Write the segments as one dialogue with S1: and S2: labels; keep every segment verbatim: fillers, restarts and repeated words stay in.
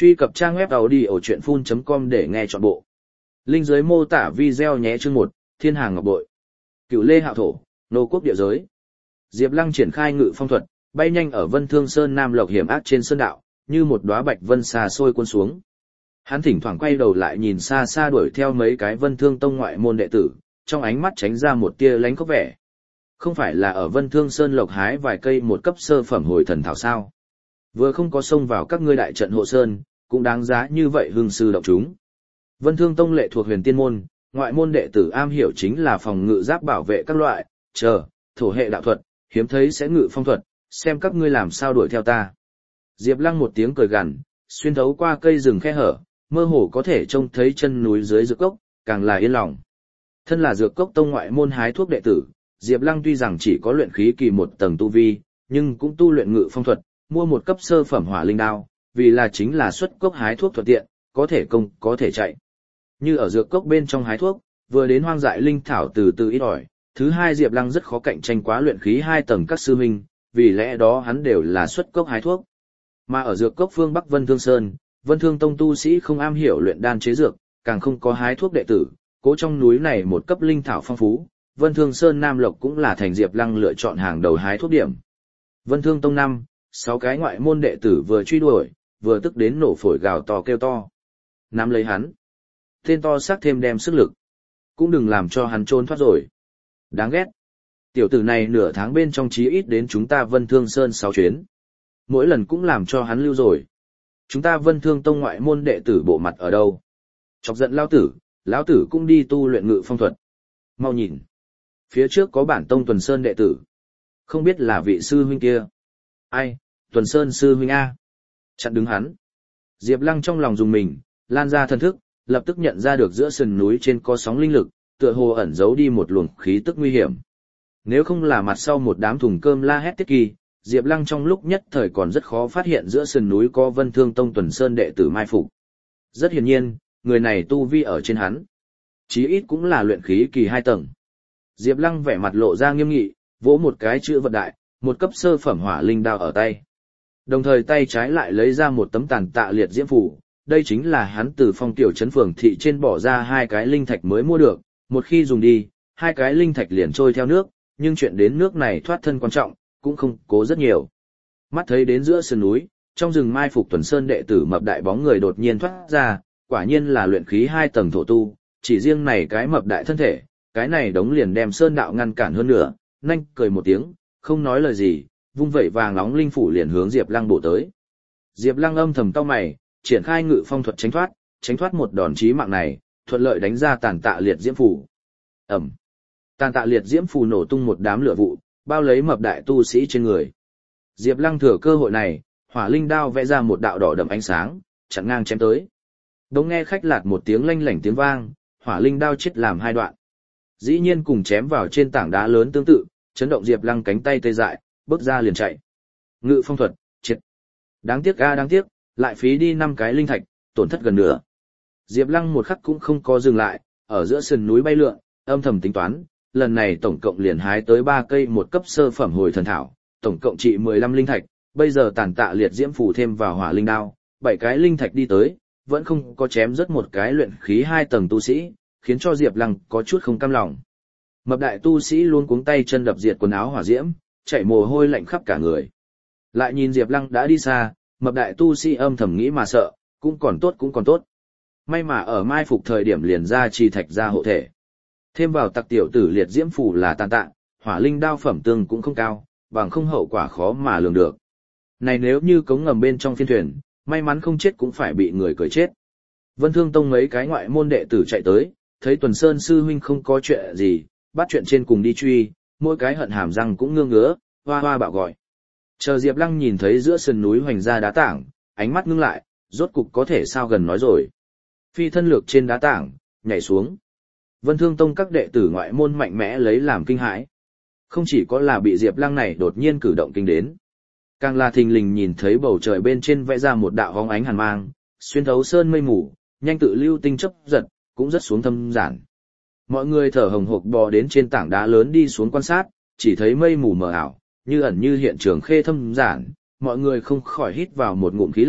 S1: Truy cập trang web audiochuyenphun chấm com để nghe trọn bộ. Link dưới mô tả video nhé. Chương một, Thiên Hàng Ngọc Bội. Cửu Lê Hạo Thổ, nô quốc địa giới. Diệp Lăng triển khai ngự phong thuật, bay nhanh ở Vân Thương Sơn Nam Lộc hiểm ác trên sơn đạo, như một đóa bạch vân xa xôi cuốn xuống. Hắn thỉnh thoảng quay đầu lại nhìn xa xa đuổi theo mấy cái Vân Thương tông ngoại môn đệ tử, trong ánh mắt tránh ra một tia lánh khóc vẻ. Không phải là ở Vân Thương Sơn Lộc hái vài cây một cấp sơ phẩm hồi thần thảo sao? Vừa không có xông vào các ngươi đại trận hộ sơn, cũng đáng giá như vậy hương sư động chúng. Vân Thương tông lệ thuộc Huyền Tiên môn, ngoại môn đệ tử am hiểu chính là phòng ngự giáp bảo vệ các loại, chờ, thổ hệ đạo thuật, hiếm thấy sẽ ngự phong thuật, xem các ngươi làm sao đuổi theo ta. Diệp Lăng một tiếng cười gằn, xuyên thấu qua cây rừng khe hở, mơ hồ có thể trông thấy chân núi dưới dược cốc, càng là yên lòng. Thân là dược cốc tông ngoại môn hái thuốc đệ tử, Diệp Lăng tuy rằng chỉ có luyện khí kỳ một tầng tu vi, nhưng cũng tu luyện ngự phong thuật, mua một cấp sơ phẩm hỏa linh đao, vì là chính là xuất cốc hái thuốc thuận tiện, có thể công, có thể chạy. Như ở dược cốc bên trong hái thuốc, vừa đến hoang dại linh thảo từ từ ít ỏi, thứ hai Diệp Lăng rất khó cạnh tranh quá luyện khí hai tầng các sư huynh, vì lẽ đó hắn đều là xuất cốc hái thuốc. Mà ở dược cốc phương Bắc Vân Thương Sơn, Vân Thương tông tu sĩ không am hiểu luyện đan chế dược, càng không có hái thuốc đệ tử, cố trong núi này một cấp linh thảo phong phú, Vân Thương Sơn Nam Lộc cũng là thành Diệp Lăng lựa chọn hàng đầu hái thuốc điểm. Vân Thương tông năm, sáu cái ngoại môn đệ tử vừa truy đuổi, vừa tức đến nổ phổi gào to kêu to. Nắm lấy hắn. Tên to xác thêm đem sức lực. Cũng đừng làm cho hắn trốn thoát rồi. Đáng ghét. Tiểu tử này nửa tháng bên trong chí ít đến chúng ta Vân Thương Sơn sáu chuyến. Mỗi lần cũng làm cho hắn lưu rồi. Chúng ta Vân Thương tông ngoại môn đệ tử bộ mặt ở đâu? Chọc giận lão tử, lão tử cũng đi tu luyện ngự phong thuật. Mau nhìn. Phía trước có bản tông Tuần Sơn đệ tử. Không biết là vị sư huynh kia. Ai, Tuần Sơn sư huynh A. Chặn đứng hắn. Diệp Lăng trong lòng dùng mình, lan ra thần thức, lập tức nhận ra được giữa sườn núi trên có sóng linh lực, tựa hồ ẩn giấu đi một luồng khí tức nguy hiểm. Nếu không là mặt sau một đám thùng cơm la hét tiết kỳ, Diệp Lăng trong lúc nhất thời còn rất khó phát hiện giữa sườn núi có Vân Thương tông Tuần Sơn đệ tử mai phục. Rất hiển nhiên, người này tu vi ở trên hắn. Chí ít cũng là luyện khí kỳ hai tầng. Diệp Lăng vẻ mặt lộ ra nghiêm nghị, vỗ một cái chữ vật đại, một cấp sơ phẩm hỏa linh đao ở tay. Đồng thời tay trái lại lấy ra một tấm tàn tạ liệt diễm phù, đây chính là hắn từ Phong tiểu trấn phường thị trên bỏ ra hai cái linh thạch mới mua được, một khi dùng đi, hai cái linh thạch liền trôi theo nước, nhưng chuyện đến nước này thoát thân quan trọng, cũng không cố rất nhiều. Mắt thấy đến giữa sườn núi, trong rừng mai phục Tuần Sơn đệ tử mập đại bóng người đột nhiên thoát ra, quả nhiên là luyện khí hai tầng thổ tu, chỉ riêng này cái mập đại thân thể, cái này đống liền đem sơn đạo ngăn cản hơn nữa, nhanh cười một tiếng, không nói lời gì, vung vẩy vàng nóng linh phủ liền hướng Diệp Lăng bổ tới. Diệp Lăng âm thầm cau mày, triển khai ngự phong thuật tránh thoát, tránh thoát một đòn chí mạng này, thuận lợi đánh ra tàn tạ liệt diễm phù. Ầm. Tàn tạ liệt diễm phù nổ tung một đám lửa vụ, bao lấy mập đại tu sĩ trên người. Diệp Lăng thừa cơ hội này, hỏa linh đao vẽ ra một đạo đỏ đậm ánh sáng, chặn ngang chém tới. Đống nghe khách lạt một tiếng lanh lảnh tiếng vang, hỏa linh đao chết làm hai đoạn. Dĩ nhiên cùng chém vào trên tảng đá lớn tương tự, chấn động Diệp Lăng cánh tay tê dại, bước ra liền chạy. Ngự phong thuật, triệt. Đáng tiếc a đáng tiếc, lại phí đi năm cái linh thạch, tổn thất gần nửa. Diệp Lăng một khắc cũng không có dừng lại, ở giữa sườn núi bay lượn, âm thầm tính toán, lần này tổng cộng liền hái tới ba cây một cấp sơ phẩm hồi thần thảo, tổng cộng trị mười lăm linh thạch, bây giờ tàn tạ liệt diễm phù thêm vào hỏa linh đao, bảy cái linh thạch đi tới, vẫn không có chém rớt một cái luyện khí hai tầng tu sĩ, khiến cho Diệp Lăng có chút không cam lòng. Mập đại tu sĩ luôn cuống tay chân đập diệt quần áo hỏa diễm, chảy mồ hôi lạnh khắp cả người. Lại nhìn Diệp Lăng đã đi xa, mập đại tu sĩ âm thầm nghĩ mà sợ, cũng còn tốt cũng còn tốt. May mà ở mai phục thời điểm liền ra trì thạch ra hộ thể. Thêm vào tặc tiểu tử liệt diễm phù là tàn tạ, hỏa linh đao phẩm tương cũng không cao, bằng không hậu quả khó mà lường được. Này nếu như cống ngầm bên trong phiên thuyền, may mắn không chết cũng phải bị người cười chết. Vân Thương tông mấy cái ngoại môn đệ tử chạy tới, thấy Tuần Sơn sư huynh không có chuyện gì, bắt chuyện trên cùng đi truy, mỗi cái hận hàm răng cũng ngương ngứa, hoa hoa bạo gọi. Chờ Diệp Lăng nhìn thấy giữa sườn núi hoành ra đá tảng, ánh mắt ngưng lại, rốt cục có thể sao gần nói rồi. Phi thân lược trên đá tảng, nhảy xuống. Vân Thương tông các đệ tử ngoại môn mạnh mẽ lấy làm kinh hãi. Không chỉ có là bị Diệp Lăng này đột nhiên cử động kinh đến, càng là thình lình nhìn thấy bầu trời bên trên vẽ ra một đạo hóng ánh hàn mang, xuyên thấu sơn mây mù, nhanh tự lưu tinh chớp giật, cũng rất xuống thâm giản. Mọi người thở hồng hộc bò đến trên tảng đá lớn đi xuống quan sát, chỉ thấy mây mù mờ ảo, như ẩn như hiện trường khê thâm giản, mọi người không khỏi hít vào một ngụm khí lạnh,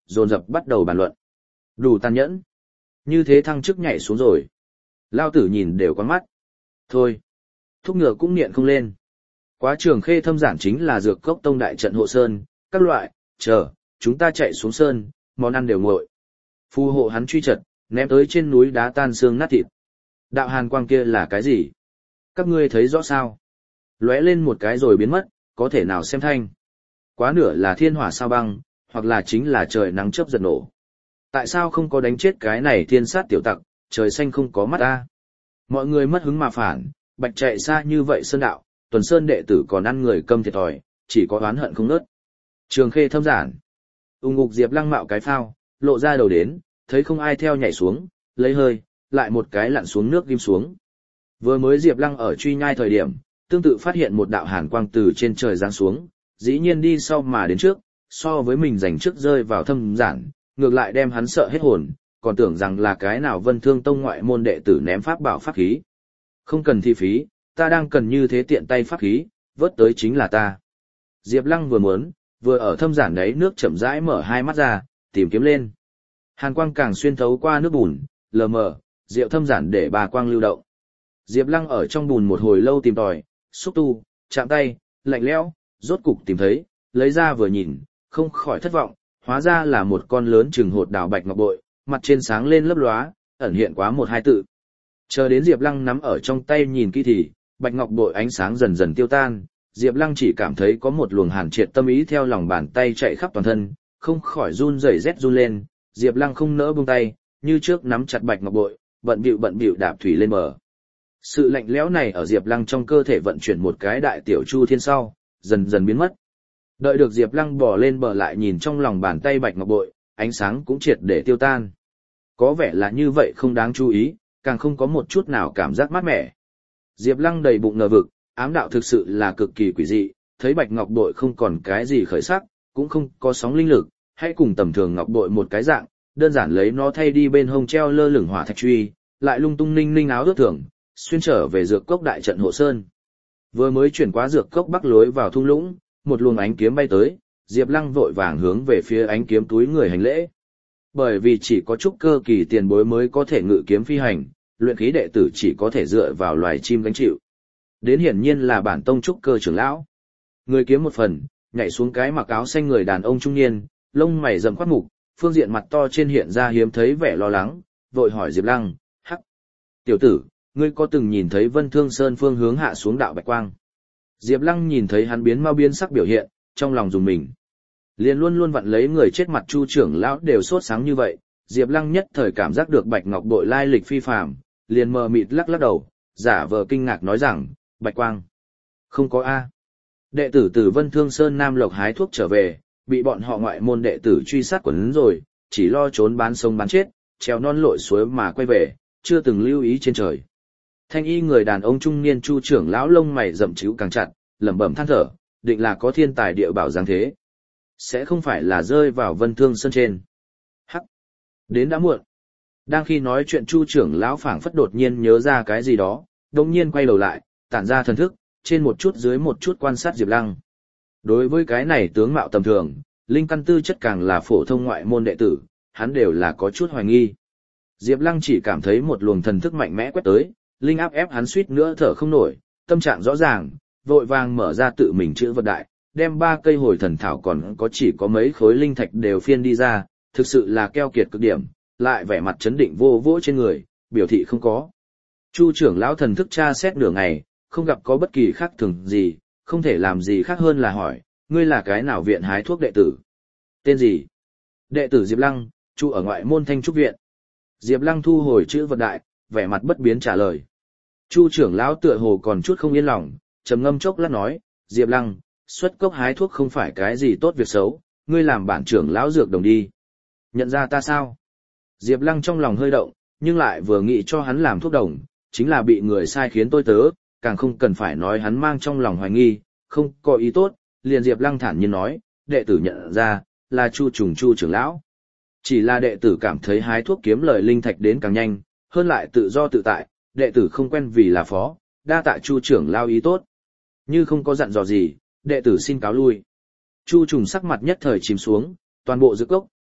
S1: dồn dập bắt đầu bàn luận. Đủ tàn nhẫn. Như thế thăng chức nhảy xuống rồi. Lao tử nhìn đều con mắt. Thôi. Thúc ngựa cũng niệm không lên. Quá Trường Khê thâm giản chính là dược cốc tông đại trận hộ sơn, các loại, chờ, chúng ta chạy xuống sơn, món ăn đều nguội. Phù hộ hắn truy trật, ném tới trên núi đá tan xương nát thịt. Đạo hàn quang kia là cái gì? Các ngươi thấy rõ sao? Lóe lên một cái rồi biến mất, có thể nào xem thanh. Quá nửa là thiên hỏa sao băng, hoặc là chính là trời nắng chớp giật nổ. Tại sao không có đánh chết cái này thiên sát tiểu tặc, trời xanh không có mắt ta? Mọi người mất hứng mà phản, bạch chạy xa như vậy sơn đạo, Tuần Sơn đệ tử còn ăn người câm thiệt thòi, chỉ có oán hận không nớt. Trường Khê thâm giản. Ung ngục Diệp Lăng mạo cái phao, lộ ra đầu đến, thấy không ai theo nhảy xuống, lấy hơi, lại một cái lặn xuống nước ghim xuống. Vừa mới Diệp Lăng ở truy nhai thời điểm, tương tự phát hiện một đạo hàn quang từ trên trời giáng xuống, dĩ nhiên đi sau mà đến trước, so với mình giành trước rơi vào thâm giản, ngược lại đem hắn sợ hết hồn, còn tưởng rằng là cái nào Vân Thương Tông ngoại môn đệ tử ném pháp bảo pháp khí. Không cần thi phí, ta đang cần như thế tiện tay pháp khí, vớt tới chính là ta. Diệp Lăng vừa muốn, vừa ở thâm giản đấy nước chậm rãi mở hai mắt ra, tìm kiếm lên. Hàn quang càng xuyên thấu qua nước bùn, lờ mờ, diệu thâm giản để bà quang lưu động. Diệp Lăng ở trong bùn một hồi lâu tìm tòi, xúc tu, chạm tay, lạnh lẽo, rốt cục tìm thấy, lấy ra vừa nhìn, không khỏi thất vọng, hóa ra là một con lớn chừng hột đào bạch ngọc bội, mặt trên sáng lên lấp lóa, ẩn hiện quá một hai tự. Chờ đến Diệp Lăng nắm ở trong tay nhìn kỹ thì, bạch ngọc bội ánh sáng dần dần tiêu tan, Diệp Lăng chỉ cảm thấy có một luồng hàn triệt tâm ý theo lòng bàn tay chạy khắp toàn thân, không khỏi run rẩy rét run lên, Diệp Lăng không nỡ buông tay, như trước nắm chặt bạch ngọc bội, bận bịu bận bịu đạp thủy lên bờ. Sự lạnh lẽo này ở Diệp Lăng trong cơ thể vận chuyển một cái đại tiểu chu thiên sau, dần dần biến mất. Đợi được Diệp Lăng bò lên bờ lại nhìn trong lòng bàn tay bạch ngọc bội, ánh sáng cũng triệt để tiêu tan. Có vẻ là như vậy không đáng chú ý, càng không có một chút nào cảm giác mát mẻ. Diệp Lăng đầy bụng ngờ vực, ám đạo thực sự là cực kỳ quỷ dị, thấy bạch ngọc bội không còn cái gì khởi sắc, cũng không có sóng linh lực, hãy cùng tầm thường ngọc bội một cái dạng, đơn giản lấy nó thay đi bên hông treo lơ lửng hỏa thạch truy, lại lung tung ninh ninh áo ước thường, xuyên trở về dược cốc đại trận hộ sơn. Vừa mới chuyển qua dược cốc bắc lối vào thung lũng, một luồng ánh kiếm bay tới, Diệp Lăng vội vàng hướng về phía ánh kiếm túi người hành lễ. Bởi vì chỉ có trúc cơ kỳ tiền bối mới có thể ngự kiếm phi hành, luyện khí đệ tử chỉ có thể dựa vào loài chim gánh chịu. Đến hiển nhiên là bản tông trúc cơ trưởng lão. Người kiếm một phần, nhảy xuống cái mặc áo xanh người đàn ông trung niên, lông mày rậm quát mục, phương diện mặt to trên hiện ra hiếm thấy vẻ lo lắng, vội hỏi Diệp Lăng, hắc, tiểu tử, ngươi có từng nhìn thấy Vân Thương Sơn phương hướng hạ xuống đạo bạch quang? Diệp Lăng nhìn thấy hắn biến mau biến sắc biểu hiện, trong lòng dùng mình. Liền luôn luôn vặn lấy người chết mặt Chu trưởng lão đều sốt sáng như vậy, Diệp Lăng nhất thời cảm giác được bạch ngọc bội lai lịch phi phàm, liền mờ mịt lắc lắc đầu, giả vờ kinh ngạc nói rằng, bạch quang. Không có a. Đệ tử từ Vân Thương Sơn Nam Lộc hái thuốc trở về, bị bọn họ ngoại môn đệ tử truy sát quấn rồi, chỉ lo trốn bán sống bán chết, trèo non lội suối mà quay về, chưa từng lưu ý trên trời. Thanh y người đàn ông trung niên Chu trưởng lão lông mày rậm chíu càng chặt, lẩm bẩm than thở, định là có thiên tài địa bảo dáng thế. Sẽ không phải là rơi vào Vân Thương Sơn trên. Hắc. Đến đã muộn. Đang khi nói chuyện Chu trưởng lão phảng phất đột nhiên nhớ ra cái gì đó, đột nhiên quay đầu lại, tản ra thần thức, trên một chút dưới một chút quan sát Diệp Lăng. Đối với cái này tướng mạo tầm thường, linh căn tư chất càng là phổ thông ngoại môn đệ tử, hắn đều là có chút hoài nghi. Diệp Lăng chỉ cảm thấy một luồng thần thức mạnh mẽ quét tới, linh áp ép hắn suýt nữa thở không nổi, tâm trạng rõ ràng, vội vàng mở ra tự mình chữ vật đại, đem ba cây hồi thần thảo còn có chỉ có mấy khối linh thạch đều phiên đi ra, thực sự là keo kiệt cực điểm, lại vẻ mặt chấn định vô vỗ trên người, biểu thị không có. Chu trưởng lão thần thức tra xét nửa ngày, không gặp có bất kỳ khác thường gì, không thể làm gì khác hơn là hỏi, ngươi là cái nào viện hái thuốc đệ tử? Tên gì? Đệ tử Diệp Lăng, trụ ở ngoại môn Thanh Trúc viện. Diệp Lăng thu hồi chữ vật đại, vẻ mặt bất biến trả lời. Chu trưởng lão tựa hồ còn chút không yên lòng, trầm ngâm chốc lát nói, Diệp Lăng, xuất cốc hái thuốc không phải cái gì tốt việc xấu, ngươi làm bản trưởng lão dược đồng đi. Nhận ra ta sao? Diệp Lăng trong lòng hơi động, nhưng lại vừa nghĩ cho hắn làm thuốc đồng, chính là bị người sai khiến tôi tớ, càng không cần phải nói hắn mang trong lòng hoài nghi, không có ý tốt, liền Diệp Lăng thản nhiên nói, đệ tử nhận ra, là Chu Trùng Chu trưởng lão. Chỉ là đệ tử cảm thấy hái thuốc kiếm lời linh thạch đến càng nhanh, hơn lại tự do tự tại, đệ tử không quen vì là phó, đa tạ Chu trưởng lão ý tốt. Như không có dặn dò gì, đệ tử xin cáo lui. Chu Trùng sắc mặt nhất thời chìm xuống, toàn bộ dược cốc,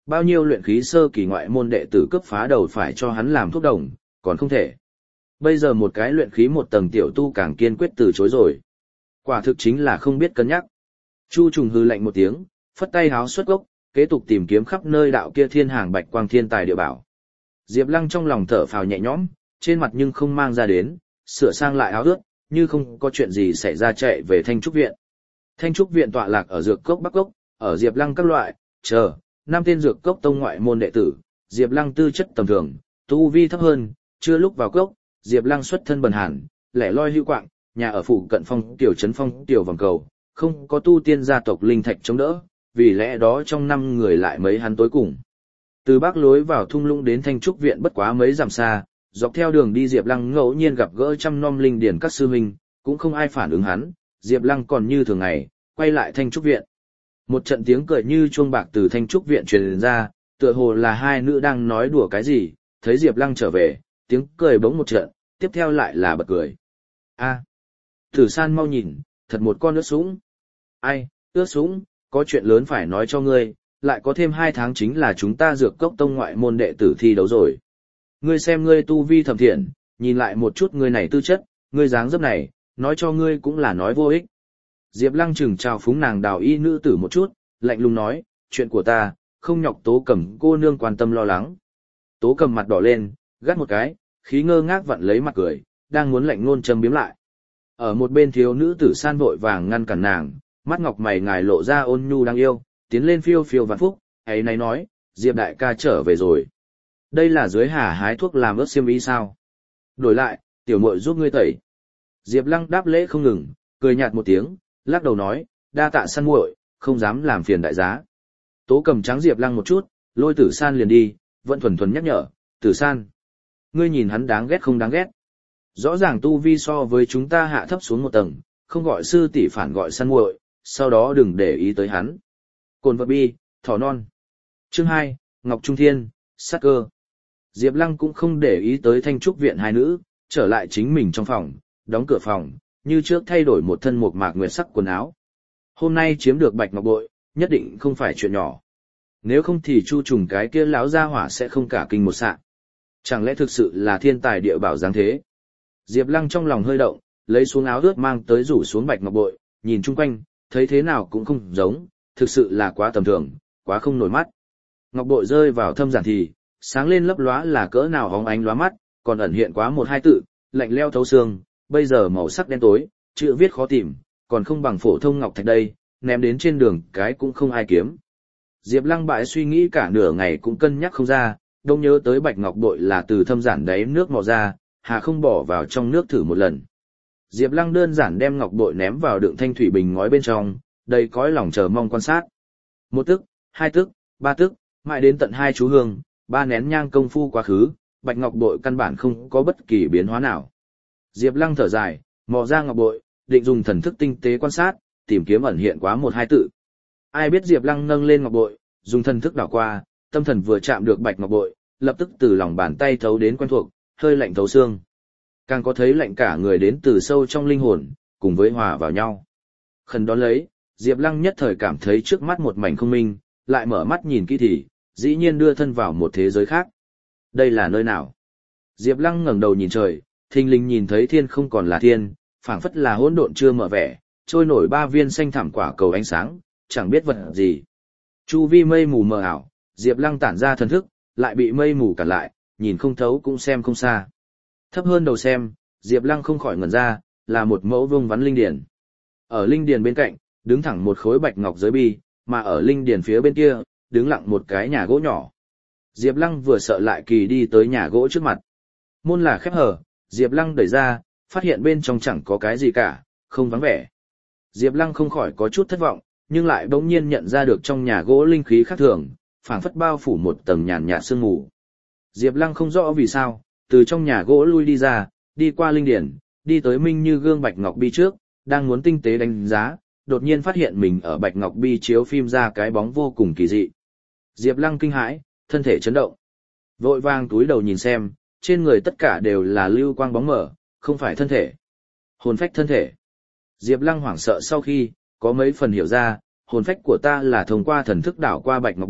S1: bao nhiêu luyện khí sơ kỳ ngoại môn đệ tử cấp phá đầu phải cho hắn làm thuốc đồng, còn không thể. Bây giờ một cái luyện khí một tầng tiểu tu càng kiên quyết từ chối rồi. Quả thực chính là không biết cân nhắc. Chu Trùng hư lạnh một tiếng, phất tay háo xuất gốc, kế tục tìm kiếm khắp nơi đạo kia thiên hàng bạch quang thiên tài địa bảo. Diệp Lăng trong lòng thở phào nhẹ nhõm, trên mặt nhưng không mang ra đến, sửa sang lại áo ướt, như không có chuyện gì xảy ra chạy về Thanh Trúc Viện. Thanh Trúc Viện tọa lạc ở dược cốc Bắc Cốc, ở Diệp Lăng các loại, chờ, năm tên dược cốc tông ngoại môn đệ tử, Diệp Lăng tư chất tầm thường, tu vi thấp hơn, chưa lúc vào cốc, Diệp Lăng xuất thân bần hàn, lẻ loi hữu quạng, nhà ở phụ cận phong tiểu trấn phong tiểu vòng cầu, không có tu tiên gia tộc linh thạch chống đỡ, vì lẽ đó trong năm người lại mấy hắn tối cùng. Từ bắc lối vào thung lũng đến Thanh Trúc Viện bất quá mấy dặm xa, dọc theo đường đi Diệp Lăng ngẫu nhiên gặp gỡ trăm nom linh điển các sư huynh, cũng không ai phản ứng hắn, Diệp Lăng còn như thường ngày, quay lại Thanh Trúc Viện. Một trận tiếng cười như chuông bạc từ Thanh Trúc Viện truyền ra, tựa hồ là hai nữ đang nói đùa cái gì, thấy Diệp Lăng trở về, tiếng cười bỗng một trận, tiếp theo lại là bật cười. A, Tử San mau nhìn, thật một con ướt sũng. Ai, ướt sũng, có chuyện lớn phải nói cho ngươi, lại có thêm hai tháng chính là chúng ta dược cốc tông ngoại môn đệ tử thi đấu rồi. Ngươi xem ngươi tu vi thầm thiện, nhìn lại một chút ngươi này tư chất, ngươi dáng dấp này, nói cho ngươi cũng là nói vô ích. Diệp Lăng chừng chào phúng nàng đào y nữ tử một chút, lạnh lùng nói, chuyện của ta, không nhọc Tố Cầm cô nương quan tâm lo lắng. Tố Cầm mặt đỏ lên, gắt một cái, khí ngơ ngác vặn lấy mặt cười, đang muốn lạnh ngôn châm biếm lại. Ở một bên thiếu nữ tử San vội vàng ngăn cản nàng, mắt ngọc mày ngài lộ ra ôn nhu đáng yêu, tiến lên phiêu phiêu vạn phúc, ấy này nói, Diệp đại ca trở về rồi. Đây là dưới hà hái thuốc làm ướt xiêm y sao? Đổi lại, tiểu muội giúp ngươi tẩy. Diệp Lăng đáp lễ không ngừng, cười nhạt một tiếng, lắc đầu nói, đa tạ San muội, không dám làm phiền đại giá. Tố Cầm trắng Diệp Lăng một chút, lôi Tử San liền đi, vẫn thuần thuần nhắc nhở, Tử San, ngươi nhìn hắn đáng ghét không đáng ghét. Rõ ràng tu vi so với chúng ta hạ thấp xuống một tầng, không gọi sư tỷ phản gọi San muội, sau đó đừng để ý tới hắn. Cồn vật bi, thỏ non. Chương hai, Ngọc Trung Thiên, sát cơ. Diệp Lăng cũng không để ý tới Thanh Trúc Viện hai nữ, trở lại chính mình trong phòng, đóng cửa phòng, như trước thay đổi một thân mộc mạc nguyệt sắc quần áo. Hôm nay chiếm được bạch ngọc bội, nhất định không phải chuyện nhỏ. Nếu không thì Chu Trùng cái kia lão gia hỏa sẽ không cả kinh một sạng. Chẳng lẽ thực sự là thiên tài địa bảo dáng thế? Diệp Lăng trong lòng hơi động, lấy xuống áo ướt mang tới rủ xuống bạch ngọc bội, nhìn chung quanh, thấy thế nào cũng không giống, thực sự là quá tầm thường, quá không nổi mắt. Ngọc bội rơi vào thâm giản thì, sáng lên lấp lóa là cỡ nào hóng ánh lóa mắt, còn ẩn hiện quá một hai tự, lạnh leo thấu xương, bây giờ màu sắc đen tối, chữ viết khó tìm, còn không bằng phổ thông ngọc thạch đây, ném đến trên đường cái cũng không ai kiếm. Diệp Lăng bãi suy nghĩ cả nửa ngày cũng cân nhắc không ra, đông nhớ tới bạch ngọc bội là từ thâm giản đáy nước mò ra, hà không bỏ vào trong nước thử một lần. Diệp Lăng đơn giản đem ngọc bội ném vào đựng thanh thủy bình ngói bên trong, đầy cõi lòng chờ mong quan sát. Một tức, hai tức, ba tức, mãi đến tận hai chú hương, ba nén nhang công phu quá khứ, bạch ngọc bội căn bản không có bất kỳ biến hóa nào. Diệp Lăng thở dài, mò ra ngọc bội, định dùng thần thức tinh tế quan sát, tìm kiếm ẩn hiện quá một hai tự. Ai biết Diệp Lăng nâng lên ngọc bội, dùng thần thức đảo qua, tâm thần vừa chạm được bạch ngọc bội, lập tức từ lòng bàn tay thấu đến quen thuộc, hơi lạnh thấu xương. Càng có thấy lạnh cả người đến từ sâu trong linh hồn, cùng với hòa vào nhau. Khẩn đón lấy, Diệp Lăng nhất thời cảm thấy trước mắt một mảnh không minh, lại mở mắt nhìn kỹ thì, dĩ nhiên đưa thân vào một thế giới khác. Đây là nơi nào? Diệp Lăng ngẩng đầu nhìn trời, thình lình nhìn thấy thiên không còn là thiên, phảng phất là hỗn độn chưa mở vẻ, trôi nổi ba viên xanh thẳm quả cầu ánh sáng, chẳng biết vật gì. Chu vi mây mù mờ ảo, Diệp Lăng tản ra thần thức, lại bị mây mù cản lại, nhìn không thấu cũng xem không xa. Thấp hơn đầu xem, Diệp Lăng không khỏi ngẩn ra, là một mẫu vuông vắn linh điển. Ở linh điển bên cạnh, đứng thẳng một khối bạch ngọc giới bi, mà ở linh điển phía bên kia, đứng lặng một cái nhà gỗ nhỏ. Diệp Lăng vừa sợ lại kỳ đi tới nhà gỗ trước mặt. Môn là khép hở, Diệp Lăng đẩy ra, phát hiện bên trong chẳng có cái gì cả, không vắng vẻ. Diệp Lăng không khỏi có chút thất vọng, nhưng lại bỗng nhiên nhận ra được trong nhà gỗ linh khí khác thường, phảng phất bao phủ một tầng nhàn nhạt sương mù. Diệp Lăng không rõ vì sao, từ trong nhà gỗ lui đi ra, đi qua linh điển, đi tới minh như gương bạch ngọc bi trước, đang muốn tinh tế đánh giá, đột nhiên phát hiện mình ở bạch ngọc bi chiếu phim ra cái bóng vô cùng kỳ dị. Diệp Lăng kinh hãi, thân thể chấn động. Vội vàng túi đầu nhìn xem, trên người tất cả đều là lưu quang bóng mở, không phải thân thể. Hồn phách thân thể. Diệp Lăng hoảng sợ sau khi, có mấy phần hiểu ra, hồn phách của ta là thông qua thần thức đảo qua bạch ngọc bội,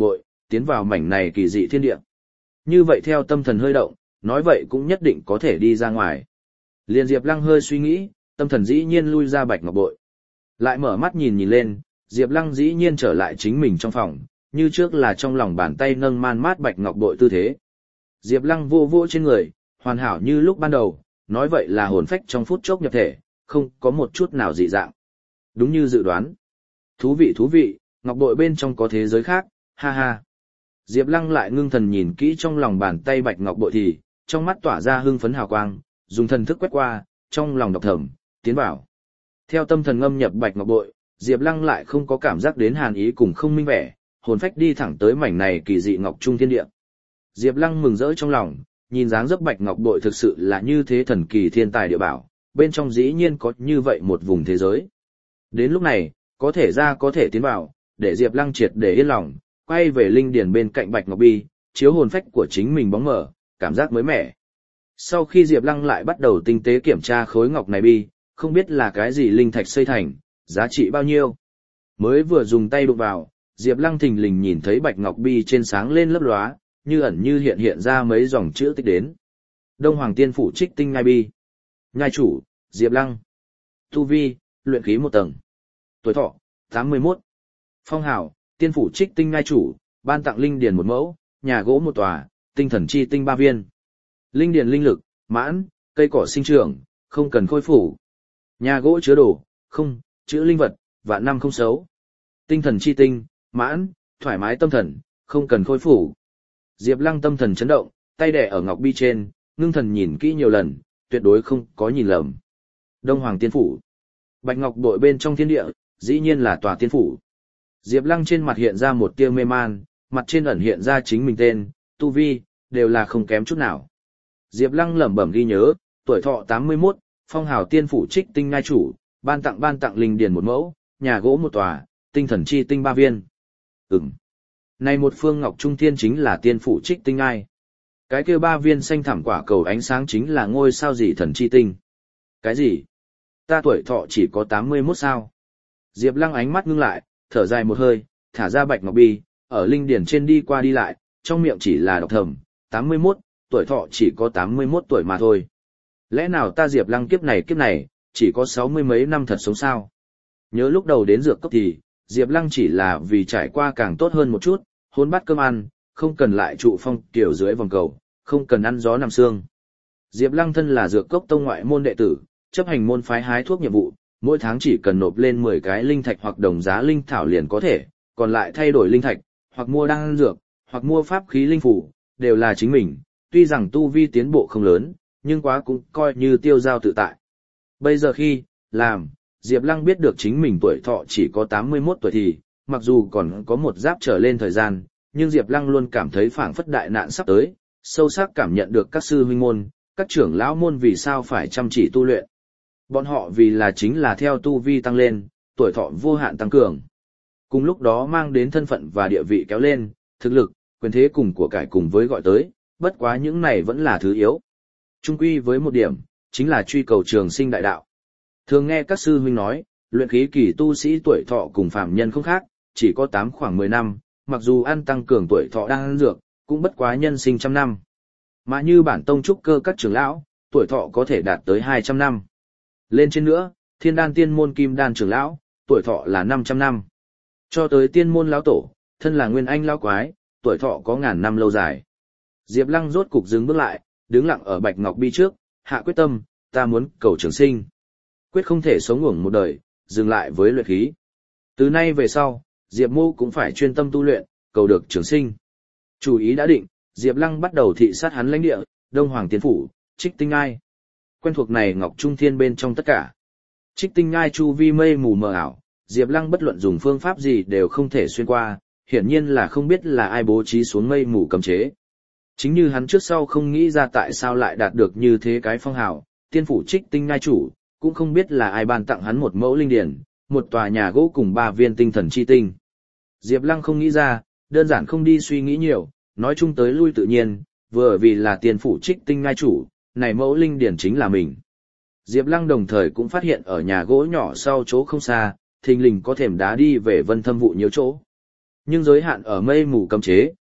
S1: tiến vào mảnh này kỳ dị thiên địa. Như vậy theo tâm thần hơi động, nói vậy cũng nhất định có thể đi ra ngoài. Liền Diệp Lăng hơi suy nghĩ, tâm thần dĩ nhiên lui ra bạch ngọc bội. Lại mở mắt nhìn nhìn lên, Diệp Lăng dĩ nhiên trở lại chính mình trong phòng, như trước là trong lòng bàn tay nâng man mát bạch ngọc bội tư thế. Diệp Lăng vô vô trên người, hoàn hảo như lúc ban đầu, nói vậy là hồn phách trong phút chốc nhập thể, không có một chút nào dị dạng. Đúng như dự đoán. Thú vị thú vị, ngọc bội bên trong có thế giới khác, ha ha. Diệp Lăng lại ngưng thần nhìn kỹ trong lòng bàn tay bạch ngọc bội thì, trong mắt tỏa ra hưng phấn hào quang, dùng thần thức quét qua, trong lòng đọc thầm, tiến vào. Theo tâm thần ngâm nhập bạch ngọc bội, Diệp Lăng lại không có cảm giác đến hàn ý cùng không minh vẻ, hồn phách đi thẳng tới mảnh này kỳ dị ngọc trung thiên địa. Diệp Lăng mừng rỡ trong lòng, nhìn dáng dấp bạch ngọc bội thực sự là như thế thần kỳ thiên tài địa bảo, bên trong dĩ nhiên có như vậy một vùng thế giới. Đến lúc này, có thể ra có thể tiến vào, để Diệp Lăng triệt để yên lòng, quay về linh điển bên cạnh bạch ngọc bi, chiếu hồn phách của chính mình bóng mở, cảm giác mới mẻ. Sau khi Diệp Lăng lại bắt đầu tinh tế kiểm tra khối ngọc này bi, không biết là cái gì linh thạch xây thành, giá trị bao nhiêu. Mới vừa dùng tay đụng vào, Diệp Lăng thình lình nhìn thấy bạch ngọc bi trên sáng lên lấp lóa, như ẩn như hiện hiện ra mấy dòng chữ tích đến. Đông Hoàng Tiên Phủ Trích Tinh Nhai Bi. Nhai chủ, Diệp Lăng. Tu vi, luyện khí một tầng. Tuổi thọ, tám mươi mốt. Phong hào, Tiên Phủ Trích Tinh Nhai chủ, ban tặng linh điền một mẫu, nhà gỗ một tòa, tinh thần chi tinh ba viên. Linh điền linh lực, mãn, cây cỏ sinh trưởng, không cần khôi phủ. Nhà gỗ chứa đồ, không, chữ linh vật, vạn năm không xấu. Tinh thần chi tinh, mãn, thoải mái tâm thần, không cần khôi phủ. Diệp Lăng tâm thần chấn động, tay đè ở ngọc bi trên, ngưng thần nhìn kỹ nhiều lần, tuyệt đối không có nhìn lầm. Đông Hoàng Tiên Phủ. Bạch ngọc bội bên trong thiên địa, dĩ nhiên là tòa tiên phủ. Diệp Lăng trên mặt hiện ra một tia mê man, mặt trên ẩn hiện ra chính mình tên, tu vi, đều là không kém chút nào. Diệp Lăng lẩm bẩm ghi nhớ, tuổi thọ tám mươi mốt, phong hào tiên phủ Trích Tinh Nhai chủ, ban tặng ban tặng linh điền một mẫu, nhà gỗ một tòa, tinh thần chi tinh ba viên. Ừm. Này một phương ngọc trung thiên chính là tiên phủ Trích Tinh Nhai. Cái kia ba viên xanh thẳm quả cầu ánh sáng chính là ngôi sao gì thần chi tinh. Cái gì? Ta tuổi thọ chỉ có tám mươi mốt sao? Diệp Lăng ánh mắt ngưng lại, thở dài một hơi, thả ra bạch ngọc bi, ở linh điển trên đi qua đi lại, trong miệng chỉ là đọc thầm, tám mươi mốt, tuổi thọ chỉ có tám mươi mốt tuổi mà thôi. Lẽ nào ta Diệp Lăng kiếp này kiếp này, chỉ có sáu mươi mấy năm thật sống sao? Nhớ lúc đầu đến dược cốc thì, Diệp Lăng chỉ là vì trải qua càng tốt hơn một chút, hôn bát cơm ăn, không cần lại trụ phong kiểu dưới vòng cầu, không cần ăn gió nằm xương. Diệp Lăng thân là dược cốc tông ngoại môn đệ tử, chấp hành môn phái hái thuốc nhiệm vụ, mỗi tháng chỉ cần nộp lên mười cái linh thạch hoặc đồng giá linh thảo liền có thể, còn lại thay đổi linh thạch, hoặc mua đan dược, hoặc mua pháp khí linh phủ, đều là chính mình, tuy rằng tu vi tiến bộ không lớn, nhưng quá cũng coi như tiêu dao tự tại. Bây giờ khi, làm, Diệp Lăng biết được chính mình tuổi thọ chỉ có tám mươi mốt tuổi thì, mặc dù còn có một giáp trở lên thời gian, nhưng Diệp Lăng luôn cảm thấy phảng phất đại nạn sắp tới, sâu sắc cảm nhận được các sư huynh môn, các trưởng lão môn vì sao phải chăm chỉ tu luyện. Bọn họ vì là chính là theo tu vi tăng lên, tuổi thọ vô hạn tăng cường. Cùng lúc đó mang đến thân phận và địa vị kéo lên, thực lực, quyền thế cùng của cải cùng với gọi tới, bất quá những này vẫn là thứ yếu. Chung quy với một điểm, chính là truy cầu trường sinh đại đạo. Thường nghe các sư huynh nói, luyện khí kỳ tu sĩ tuổi thọ cùng phàm nhân không khác, chỉ có tám khoảng mười năm, mặc dù ăn tăng cường tuổi thọ đang ăn dược, cũng bất quá nhân sinh trăm năm. Mà như bản tông trúc cơ các trưởng lão, tuổi thọ có thể đạt tới hai trăm năm. Lên trên nữa, thiên đan tiên môn kim đan trưởng lão, tuổi thọ là năm trăm năm. Cho tới tiên môn lão tổ, thân là nguyên anh lão quái, tuổi thọ có ngàn năm lâu dài. Diệp Lăng rốt cục dừng bước lại, đứng lặng ở bạch ngọc bi trước, hạ quyết tâm, ta muốn cầu trường sinh. Quyết không thể sống uổng một đời, dừng lại với luyện khí. Từ nay về sau, Diệp Mô cũng phải chuyên tâm tu luyện, cầu được trường sinh. Chủ ý đã định, Diệp Lăng bắt đầu thị sát hắn lãnh địa, Đông Hoàng Tiên Phủ, Trích Tinh Nhai. Quen thuộc này Ngọc Trung Thiên bên trong tất cả. Trích Tinh Nhai chu vi mây mù mờ ảo, Diệp Lăng bất luận dùng phương pháp gì đều không thể xuyên qua, hiển nhiên là không biết là ai bố trí xuống mây mù cấm chế. Chính như hắn trước sau không nghĩ ra tại sao lại đạt được như thế cái phong hào, Tiên Phủ Trích Tinh Nhai chủ, cũng không biết là ai ban tặng hắn một mẫu linh điển, một tòa nhà gỗ cùng ba viên tinh thần chi tinh. Diệp Lăng không nghĩ ra, đơn giản không đi suy nghĩ nhiều, nói chung tới lui tự nhiên, vừa vì là Tiên Phủ Trích Tinh Nhai chủ, này mẫu linh điển chính là mình. Diệp Lăng đồng thời cũng phát hiện ở nhà gỗ nhỏ sau chỗ không xa, thình lình có thềm đá đi về vân thâm vụ nhiều chỗ. Nhưng giới hạn ở mây mù cấm chế,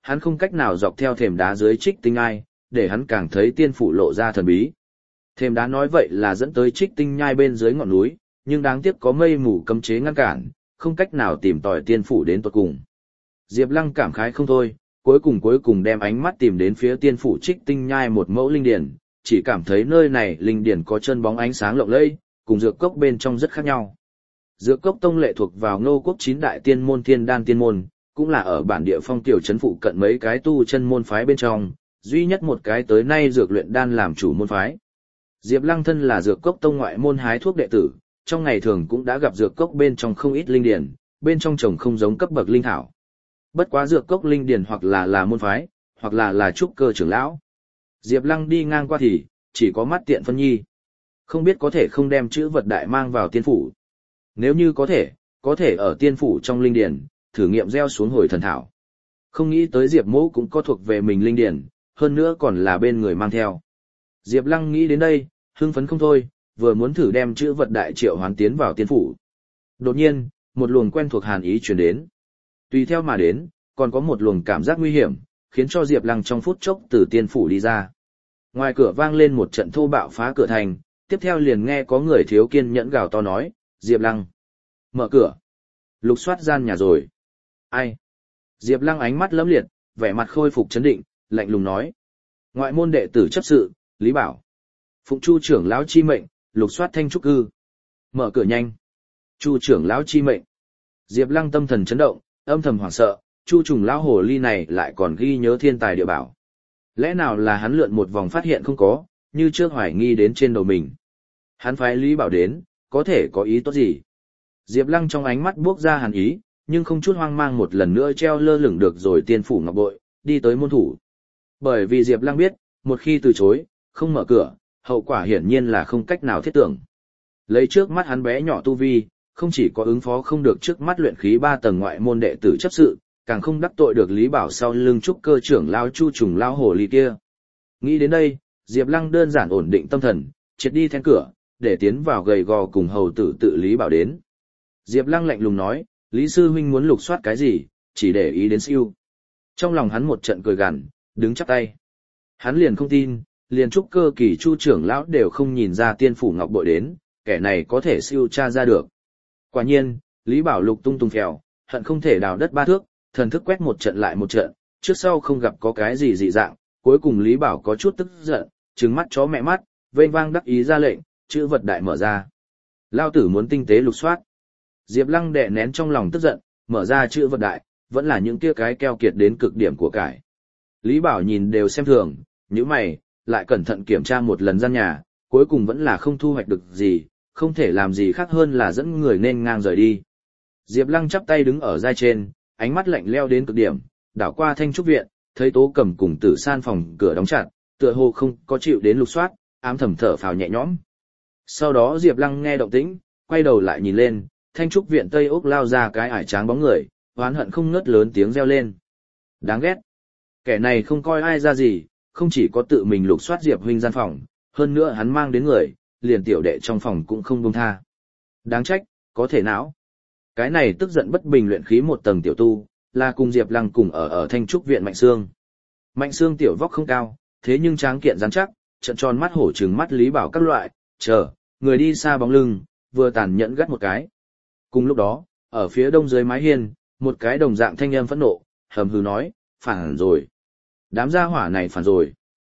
S1: hắn không cách nào dọc theo thềm đá dưới Trích Tinh Nhai, để hắn càng thấy tiên phủ lộ ra thần bí. Thềm đá nói vậy là dẫn tới Trích Tinh Nhai bên dưới ngọn núi, nhưng đáng tiếc có mây mù cấm chế ngăn cản, không cách nào tìm tòi tiên phủ đến tận cùng. Diệp Lăng cảm khái không thôi, cuối cùng cuối cùng đem ánh mắt tìm đến phía tiên phủ Trích Tinh Nhai một mẫu linh điển, chỉ cảm thấy nơi này linh điển có chân bóng ánh sáng lộng lẫy, cùng dược cốc bên trong rất khác nhau. Dược cốc tông lệ thuộc vào Ngô quốc chín đại tiên môn Thiên Đan tiên môn, cũng là ở bản địa Phong tiểu trấn phụ cận mấy cái tu chân môn phái bên trong, duy nhất một cái tới nay dược luyện đan làm chủ môn phái. Diệp Lăng thân là dược cốc tông ngoại môn hái thuốc đệ tử, trong ngày thường cũng đã gặp dược cốc bên trong không ít linh điển, bên trong trồng không giống cấp bậc linh thảo. Bất quá dược cốc linh điển hoặc là là môn phái, hoặc là là trúc cơ trưởng lão. Diệp Lăng đi ngang qua thì chỉ có mắt tiện phân nhi. Không biết có thể không đem chữ vật đại mang vào tiên phủ. Nếu như có thể, có thể ở tiên phủ trong linh điển, thử nghiệm gieo xuống hồi thần thảo. Không nghĩ tới Diệp Mỗ cũng có thuộc về mình linh điển, hơn nữa còn là bên người mang theo. Diệp Lăng nghĩ đến đây, hưng phấn không thôi, vừa muốn thử đem chữ vật đại triệu hoán tiến vào tiên phủ. Đột nhiên, một luồng quen thuộc hàn ý truyền đến. Tùy theo mà đến, còn có một luồng cảm giác nguy hiểm, khiến cho Diệp Lăng trong phút chốc từ tiên phủ đi ra. Ngoài cửa vang lên một trận thô bạo phá cửa thành, tiếp theo liền nghe có người thiếu kiên nhẫn gào to nói, Diệp Lăng, mở cửa, lục soát gian nhà rồi. Ai? Diệp Lăng ánh mắt lẫm liệt, vẻ mặt khôi phục chấn định, lạnh lùng nói. Ngoại môn đệ tử chấp sự, Lý Bảo. Phụng Chu trưởng lão chi mệnh, lục soát thanh trúc cư. Mở cửa nhanh. Chu trưởng lão chi mệnh. Diệp Lăng tâm thần chấn động, âm thầm hoảng sợ, Chu trùng lão hồ ly này lại còn ghi nhớ thiên tài địa bảo. Lẽ nào là hắn lượn một vòng phát hiện không có, như trước hoài nghi đến trên đầu mình. Hắn phái Lý Bảo đến, có thể có ý tốt gì? Diệp Lăng trong ánh mắt buốc ra hàn ý, nhưng không chút hoang mang một lần nữa treo lơ lửng được rồi tiên phủ ngọc bội, đi tới môn thủ. Bởi vì Diệp Lăng biết, một khi từ chối, không mở cửa, hậu quả hiển nhiên là không cách nào thiết tưởng. Lấy trước mắt hắn bé nhỏ tu vi, không chỉ có ứng phó không được trước mắt luyện khí ba tầng ngoại môn đệ tử chấp sự, càng không đắc tội được Lý Bảo sau lưng trúc cơ trưởng lao Chu trùng lao hồ ly kia. Nghĩ đến đây, Diệp Lăng đơn giản ổn định tâm thần, triệt đi then cửa, để tiến vào gầy gò cùng hầu tử tự Lý Bảo đến. Diệp Lăng lạnh lùng nói, Lý sư huynh muốn lục soát cái gì, chỉ để ý đến siêu. Trong lòng hắn một trận cười gằn, đứng chắp tay. Hắn liền không tin, liền trúc cơ kỳ Chu trưởng lão đều không nhìn ra tiên phủ ngọc bội đến, kẻ này có thể siêu tra ra được. Quả nhiên, Lý Bảo lục tung tung phèo, hận không thể đào đất ba thước, thần thức quét một trận lại một trận, trước sau không gặp có cái gì dị dạng, cuối cùng Lý Bảo có chút tức giận, trừng mắt chó mẹ mắt, vênh vang đắc ý ra lệnh, chữ vật đại mở ra. Lao tử muốn tinh tế lục soát. Diệp Lăng đè nén trong lòng tức giận, mở ra chữ vật đại, vẫn là những kia cái keo kiệt đến cực điểm của cải. Lý Bảo nhìn đều xem thường, nhíu mày, lại cẩn thận kiểm tra một lần gian nhà, cuối cùng vẫn là không thu hoạch được gì, không thể làm gì khác hơn là dẫn người nên ngang rời đi. Diệp Lăng chắp tay đứng ở giai trên, ánh mắt lạnh lẽo đến cực điểm, đảo qua thanh trúc viện, thấy Tố Cầm cùng Tử San phòng cửa đóng chặt, tựa hồ không có chịu đến lục soát, ám thầm thở phào nhẹ nhõm. Sau đó Diệp Lăng nghe động tĩnh, quay đầu lại nhìn lên, thanh trúc viện tây ốc lao ra cái ải tráng bóng người, oán hận không ngớt lớn tiếng reo lên. Đáng ghét. Kẻ này không coi ai ra gì, không chỉ có tự mình lục soát Diệp huynh gian phòng, hơn nữa hắn mang đến người, liền tiểu đệ trong phòng cũng không buông tha. Đáng trách, có thể não. Cái này tức giận bất bình luyện khí một tầng tiểu tu, là cùng Diệp Lăng cùng ở ở thanh trúc viện Mạnh Sương. Mạnh Sương tiểu vóc không cao, thế nhưng tráng kiện rắn chắc, trận tròn mắt hổ trừng mắt Lý Bảo các loại, chờ, người đi xa bóng lưng, vừa tàn nhẫn gắt một cái. Cùng lúc đó, ở phía đông dưới mái hiên, một cái đồng dạng thanh âm phẫn nộ, hầm hừ nói, phản rồi. Đám gia hỏa này phản rồi.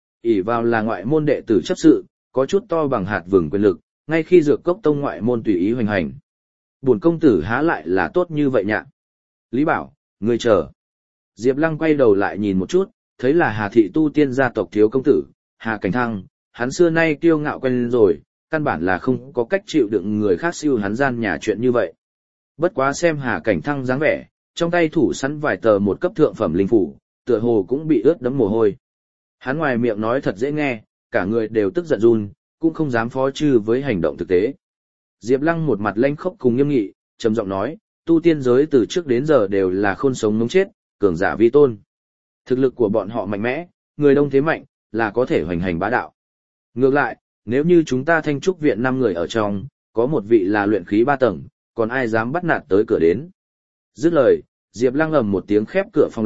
S1: ỷ vào là ngoại môn đệ tử chấp sự, có chút to bằng hạt vừng quyền lực, ngay khi Dược Cốc tông ngoại môn tùy ý hoành hành. Bổn công tử há lại là tốt như vậy nhạ. Lý Bảo, ngươi chờ. Diệp Lăng quay đầu lại nhìn một chút, thấy là Hà thị tu tiên gia tộc thiếu công tử, Hà Cảnh Thăng, hắn xưa nay kiêu ngạo quen rồi, căn bản là không có cách chịu đựng người khác siêu hắn gian nhà chuyện như vậy. Bất quá xem Hà Cảnh Thăng dáng vẻ, trong tay thủ sẵn vài tờ một cấp thượng phẩm linh phủ, tựa hồ cũng bị ướt đẫm mồ hôi. Hắn ngoài miệng nói thật dễ nghe, cả người đều tức giận run, cũng không dám phó chư với hành động thực tế. Diệp Lăng một mặt lanh khốc cùng nghiêm nghị, trầm giọng nói, tu tiên giới từ trước đến giờ đều là khôn sống ngống chết, cường giả vi tôn. Thực lực của bọn họ mạnh mẽ, người đông thế mạnh, là có thể hoành hành bá đạo. Ngược lại, nếu như chúng ta thanh trúc viện năm người ở trong, có một vị là luyện khí ba tầng, còn ai dám bắt nạt tới cửa đến. Dứt lời, Diệp Lăng ầm một tiếng khép cửa phòng lại,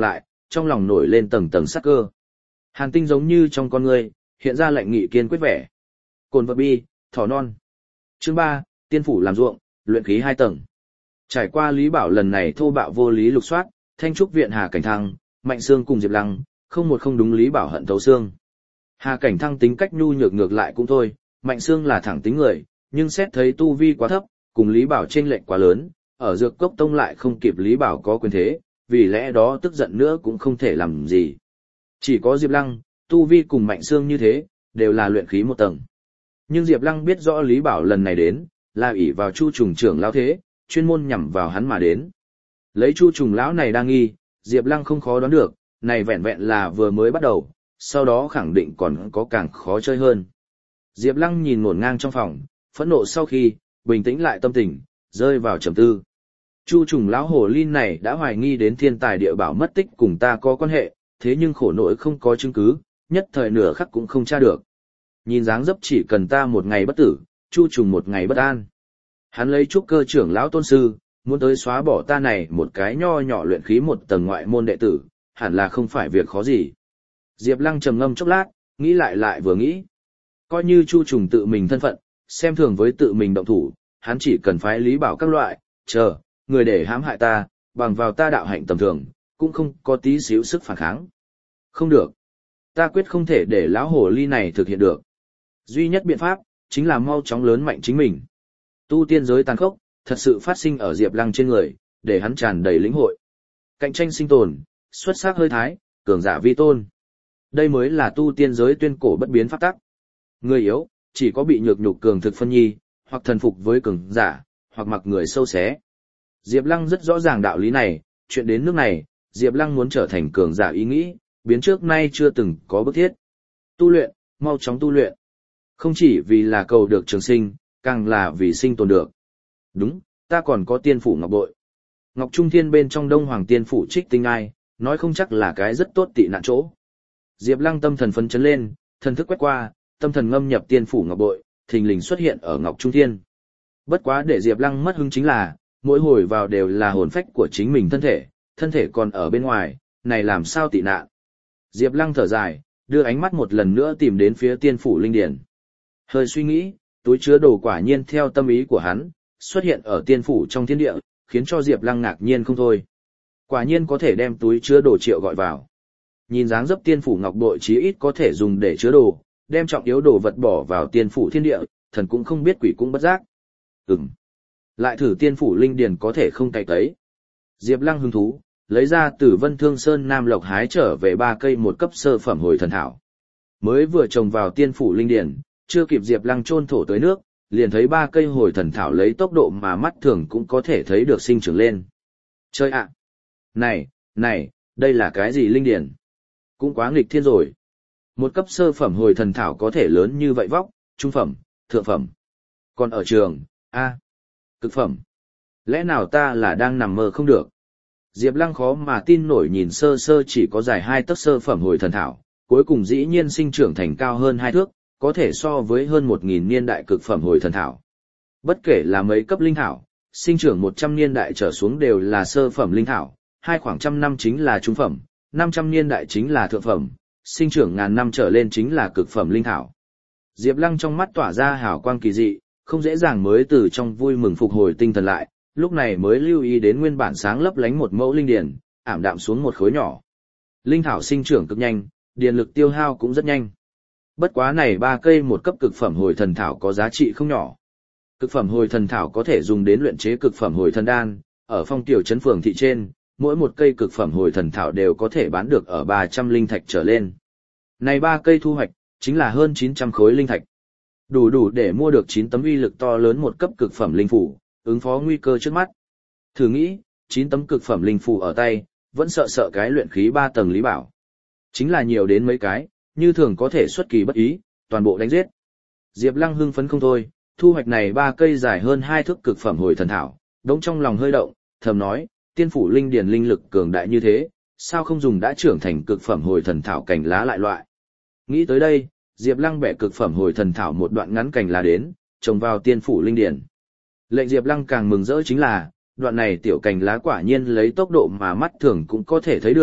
S1: trong lòng nổi lên tầng tầng sắc cơ. Hàn tinh giống như trong con người, hiện ra lạnh nghị kiên quyết vẻ. Cồn vật bi, thỏ non. Chương ba, tiên phủ làm ruộng, luyện khí hai tầng. Trải qua Lý Bảo lần này thô bạo vô lý lục soát, Thanh Trúc viện Hà Cảnh Thăng, Mạnh Sương cùng Diệp Lăng, không một không đúng Lý Bảo hận thấu xương. Hà Cảnh Thăng tính cách nhu nhược ngược lại cũng thôi, Mạnh Sương là thẳng tính người, nhưng xét thấy tu vi quá thấp, cùng Lý Bảo chênh lệch quá lớn, ở Dược Cốc Tông lại không kịp Lý Bảo có quyền thế, vì lẽ đó tức giận nữa cũng không thể làm gì. Chỉ có Diệp Lăng, tu vi cùng Mạnh Sương như thế, đều là luyện khí một tầng. Nhưng Diệp Lăng biết rõ Lý Bảo lần này đến, là ỷ vào Chu Trùng trưởng lão thế, chuyên môn nhằm vào hắn mà đến. Lấy Chu Trùng lão này đang nghi, Diệp Lăng không khó đoán được, này vẹn vẹn là vừa mới bắt đầu, sau đó khẳng định còn có càng khó chơi hơn. Diệp Lăng nhìn ngổn ngang trong phòng, phẫn nộ sau khi, bình tĩnh lại tâm tình, rơi vào trầm tư. Chu Trùng lão hồ ly này đã hoài nghi đến thiên tài địa bảo mất tích cùng ta có quan hệ, thế nhưng khổ nỗi không có chứng cứ, nhất thời nửa khắc cũng không tra được. Nhìn dáng dấp chỉ cần ta một ngày bất tử, Chu Trùng một ngày bất an. Hắn lấy trúc cơ trưởng lão tôn sư, muốn tới xóa bỏ ta này một cái nho nhỏ luyện khí một tầng ngoại môn đệ tử, hẳn là không phải việc khó gì. Diệp Lăng trầm ngâm chốc lát, nghĩ lại lại vừa nghĩ. Coi như Chu Trùng tự mình thân phận, xem thường với tự mình động thủ, hắn chỉ cần phái Lý Bảo các loại, chờ, người để hãm hại ta, bằng vào ta đạo hạnh tầm thường, cũng không có tí xíu sức phản kháng. Không được. Ta quyết không thể để lão hồ ly này thực hiện được. Duy nhất biện pháp, chính là mau chóng lớn mạnh chính mình. Tu tiên giới tàn khốc, thật sự phát sinh ở Diệp Lăng trên người, để hắn tràn đầy lĩnh hội. Cạnh tranh sinh tồn, xuất sắc hơi thái, cường giả vi tôn. Đây mới là tu tiên giới tuyên cổ bất biến pháp tắc. Người yếu, chỉ có bị nhược nhục cường thực phân nhi, hoặc thần phục với cường giả, hoặc mặc người sâu xé. Diệp Lăng rất rõ ràng đạo lý này, chuyện đến nước này, Diệp Lăng muốn trở thành cường giả ý nghĩ, biến trước nay chưa từng có bức thiết. Tu luyện, mau chóng tu luyện. Không chỉ vì là cầu được trường sinh, càng là vì sinh tồn được. Đúng, ta còn có tiên phủ ngọc bội. Ngọc Trung Thiên bên trong Đông Hoàng tiên phủ trích tinh ai, nói không chắc là cái rất tốt tị nạn chỗ. Diệp Lăng tâm thần phấn chấn lên, thần thức quét qua, tâm thần ngâm nhập tiên phủ ngọc bội, thình lình xuất hiện ở Ngọc Trung Thiên. Bất quá để Diệp Lăng mất hứng chính là, mỗi hồi vào đều là hồn phách của chính mình thân thể, thân thể còn ở bên ngoài, này làm sao tị nạn. Diệp Lăng thở dài, đưa ánh mắt một lần nữa tìm đến phía tiên phủ linh điển. Hơi suy nghĩ, túi chứa đồ quả nhiên theo tâm ý của hắn, xuất hiện ở tiên phủ trong thiên địa, khiến cho Diệp Lăng ngạc nhiên không thôi. Quả nhiên có thể đem túi chứa đồ triệu gọi vào. Nhìn dáng dấp tiên phủ ngọc bội chí ít có thể dùng để chứa đồ, đem trọng yếu đồ vật bỏ vào tiên phủ thiên địa, thần cũng không biết quỷ cũng bất giác. Ừm. Lại thử tiên phủ linh điển có thể không cày cấy. Diệp Lăng hứng thú, lấy ra từ Vân Thương Sơn Nam Lộc hái trở về ba cây một cấp sơ phẩm hồi thần thảo. Mới vừa trồng vào tiên phủ linh điển, chưa kịp Diệp Lăng chôn thổ tới nước, liền thấy ba cây hồi thần thảo lấy tốc độ mà mắt thường cũng có thể thấy được sinh trưởng lên. Chơi ạ! Này, này, đây là cái gì linh điển? Cũng quá nghịch thiên rồi. Một cấp sơ phẩm hồi thần thảo có thể lớn như vậy vóc, trung phẩm, thượng phẩm. Còn ở trường, a, cực phẩm. Lẽ nào ta là đang nằm mơ không được? Diệp Lăng khó mà tin nổi nhìn sơ sơ chỉ có dài hai tấc sơ phẩm hồi thần thảo, cuối cùng dĩ nhiên sinh trưởng thành cao hơn hai thước, có thể so với hơn một nghìn niên đại cực phẩm hồi thần thảo. Bất kể là mấy cấp linh thảo, sinh trưởng một trăm niên đại trở xuống đều là sơ phẩm linh thảo, hai khoảng trăm năm chính là trung phẩm, năm trăm niên đại chính là thượng phẩm, sinh trưởng ngàn năm trở lên chính là cực phẩm linh thảo. Diệp Lăng trong mắt tỏa ra hào quang kỳ dị, không dễ dàng mới từ trong vui mừng phục hồi tinh thần lại, lúc này mới lưu ý đến nguyên bản sáng lấp lánh một mẫu linh điển, ảm đạm xuống một khối nhỏ. Linh thảo sinh trưởng cực nhanh, điện lực tiêu hao cũng rất nhanh. Bất quá này ba cây một cấp cực phẩm hồi thần thảo có giá trị không nhỏ. Cực phẩm hồi thần thảo có thể dùng đến luyện chế cực phẩm hồi thần đan, ở phong tiểu trấn phường thị trên, mỗi một cây cực phẩm hồi thần thảo đều có thể bán được ở ba trăm linh thạch trở lên. Này ba cây thu hoạch, chính là hơn chín trăm khối linh thạch. Đủ đủ để mua được chín tấm uy lực to lớn một cấp cực phẩm linh phủ, ứng phó nguy cơ trước mắt. Thử nghĩ, chín tấm cực phẩm linh phủ ở tay, vẫn sợ sợ cái luyện khí ba tầng Lý Bảo. Chính là nhiều đến mấy cái, như thường có thể xuất kỳ bất ý, toàn bộ đánh giết. Diệp Lăng hưng phấn không thôi, thu hoạch này ba cây dài hơn hai thước cực phẩm hồi thần thảo, đống trong lòng hơi động, thầm nói, tiên phủ linh điển linh lực cường đại như thế, sao không dùng đã trưởng thành cực phẩm hồi thần thảo cành lá lại loại. Nghĩ tới đây, Diệp Lăng bẻ cực phẩm hồi thần thảo một đoạn ngắn cành lá đến, trồng vào tiên phủ linh điển. Lệnh Diệp Lăng càng mừng rỡ chính là, đoạn này tiểu cành lá quả nhiên lấy tốc độ mà mắt thường cũng có thể thấy được,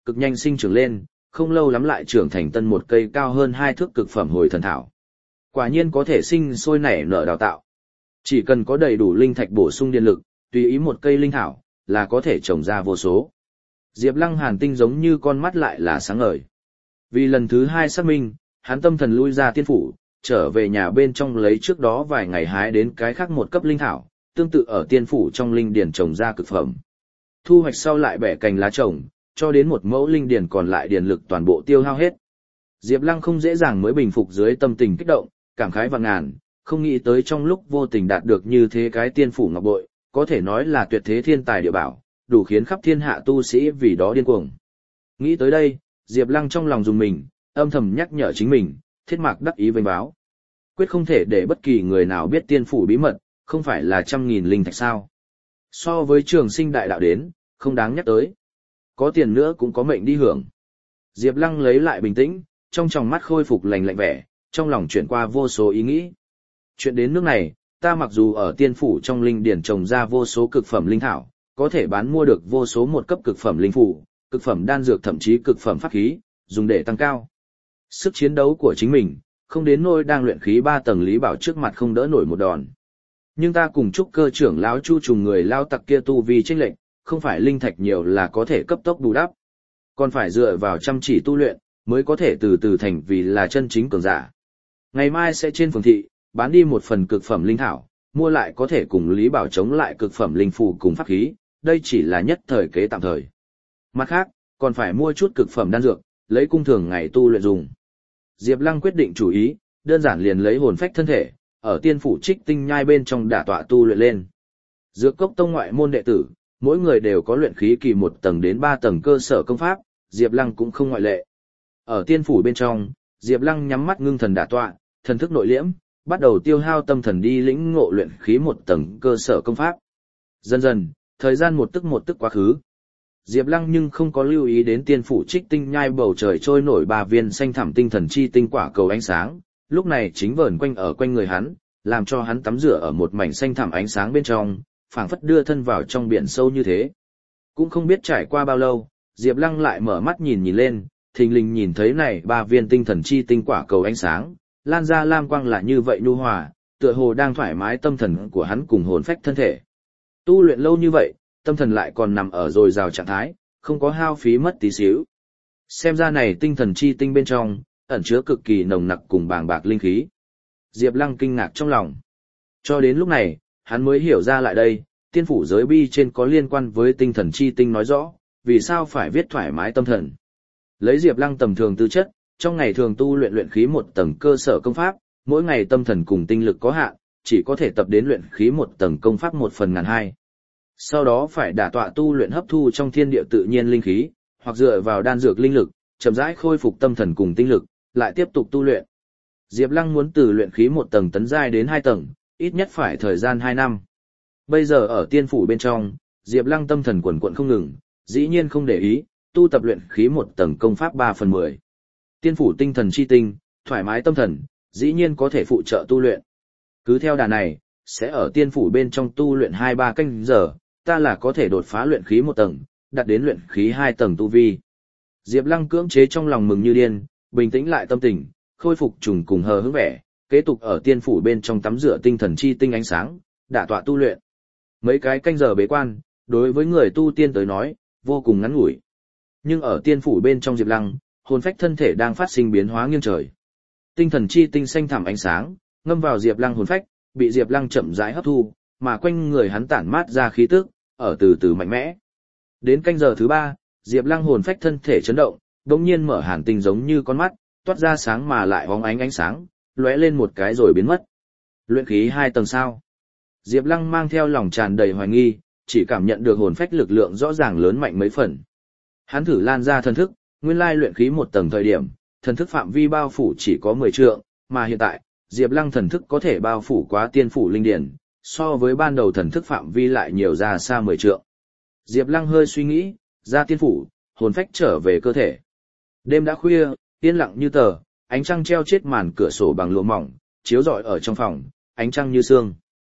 S1: cực nhanh sinh trưởng lên, không lâu lắm lại trưởng thành tân một cây cao hơn hai thước cực phẩm hồi thần thảo. Quả nhiên có thể sinh sôi nảy nở đào tạo. Chỉ cần có đầy đủ linh thạch bổ sung điện lực, tùy ý một cây linh thảo, là có thể trồng ra vô số. Diệp Lăng Hàn tinh giống như con mắt lại là sáng ngời. Vì lần thứ hai xác minh, hắn tâm thần lui ra tiên phủ, trở về nhà bên trong lấy trước đó vài ngày hái đến cái khác một cấp linh thảo, tương tự ở tiên phủ trong linh điển trồng ra cực phẩm. Thu hoạch sau lại bẻ cành lá trồng, cho đến một mẫu linh điển còn lại điển lực toàn bộ tiêu hao hết. Diệp Lăng không dễ dàng mới bình phục dưới tâm tình kích động, cảm khái vạn ngàn, không nghĩ tới trong lúc vô tình đạt được như thế cái tiên phủ ngọc bội, có thể nói là tuyệt thế thiên tài địa bảo, đủ khiến khắp thiên hạ tu sĩ vì đó điên cuồng. Nghĩ tới đây, Diệp Lăng trong lòng dùng mình, âm thầm nhắc nhở chính mình, thiết mạc đắc ý vênh báo. Quyết không thể để bất kỳ người nào biết tiên phủ bí mật, không phải là trăm nghìn linh thạch sao. So với trường sinh đại đạo đến, không đáng nhắc tới. Có tiền nữa cũng có mệnh đi hưởng. Diệp Lăng lấy lại bình tĩnh, trong tròng mắt khôi phục lành lạnh vẻ, trong lòng chuyển qua vô số ý nghĩ. Chuyện đến nước này, ta mặc dù ở tiên phủ trong linh điển trồng ra vô số cực phẩm linh thảo, có thể bán mua được vô số một cấp cực phẩm linh phủ, cực phẩm đan dược thậm chí cực phẩm pháp khí, dùng để tăng cao sức chiến đấu của chính mình, không đến nỗi đang luyện khí ba tầng Lý Bảo trước mặt không đỡ nổi một đòn. Nhưng ta cùng chúc cơ trưởng lão Chu trùng người lao tặc kia tu vi chênh lệnh, không phải linh thạch nhiều là có thể cấp tốc bù đắp, còn phải dựa vào chăm chỉ tu luyện, mới có thể từ từ thành vì là chân chính cường giả. Ngày mai sẽ trên phường thị, bán đi một phần cực phẩm linh thảo, mua lại có thể cùng Lý Bảo chống lại cực phẩm linh phù cùng pháp khí, đây chỉ là nhất thời kế tạm thời. Mặt khác, còn phải mua chút cực phẩm đan dược, lấy cung thường ngày tu luyện dùng. Diệp Lăng quyết định chủ ý, đơn giản liền lấy hồn phách thân thể, ở tiên phủ Trích Tinh Nhai bên trong đả tọa tu luyện lên. Dược Cốc tông ngoại môn đệ tử, mỗi người đều có luyện khí kỳ một tầng đến ba tầng cơ sở công pháp, Diệp Lăng cũng không ngoại lệ. Ở tiên phủ bên trong, Diệp Lăng nhắm mắt ngưng thần đả tọa, thần thức nội liễm, bắt đầu tiêu hao tâm thần đi lĩnh ngộ luyện khí một tầng cơ sở công pháp. Dần dần, thời gian một tức một tức quá khứ. Diệp Lăng nhưng không có lưu ý đến tiên phủ Trích Tinh Nhai bầu trời trôi nổi ba viên xanh thẳm tinh thần chi tinh quả cầu ánh sáng, lúc này chính vờn quanh ở quanh người hắn, làm cho hắn tắm rửa ở một mảnh xanh thẳm ánh sáng bên trong, phảng phất đưa thân vào trong biển sâu như thế. Cũng không biết trải qua bao lâu, Diệp Lăng lại mở mắt nhìn nhìn lên, thình lình nhìn thấy này ba viên tinh thần chi tinh quả cầu ánh sáng, lan ra lam quang là như vậy nhu hòa, tựa hồ đang thoải mái tâm thần của hắn cùng hồn phách thân thể. Tu luyện lâu như vậy, tâm thần lại còn nằm ở dồi dào trạng thái, không có hao phí mất tí xíu. Xem ra này tinh thần chi tinh bên trong, ẩn chứa cực kỳ nồng nặc cùng bàng bạc linh khí. Diệp Lăng kinh ngạc trong lòng. Cho đến lúc này, hắn mới hiểu ra lại đây, tiên phủ giới bi trên có liên quan với tinh thần chi tinh nói rõ, vì sao phải viết thoải mái tâm thần. Lấy Diệp Lăng tầm thường tư chất, trong ngày thường tu luyện luyện khí một tầng cơ sở công pháp, mỗi ngày tâm thần cùng tinh lực có hạn, chỉ có thể tập đến luyện khí một tầng công pháp một phần ngàn hai. Sau đó phải đả tọa tu luyện hấp thu trong thiên địa tự nhiên linh khí, hoặc dựa vào đan dược linh lực, chậm rãi khôi phục tâm thần cùng tinh lực, lại tiếp tục tu luyện. Diệp Lăng muốn từ luyện khí một tầng tấn giai đến hai tầng, ít nhất phải thời gian hai năm. Bây giờ ở tiên phủ bên trong, Diệp Lăng tâm thần quần quật không ngừng, dĩ nhiên không để ý, tu tập luyện khí một tầng công pháp ba phần mười. Tiên phủ tinh thần chi tinh, thoải mái tâm thần, dĩ nhiên có thể phụ trợ tu luyện. Cứ theo đà này, sẽ ở tiên phủ bên trong tu luyện hai ba canh giờ, ta là có thể đột phá luyện khí một tầng, đạt đến luyện khí hai tầng tu vi. Diệp Lăng cưỡng chế trong lòng mừng như điên, bình tĩnh lại tâm tình, khôi phục trùng cùng hờ hững vẻ, kế tục ở tiên phủ bên trong tắm rửa tinh thần chi tinh ánh sáng, đả tọa tu luyện. Mấy cái canh giờ bế quan, đối với người tu tiên tới nói, vô cùng ngắn ngủi. Nhưng ở tiên phủ bên trong Diệp Lăng, hồn phách thân thể đang phát sinh biến hóa nghiêng trời. Tinh thần chi tinh xanh thẳm ánh sáng, ngâm vào Diệp Lăng hồn phách, bị Diệp Lăng chậm rãi hấp thu, mà quanh người hắn tản mát ra khí tức, ở từ từ mạnh mẽ. Đến canh giờ thứ ba, Diệp Lăng hồn phách thân thể chấn động, đột nhiên mở hàn tinh giống như con mắt, toát ra sáng mà lại bóng ánh ánh sáng, lóe lên một cái rồi biến mất. Luyện khí hai tầng sao? Diệp Lăng mang theo lòng tràn đầy hoài nghi, chỉ cảm nhận được hồn phách lực lượng rõ ràng lớn mạnh mấy phần. Hắn thử lan ra thần thức, nguyên lai luyện khí một tầng thời điểm, thần thức phạm vi bao phủ chỉ có mười trượng, mà hiện tại, Diệp Lăng thần thức có thể bao phủ quá tiên phủ linh điển, so với ban đầu thần thức phạm vi lại nhiều ra xa mười trượng. Diệp Lăng hơi suy nghĩ, ra tiên phủ, hồn phách trở về cơ thể. Đêm đã khuya, yên lặng như tờ, ánh trăng treo chết màn cửa sổ bằng lụa mỏng, chiếu rọi ở trong phòng, ánh trăng như sương.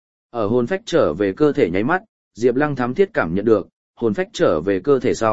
S1: Ở hồn phách trở về cơ thể nháy mắt, Diệp Lăng thám thiết cảm nhận được, hồn phách trở về cơ thể sau,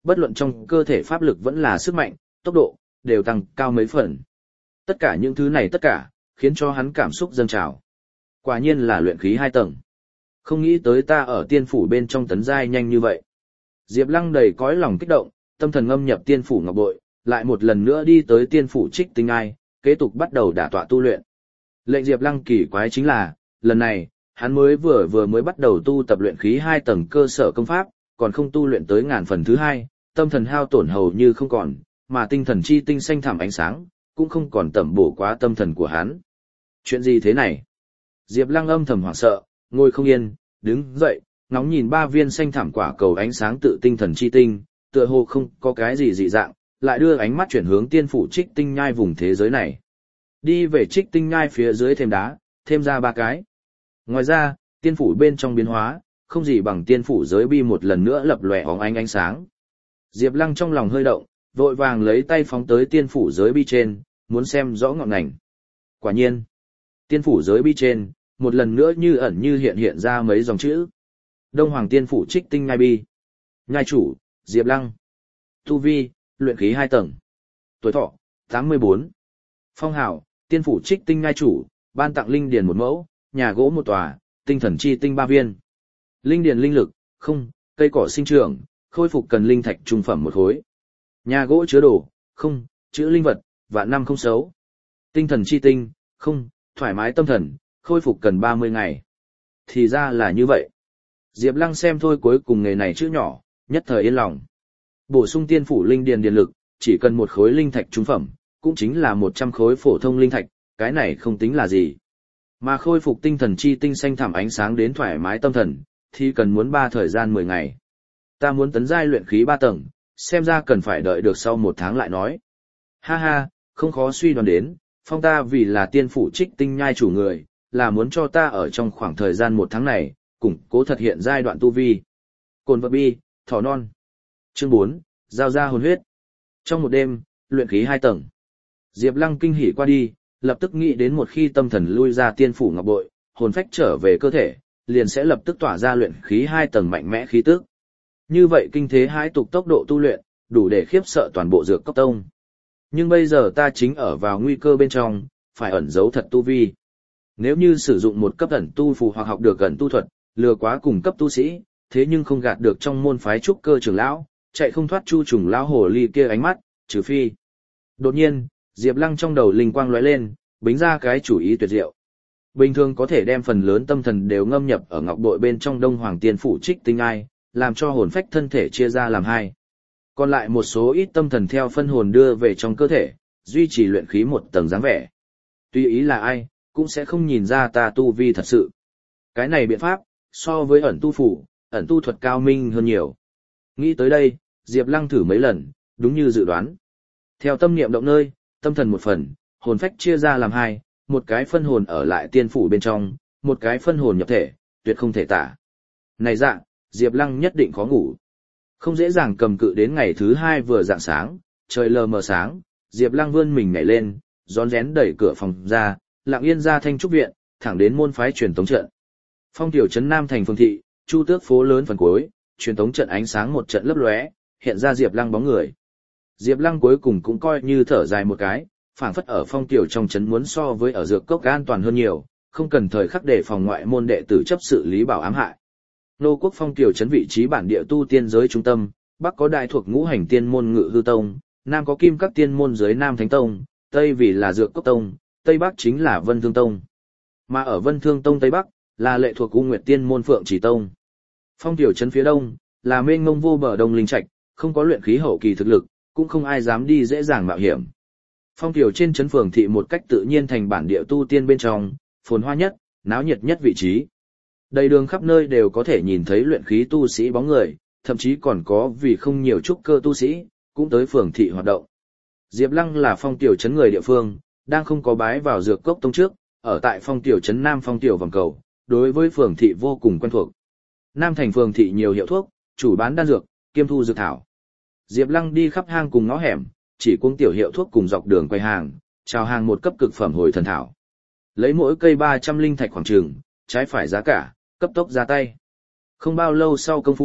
S1: bất luận trong cơ thể pháp lực vẫn là sức mạnh, tốc độ, đều tăng cao mấy phần. Tất cả những thứ này tất cả, khiến cho hắn cảm xúc dâng trào. Quả nhiên là luyện khí hai tầng. Không nghĩ tới ta ở tiên phủ bên trong tấn giai nhanh như vậy. Diệp Lăng đầy cõi lòng kích động, tâm thần ngâm nhập tiên phủ ngọc bội, lại một lần nữa đi tới tiên phủ Trích Tinh Ai, kế tục bắt đầu đả tọa tu luyện. Lệnh Diệp Lăng kỳ quái chính là, lần này, hắn mới vừa vừa mới bắt đầu tu tập luyện khí hai tầng cơ sở công pháp, còn không tu luyện tới ngàn phần thứ hai, tâm thần hao tổn hầu như không còn, mà tinh thần chi tinh xanh thẳm ánh sáng, cũng không còn tẩm bổ quá tâm thần của hắn. Chuyện gì thế này? Diệp Lăng âm thầm hoảng sợ, ngồi không yên, đứng dậy, ngóng nhìn ba viên xanh thẳm quả cầu ánh sáng tự tinh thần chi tinh, tựa hồ không có cái gì dị dạng, lại đưa ánh mắt chuyển hướng tiên phủ Trích Tinh Nhai vùng thế giới này. Đi về Trích Tinh Nhai phía dưới thêm đá, thêm ra ba cái. Ngoài ra, tiên phủ bên trong biến hóa, không gì bằng tiên phủ giới bi một lần nữa lập lòe óng ánh ánh sáng. Diệp Lăng trong lòng hơi động, vội vàng lấy tay phóng tới tiên phủ giới bi trên, muốn xem rõ ngọn ngành. Quả nhiên, tiên phủ giới bi trên, một lần nữa như ẩn như hiện hiện ra mấy dòng chữ. Đông Hoàng tiên phủ Trích Tinh Nhai bi. Nhai chủ, Diệp Lăng. Tu vi, luyện khí hai tầng. Tuổi thọ, tám mươi bốn. Phong hào, tiên phủ Trích Tinh Nhai chủ, ban tặng linh điền một mẫu, nhà gỗ một tòa, tinh thần chi tinh ba viên. Linh điền linh lực, không, cây cỏ sinh trưởng, khôi phục cần linh thạch trung phẩm một khối. Nhà gỗ chứa đồ, không, chữ linh vật, vạn năm không xấu. Tinh thần chi tinh, không, thoải mái tâm thần, khôi phục cần ba mươi ngày. Thì ra là như vậy. Diệp Lăng xem thôi cuối cùng nghề này chữ nhỏ, nhất thời yên lòng. Bổ sung tiên phủ linh điền điền lực, chỉ cần một khối linh thạch trung phẩm, cũng chính là một trăm khối phổ thông linh thạch, cái này không tính là gì. Mà khôi phục tinh thần chi tinh xanh thẳm ánh sáng đến thoải mái tâm thần, thì cần muốn ba thời gian mười ngày. Ta muốn tấn giai luyện khí ba tầng, xem ra cần phải đợi được sau một tháng lại nói. Ha ha, không khó suy đoán đến, phong ta vì là tiên phủ Trích Tinh Nhai chủ người, là muốn cho ta ở trong khoảng thời gian một tháng này, củng cố thực hiện giai đoạn tu vi. Cồn vật bi, thỏ non. Chương bốn, giao ra hồn huyết. Trong một đêm, luyện khí hai tầng. Diệp Lăng kinh hỉ qua đi, lập tức nghĩ đến một khi tâm thần lui ra tiên phủ ngọc bội, hồn phách trở về cơ thể, liền sẽ lập tức tỏa ra luyện khí hai tầng mạnh mẽ khí tức. Như vậy kinh thế hãi tục tốc độ tu luyện, đủ để khiếp sợ toàn bộ Dược Cốc Tông. Nhưng bây giờ ta chính ở vào nguy cơ bên trong, phải ẩn giấu thật tu vi. Nếu như sử dụng một cấp ẩn tu phù hoặc học được ẩn tu thuật, lừa quá cùng cấp tu sĩ, thế nhưng không gạt được trong môn phái trúc cơ trưởng lão, chạy không thoát chu trùng lão hồ ly kia ánh mắt, trừ phi. Đột nhiên, Diệp Lăng trong đầu linh quang lóe lên, bính ra cái chủ ý tuyệt diệu. Bình thường có thể đem phần lớn tâm thần đều ngâm nhập ở ngọc bội bên trong Đông Hoàng tiên phủ Trích Tinh Ai, làm cho hồn phách thân thể chia ra làm hai. Còn lại một số ít tâm thần theo phân hồn đưa về trong cơ thể, duy trì luyện khí một tầng dáng vẻ. Tuy ý là ai, cũng sẽ không nhìn ra ta tu vi thật sự. Cái này biện pháp, so với ẩn tu phủ, ẩn tu thuật cao minh hơn nhiều. Nghĩ tới đây, Diệp Lăng thử mấy lần, đúng như dự đoán. Theo tâm niệm động nơi, tâm thần một phần, hồn phách chia ra làm hai, một cái phân hồn ở lại tiên phủ bên trong, một cái phân hồn nhập thể, tuyệt không thể tả. Này dạ, Diệp Lăng nhất định khó ngủ. Không dễ dàng cầm cự đến ngày thứ hai vừa rạng sáng, trời lờ mờ sáng, Diệp Lăng vươn mình nhảy lên, rón rén đẩy cửa phòng ra, lặng yên ra Thanh Trúc viện, thẳng đến môn phái truyền tống trận. Phong tiểu trấn Nam thành phương thị, Chu Tước phố lớn phần cuối, truyền tống trận ánh sáng một trận lấp lóe, hiện ra Diệp Lăng bóng người. Diệp Lăng cuối cùng cũng coi như thở dài một cái, phảng phất ở phong tiểu trong trấn muốn so với ở Dược Cốc an toàn hơn nhiều, không cần thời khắc để phòng ngoại môn đệ tử chấp sự lý bảo ám hại. Nô quốc phong tiểu trấn vị trí bản địa tu tiên giới trung tâm, bắc có đại thuộc ngũ hành tiên môn Ngự Hư Tông, nam có kim các tiên môn dưới Nam Thánh Tông, tây vì là Dược Cốc Tông, tây bắc chính là Vân Thương Tông. Mà ở Vân Thương Tông tây bắc là lệ thuộc U Nguyệt Tiên môn Phượng Chỉ Tông. Phong tiểu trấn phía đông là mênh mông vô bờ Đông Linh Trạch, không có luyện khí hậu kỳ thực lực, cũng không ai dám đi dễ dàng mạo hiểm. Phong tiểu trên trấn phường thị một cách tự nhiên thành bản địa tu tiên bên trong, phồn hoa nhất, náo nhiệt nhất vị trí. Đầy đường khắp nơi đều có thể nhìn thấy luyện khí tu sĩ bóng người, thậm chí còn có vì không nhiều trúc cơ tu sĩ, cũng tới phường thị hoạt động. Diệp Lăng là phong tiểu trấn người địa phương, đang không có bái vào Dược Cốc Tông trước, ở tại phong tiểu trấn Nam phong tiểu vòng cầu, đối với phường thị vô cùng quen thuộc. Nam thành phường thị nhiều hiệu thuốc, chủ bán đan dược, kiêm thu dược thảo. Diệp Lăng đi khắp hang cùng ngõ hẻm, chỉ cuống tiểu hiệu thuốc cùng dọc đường quầy hàng, chào hàng một cấp cực phẩm hồi thần thảo. Lấy mỗi cây ba trăm linh thạch khoảng chừng, trái phải giá cả, cấp tốc ra tay. Không bao lâu sau công phu,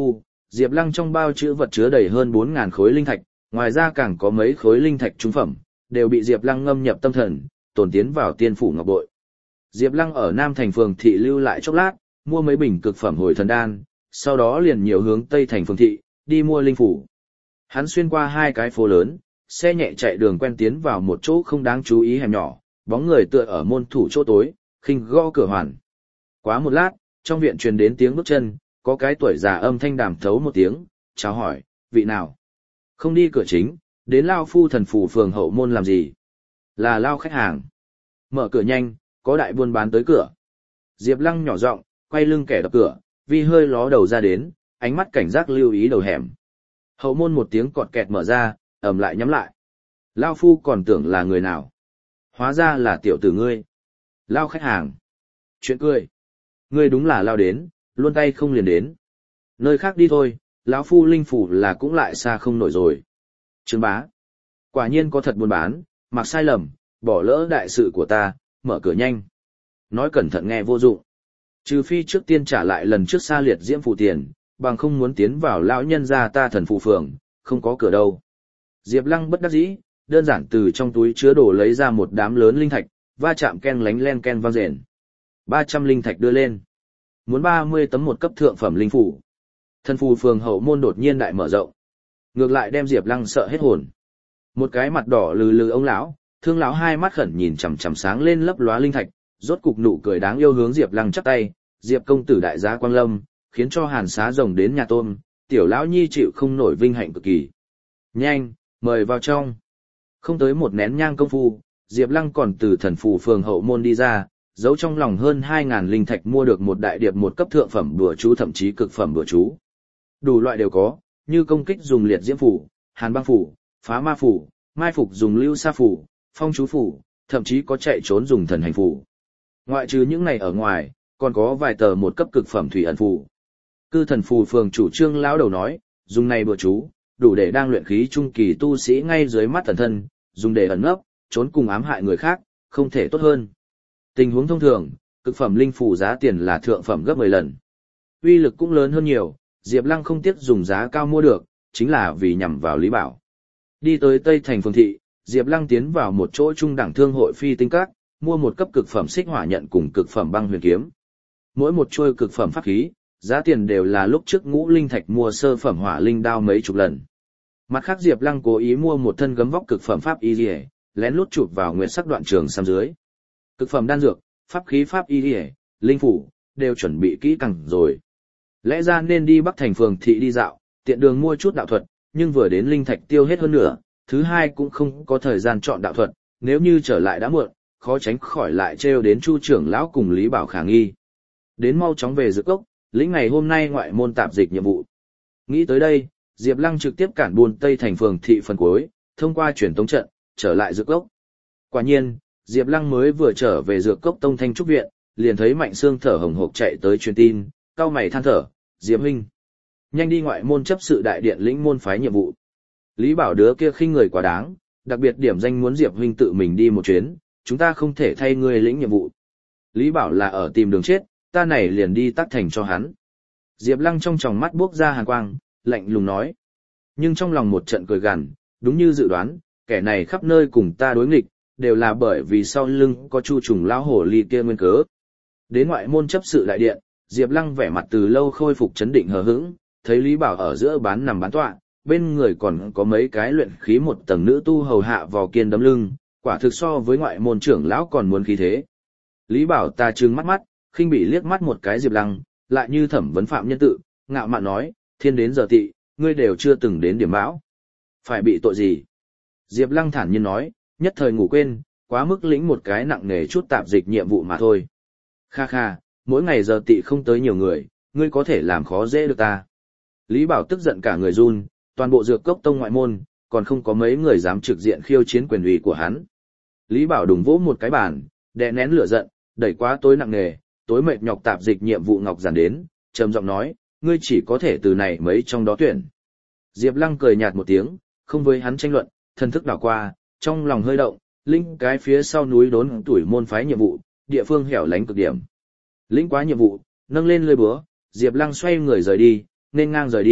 S1: Diệp Lăng trong bao chữ vật chứa đầy hơn bốn nghìn khối linh thạch, ngoài ra càng có mấy khối linh thạch trung phẩm, đều bị Diệp Lăng ngâm nhập tâm thần, tồn tiến vào tiên phủ ngọc bội. Diệp Lăng ở Nam thành phường thị lưu lại chốc lát, mua mấy bình cực phẩm hồi thần đan, sau đó liền nhiều hướng Tây thành phường thị, đi mua linh phủ. Hắn xuyên qua hai cái phố lớn, xe nhẹ chạy đường quen tiến vào một chỗ không đáng chú ý hẻm nhỏ, bóng người tựa ở môn thủ chỗ tối, khinh gõ cửa hoàn. Quá một lát, trong viện truyền đến tiếng bước chân, có cái tuổi già âm thanh đàm thấu một tiếng, chào hỏi, vị nào? Không đi cửa chính, đến Lao Phu Thần Phủ phường hậu môn làm gì? Là Lao khách hàng. Mở cửa nhanh, có đại buôn bán tới cửa. Diệp Lăng nhỏ giọng, quay lưng kẻ đập cửa, Vi hơi ló đầu ra đến, ánh mắt cảnh giác lưu ý đầu hẻm. Hậu môn một tiếng cọt kẹt mở ra, ầm lại nhắm lại. Lao Phu còn tưởng là người nào? Hóa ra là tiểu tử ngươi. Lao khách hàng. Chuyện cười. Ngươi đúng là Lao đến, luôn tay không liền đến. Nơi khác đi thôi, lão Phu linh phủ là cũng lại xa không nổi rồi. Trương bá. Quả nhiên có thật buôn bán, mặc sai lầm, bỏ lỡ đại sự của ta, mở cửa nhanh. Nói cẩn thận nghe vô dụng. Trừ phi trước tiên trả lại lần trước xa liệt diễm phụ tiền, bằng không muốn tiến vào lão nhân gia ta thần phù phường, không có cửa đâu. Diệp Lăng bất đắc dĩ, đơn giản từ trong túi chứa đồ lấy ra một đám lớn linh thạch, va chạm ken lánh len ken vang rền. ba trăm linh thạch đưa lên. Muốn ba mươi tấm một cấp thượng phẩm linh phủ. Thần phù phường hậu môn đột nhiên đại mở rộng. Ngược lại đem Diệp Lăng sợ hết hồn. Một cái mặt đỏ lừ lừ ông lão, thương lão hai mắt khẩn nhìn chằm chằm sáng lên lấp lóa linh thạch, rốt cục nụ cười đáng yêu hướng Diệp Lăng chắp tay, Diệp công tử đại giá quang lâm, khiến cho Hàn Xá rồng đến nhà tôm, tiểu lão nhi chịu không nổi vinh hạnh cực kỳ. Nhanh, mời vào trong. Không tới một nén nhang công phu, Diệp Lăng còn từ thần phù phường hậu môn đi ra, giấu trong lòng hơn hai nghìn linh thạch mua được một đại điệp một cấp thượng phẩm đùa chú thậm chí cực phẩm đùa chú. Đủ loại đều có, như công kích dùng liệt diễm phủ, hàn băng phủ, phá ma phủ, mai phục dùng lưu sa phủ, phong chú phủ, thậm chí có chạy trốn dùng thần hành phủ. Ngoại trừ những này ở ngoài, còn có vài tờ một cấp cực phẩm thủy ẩn phù. Cư thần phù phường chủ trương lão đầu nói, dùng này bừa chú, đủ để đang luyện khí trung kỳ tu sĩ ngay dưới mắt thần thân, dùng để ẩn nấp, trốn cùng ám hại người khác, không thể tốt hơn. Tình huống thông thường, cực phẩm linh phù giá tiền là thượng phẩm gấp mười lần. Uy lực cũng lớn hơn nhiều, Diệp Lăng không tiếc dùng giá cao mua được, chính là vì nhằm vào Lý Bảo. Đi tới Tây thành phường thị, Diệp Lăng tiến vào một chỗ trung đẳng thương hội phi tinh các, mua một cấp cực phẩm xích hỏa nhận cùng cực phẩm băng huyền kiếm. Mỗi một chuôi cực phẩm pháp khí, giá tiền đều là lúc trước ngũ linh thạch mua sơ phẩm hỏa linh đao mấy chục lần. Mặt khác Diệp Lăng cố ý mua một thân gấm vóc cực phẩm pháp y liễu, lén lút chụp vào nguyệt sắc đoạn trường sam dưới. Cực phẩm đan dược, pháp khí pháp y liễu, linh phủ đều chuẩn bị kỹ càng rồi. Lẽ ra nên đi Bắc thành phường thị đi dạo, tiện đường mua chút đạo thuật, nhưng vừa đến linh thạch tiêu hết hơn nữa, thứ hai cũng không có thời gian chọn đạo thuật, nếu như trở lại đã muộn, khó tránh khỏi lại trêu đến Chu trưởng lão cùng Lý Bảo khả nghi. Đến mau chóng về Dược Cốc, lĩnh ngày hôm nay ngoại môn tạp dịch nhiệm vụ. Nghĩ tới đây, Diệp Lăng trực tiếp cản buôn Tây thành phường thị phần cuối, thông qua truyền tống trận, trở lại Dược Cốc. Quả nhiên, Diệp Lăng mới vừa trở về Dược Cốc Tông Thanh Trúc viện, liền thấy Mạnh Sương thở hổn hộc chạy tới truyền tin, cau mày than thở, "Diệp huynh, nhanh đi ngoại môn chấp sự đại điện lĩnh môn phái nhiệm vụ." Lý Bảo đứa kia khinh người quá đáng, đặc biệt điểm danh muốn Diệp huynh tự mình đi một chuyến, chúng ta không thể thay ngươi lĩnh nhiệm vụ. Lý Bảo là ở tìm đường chết, ta này liền đi tắc thành cho hắn. Diệp Lăng trong tròng mắt buốc ra hàn quang, lạnh lùng nói. Nhưng trong lòng một trận cười gằn, đúng như dự đoán, kẻ này khắp nơi cùng ta đối nghịch, đều là bởi vì sau lưng có Chu trùng lão hổ ly kia nguyên cớ. Đến ngoại môn chấp sự đại điện, Diệp Lăng vẻ mặt từ lâu khôi phục chấn định hờ hững, thấy Lý Bảo ở giữa bán nằm bán tọa, bên người còn có mấy cái luyện khí một tầng nữ tu hầu hạ vò kiên đấm lưng, quả thực so với ngoại môn trưởng lão còn muốn khí thế. Lý Bảo ta trừng mắt mắt, khinh bị liếc mắt một cái Diệp Lăng, lại như thẩm vấn phạm nhân tự, ngạo mạn nói, thiên đến giờ tị, ngươi đều chưa từng đến điểm bão. Phải bị tội gì? Diệp Lăng thản nhiên nói, nhất thời ngủ quên, quá mức lĩnh một cái nặng nề chút tạp dịch nhiệm vụ mà thôi. Kha kha, mỗi ngày giờ tị không tới nhiều người, ngươi có thể làm khó dễ được ta. Lý Bảo tức giận cả người run, toàn bộ Dược Cốc Tông ngoại môn, còn không có mấy người dám trực diện khiêu chiến quyền uy của hắn. Lý Bảo đùng vỗ một cái bàn, đè nén lửa giận, đẩy quá tối nặng nề, tối mệt nhọc tạp dịch nhiệm vụ ngọc giản đến, trầm giọng nói, ngươi chỉ có thể từ này mấy trong đó tuyển. Diệp Lăng cười nhạt một tiếng, không với hắn tranh luận, thần thức đảo qua, trong lòng hơi động, linh cái phía sau núi đốn tuổi môn phái nhiệm vụ, địa phương hẻo lánh cực điểm. Lĩnh quá nhiệm vụ, nâng lên lưỡi búa, Diệp Lăng xoay người rời đi, nên ngang rời đi,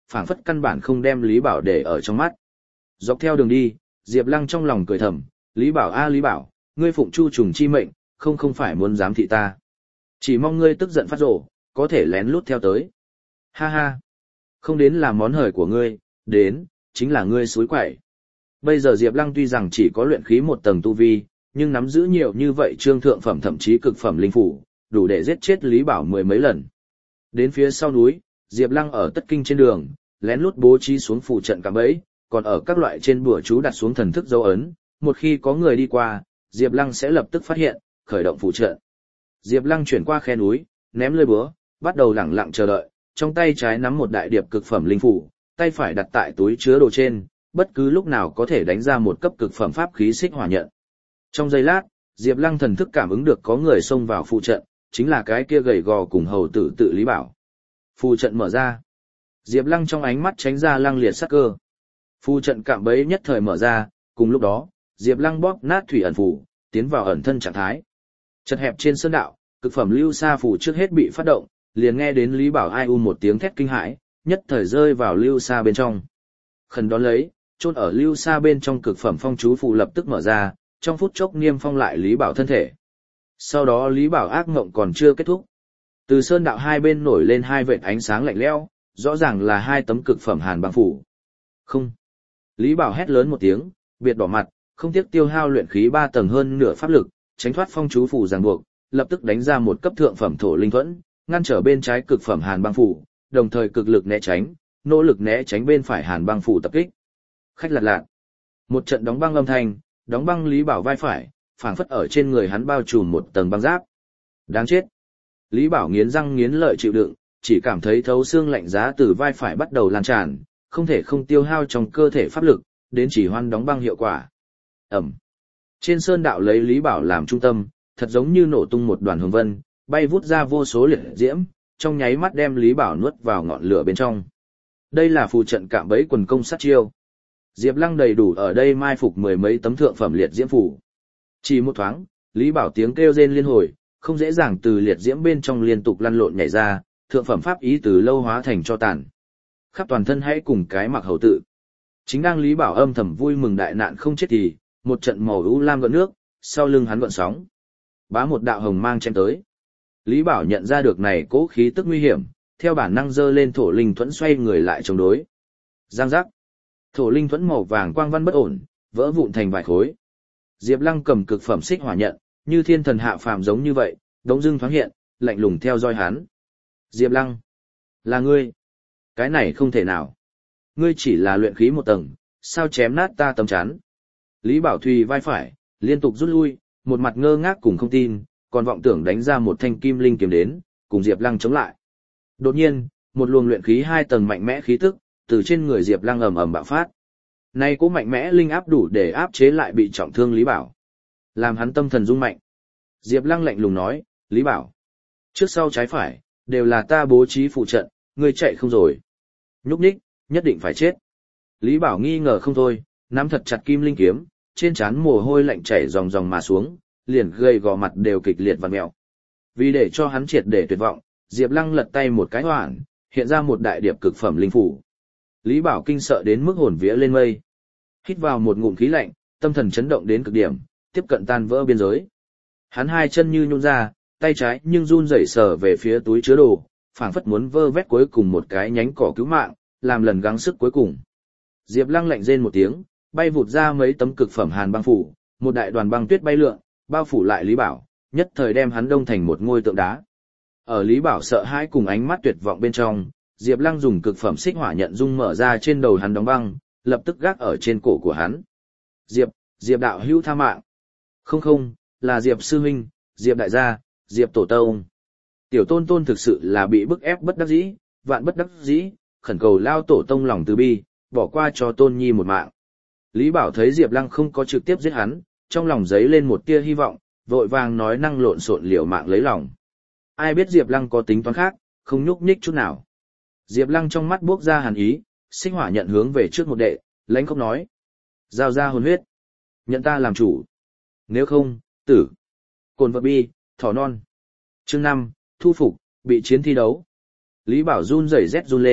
S1: phảng phất căn bản không đem Lý Bảo để ở trong mắt. Dọc theo đường đi, Diệp Lăng trong lòng cười thầm, Lý Bảo a Lý Bảo, ngươi phụng Chu Trùng chi mệnh, không không phải muốn giám thị ta. Chỉ mong ngươi tức giận phát rồ, có thể lén lút theo tới. Ha ha, không đến là món hời của ngươi, đến, chính là ngươi suối quậy. Bây giờ Diệp Lăng tuy rằng chỉ có luyện khí một tầng tu vi, nhưng nắm giữ nhiều như vậy trương thượng phẩm thậm chí cực phẩm linh phủ, đủ để giết chết Lý Bảo mười mấy lần. Đến phía sau núi, Diệp Lăng ở tất kinh trên đường, lén lút bố trí xuống phù trận cạm bẫy, còn ở các loại trên bùa chú đặt xuống thần thức dấu ấn, một khi có người đi qua, Diệp Lăng sẽ lập tức phát hiện, khởi động phù trận. Diệp Lăng chuyển qua khe núi, ném lưỡi búa, bắt đầu lẳng lặng chờ đợi, trong tay trái nắm một đại điệp cực phẩm linh phủ, tay phải đặt tại túi chứa đồ trên, bất cứ lúc nào có thể đánh ra một cấp cực phẩm pháp khí xích hỏa nhận. Trong giây lát, Diệp Lăng thần thức cảm ứng được có người xông vào phù trận, chính là cái kia gầy gò cùng hầu tử tự Lý Bảo. Phù trận mở ra. Diệp Lăng trong ánh mắt tránh ra lăng liệt sắc cơ. Phù trận cạm bẫy nhất thời mở ra, cùng lúc đó, Diệp Lăng bóp nát thủy ẩn phù, tiến vào ẩn thân trạng thái. Chật hẹp trên sơn đạo, cực phẩm lưu sa phù trước hết bị phát động, liền nghe đến Lý Bảo ai u một tiếng thét kinh hãi, nhất thời rơi vào lưu sa bên trong. Khẩn đón lấy, chôn ở lưu sa bên trong cực phẩm phong chú phù lập tức mở ra, trong phút chốc niêm phong lại Lý Bảo thân thể. Sau đó Lý Bảo ác mộng còn chưa kết thúc. Từ sơn đạo hai bên nổi lên hai vệt ánh sáng lạnh lẽo, rõ ràng là hai tấm cực phẩm hàn băng phủ. Không. Lý Bảo hét lớn một tiếng, biệt đỏ mặt, không tiếc tiêu hao luyện khí ba tầng hơn nửa pháp lực, tránh thoát phong chú phủ ràng buộc, lập tức đánh ra một cấp thượng phẩm thổ linh thuẫn, ngăn trở bên trái cực phẩm hàn băng phủ, đồng thời cực lực né tránh, nỗ lực né tránh bên phải hàn băng phủ tập kích. Khách lạt lạt. Một trận đóng băng âm thanh, đóng băng Lý Bảo vai phải, phảng phất ở trên người hắn bao trùm một tầng băng giáp. Đáng chết. Lý Bảo nghiến răng nghiến lợi chịu đựng, chỉ cảm thấy thấu xương lạnh giá từ vai phải bắt đầu lan tràn, không thể không tiêu hao trong cơ thể pháp lực, đến chỉ hoan đóng băng hiệu quả. Ẩm. Trên sơn đạo lấy Lý Bảo làm trung tâm, thật giống như nổ tung một đoàn hồng vân, bay vút ra vô số liệt diễm, trong nháy mắt đem Lý Bảo nuốt vào ngọn lửa bên trong. Đây là phù trận cạm bẫy quần công sát chiêu. Diệp Lăng đầy đủ ở đây mai phục mười mấy tấm thượng phẩm liệt diễm phù. Chỉ một thoáng, Lý Bảo tiếng kêu rên liên hồi, không dễ dàng từ liệt diễm bên trong liên tục lăn lộn nhảy ra, thượng phẩm pháp ý từ lâu hóa thành cho tàn. Khắp toàn thân hãy cùng cái mặc hầu tự. Chính đang Lý Bảo âm thầm vui mừng đại nạn không chết thì, một trận màu u lam gợn nước, sau lưng hắn gợn sóng. Bá một đạo hồng mang chém tới. Lý Bảo nhận ra được này cố khí tức nguy hiểm, theo bản năng giơ lên thổ linh thuẫn xoay người lại chống đối. Giang giác. Thổ linh thuẫn màu vàng quang văn bất ổn, vỡ vụn thành vài khối. Diệp Lăng cầm cực phẩm xích hỏa nhận, như thiên thần hạ phàm giống như vậy, đống dưng thoáng hiện, lạnh lùng theo dõi hắn. Diệp Lăng, là ngươi? Cái này không thể nào. Ngươi chỉ là luyện khí một tầng, sao chém nát ta tấm chắn? Lý Bảo Thùy vai phải, liên tục rút lui, một mặt ngơ ngác cùng không tin, còn vọng tưởng đánh ra một thanh kim linh kiếm đến, cùng Diệp Lăng chống lại. Đột nhiên, một luồng luyện khí hai tầng mạnh mẽ khí tức, từ trên người Diệp Lăng ầm ầm bạo phát. Nay cố mạnh mẽ linh áp đủ để áp chế lại bị trọng thương Lý Bảo, làm hắn tâm thần rung mạnh. Diệp Lăng lạnh lùng nói, Lý Bảo, trước sau trái phải, đều là ta bố trí phụ trận, ngươi chạy không rồi. Nhúc nhích, nhất định phải chết. Lý Bảo nghi ngờ không thôi, nắm thật chặt kim linh kiếm, trên trán mồ hôi lạnh chảy ròng ròng mà xuống, liền gầy gò mặt đều kịch liệt vặn mèo. Vì để cho hắn triệt để tuyệt vọng, Diệp Lăng lật tay một cái hoảng, hiện ra một đại điệp cực phẩm linh phủ. Lý Bảo kinh sợ đến mức hồn vía lên mây. Hít vào một ngụm khí lạnh, tâm thần chấn động đến cực điểm, tiếp cận tan vỡ biên giới. Hắn hai chân như nhũn ra, tay trái nhưng run rẩy sờ về phía túi chứa đồ, phảng phất muốn vơ vét cuối cùng một cái nhánh cỏ cứu mạng, làm lần gắng sức cuối cùng. Diệp Lăng lạnh rên một tiếng, bay vụt ra mấy tấm cực phẩm hàn băng phủ, một đại đoàn băng tuyết bay lượn, bao phủ lại Lý Bảo, nhất thời đem hắn đông thành một ngôi tượng đá. Ở Lý Bảo sợ hãi cùng ánh mắt tuyệt vọng bên trong, Diệp Lăng dùng cực phẩm xích hỏa nhận dung mở ra trên đầu hắn đóng băng, lập tức gác ở trên cổ của hắn. Diệp, Diệp đạo hữu tha mạng. Không không, là Diệp sư huynh, Diệp đại gia, Diệp tổ tông. Tiểu tôn tôn thực sự là bị bức ép bất đắc dĩ, vạn bất đắc dĩ, khẩn cầu lao tổ tông lòng từ bi, bỏ qua cho tôn nhi một mạng. Lý Bảo thấy Diệp Lăng không có trực tiếp giết hắn, trong lòng dấy lên một tia hy vọng, vội vàng nói năng lộn xộn liều mạng lấy lòng. Ai biết Diệp Lăng có tính toán khác, không nhúc nhích chút nào. Diệp Lăng trong mắt buốc ra hàn ý, xích hỏa nhận hướng về trước một đệ, lãnh khốc nói: giao ra hồn huyết, nhận ta làm chủ, nếu không, tử. Cồn vật bi, thỏ non. Chương năm, thu phục, bị chiến thi đấu. Lý Bảo run rẩy rét run lên,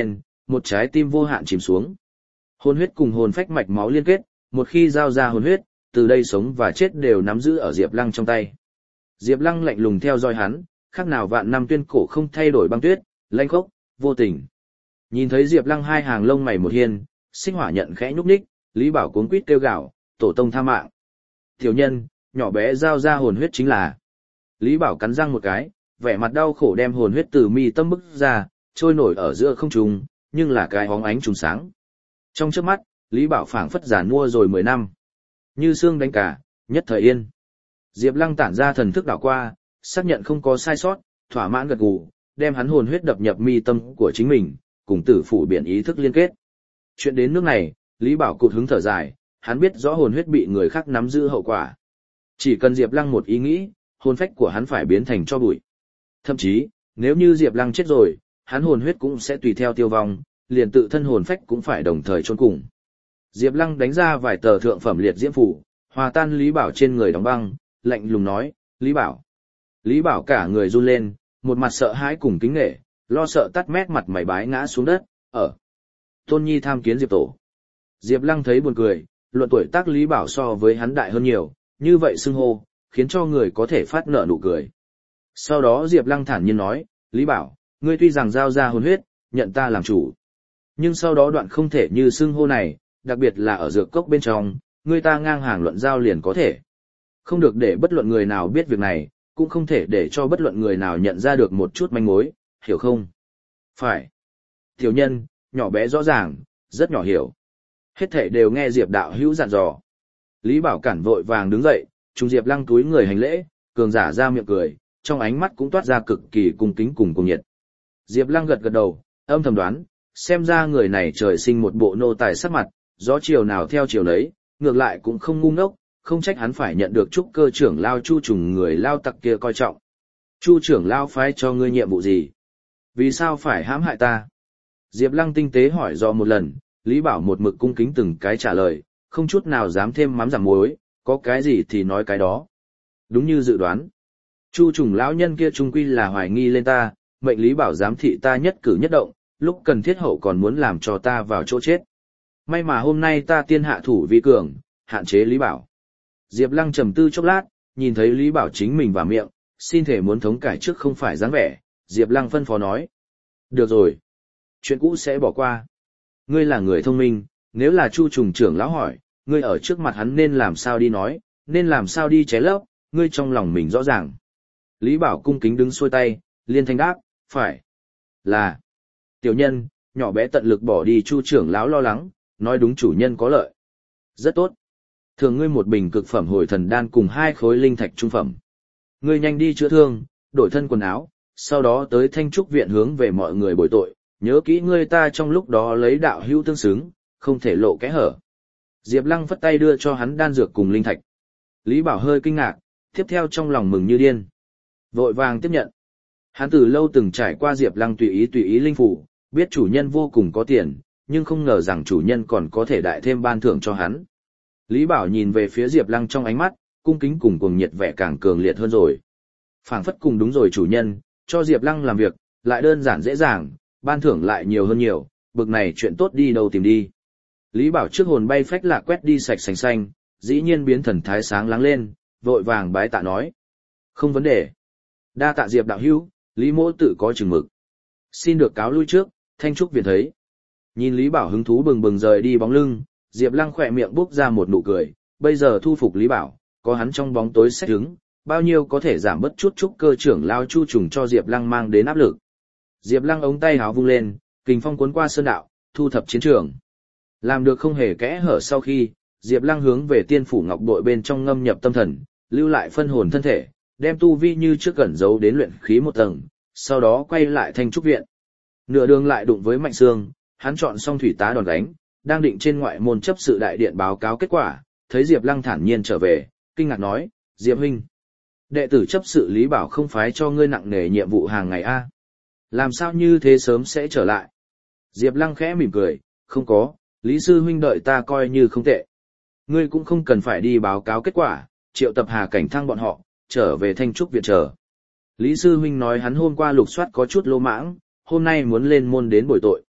S1: một trái tim vô hạn chìm xuống. Hồn huyết cùng hồn phách mạch máu liên kết, một khi giao ra hồn huyết, từ đây sống và chết đều nắm giữ ở Diệp Lăng trong tay. Diệp Lăng lạnh lùng theo dõi hắn, khác nào vạn năm tuyên cổ không thay đổi băng tuyết, lanh khốc, vô tình. Nhìn thấy Diệp Lăng hai hàng lông mày một hiên, Sinh Hỏa nhận khẽ nhúc nhích, Lý Bảo cuống quýt kêu gào, tổ tông tha mạng. Tiểu nhân, nhỏ bé giao ra hồn huyết chính là. Lý Bảo cắn răng một cái, vẻ mặt đau khổ đem hồn huyết từ mi tâm bức ra, trôi nổi ở giữa không trung, nhưng là cái hóng ánh trùng sáng. Trong chớp mắt, Lý Bảo phảng phất giàn mua rồi mười năm. Như xương đánh cả, nhất thời yên. Diệp Lăng tản ra thần thức đảo qua, xác nhận không có sai sót, thỏa mãn gật gù, đem hắn hồn huyết đập nhập mi tâm của chính mình, cùng tử phủ biển ý thức liên kết. Chuyện đến nước này, Lý Bảo cụt hứng thở dài, hắn biết rõ hồn huyết bị người khác nắm giữ hậu quả. Chỉ cần Diệp Lăng một ý nghĩ, hồn phách của hắn phải biến thành tro bụi. Thậm chí, nếu như Diệp Lăng chết rồi, hắn hồn huyết cũng sẽ tùy theo tiêu vong, liền tự thân hồn phách cũng phải đồng thời chôn cùng. Diệp Lăng đánh ra vài tờ thượng phẩm liệt diễm phủ, hòa tan Lý Bảo trên người đóng băng, lạnh lùng nói, Lý Bảo. Lý Bảo cả người run lên, một mặt sợ hãi cùng kính nể, lo sợ tắt mét mặt mày bái ngã xuống đất, ở. Tôn Nhi tham kiến Diệp Tổ. Diệp Lăng thấy buồn cười, luận tuổi tác Lý Bảo so với hắn đại hơn nhiều, như vậy xưng hô, khiến cho người có thể phát nở nụ cười. Sau đó Diệp Lăng thản nhiên nói, Lý Bảo, ngươi tuy rằng giao ra hồn huyết, nhận ta làm chủ. Nhưng sau đó đoạn không thể như xưng hô này, đặc biệt là ở dược cốc bên trong, ngươi ta ngang hàng luận giao liền có thể. Không được để bất luận người nào biết việc này, cũng không thể để cho bất luận người nào nhận ra được một chút manh mối, hiểu không? Phải. Tiểu nhân, nhỏ bé rõ ràng, rất nhỏ hiểu. Hết thể đều nghe Diệp đạo hữu dặn dò. Lý Bảo cản vội vàng đứng dậy, trùng Diệp Lăng túi người hành lễ, cường giả ra miệng cười, trong ánh mắt cũng toát ra cực kỳ cung kính cùng cuồng nhiệt. Diệp Lăng gật gật đầu, âm thầm đoán, xem ra người này trời sinh một bộ nô tài sắc mặt, gió chiều nào theo chiều nấy, ngược lại cũng không ngu ngốc, không trách hắn phải nhận được trúc cơ trưởng lao Chu trùng người lao tặc kia coi trọng. Chu trưởng lao phái cho ngươi nhiệm vụ gì? Vì sao phải hãm hại ta? Diệp Lăng tinh tế hỏi do một lần, Lý Bảo một mực cung kính từng cái trả lời, không chút nào dám thêm mắm giảm muối, có cái gì thì nói cái đó. Đúng như dự đoán, Chu trùng lão nhân kia trung quy là hoài nghi lên ta, mệnh Lý Bảo giám thị ta nhất cử nhất động, lúc cần thiết hậu còn muốn làm cho ta vào chỗ chết. May mà hôm nay ta tiên hạ thủ vi cường, hạn chế Lý Bảo. Diệp Lăng trầm tư chốc lát, nhìn thấy Lý Bảo chính mình vào miệng, xin thể muốn thống cải trước không phải dáng vẻ, Diệp Lăng phân phó nói. Được rồi, chuyện cũ sẽ bỏ qua. Ngươi là người thông minh, nếu là Chu trùng trưởng lão hỏi, ngươi ở trước mặt hắn nên làm sao đi nói, nên làm sao đi ché lấp, ngươi trong lòng mình rõ ràng. Lý Bảo cung kính đứng xuôi tay, liên thanh đáp, phải. Là. Tiểu nhân, nhỏ bé tận lực bỏ đi Chu trưởng lão lo lắng, nói đúng chủ nhân có lợi. Rất tốt. Thường ngươi một bình cực phẩm hồi thần đan cùng hai khối linh thạch trung phẩm. Ngươi nhanh đi chữa thương, đổi thân quần áo, sau đó tới Thanh Trúc viện hướng về mọi người bồi tội, nhớ kỹ ngươi ta trong lúc đó lấy đạo hữu tương xứng, không thể lộ kẽ hở. Diệp Lăng phất tay đưa cho hắn đan dược cùng linh thạch. Lý Bảo hơi kinh ngạc, tiếp theo trong lòng mừng như điên. Vội vàng tiếp nhận. Hắn từ lâu từng trải qua Diệp Lăng tùy ý tùy ý linh phủ, biết chủ nhân vô cùng có tiền, nhưng không ngờ rằng chủ nhân còn có thể đại thêm ban thưởng cho hắn. Lý Bảo nhìn về phía Diệp Lăng trong ánh mắt, cung kính cùng cuồng nhiệt vẻ càng cường liệt hơn rồi. Phảng phất cùng đúng rồi chủ nhân, cho Diệp Lăng làm việc, lại đơn giản dễ dàng, ban thưởng lại nhiều hơn nhiều, bực này chuyện tốt đi đâu tìm đi. Lý Bảo trước hồn bay phách lạc quét đi sạch sành xanh, dĩ nhiên biến thần thái sáng láng lên, vội vàng bái tạ nói. Không vấn đề. Đa tạ Diệp đạo hữu, Lý mỗ tự có chừng mực. Xin được cáo lui trước, Thanh Trúc viện thấy. Nhìn Lý Bảo hứng thú bừng bừng rời đi bóng lưng, Diệp Lăng khỏe miệng bốc ra một nụ cười, bây giờ thu phục Lý Bảo, có hắn trong bóng tối xét đứng, bao nhiêu có thể giảm bớt chút trúc cơ trưởng lao Chu trùng cho Diệp Lăng mang đến áp lực. Diệp Lăng ống tay háo vung lên, kình phong cuốn qua sơn đạo, thu thập chiến trường. Làm được không hề kẽ hở sau khi, Diệp Lăng hướng về tiên phủ ngọc bội bên trong ngâm nhập tâm thần, lưu lại phân hồn thân thể, đem tu vi như trước cẩn giấu đến luyện khí một tầng, sau đó quay lại Thanh Trúc viện. Nửa đường lại đụng với Mạnh Sương, hắn chọn xong thủy tá đòn đánh, đang định trên ngoại môn chấp sự đại điện báo cáo kết quả, thấy Diệp Lăng thản nhiên trở về, kinh ngạc nói, Diệp huynh, đệ tử chấp sự Lý Bảo không phái cho ngươi nặng nề nhiệm vụ hàng ngày a? Làm sao như thế sớm sẽ trở lại? Diệp Lăng khẽ mỉm cười, không có, Lý sư huynh đợi ta coi như không tệ. Ngươi cũng không cần phải đi báo cáo kết quả, triệu tập Hà Cảnh Thăng bọn họ, trở về Thanh Trúc viện chờ. Lý sư huynh nói hắn hôm qua lục soát có chút lô mãng, hôm nay muốn lên môn đến bồi tội.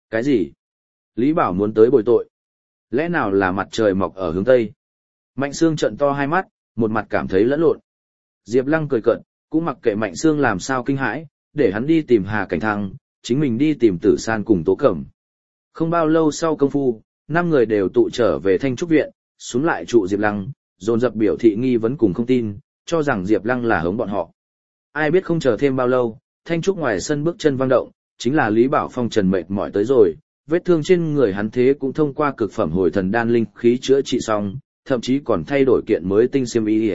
S1: Cái gì? Lý Bảo muốn tới bồi tội. Lẽ nào là mặt trời mọc ở hướng Tây? Mạnh Sương trợn to hai mắt, một mặt cảm thấy lẫn lộn. Diệp Lăng cười cợt, cũng mặc kệ Mạnh Sương làm sao kinh hãi, để hắn đi tìm Hà Cảnh Thăng, chính mình đi tìm Tử San cùng Tố Cẩm. Không bao lâu sau công phu, năm người đều tụ trở về Thanh Trúc Viện, xuống lại trụ Diệp Lăng, dồn dập biểu thị nghi vấn cùng không tin, cho rằng Diệp Lăng là hống bọn họ. Ai biết không chờ thêm bao lâu, Thanh Trúc ngoài sân bước chân vang động, chính là Lý Bảo Phong trần mệt mỏi tới rồi, vết thương trên người hắn thế cũng thông qua cực phẩm hồi thần đan linh khí chữa trị xong, thậm chí còn thay đổi kiện mới tinh xiêm y.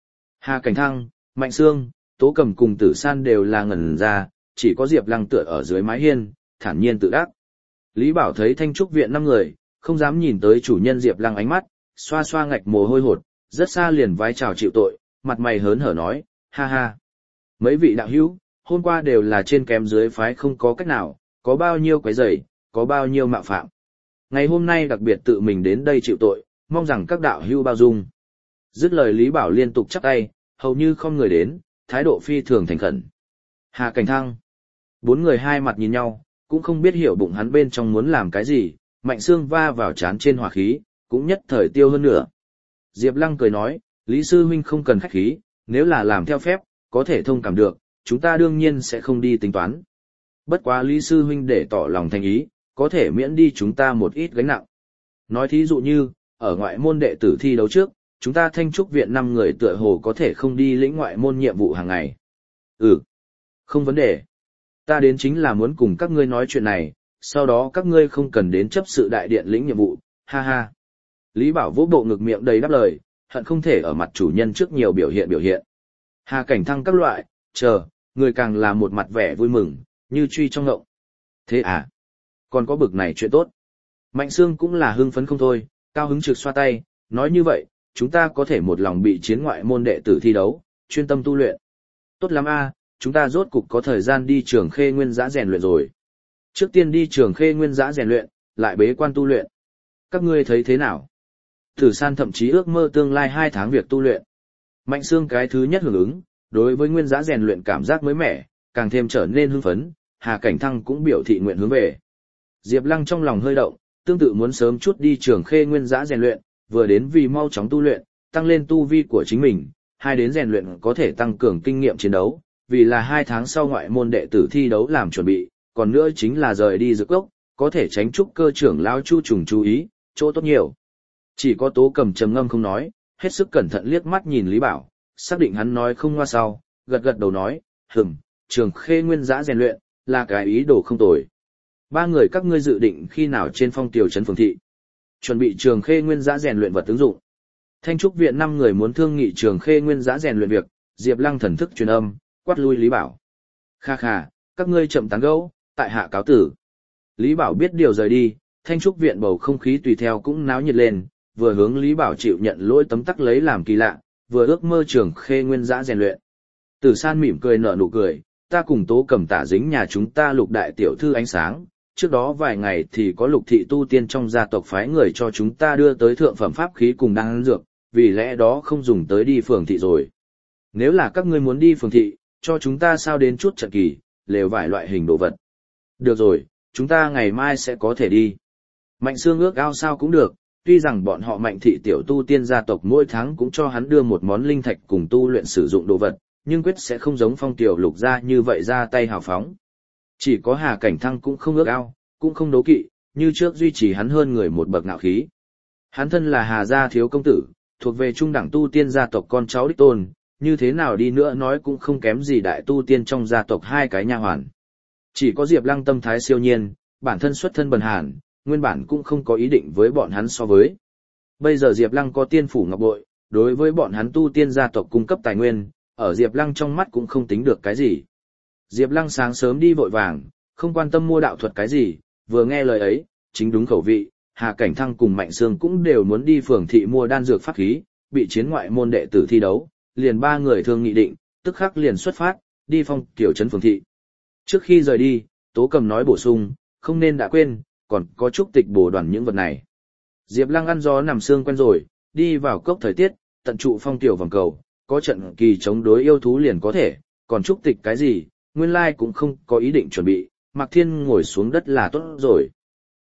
S1: Hà Cảnh Thăng, Mạnh Sương, Tố Cẩm cùng Tử San đều là ngẩn ra, chỉ có Diệp Lăng tựa ở dưới mái hiên, thản nhiên tự đắc. Lý Bảo thấy Thanh Trúc Viện năm người, không dám nhìn tới chủ nhân Diệp Lăng ánh mắt, xoa xoa ngạch mồ hôi hột, rất xa liền vái chào chịu tội, mặt mày hớn hở nói, ha ha. Mấy vị đạo hữu, hôm qua đều là trên kém dưới phái không có cách nào, có bao nhiêu quấy rầy, có bao nhiêu mạo phạm. Ngày hôm nay đặc biệt tự mình đến đây chịu tội, mong rằng các đạo hữu bao dung. Dứt lời Lý Bảo liên tục chắp tay, hầu như không người đến, thái độ phi thường thành khẩn. Hà Cảnh Thăng. Bốn người hai mặt nhìn nhau, cũng không biết hiểu bụng hắn bên trong muốn làm cái gì, Mạnh Sương va vào trán trên hỏa khí, cũng nhất thời tiêu hơn nữa. Diệp Lăng cười nói, Lý Sư Huynh không cần khách khí, nếu là làm theo phép, có thể thông cảm được, chúng ta đương nhiên sẽ không đi tính toán. Bất quá Lý Sư Huynh để tỏ lòng thành ý, có thể miễn đi chúng ta một ít gánh nặng. Nói thí dụ như, ở ngoại môn đệ tử thi đấu trước, chúng ta Thanh Trúc Viện năm người tựa hồ có thể không đi lĩnh ngoại môn nhiệm vụ hàng ngày. Ừ, không vấn đề. Ta đến chính là muốn cùng các ngươi nói chuyện này, sau đó các ngươi không cần đến chấp sự đại điện lĩnh nhiệm vụ, ha ha. Lý Bảo vỗ bộ ngực miệng đầy đáp lời, hận không thể ở mặt chủ nhân trước nhiều biểu hiện biểu hiện. Hà Cảnh Thăng các loại, chờ, người càng là một mặt vẻ vui mừng, như truy trong ngộng. Thế à? Còn có bực này chuyện tốt. Mạnh Sương cũng là hưng phấn không thôi, cao hứng trực xoa tay, nói như vậy, chúng ta có thể một lòng bị chiến ngoại môn đệ tử thi đấu, chuyên tâm tu luyện. Tốt lắm a, chúng ta rốt cục có thời gian đi trường Khê Nguyên Giã rèn luyện rồi. Trước tiên đi trường Khê Nguyên Giã rèn luyện, lại bế quan tu luyện. Các ngươi thấy thế nào? Tử San thậm chí ước mơ tương lai hai tháng việc tu luyện. Mạnh Sương cái thứ nhất hưởng ứng, đối với Nguyên Giã rèn luyện cảm giác mới mẻ, càng thêm trở nên hưng phấn, Hà Cảnh Thăng cũng biểu thị nguyện hướng về. Diệp Lăng trong lòng hơi động, tương tự muốn sớm chút đi trường Khê Nguyên Giã rèn luyện, vừa đến vì mau chóng tu luyện, tăng lên tu vi của chính mình, hai đến rèn luyện có thể tăng cường kinh nghiệm chiến đấu, vì là hai tháng sau ngoại môn đệ tử thi đấu làm chuẩn bị, còn nữa chính là rời đi dược cốc, có thể tránh trúc cơ trưởng lão Chu Trùng chú ý, chỗ tốt nhiều. Chỉ có Tố Cẩm trầm ngâm không nói, hết sức cẩn thận liếc mắt nhìn Lý Bảo, xác định hắn nói không ngoa sau, gật gật đầu nói, hừm, trường Khê Nguyên Giã rèn luyện, là cái ý đồ không tồi. Ba người các ngươi dự định khi nào trên phong tiểu trấn phường thị? Chuẩn bị trường Khê Nguyên Giã rèn luyện vật ứng dụng. Thanh Trúc Viện năm người muốn thương nghị trường Khê Nguyên Giã rèn luyện việc, Diệp Lăng thần thức truyền âm, quát lui Lý Bảo. Kha kha, các ngươi chậm tán gẫu, tại hạ cáo tử. Lý Bảo biết điều rời đi, Thanh Trúc Viện bầu không khí tùy theo cũng náo nhiệt lên, vừa hướng Lý Bảo chịu nhận lỗi tấm tắc lấy làm kỳ lạ, vừa ước mơ trường Khê Nguyên Giã rèn luyện. Tử San mỉm cười nở nụ cười, ta cùng Tố Cẩm Tả dính nhà chúng ta Lục đại tiểu thư ánh sáng, trước đó vài ngày thì có Lục thị tu tiên trong gia tộc phái người cho chúng ta đưa tới thượng phẩm pháp khí cùng đan dược, vì lẽ đó không dùng tới đi phường thị rồi. Nếu là các ngươi muốn đi phường thị, cho chúng ta sao đến chút trận kỳ, lều vải loại hình đồ vật. Được rồi, chúng ta ngày mai sẽ có thể đi. Mạnh Sương ước ao sao cũng được, tuy rằng bọn họ Mạnh thị tiểu tu tiên gia tộc mỗi tháng cũng cho hắn đưa một món linh thạch cùng tu luyện sử dụng đồ vật, nhưng quyết sẽ không giống Phong tiểu Lục gia như vậy ra tay hào phóng. Chỉ có Hà Cảnh Thăng cũng không ước ao, cũng không đố kỵ, như trước duy trì hắn hơn người một bậc ngạo khí. Hắn thân là Hà gia thiếu công tử, thuộc về trung đẳng tu tiên gia tộc con cháu đích tôn, như thế nào đi nữa nói cũng không kém gì đại tu tiên trong gia tộc hai cái nha hoàn. Chỉ có Diệp Lăng tâm thái siêu nhiên, bản thân xuất thân bần hàn, nguyên bản cũng không có ý định với bọn hắn so với. Bây giờ Diệp Lăng có tiên phủ ngọc bội, đối với bọn hắn tu tiên gia tộc cung cấp tài nguyên, ở Diệp Lăng trong mắt cũng không tính được cái gì. Diệp Lăng sáng sớm đi vội vàng, không quan tâm mua đạo thuật cái gì, vừa nghe lời ấy, chính đúng khẩu vị, Hà Cảnh Thăng cùng Mạnh Sương cũng đều muốn đi phường thị mua đan dược pháp khí, bị chiến ngoại môn đệ tử thi đấu, liền ba người thương nghị định, tức khắc liền xuất phát, đi Phong tiểu trấn phường thị. Trước khi rời đi, Tố Cẩm nói bổ sung, không nên đã quên, còn có chúc tịch bổ đoàn những vật này. Diệp Lăng ăn gió nằm sương quen rồi, đi vào cốc thời tiết, tận trụ phong tiểu vòng cầu, có trận kỳ chống đối yêu thú liền có thể, còn chúc tịch cái gì, nguyên lai cũng không có ý định chuẩn bị, Mạc Thiên ngồi xuống đất là tốt rồi.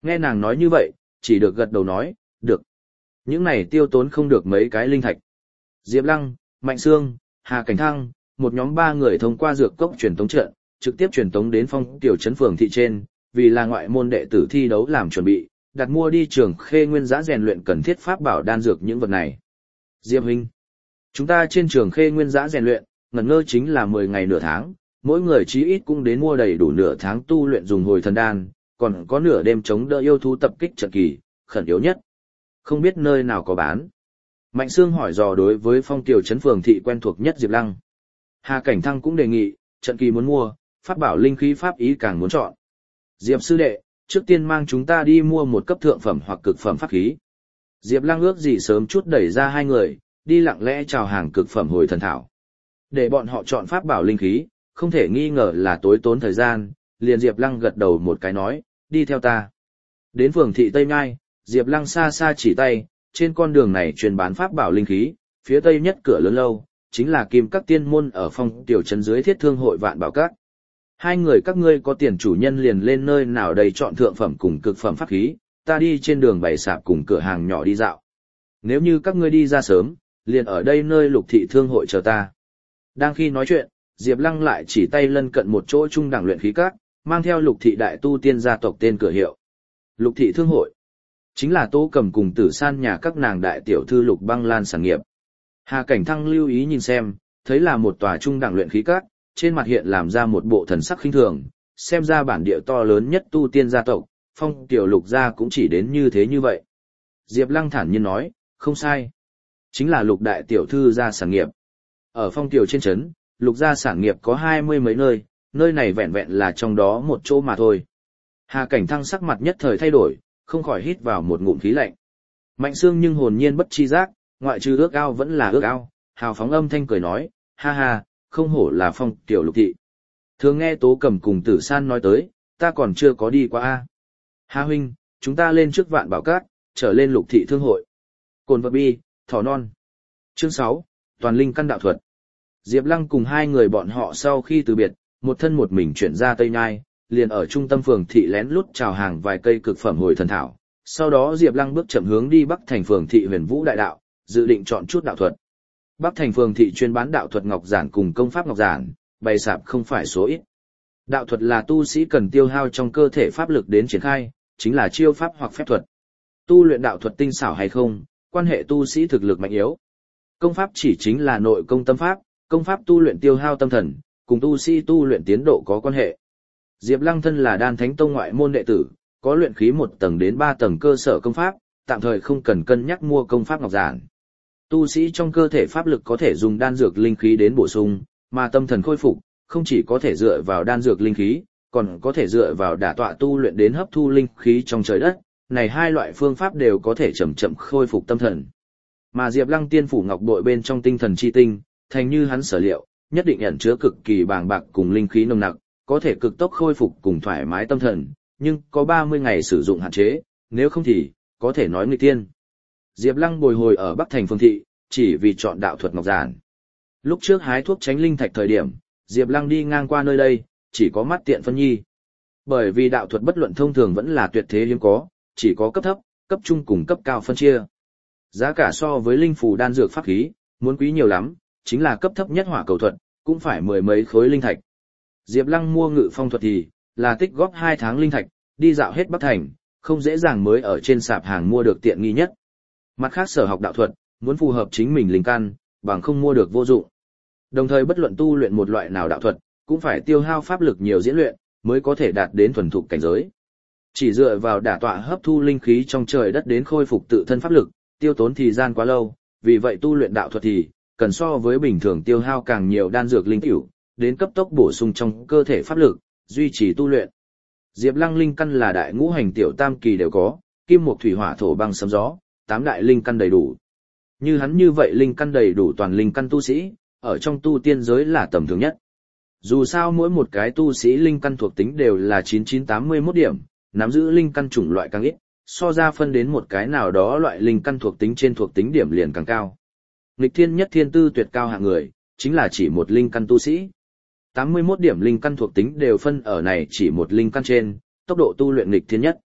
S1: Nghe nàng nói như vậy, chỉ được gật đầu nói, được. Những này tiêu tốn không được mấy cái linh thạch. Diệp Lăng, Mạnh Sương, Hà Cảnh Thăng, một nhóm ba người thông qua dược cốc truyền tống trận, trực tiếp truyền tống đến Phong tiểu trấn phường thị trên, vì là ngoại môn đệ tử thi đấu làm chuẩn bị, đặt mua đi trường Khê Nguyên Giã rèn luyện cần thiết pháp bảo đan dược những vật này. Diệp huynh, chúng ta trên trường Khê Nguyên Giã rèn luyện, ngẩn ngơ chính là mười ngày nửa tháng, mỗi người chí ít cũng đến mua đầy đủ nửa tháng tu luyện dùng hồi thần đan, còn có nửa đêm chống đỡ yêu thú tập kích trận kỳ, khẩn yếu nhất. Không biết nơi nào có bán. Mạnh Sương hỏi dò đối với Phong tiểu trấn phường thị quen thuộc nhất Diệp Lăng. Hà Cảnh Thăng cũng đề nghị, trận kỳ muốn mua, pháp bảo linh khí pháp ý càng muốn chọn. Diệp sư đệ, trước tiên mang chúng ta đi mua một cấp thượng phẩm hoặc cực phẩm pháp khí. Diệp Lăng ước gì sớm chút đẩy ra hai người, đi lặng lẽ chào hàng cực phẩm hồi thần thảo. Để bọn họ chọn pháp bảo linh khí, không thể nghi ngờ là tối tốn thời gian, liền Diệp Lăng gật đầu một cái nói, đi theo ta. Đến phường thị Tây Nhai, Diệp Lăng xa xa chỉ tay, trên con đường này truyền bán pháp bảo linh khí, phía tây nhất cửa lớn lâu, chính là Kim Các Tiên môn ở Phong tiểu trấn dưới Thiết Thương hội Vạn Bảo Các. Hai người các ngươi có tiền chủ nhân liền lên nơi nào đầy chọn thượng phẩm cùng cực phẩm pháp khí, ta đi trên đường bày sạp cùng cửa hàng nhỏ đi dạo. Nếu như các ngươi đi ra sớm, liền ở đây nơi Lục thị thương hội chờ ta. Đang khi nói chuyện, Diệp Lăng lại chỉ tay lân cận một chỗ trung đẳng luyện khí các, mang theo Lục thị đại tu tiên gia tộc tên cửa hiệu. Lục thị thương hội chính là Tố Cầm cùng Tử San nhà các nàng đại tiểu thư Lục Băng Lan sản nghiệp. Hà Cảnh Thăng lưu ý nhìn xem, thấy là một tòa trung đẳng luyện khí các, trên mặt hiện làm ra một bộ thần sắc khinh thường, xem ra bản địa to lớn nhất tu tiên gia tộc, Phong tiểu Lục gia cũng chỉ đến như thế như vậy. Diệp Lăng thản nhiên nói, không sai. Chính là Lục đại tiểu thư gia sản nghiệp. Ở Phong tiểu trên trấn, Lục gia sản nghiệp có hai mươi mấy nơi, nơi này vẹn vẹn là trong đó một chỗ mà thôi. Hà Cảnh Thăng sắc mặt nhất thời thay đổi, không khỏi hít vào một ngụm khí lạnh. Mạnh Sương nhưng hồn nhiên bất chi giác, ngoại trừ ước ao vẫn là ước ao, hào phóng âm thanh cười nói, ha ha, không hổ là Phong tiểu Lục thị. Thường nghe Tố Cầm cùng Tử San nói tới, ta còn chưa có đi qua a. Hà huynh, chúng ta lên trước Vạn Bảo Các, trở lên Lục thị thương hội. Cồn vật bi, thỏ non. Chương sáu, toàn linh căn đạo thuật. Diệp Lăng cùng hai người bọn họ sau khi từ biệt, một thân một mình chuyển ra Tây Nhai, liền ở trung tâm phường thị lén lút chào hàng vài cây cực phẩm hồi thần thảo. Sau đó Diệp Lăng bước chậm hướng đi Bắc thành phường thị Huyền Vũ đại đạo, dự định chọn chút đạo thuật. Bắc thành phường thị chuyên bán đạo thuật ngọc giản cùng công pháp ngọc giản, bày sạp không phải số ít. Đạo thuật là tu sĩ cần tiêu hao trong cơ thể pháp lực đến triển khai, chính là chiêu pháp hoặc phép thuật. Tu luyện đạo thuật tinh xảo hay không, quan hệ tu sĩ thực lực mạnh yếu. Công pháp chỉ chính là nội công tâm pháp, công pháp tu luyện tiêu hao tâm thần, cùng tu sĩ tu luyện tiến độ có quan hệ. Diệp Lăng thân là Đan Thánh Tông ngoại môn đệ tử, có luyện khí một tầng đến ba tầng cơ sở công pháp, tạm thời không cần cân nhắc mua công pháp ngọc giản. Tu sĩ trong cơ thể pháp lực có thể dùng đan dược linh khí đến bổ sung, mà tâm thần khôi phục, không chỉ có thể dựa vào đan dược linh khí, còn có thể dựa vào đả tọa tu luyện đến hấp thu linh khí trong trời đất, này hai loại phương pháp đều có thể chậm chậm khôi phục tâm thần. Mà Diệp Lăng tiên phủ ngọc bội bên trong tinh thần chi tinh, thành như hắn sở liệu, nhất định ẩn chứa cực kỳ bàng bạc cùng linh khí nồng nặc, có thể cực tốc khôi phục cùng thoải mái tâm thần, nhưng có ba mươi ngày sử dụng hạn chế, nếu không thì có thể nói nghịch tiên. Diệp Lăng bồi hồi ở Bắc thành phường thị, chỉ vì chọn đạo thuật ngọc giản. Lúc trước hái thuốc tránh linh thạch thời điểm, Diệp Lăng đi ngang qua nơi đây, chỉ có mắt tiện phân nhi. Bởi vì đạo thuật bất luận thông thường vẫn là tuyệt thế hiếm có, chỉ có cấp thấp, cấp trung cùng cấp cao phân chia. Giá cả so với linh phù đan dược pháp khí, muốn quý nhiều lắm, chính là cấp thấp nhất hỏa cầu thuật, cũng phải mười mấy khối linh thạch. Diệp Lăng mua ngự phong thuật thì là tích góp hai tháng linh thạch, đi dạo hết Bắc thành, không dễ dàng mới ở trên sạp hàng mua được tiện nghi nhất. Mặt khác sở học đạo thuật, muốn phù hợp chính mình linh căn, bằng không mua được vô dụng. Đồng thời bất luận tu luyện một loại nào đạo thuật, cũng phải tiêu hao pháp lực nhiều diễn luyện, mới có thể đạt đến thuần thục cảnh giới. Chỉ dựa vào đả tọa hấp thu linh khí trong trời đất đến khôi phục tự thân pháp lực, tiêu tốn thời gian quá lâu, vì vậy tu luyện đạo thuật thì cần so với bình thường tiêu hao càng nhiều đan dược linh tiểu, đến cấp tốc bổ sung trong cơ thể pháp lực, duy trì tu luyện. Diệp Lăng linh căn là đại ngũ hành tiểu tam kỳ đều có, kim mộc thủy hỏa thổ băng sấm gió, tám đại linh căn đầy đủ. Như hắn như vậy linh căn đầy đủ toàn linh căn tu sĩ, ở trong tu tiên giới là tầm thường nhất. Dù sao mỗi một cái tu sĩ linh căn thuộc tính đều là chín chín tám mươi mốt điểm, nắm giữ linh căn chủng loại càng ít, so ra phân đến một cái nào đó loại linh căn thuộc tính trên thuộc tính điểm liền càng cao. Nghịch thiên nhất thiên tư tuyệt cao hạng người, chính là chỉ một linh căn tu sĩ. tám mươi mốt điểm linh căn thuộc tính đều phân ở này chỉ một linh căn trên, tốc độ tu luyện nghịch thiên nhất.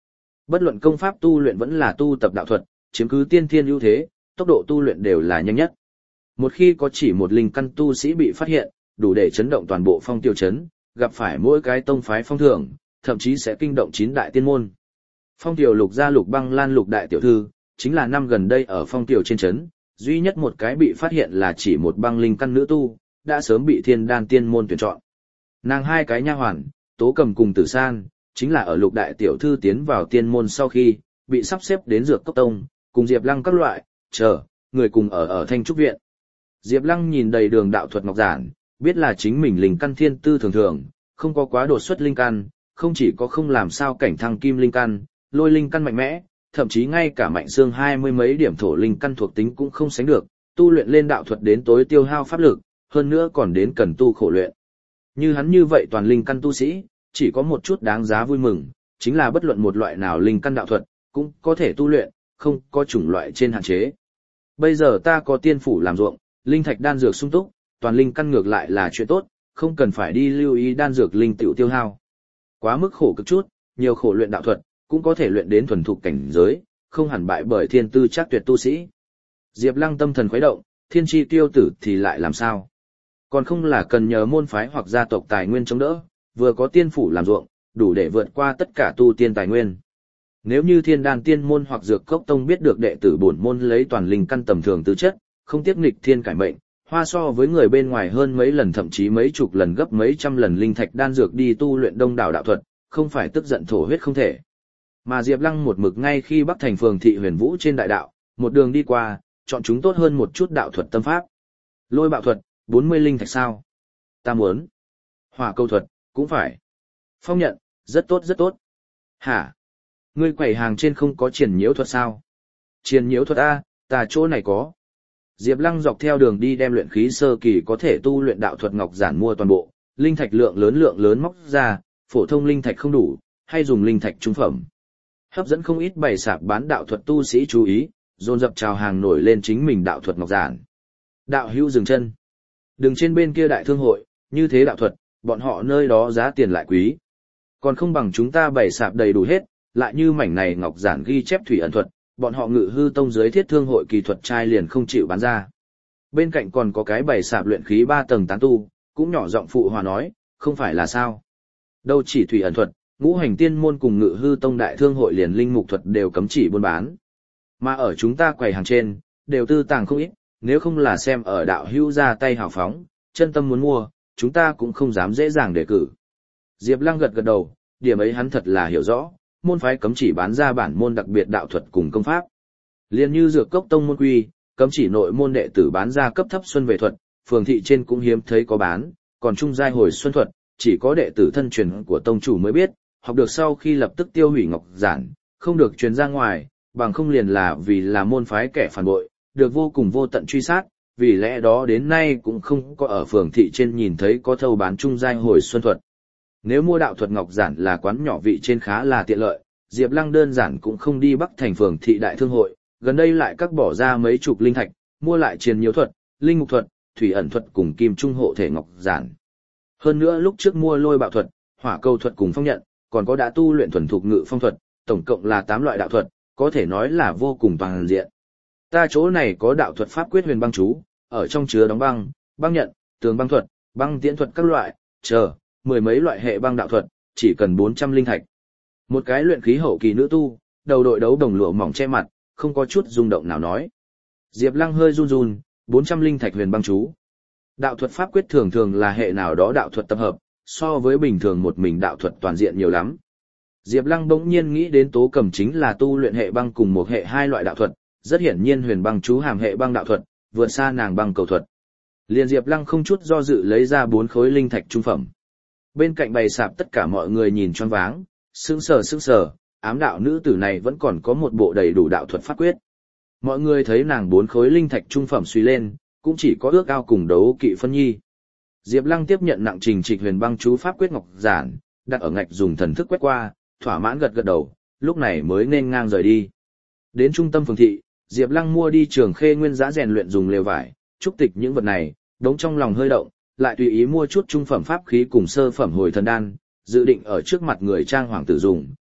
S1: Bất luận công pháp tu luyện vẫn là tu tập đạo thuật, chiếm cứ tiên thiên ưu thế, tốc độ tu luyện đều là nhanh nhất. Một khi có chỉ một linh căn tu sĩ bị phát hiện, đủ để chấn động toàn bộ Phong Tiêu trấn, gặp phải mỗi cái tông phái phong thưởng, thậm chí sẽ kinh động chín đại tiên môn. Phong Tiêu Lục gia Lục Băng Lan Lục đại tiểu thư, chính là năm gần đây ở Phong Tiêu trên trấn, duy nhất một cái bị phát hiện là chỉ một băng linh căn nữ tu, đã sớm bị Thiên Đan tiên môn tuyển chọn. Nàng hai cái nha hoàn, Tố Cầm cùng Tử San, chính là ở Lục đại tiểu thư tiến vào tiên môn sau khi bị sắp xếp đến Dược Cốc tông, cùng Diệp Lăng các loại, chờ, người cùng ở ở Thanh Trúc viện. Diệp Lăng nhìn đầy đường đạo thuật ngọc giản, biết là chính mình linh căn thiên tư thường thường, không có quá đột xuất linh căn, không chỉ có không làm sao cảnh thăng kim linh căn, lôi linh căn mạnh mẽ, thậm chí ngay cả mạnh xương hai mươi mấy điểm thổ linh căn thuộc tính cũng không sánh được, tu luyện lên đạo thuật đến tối tiêu hao pháp lực, hơn nữa còn đến cần tu khổ luyện. Như hắn như vậy toàn linh căn tu sĩ, chỉ có một chút đáng giá vui mừng, chính là bất luận một loại nào linh căn đạo thuật, cũng có thể tu luyện, không có chủng loại trên hạn chế. Bây giờ ta có tiên phủ làm ruộng, linh thạch đan dược sung túc, toàn linh căn ngược lại là chuyện tốt, không cần phải đi lưu ý đan dược linh tiểu tiêu hao. Quá mức khổ cực chút, nhiều khổ luyện đạo thuật, cũng có thể luyện đến thuần thục cảnh giới, không hẳn bại bởi thiên tư chắc tuyệt tu sĩ. Diệp Lăng tâm thần khuấy động, thiên chi tiêu tử thì lại làm sao? Còn không là cần nhờ môn phái hoặc gia tộc tài nguyên chống đỡ, vừa có tiên phủ làm ruộng, đủ để vượt qua tất cả tu tiên tài nguyên. Nếu như Thiên Đan tiên môn hoặc Dược Cốc tông biết được đệ tử bổn môn lấy toàn linh căn tầm thường tư chất, không tiếc nghịch thiên cải mệnh, hoa so với người bên ngoài hơn mấy lần thậm chí mấy chục lần gấp mấy trăm lần linh thạch đan dược đi tu luyện đông đảo đạo thuật, không phải tức giận thổ huyết không thể. Mà Diệp Lăng một mực ngay khi Bắc thành phường thị Huyền Vũ trên đại đạo, một đường đi qua, chọn chúng tốt hơn một chút đạo thuật tâm pháp. Lôi bạo thuật, bốn mươi linh thạch sao? Ta muốn. Hỏa câu thuật, cũng phải. Phong nhận, rất tốt rất tốt. Hả? Ngươi quẩy hàng trên không có triển nhiễu thuật sao? Triển nhiễu thuật A, ta chỗ này có. Diệp Lăng dọc theo đường đi đem luyện khí sơ kỳ có thể tu luyện đạo thuật ngọc giản mua toàn bộ, linh thạch lượng lớn lượng lớn móc ra, phổ thông linh thạch không đủ, hay dùng linh thạch trung phẩm. Hấp dẫn không ít bày sạp bán đạo thuật tu sĩ chú ý, dồn dập chào hàng nổi lên chính mình đạo thuật ngọc giản. Đạo hữu dừng chân. Đừng trên bên kia đại thương hội, như thế đạo thuật, bọn họ nơi đó giá tiền lại quý. Còn không bằng chúng ta bày sạp đầy đủ hết, lại như mảnh này ngọc giản ghi chép thủy ẩn thuật, bọn họ Ngự Hư tông dưới thiết thương hội kỳ thuật trai liền không chịu bán ra. Bên cạnh còn có cái bày sạp luyện khí ba tầng tán tu, cũng nhỏ giọng phụ hòa nói, không phải là sao? Đâu chỉ thủy ẩn thuật, ngũ hành tiên môn cùng Ngự Hư tông đại thương hội liền linh mục thuật đều cấm chỉ buôn bán. Mà ở chúng ta quầy hàng trên, đều tư tàng không ít, nếu không là xem ở đạo hữu ra tay hào phóng, chân tâm muốn mua, chúng ta cũng không dám dễ dàng đề cử. Diệp Lăng gật gật đầu, điểm ấy hắn thật là hiểu rõ, môn phái cấm chỉ bán ra bản môn đặc biệt đạo thuật cùng công pháp. Liên như Dược Cốc tông môn quy, cấm chỉ nội môn đệ tử bán ra cấp thấp xuân về thuật, phường thị trên cũng hiếm thấy có bán, còn trung giai hồi xuân thuật, chỉ có đệ tử thân truyền của tông chủ mới biết, học được sau khi lập tức tiêu hủy ngọc giản, không được truyền ra ngoài, bằng không liền là vì là môn phái kẻ phản bội, được vô cùng vô tận truy sát, vì lẽ đó đến nay cũng không có ở phường thị trên nhìn thấy có thâu bán trung giai hồi xuân thuật. Nếu mua đạo thuật ngọc giản là quán nhỏ vị trên khá là tiện lợi, Diệp Lăng đơn giản cũng không đi Bắc thành phường thị đại thương hội, gần đây lại các bỏ ra mấy chục linh thạch, mua lại triền nhiễu thuật, linh ngục thuật, thủy ẩn thuật cùng kim trung hộ thể ngọc giản. Hơn nữa lúc trước mua lôi bạo thuật, hỏa câu thuật cùng phong nhận, còn có đã tu luyện thuần thục ngự phong thuật, tổng cộng là tám loại đạo thuật, có thể nói là vô cùng toàn diện. Ta chỗ này có đạo thuật pháp quyết huyền băng chú, ở trong chứa đóng băng, băng nhận, tường băng thuật, băng tiễn thuật các loại, chờ, mười mấy loại hệ băng đạo thuật, chỉ cần bốn trăm linh thạch. Một cái luyện khí hậu kỳ nữ tu, đầu đội đấu đồng lụa mỏng che mặt, không có chút rung động nào nói. Diệp Lăng hơi run run, bốn trăm linh thạch huyền băng chú. Đạo thuật pháp quyết thường thường là hệ nào đó đạo thuật tập hợp, so với bình thường một mình đạo thuật toàn diện nhiều lắm. Diệp Lăng bỗng nhiên nghĩ đến Tố Cầm chính là tu luyện hệ băng cùng một hệ hai loại đạo thuật, rất hiển nhiên huyền băng chú hàm hệ băng đạo thuật, vượt xa nàng băng cầu thuật. Liền Diệp Lăng không chút do dự lấy ra bốn khối linh thạch trung phẩm. Bên cạnh bày sạp tất cả mọi người nhìn choáng váng, sững sờ sững sờ, ám đạo nữ tử này vẫn còn có một bộ đầy đủ đạo thuật pháp quyết. Mọi người thấy nàng bốn khối linh thạch trung phẩm suy lên, cũng chỉ có ước ao cùng đấu kỵ phân nhi. Diệp Lăng tiếp nhận nặng trình trịch huyền băng chú pháp quyết ngọc giản, đặt ở ngạch dùng thần thức quét qua, thỏa mãn gật gật đầu, lúc này mới nên ngang rời đi. Đến trung tâm phường thị, Diệp Lăng mua đi Trường Khê nguyên giá rèn luyện dùng lều vải, trúc tịch những vật này, đống trong lòng hơi động, lại tùy ý mua chút trung phẩm pháp khí cùng sơ phẩm hồi thần đan, dự định ở trước mặt người trang hoàng tử dùng,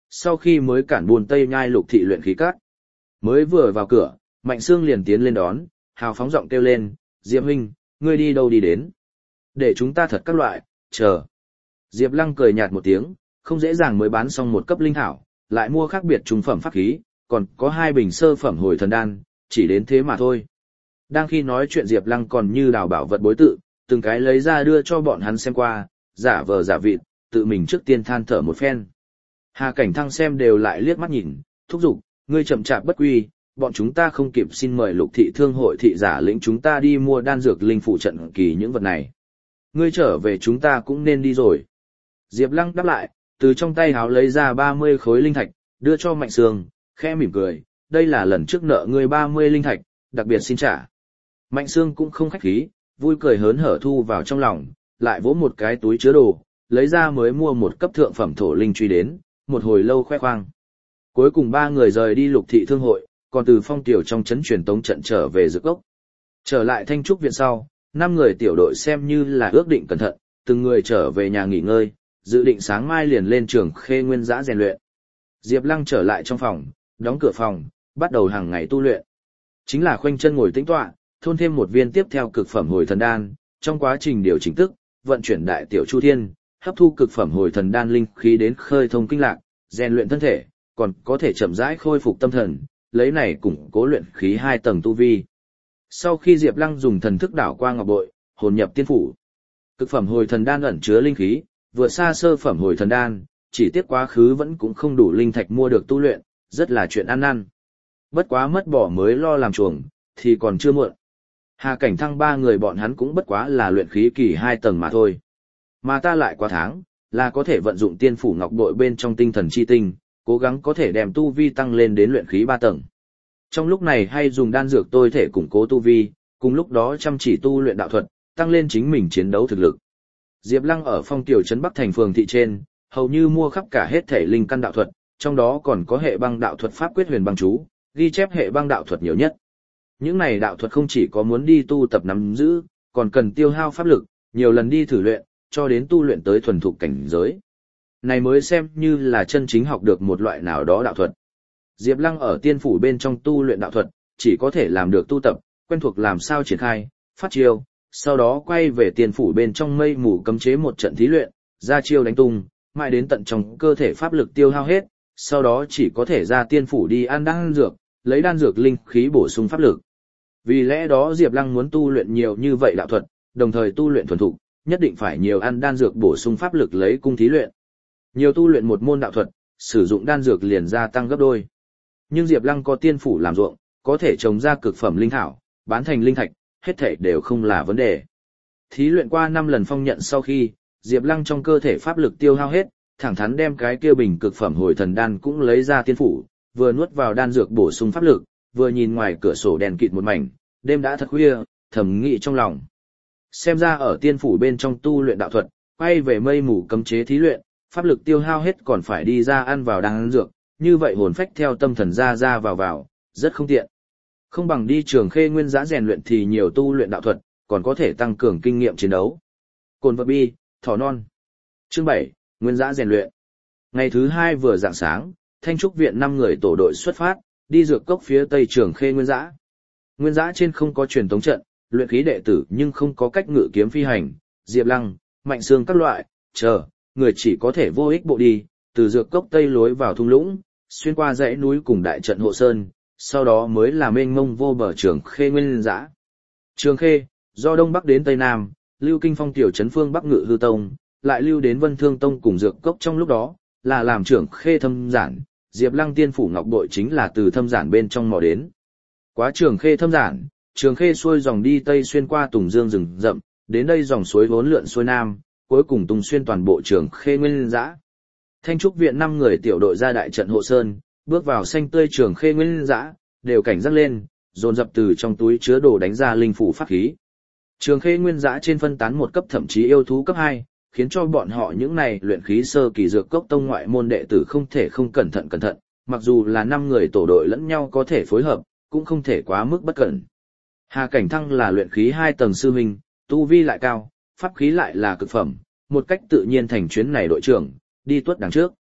S1: sau khi mới cản buồn Tây Nhai Lục thị luyện khí các. Mới vừa vào cửa, Mạnh Sương liền tiến lên đón, hào phóng giọng kêu lên, Diệp huynh, ngươi đi đâu đi đến? Để chúng ta thật các loại, chờ. Diệp Lăng cười nhạt một tiếng, không dễ dàng mới bán xong một cấp linh thảo, lại mua khác biệt trung phẩm pháp khí, còn có hai bình sơ phẩm hồi thần đan, chỉ đến thế mà thôi. Đang khi nói chuyện Diệp Lăng còn như đào bảo vật bối tự, từng cái lấy ra đưa cho bọn hắn xem qua, giả vờ giả vịt, tự mình trước tiên than thở một phen. Hà Cảnh Thăng xem đều lại liếc mắt nhìn, thúc giục, ngươi chậm chạp bất quy, bọn chúng ta không kịp xin mời Lục thị thương hội thị giả lĩnh chúng ta đi mua đan dược linh phụ trận kỳ những vật này. Ngươi trở về chúng ta cũng nên đi rồi. Diệp Lăng đáp lại, từ trong tay háo lấy ra ba mươi khối linh thạch, đưa cho Mạnh Sương, khẽ mỉm cười, đây là lần trước nợ ngươi ba mươi linh thạch, đặc biệt xin trả. Mạnh Sương cũng không khách khí, vui cười hớn hở thu vào trong lòng, lại vỗ một cái túi chứa đồ, lấy ra mới mua một cấp thượng phẩm thổ linh truy đến, một hồi lâu khoe khoang. Cuối cùng ba người rời đi Lục thị thương hội, còn từ Phong tiểu trong trấn truyền tống trận trở về Dược Cốc. Trở lại Thanh Trúc viện sau, năm người tiểu đội xem như là ước định cẩn thận, từng người trở về nhà nghỉ ngơi, dự định sáng mai liền lên trường Khê Nguyên Giã rèn luyện. Diệp Lăng trở lại trong phòng, đóng cửa phòng, bắt đầu hàng ngày tu luyện. Chính là khoanh chân ngồi tĩnh tọa, thôn thêm một viên tiếp theo cực phẩm hồi thần đan, trong quá trình điều chỉnh tức, vận chuyển đại tiểu chu thiên, hấp thu cực phẩm hồi thần đan linh khí đến khơi thông kinh lạc, rèn luyện thân thể, còn có thể chậm rãi khôi phục tâm thần, lấy này củng cố luyện khí hai tầng tu vi. Sau khi Diệp Lăng dùng thần thức đảo qua ngọc bội, hồn nhập tiên phủ. Cực phẩm hồi thần đan ẩn chứa linh khí, vừa xa sơ phẩm hồi thần đan, chỉ tiếc quá khứ vẫn cũng không đủ linh thạch mua được tu luyện, rất là chuyện ăn năn. Bất quá mất bỏ mới lo làm chuồng, thì còn chưa muộn. Hà Cảnh Thăng ba người bọn hắn cũng bất quá là luyện khí kỳ hai tầng mà thôi. Mà ta lại quá tháng, là có thể vận dụng tiên phủ ngọc bội bên trong tinh thần chi tinh, cố gắng có thể đem tu vi tăng lên đến luyện khí ba tầng. Trong lúc này hay dùng đan dược tôi thể củng cố tu vi, cùng lúc đó chăm chỉ tu luyện đạo thuật, tăng lên chính mình chiến đấu thực lực. Diệp Lăng ở Phong tiểu trấn Bắc thành phường thị trên, hầu như mua khắp cả hết thể linh căn đạo thuật, trong đó còn có hệ băng đạo thuật pháp quyết huyền băng chú, ghi chép hệ băng đạo thuật nhiều nhất. Những này đạo thuật không chỉ có muốn đi tu tập nắm giữ, còn cần tiêu hao pháp lực, nhiều lần đi thử luyện, cho đến tu luyện tới thuần thục cảnh giới. Này mới xem như là chân chính học được một loại nào đó đạo thuật. Diệp Lăng ở tiên phủ bên trong tu luyện đạo thuật, chỉ có thể làm được tu tập, quen thuộc làm sao triển khai, phát chiêu, sau đó quay về tiên phủ bên trong mây mù cấm chế một trận thí luyện, ra chiêu đánh tung, mãi đến tận trong cơ thể pháp lực tiêu hao hết, sau đó chỉ có thể ra tiên phủ đi ăn đan dược, lấy đan dược linh khí bổ sung pháp lực. Vì lẽ đó Diệp Lăng muốn tu luyện nhiều như vậy đạo thuật, đồng thời tu luyện thuần thục, nhất định phải nhiều ăn đan dược bổ sung pháp lực lấy cung thí luyện. Nhiều tu luyện một môn đạo thuật, sử dụng đan dược liền gia tăng gấp đôi. Nhưng Diệp Lăng có tiên phủ làm ruộng, có thể trồng ra cực phẩm linh thảo, bán thành linh thạch, hết thảy đều không là vấn đề. Thí luyện qua năm lần phong nhận sau khi, Diệp Lăng trong cơ thể pháp lực tiêu hao hết, thẳng thắn đem cái kia bình cực phẩm hồi thần đan cũng lấy ra tiên phủ, vừa nuốt vào đan dược bổ sung pháp lực, vừa nhìn ngoài cửa sổ đèn kịt một mảnh, đêm đã thật khuya, thầm nghĩ trong lòng. Xem ra ở tiên phủ bên trong tu luyện đạo thuật, quay về mây mù cấm chế thí luyện, pháp lực tiêu hao hết còn phải đi ra ăn vào đan dược, như vậy hồn phách theo tâm thần ra ra vào vào, rất không tiện. Không bằng đi trường Khê Nguyên Giã rèn luyện thì nhiều tu luyện đạo thuật, còn có thể tăng cường kinh nghiệm chiến đấu. Cồn vật bi, thỏ non. Chương bảy, Nguyên Giã rèn luyện. Ngày thứ hai vừa rạng sáng, Thanh Trúc viện năm người tổ đội xuất phát, đi Dược Cốc phía tây trường Khê Nguyên Giã. Nguyên Giã trên không có truyền tống trận, luyện khí đệ tử nhưng không có cách ngự kiếm phi hành, Diệp Lăng, Mạnh Sương các loại, chờ, người chỉ có thể vô ích bộ đi, từ Dược Cốc tây lối vào thung lũng, xuyên qua dãy núi cùng đại trận hộ sơn, sau đó mới là mênh mông vô bờ trường Khê Nguyên Giã. Trường Khê, do đông bắc đến tây nam, lưu kinh Phong tiểu trấn phương bắc ngự hư tông, lại lưu đến Vân Thương tông cùng Dược Cốc trong lúc đó, là làm trưởng Khê thâm giản, Diệp Lăng tiên phủ ngọc bội chính là từ thâm giản bên trong mò đến. Quá trường Khê thâm giản, trường Khê xuôi dòng đi tây xuyên qua Tùng Dương rừng rậm, đến đây dòng suối vốn lượn xuôi nam, cuối cùng tung xuyên toàn bộ trường Khê Nguyên Giã. Thanh Trúc viện năm người tiểu đội ra đại trận hộ sơn, bước vào xanh tươi trường Khê Nguyên Giã, đều cảnh giác lên, dồn dập từ trong túi chứa đồ đánh ra linh phủ pháp khí. Trường Khê Nguyên Giã trên phân tán một cấp thậm chí yêu thú cấp hai, khiến cho bọn họ những này luyện khí sơ kỳ Dược Cốc tông ngoại môn đệ tử không thể không cẩn thận cẩn thận, mặc dù là năm người tổ đội lẫn nhau có thể phối hợp, cũng không thể quá mức bất cẩn. Hà Cảnh Thăng là luyện khí hai tầng sư huynh, tu vi lại cao, pháp khí lại là cực phẩm, một cách tự nhiên thành chuyến này đội trưởng, đi tuốt đằng trước.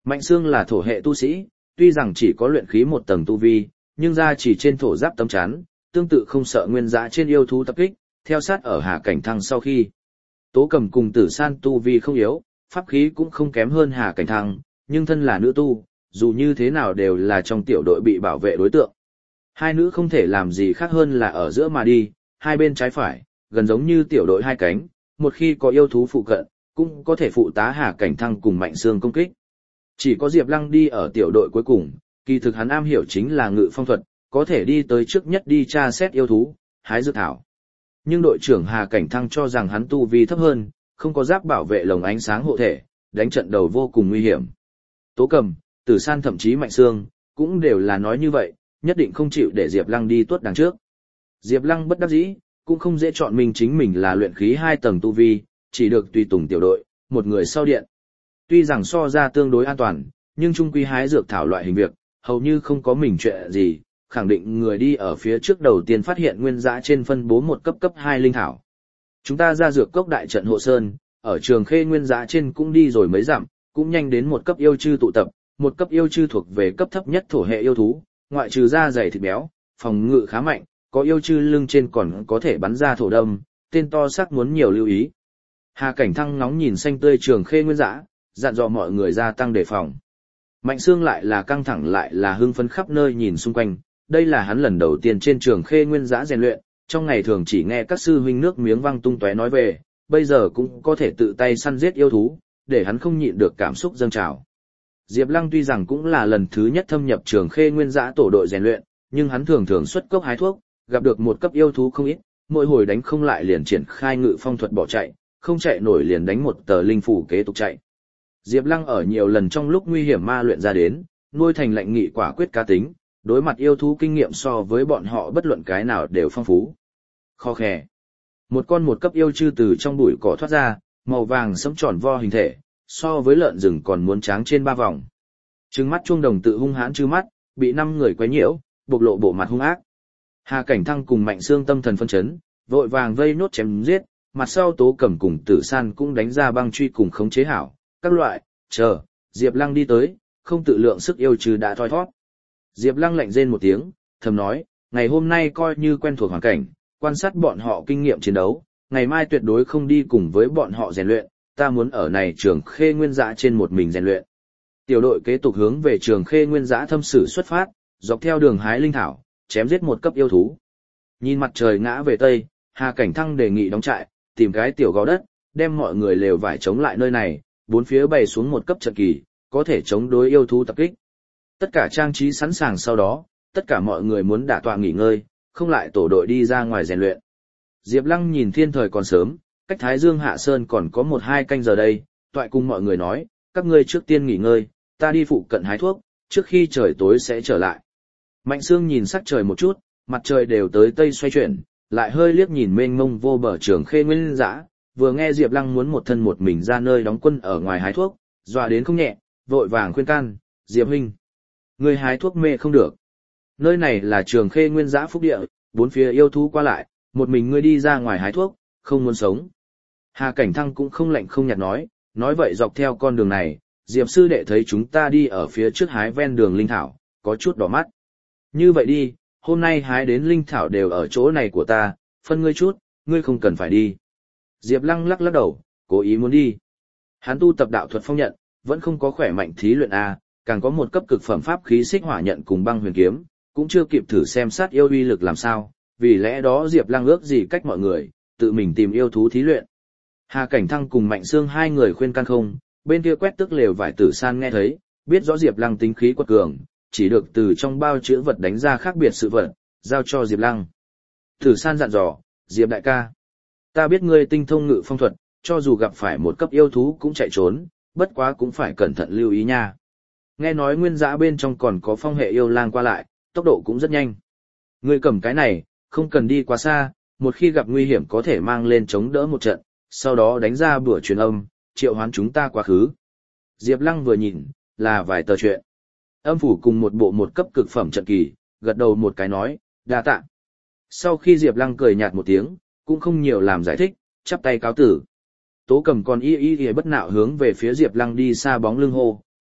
S1: Mạnh Sương là thổ hệ tu sĩ, tuy rằng chỉ có luyện khí một tầng tu vi, nhưng ra chỉ trên thổ giáp tấm chắn, tương tự không sợ nguyên dã trên yêu thú tập kích, theo sát ở Hà Cảnh Thăng sau khi. Tố Cầm cùng Tử San tu vi không yếu, pháp khí cũng không kém hơn Hà Cảnh Thăng, nhưng thân là nữ tu, dù như thế nào đều là trong tiểu đội bị bảo vệ đối tượng. Hai nữ không thể làm gì khác hơn là ở giữa mà đi, hai bên trái phải, gần giống như tiểu đội hai cánh, một khi có yêu thú phụ cận, cũng có thể phụ tá Hà Cảnh Thăng cùng Mạnh Sương công kích. Chỉ có Diệp Lăng đi ở tiểu đội cuối cùng, kỳ thực hắn am hiểu chính là ngự phong thuật, có thể đi tới trước nhất đi tra xét yêu thú, hái dược thảo. Nhưng đội trưởng Hà Cảnh Thăng cho rằng hắn tu vi thấp hơn, không có giáp bảo vệ lồng ánh sáng hộ thể, đánh trận đầu vô cùng nguy hiểm. Tố Cầm, Tử San thậm chí Mạnh Sương, cũng đều là nói như vậy, nhất định không chịu để Diệp Lăng đi tuốt đằng trước. Diệp Lăng bất đắc dĩ, cũng không dễ chọn mình chính mình là luyện khí hai tầng tu vi, chỉ được tùy tùng tiểu đội, một người sau điện. Tuy rằng so ra tương đối an toàn, nhưng chung quy hái dược thảo loại hình việc, hầu như không có mình chuyện gì, khẳng định người đi ở phía trước đầu tiên phát hiện nguyên dã trên phân bố một cấp cấp hai linh thảo. Chúng ta ra dược cốc đại trận hộ sơn, ở trường khê nguyên dã trên cũng đi rồi mấy dặm, cũng nhanh đến một cấp yêu chư tụ tập, một cấp yêu chư thuộc về cấp thấp nhất thổ hệ yêu thú, ngoại trừ da dày thịt béo, phòng ngự khá mạnh, có yêu chư lưng trên còn có thể bắn ra thổ đâm, tên to xác muốn nhiều lưu ý. Hà Cảnh Thăng ngóng nhìn xanh tươi trường khê nguyên dã, dặn dò mọi người gia tăng đề phòng. Mạnh Sương lại là căng thẳng lại là hưng phấn khắp nơi nhìn xung quanh, đây là hắn lần đầu tiên trên trường khê nguyên dã rèn luyện, trong ngày thường chỉ nghe các sư huynh nước miếng văng tung tóe nói về, bây giờ cũng có thể tự tay săn giết yêu thú, để hắn không nhịn được cảm xúc dâng trào. Diệp Lăng tuy rằng cũng là lần thứ nhất thâm nhập trường khê nguyên dã tổ đội rèn luyện, nhưng hắn thường thường xuất cốc hái thuốc, gặp được một cấp yêu thú không ít, mỗi hồi đánh không lại liền triển khai ngự phong thuật bỏ chạy, không chạy nổi liền đánh một tờ linh phủ kế tục chạy. Diệp Lăng ở nhiều lần trong lúc nguy hiểm ma luyện ra đến, nuôi thành lạnh nghị quả quyết cá tính, đối mặt yêu thú kinh nghiệm so với bọn họ bất luận cái nào đều phong phú. Kho khè. Một con một cấp yêu chư từ trong bụi cỏ thoát ra, màu vàng sẫm tròn vo hình thể, so với lợn rừng còn muốn tráng trên ba vòng. Trừng mắt chuông đồng tự hung hãn chư mắt, bị năm người quấy nhiễu, bộc lộ bộ mặt hung ác. Hà Cảnh Thăng cùng Mạnh Sương tâm thần phân chấn, vội vàng vây nốt chém giết, mặt sau Tố Cầm cùng Tử San cũng đánh ra băng truy cùng khống chế hảo, các loại, chờ, Diệp Lăng đi tới, không tự lượng sức yêu trừ đã thoi thoát. Diệp Lăng lạnh rên một tiếng, thầm nói, ngày hôm nay coi như quen thuộc hoàn cảnh, quan sát bọn họ kinh nghiệm chiến đấu, ngày mai tuyệt đối không đi cùng với bọn họ rèn luyện, ta muốn ở này trường khê nguyên dã trên một mình rèn luyện. Tiểu đội kế tục hướng về trường khê nguyên dã thâm sử xuất phát, dọc theo đường hái linh thảo, chém giết một cấp yêu thú. Nhìn mặt trời ngã về tây, Hà Cảnh Thăng đề nghị đóng trại, tìm cái tiểu gò đất, đem mọi người lều vải chống lại nơi này, bốn phía bày xuống một cấp trận kỳ, có thể chống đối yêu thú tập kích. Tất cả trang trí sẵn sàng sau đó, tất cả mọi người muốn đả tọa nghỉ ngơi, không lại tổ đội đi ra ngoài rèn luyện. Diệp Lăng nhìn thiên thời còn sớm, cách Thái Dương hạ sơn còn có một hai canh giờ đây, toại cùng mọi người nói, các ngươi trước tiên nghỉ ngơi, ta đi phụ cận hái thuốc, trước khi trời tối sẽ trở lại. Mạnh Sương nhìn sắc trời một chút, mặt trời đều tới tây xoay chuyển, lại hơi liếc nhìn mênh mông vô bờ trường khê nguyên dã, vừa nghe Diệp Lăng muốn một thân một mình ra nơi đóng quân ở ngoài hái thuốc, dọa đến không nhẹ, vội vàng khuyên can, Diệp huynh, ngươi hái thuốc mê không được. Nơi này là trường khê nguyên dã phúc địa, bốn phía yêu thú qua lại, một mình ngươi đi ra ngoài hái thuốc, không muốn sống. Hà Cảnh Thăng cũng không lạnh không nhạt nói, nói vậy dọc theo con đường này, Diệp sư đệ thấy chúng ta đi ở phía trước hái ven đường linh thảo, có chút đỏ mắt. Như vậy đi, hôm nay hái đến linh thảo đều ở chỗ này của ta, phân ngươi chút, ngươi không cần phải đi. Diệp Lăng lắc lắc đầu, cố ý muốn đi. Hắn tu tập đạo thuật phong nhận, vẫn không có khỏe mạnh thí luyện A, càng có một cấp cực phẩm pháp khí xích hỏa nhận cùng băng huyền kiếm, cũng chưa kịp thử xem sát yêu uy lực làm sao, vì lẽ đó Diệp Lăng ước gì cách mọi người, tự mình tìm yêu thú thí luyện. Hà Cảnh Thăng cùng Mạnh Sương hai người khuyên can không, bên kia quét tức lều vải Tử San nghe thấy, biết rõ Diệp Lăng tính khí quật cường, chỉ được từ trong bao chữ vật đánh ra khác biệt sự vật, giao cho Diệp Lăng. Tử San dặn dò, Diệp đại ca, ta biết ngươi tinh thông ngự phong thuật, cho dù gặp phải một cấp yêu thú cũng chạy trốn, bất quá cũng phải cẩn thận lưu ý nha. Nghe nói nguyên dã bên trong còn có phong hệ yêu lang qua lại, tốc độ cũng rất nhanh. Ngươi cầm cái này, không cần đi quá xa, một khi gặp nguy hiểm có thể mang lên chống đỡ một trận, sau đó đánh ra bữa truyền âm, triệu hoán chúng ta quá khứ. Diệp Lăng vừa nhìn, là vài tờ chuyện. Âm phủ cùng một bộ một cấp cực phẩm trận kỳ, gật đầu một cái nói, đa tạ. Sau khi Diệp Lăng cười nhạt một tiếng, cũng không nhiều làm giải thích, chắp tay cáo tử. Tố Cầm còn y y y bất nạo hướng về phía Diệp Lăng đi xa bóng lưng hô,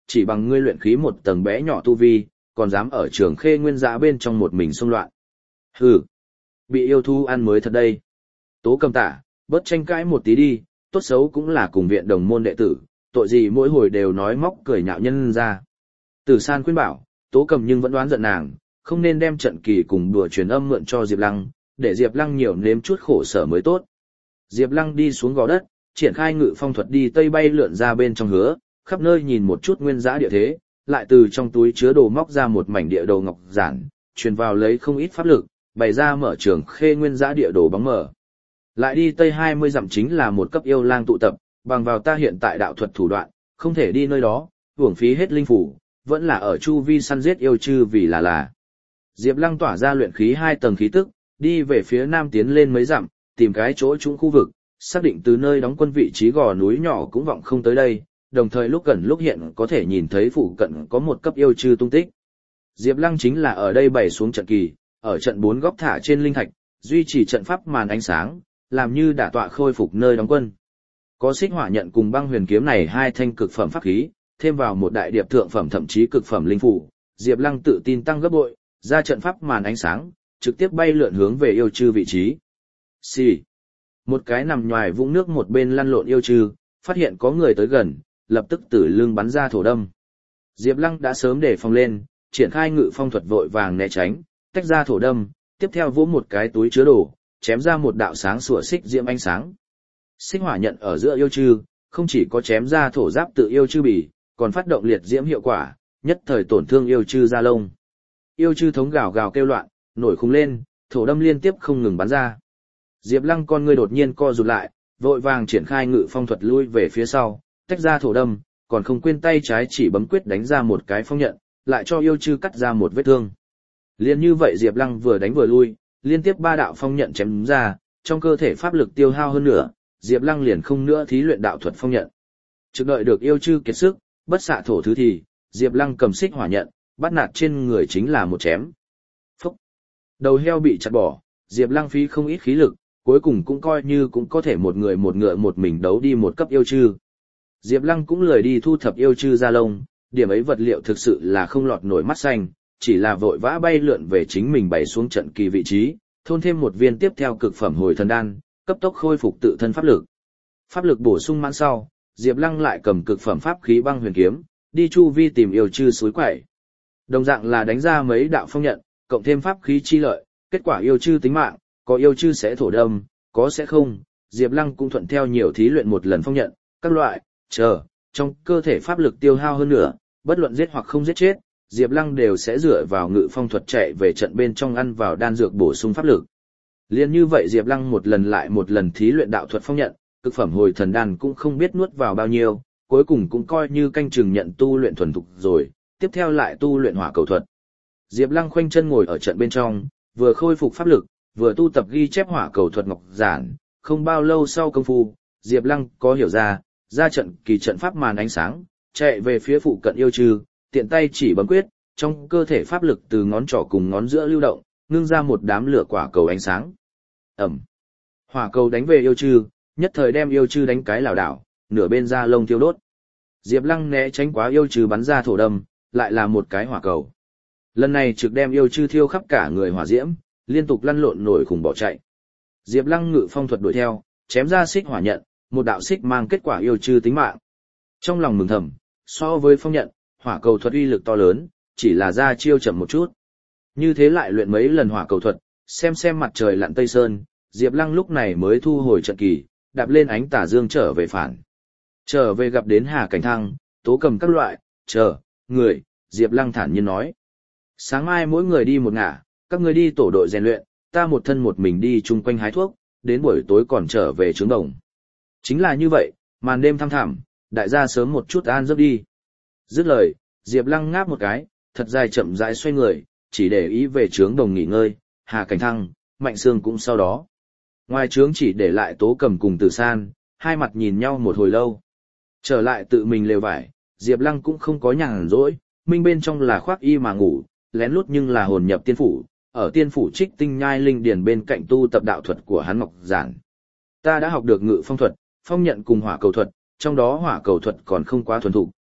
S1: chỉ bằng ngươi luyện khí một tầng bé nhỏ tu vi, còn dám ở Trường Khê Nguyên Dã bên trong một mình xông loạn. Hừ, bị yêu thú ăn mới thật đây. Tố Cầm Tả, bớt tranh cãi một tí đi, tốt xấu cũng là cùng viện đồng môn đệ tử, tội gì mỗi hồi đều nói móc cười nhạo nhân ra. Tử San khuyên bảo, Tố Cầm nhưng vẫn đoán giận nàng, không nên đem trận kỳ cùng đùa truyền âm mượn cho Diệp Lăng, để Diệp Lăng nhiều nếm chút khổ sở mới tốt. Diệp Lăng đi xuống gò đất, triển khai ngự phong thuật đi tây bay lượn ra bên trong hứa, khắp nơi nhìn một chút nguyên dã địa thế, lại từ trong túi chứa đồ móc ra một mảnh địa đồ ngọc giản, truyền vào lấy không ít pháp lực, bày ra mở Trường Khê nguyên dã địa đồ bóng mở. Lại đi tây hai mươi dặm chính là một cấp yêu lang tụ tập, bằng vào ta hiện tại đạo thuật thủ đoạn, không thể đi nơi đó, uổng phí hết linh phủ, vẫn là ở chu vi săn giết yêu chư vì là là. Diệp Lăng tỏa ra luyện khí hai tầng khí tức, đi về phía nam tiến lên mấy dặm, tìm cái chỗ trũng khu vực, xác định từ nơi đóng quân vị trí gò núi nhỏ cũng vọng không tới đây, đồng thời lúc gần lúc hiện có thể nhìn thấy phụ cận có một cấp yêu chư tung tích. Diệp Lăng chính là ở đây bày xuống trận kỳ, ở trận bốn góc thả trên linh thạch, duy trì trận pháp màn ánh sáng, làm như đả tọa khôi phục nơi đóng quân. Có xích hỏa nhận cùng băng huyền kiếm này hai thanh cực phẩm pháp khí, thêm vào một đại điệp thượng phẩm thậm chí cực phẩm linh phủ, Diệp Lăng tự tin tăng gấp bội, ra trận pháp màn ánh sáng, trực tiếp bay lượn hướng về yêu chư vị trí. Xì. Một cái nằm nhòi vũng nước một bên lăn lộn yêu chư, phát hiện có người tới gần, lập tức từ lưng bắn ra thổ đâm. Diệp Lăng đã sớm để phòng lên, triển khai ngự phong thuật vội vàng né tránh, tách ra thổ đâm, tiếp theo vỗ một cái túi chứa đồ, chém ra một đạo sáng sủa xích diễm ánh sáng. Xích hỏa nhận ở giữa yêu chư, không chỉ có chém ra thổ giáp tự yêu chư bì, còn phát động liệt diễm hiệu quả, nhất thời tổn thương yêu chư da lông. Yêu chư thống gào gào kêu loạn, nổi khùng lên, thổ đâm liên tiếp không ngừng bắn ra. Diệp Lăng con ngươi đột nhiên co rụt lại, vội vàng triển khai ngự phong thuật lui về phía sau, tách ra thổ đâm, còn không quên tay trái chỉ bấm quyết đánh ra một cái phong nhận, lại cho yêu chư cắt ra một vết thương. Liên như vậy Diệp Lăng vừa đánh vừa lui, liên tiếp ba đạo phong nhận chém ra, trong cơ thể pháp lực tiêu hao hơn nữa, Diệp Lăng liền không nữa thí luyện đạo thuật phong nhận. Trực đợi được yêu chư kiệt sức, bất xạ thổ thứ thì, Diệp Lăng cầm xích hỏa nhận, bắt nạt trên người chính là một chém. Phúc! Đầu heo bị chặt bỏ, Diệp Lăng phí không ít khí lực, cuối cùng cũng coi như cũng có thể một người một ngựa một mình đấu đi một cấp yêu chư. Diệp Lăng cũng lười đi thu thập yêu chư da lông, điểm ấy vật liệu thực sự là không lọt nổi mắt xanh, chỉ là vội vã bay lượn về chính mình bày xuống trận kỳ vị trí, thôn thêm một viên tiếp theo cực phẩm hồi thần đan, cấp tốc khôi phục tự thân pháp lực. Pháp lực bổ sung mãn sau, Diệp Lăng lại cầm cực phẩm pháp khí băng huyền kiếm, đi chu vi tìm yêu chư suối quẩy. Đồng dạng là đánh ra mấy đạo phong nhận, cộng thêm pháp khí chi lợi, kết quả yêu chư tính mạng, có yêu chư sẽ thổ đâm, có sẽ không, Diệp Lăng cũng thuận theo nhiều thí luyện một lần phong nhận, các loại, chờ, trong cơ thể pháp lực tiêu hao hơn nữa, bất luận giết hoặc không giết chết, Diệp Lăng đều sẽ dựa vào ngự phong thuật chạy về trận bên trong ăn vào đan dược bổ sung pháp lực. Liên như vậy Diệp Lăng một lần lại một lần thí luyện đạo thuật phong nhận, cực phẩm hồi thần đan cũng không biết nuốt vào bao nhiêu, cuối cùng cũng coi như canh chừng nhận tu luyện thuần thục rồi, tiếp theo lại tu luyện hỏa cầu thuật. Diệp Lăng khoanh chân ngồi ở trận bên trong, vừa khôi phục pháp lực, vừa tu tập ghi chép hỏa cầu thuật ngọc giản, không bao lâu sau công phu, Diệp Lăng có hiểu ra, ra trận kỳ trận pháp màn ánh sáng, chạy về phía phụ cận yêu trừ, tiện tay chỉ bấm quyết, trong cơ thể pháp lực từ ngón trỏ cùng ngón giữa lưu động, ngưng ra một đám lửa quả cầu ánh sáng. Ầm. Hỏa cầu đánh về yêu trừ, nhất thời đem yêu trừ đánh cái lảo đảo, nửa bên da lông thiêu đốt. Diệp Lăng né tránh quá yêu trừ bắn ra thổ đâm, lại là một cái hỏa cầu. Lần này trực đem yêu trừ thiêu khắp cả người hỏa diễm, liên tục lăn lộn nổi khủng bỏ chạy. Diệp Lăng ngự phong thuật đuổi theo, chém ra xích hỏa nhận, một đạo xích mang kết quả yêu trừ tính mạng. Trong lòng mừng thầm, so với phong nhận, hỏa cầu thuật uy lực to lớn, chỉ là ra chiêu chậm một chút. Như thế lại luyện mấy lần hỏa cầu thuật, xem xem mặt trời lặn tây sơn, Diệp Lăng lúc này mới thu hồi trận kỳ, đạp lên ánh tà dương trở về phản. Trở về gặp đến Hà Cảnh Thăng, Tố Cầm các loại, chờ, người, Diệp Lăng thản nhiên nói. Sáng mai mỗi người đi một ngả, các ngươi đi tổ đội rèn luyện, ta một thân một mình đi chung quanh hái thuốc, đến buổi tối còn trở về trướng đồng. Chính là như vậy, màn đêm thăm thẳm, đại gia sớm một chút an giấc đi. Dứt lời, Diệp Lăng ngáp một cái, thật dài chậm rãi xoay người, chỉ để ý về trướng đồng nghỉ ngơi, Hà Cảnh Thăng, Mạnh Sương cũng sau đó. Ngoài trướng chỉ để lại Tố Cầm cùng Tử San, hai mặt nhìn nhau một hồi lâu. Trở lại tự mình lều vải, Diệp Lăng cũng không có nhàn rỗi, minh bên trong là khoác y mà ngủ, lén lút nhưng là hồn nhập tiên phủ, ở tiên phủ Trích Tinh Nhai linh điển bên cạnh tu tập đạo thuật của hắn Ngọc Giản. Ta đã học được ngự phong thuật, phong nhận cùng hỏa cầu thuật, trong đó hỏa cầu thuật còn không quá thuần thục,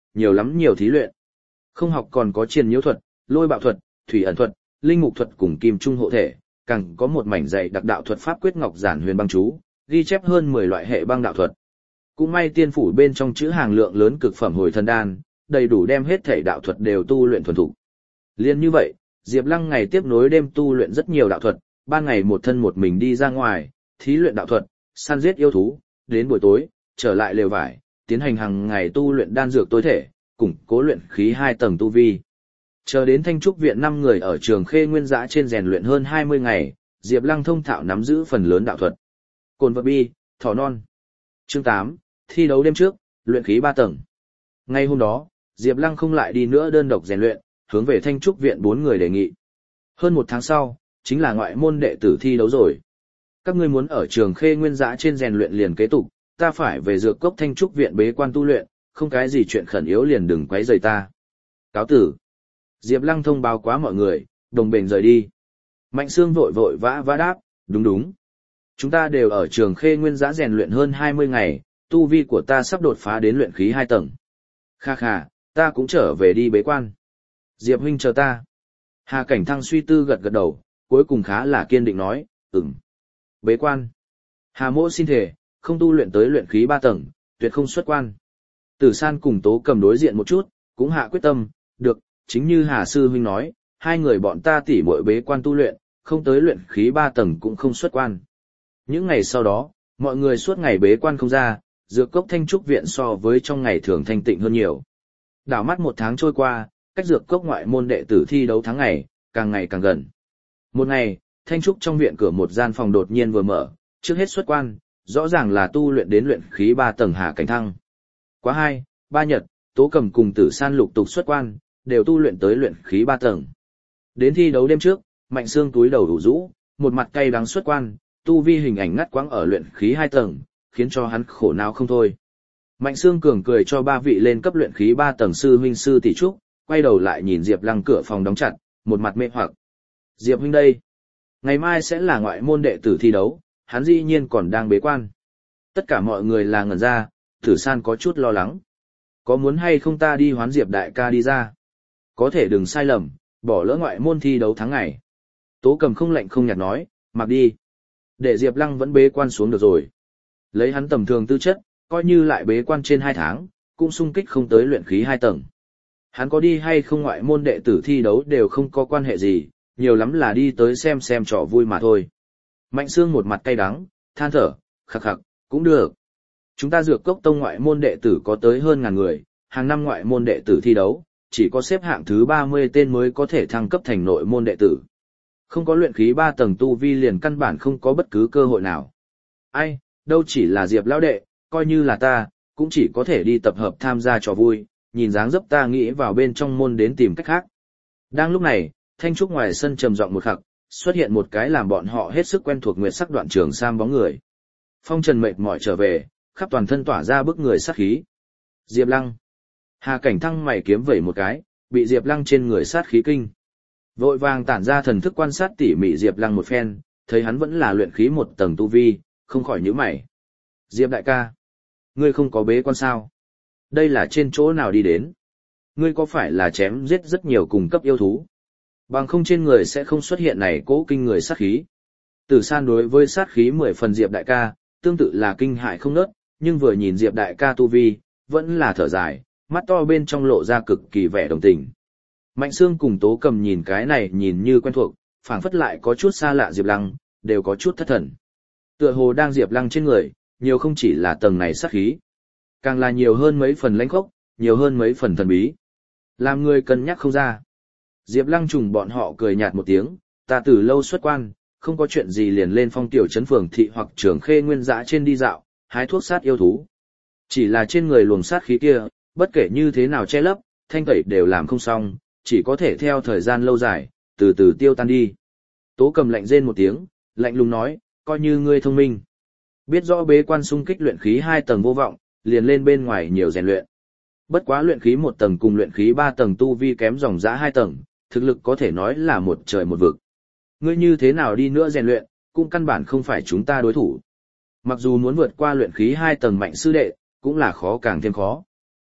S1: nhiều lắm nhiều thí luyện. Không học còn có triền nhiễu thuật, lôi bạo thuật, thủy ẩn thuật, linh mục thuật cùng kim trung hộ thể, càng có một mảnh dạy đặc đạo thuật pháp quyết ngọc giản huyền băng chú, ghi chép hơn mười loại hệ băng đạo thuật. Cũng may tiên phủ bên trong chữ hàng lượng lớn cực phẩm hồi thần đan, đầy đủ đem hết thể đạo thuật đều tu luyện thuần thục. Liên như vậy, Diệp Lăng ngày tiếp nối đêm tu luyện rất nhiều đạo thuật, ban ngày một thân một mình đi ra ngoài, thí luyện đạo thuật, săn giết yêu thú, đến buổi tối, trở lại lều vải, tiến hành hàng ngày tu luyện đan dược tối thể, củng cố luyện khí hai tầng tu vi. Chờ đến Thanh Trúc viện năm người ở Trường Khê Nguyên Dã trên rèn luyện hơn hai mươi ngày, Diệp Lăng thông thạo nắm giữ phần lớn đạo thuật. Cồn vật bi, thỏ non. Chương tám, thi đấu đêm trước, luyện khí ba tầng. Ngay hôm đó, Diệp Lăng không lại đi nữa đơn độc rèn luyện, hướng về Thanh Trúc viện bốn người đề nghị. Hơn một tháng sau, chính là ngoại môn đệ tử thi đấu rồi. Các ngươi muốn ở Trường Khê Nguyên Dã trên rèn luyện liền kế tục, ta phải về dược cốc Thanh Trúc viện bế quan tu luyện, không cái gì chuyện khẩn yếu liền đừng quấy rầy ta. Cáo tử. Diệp Lăng thông báo quá mọi người, đồng bền rời đi. Mạnh Sương vội vội vã vã đáp, đúng đúng. Chúng ta đều ở Trường Khê Nguyên Dã rèn luyện hơn hai mươi ngày, tu vi của ta sắp đột phá đến luyện khí hai tầng. Kha kha, ta cũng trở về đi bế quan. Diệp huynh chờ ta. Hà Cảnh Thăng suy tư gật gật đầu, cuối cùng khá là kiên định nói, ừm. Bế quan. Hà Mỗ xin thề, không tu luyện tới luyện khí ba tầng, tuyệt không xuất quan. Tử San cùng Tố Cầm đối diện một chút, cũng hạ quyết tâm, được, chính như Hà Sư huynh nói, hai người bọn ta tỉ muội bế quan tu luyện, không tới luyện khí ba tầng cũng không xuất quan. Những ngày sau đó, mọi người suốt ngày bế quan không ra, dược cốc Thanh Trúc viện so với trong ngày thường thanh tịnh hơn nhiều. Đảo mắt một tháng trôi qua, cách dược cốc ngoại môn đệ tử thi đấu tháng ngày, càng ngày càng gần. Một ngày, Thanh Trúc trong viện cửa một gian phòng đột nhiên vừa mở, trước hết xuất quan, rõ ràng là tu luyện đến luyện khí ba tầng Hà Cảnh Thăng. Quá hai, ba nhật, Tố Cầm cùng Tử San lục tục xuất quan, đều tu luyện tới luyện khí ba tầng. Đến thi đấu đêm trước, Mạnh Sương túi đầu đủ rũ, một mặt cay đắng xuất quan, tu vi hình ảnh ngắt quãng ở luyện khí hai tầng, khiến cho hắn khổ não không thôi. Mạnh Sương cường cười cho ba vị lên cấp luyện khí ba tầng sư huynh sư tỷ trúc, quay đầu lại nhìn Diệp Lăng cửa phòng đóng chặt, một mặt mê hoặc. Diệp huynh đây, ngày mai sẽ là ngoại môn đệ tử thi đấu, hắn dĩ nhiên còn đang bế quan. Tất cả mọi người là ngẩn ra, Tử San có chút lo lắng. Có muốn hay không ta đi hoán Diệp đại ca đi ra? Có thể đừng sai lầm, bỏ lỡ ngoại môn thi đấu tháng ngày. Tố Cầm không lạnh không nhạt nói, mặc đi. Để Diệp Lăng vẫn bế quan xuống được rồi. Lấy hắn tầm thường tư chất, coi như lại bế quan trên hai tháng, cũng sung kích không tới luyện khí hai tầng. Hắn có đi hay không ngoại môn đệ tử thi đấu đều không có quan hệ gì, nhiều lắm là đi tới xem xem trò vui mà thôi. Mạnh Sương một mặt cay đắng, than thở, khắc khắc, cũng được. Chúng ta dược cốc tông ngoại môn đệ tử có tới hơn ngàn người, hàng năm ngoại môn đệ tử thi đấu, chỉ có xếp hạng thứ ba mươi tên mới có thể thăng cấp thành nội môn đệ tử. Không có luyện khí ba tầng tu vi liền căn bản không có bất cứ cơ hội nào. Ai, đâu chỉ là Diệp lão đệ, coi như là ta, cũng chỉ có thể đi tập hợp tham gia trò vui, nhìn dáng dấp ta nghĩ vào bên trong môn đến tìm cách khác. Đang lúc này, Thanh Trúc ngoài sân trầm giọng một khắc, xuất hiện một cái làm bọn họ hết sức quen thuộc nguyệt sắc đoạn trường sam bóng người. Phong Trần mệt mỏi trở về, khắp toàn thân tỏa ra bức người sát khí. Diệp Lăng. Hà Cảnh Thăng mày kiếm vẩy một cái, bị Diệp Lăng trên người sát khí kinh. Vội vàng tản ra thần thức quan sát tỉ mỉ Diệp Lăng một phen, thấy hắn vẫn là luyện khí một tầng tu vi, không khỏi nhíu mày. Diệp đại ca, ngươi không có bế quan sao? Đây là trên chỗ nào đi đến? Ngươi có phải là chém giết rất nhiều cùng cấp yêu thú? Bằng không trên người sẽ không xuất hiện này cố kinh người sát khí. Tử San đối với sát khí mười phần Diệp đại ca, tương tự là kinh hại không nớt, nhưng vừa nhìn Diệp đại ca tu vi, vẫn là thở dài, mắt to bên trong lộ ra cực kỳ vẻ đồng tình. Mạnh Sương cùng Tố Cầm nhìn cái này nhìn như quen thuộc, phảng phất lại có chút xa lạ Diệp Lăng, đều có chút thất thần. Tựa hồ đang Diệp Lăng trên người, nhiều không chỉ là tầng này sát khí, càng là nhiều hơn mấy phần lãnh khốc, nhiều hơn mấy phần thần bí. Làm người cân nhắc không ra. Diệp Lăng trùng bọn họ cười nhạt một tiếng, ta từ lâu xuất quan, không có chuyện gì liền lên Phong tiểu trấn phường thị hoặc Trường Khê Nguyên Dã trên đi dạo, hái thuốc sát yêu thú. Chỉ là trên người luồng sát khí kia, bất kể như thế nào che lấp, thanh tẩy đều làm không xong, chỉ có thể theo thời gian lâu dài, từ từ tiêu tan đi. Tố Cầm lạnh rên một tiếng, lạnh lùng nói, coi như ngươi thông minh. Biết rõ bế quan xung kích luyện khí hai tầng vô vọng, liền lên bên ngoài nhiều rèn luyện. Bất quá luyện khí một tầng cùng luyện khí ba tầng tu vi kém dòng dã hai tầng, thực lực có thể nói là một trời một vực. Ngươi như thế nào đi nữa rèn luyện, cũng căn bản không phải chúng ta đối thủ. Mặc dù muốn vượt qua luyện khí hai tầng mạnh sư đệ, cũng là khó càng thêm khó.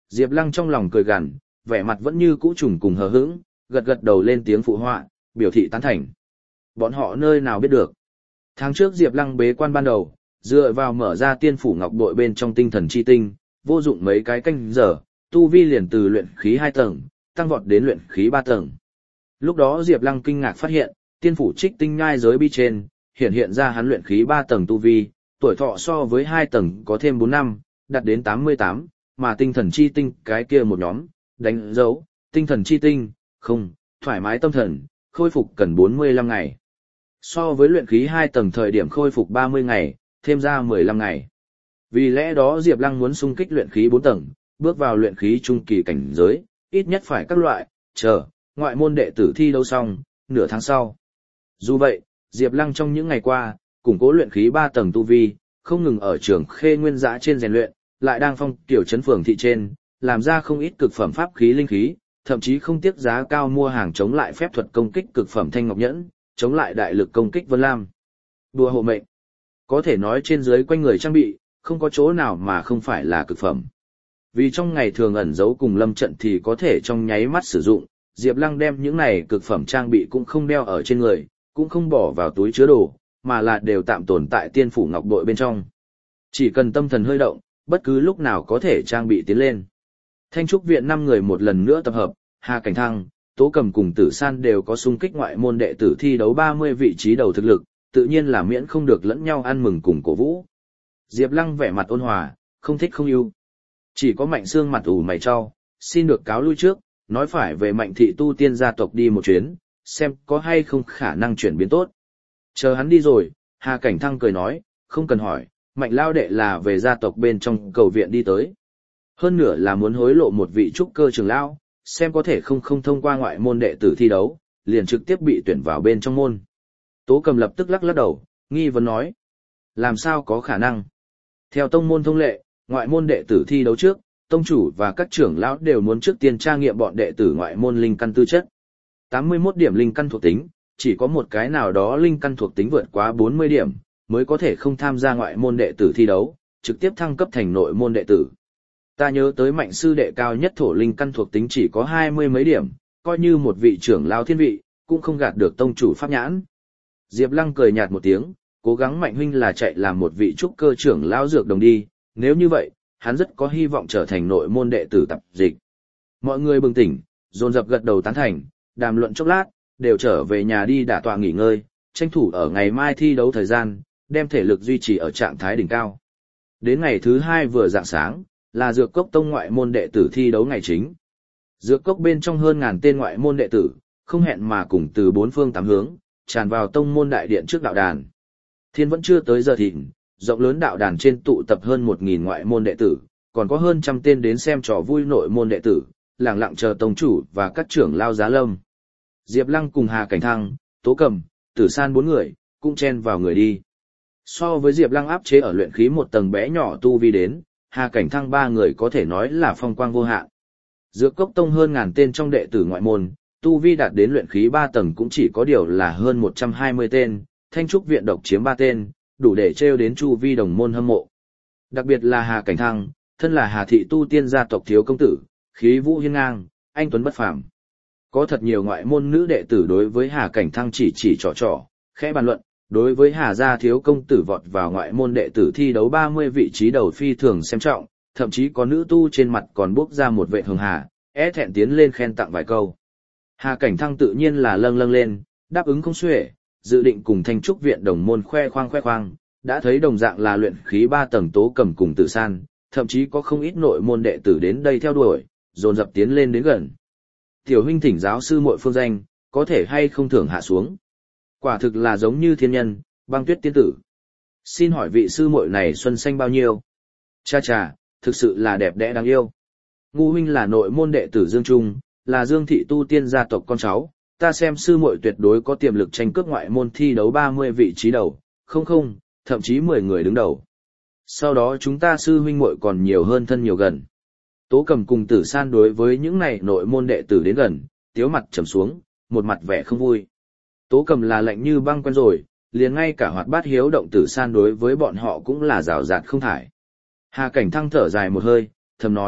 S1: Diệp Lăng trong lòng cười gằn, vẻ mặt vẫn như cũ trùng cùng hờ hững, gật gật đầu lên tiếng phụ họa, biểu thị tán thành. Bọn họ nơi nào biết được. Tháng trước Diệp Lăng bế quan ban đầu, dựa vào mở ra tiên phủ ngọc bội bên trong tinh thần chi tinh, vô dụng mấy cái canh giờ, tu vi liền từ luyện khí hai tầng, tăng vọt đến luyện khí ba tầng. Lúc đó Diệp Lăng kinh ngạc phát hiện, tiên phủ trích tinh nhai giới bi trên, hiện hiện ra hắn luyện khí ba tầng tu vi, tuổi thọ so với hai tầng có thêm bốn năm, đạt đến tám mươi tám, mà tinh thần chi tinh cái kia một nhóm, đánh dấu, tinh thần chi tinh, không, thoải mái tâm thần, khôi phục cần bốn mươi lăm ngày. So với luyện khí hai tầng thời điểm khôi phục ba mươi ngày, thêm ra mười lăm ngày. Vì lẽ đó Diệp Lăng muốn xung kích luyện khí bốn tầng, bước vào luyện khí trung kỳ cảnh giới, ít nhất phải các loại, chờ, ngoại môn đệ tử thi đấu xong, nửa tháng sau. Dù vậy, Diệp Lăng trong những ngày qua, củng cố luyện khí ba tầng tu vi, không ngừng ở trường Khê Nguyên Dã trên rèn luyện, lại đang phong tiểu trấn phường thị trên, làm ra không ít cực phẩm pháp khí linh khí, thậm chí không tiếc giá cao mua hàng chống lại phép thuật công kích cực phẩm thanh ngọc nhẫn, chống lại đại lực công kích Vân Lam. Đùa hộ mệnh. Có thể nói trên dưới quanh người trang bị, không có chỗ nào mà không phải là cực phẩm. Vì trong ngày thường ẩn giấu cùng lâm trận thì có thể trong nháy mắt sử dụng, Diệp Lăng đem những này cực phẩm trang bị cũng không đeo ở trên người, cũng không bỏ vào túi chứa đồ, mà là đều tạm tồn tại tiên phủ ngọc bội bên trong. Chỉ cần tâm thần hơi động, bất cứ lúc nào có thể trang bị tiến lên. Thanh trúc viện năm người một lần nữa tập hợp, Hà Cảnh Thăng, Tố Cầm cùng Tử San đều có xung kích ngoại môn đệ tử thi đấu ba mươi vị trí đầu thực lực, tự nhiên là miễn không được lẫn nhau ăn mừng cùng cổ vũ. Diệp Lăng vẻ mặt ôn hòa, không thích không yêu. Chỉ có Mạnh Sương mặt ủ mày cho, xin được cáo lui trước, nói phải về Mạnh thị tu tiên gia tộc đi một chuyến, xem có hay không khả năng chuyển biến tốt. Chờ hắn đi rồi, Hà Cảnh Thăng cười nói, không cần hỏi, Mạnh lao đệ là về gia tộc bên trong cầu viện đi tới. Hơn nữa là muốn hối lộ một vị trúc cơ trưởng lão, xem có thể không không thông qua ngoại môn đệ tử thi đấu, liền trực tiếp bị tuyển vào bên trong môn. Tố Cầm lập tức lắc lắc đầu, nghi vấn nói. Làm sao có khả năng? Theo tông môn thông lệ, ngoại môn đệ tử thi đấu trước, tông chủ và các trưởng lão đều muốn trước tiên tra nghiệm bọn đệ tử ngoại môn linh căn tư chất. tám mươi mốt điểm linh căn thuộc tính, chỉ có một cái nào đó linh căn thuộc tính vượt quá bốn mươi điểm, mới có thể không tham gia ngoại môn đệ tử thi đấu, trực tiếp thăng cấp thành nội môn đệ tử. Ta nhớ tới Mạnh sư đệ cao nhất thổ linh căn thuộc tính chỉ có hai mươi mấy điểm, coi như một vị trưởng lão thiên vị, cũng không gạt được tông chủ pháp nhãn. Diệp Lăng cười nhạt một tiếng, cố gắng Mạnh huynh là chạy làm một vị trúc cơ trưởng lão dược đồng đi, nếu như vậy, hắn rất có hy vọng trở thành nội môn đệ tử tập dịch. Mọi người bừng tỉnh, dồn dập gật đầu tán thành, đàm luận chốc lát, đều trở về nhà đi đả tọa nghỉ ngơi, tranh thủ ở ngày mai thi đấu thời gian, đem thể lực duy trì ở trạng thái đỉnh cao. Đến ngày thứ hai vừa rạng sáng, là Dược Cốc Tông ngoại môn đệ tử thi đấu ngày chính. Dược Cốc bên trong hơn ngàn tên ngoại môn đệ tử, không hẹn mà cùng từ bốn phương tám hướng, tràn vào tông môn đại điện trước đạo đàn. Thiên vẫn chưa tới giờ thịnh, rộng lớn đạo đàn trên tụ tập hơn một nghìn ngoại môn đệ tử, còn có hơn trăm tên đến xem trò vui nội môn đệ tử, lặng lặng chờ tông chủ và các trưởng lao giá lâm. Diệp Lăng cùng Hà Cảnh Thăng, Tố Cầm, Tử San bốn người, cũng chen vào người đi. So với Diệp Lăng áp chế ở luyện khí một tầng bé nhỏ tu vi đến, Hà Cảnh Thăng ba người có thể nói là phong quang vô hạn. Dược Cốc Tông hơn ngàn tên trong đệ tử ngoại môn, tu vi đạt đến luyện khí ba tầng cũng chỉ có điều là hơn một trăm hai mươi tên, Thanh trúc viện độc chiếm ba tên, đủ để trêu đến chu vi đồng môn hâm mộ. Đặc biệt là Hà Cảnh Thăng, thân là Hà thị tu tiên gia tộc thiếu công tử, khí vũ hiên ngang, anh tuấn bất phàm. Có thật nhiều ngoại môn nữ đệ tử đối với Hà Cảnh Thăng chỉ chỉ trò trò, khẽ bàn luận, đối với Hà gia thiếu công tử vọt vào ngoại môn đệ tử thi đấu ba mươi vị trí đầu phi thường xem trọng, thậm chí có nữ tu trên mặt còn bốc ra một vệ hường hà, é thẹn tiến lên khen tặng vài câu. Hà Cảnh Thăng tự nhiên là lâng lâng lên, đáp ứng không xuể, dự định cùng Thanh trúc viện đồng môn khoe khoang khoe khoang, đã thấy đồng dạng là luyện khí ba tầng Tố Cầm cùng Tử San, thậm chí có không ít nội môn đệ tử đến đây theo đuổi, dồn dập tiến lên đến gần. Tiểu huynh thỉnh giáo sư muội phương danh, có thể hay không thưởng hạ xuống. Quả thực là giống như thiên nhân, băng tuyết tiên tử. Xin hỏi vị sư muội này xuân xanh bao nhiêu? Cha cha, thực sự là đẹp đẽ đáng yêu. Ngu huynh là nội môn đệ tử Dương Trung, là Dương thị tu tiên gia tộc con cháu, ta xem sư muội tuyệt đối có tiềm lực tranh cướp ngoại môn thi đấu ba mươi vị trí đầu, không không, thậm chí mười người đứng đầu. Sau đó chúng ta sư huynh muội còn nhiều hơn thân nhiều gần. Tố Cầm cùng Tử San đối với những này nội môn đệ tử đến gần, tiếu mặt trầm xuống, một mặt vẻ không vui. Tố Cầm là lạnh như băng quen rồi, liền ngay cả hoạt bát hiếu động Tử San đối với bọn họ cũng là rào rạt không thải. Hà Cảnh Thăng thở dài một hơi, thầm nói,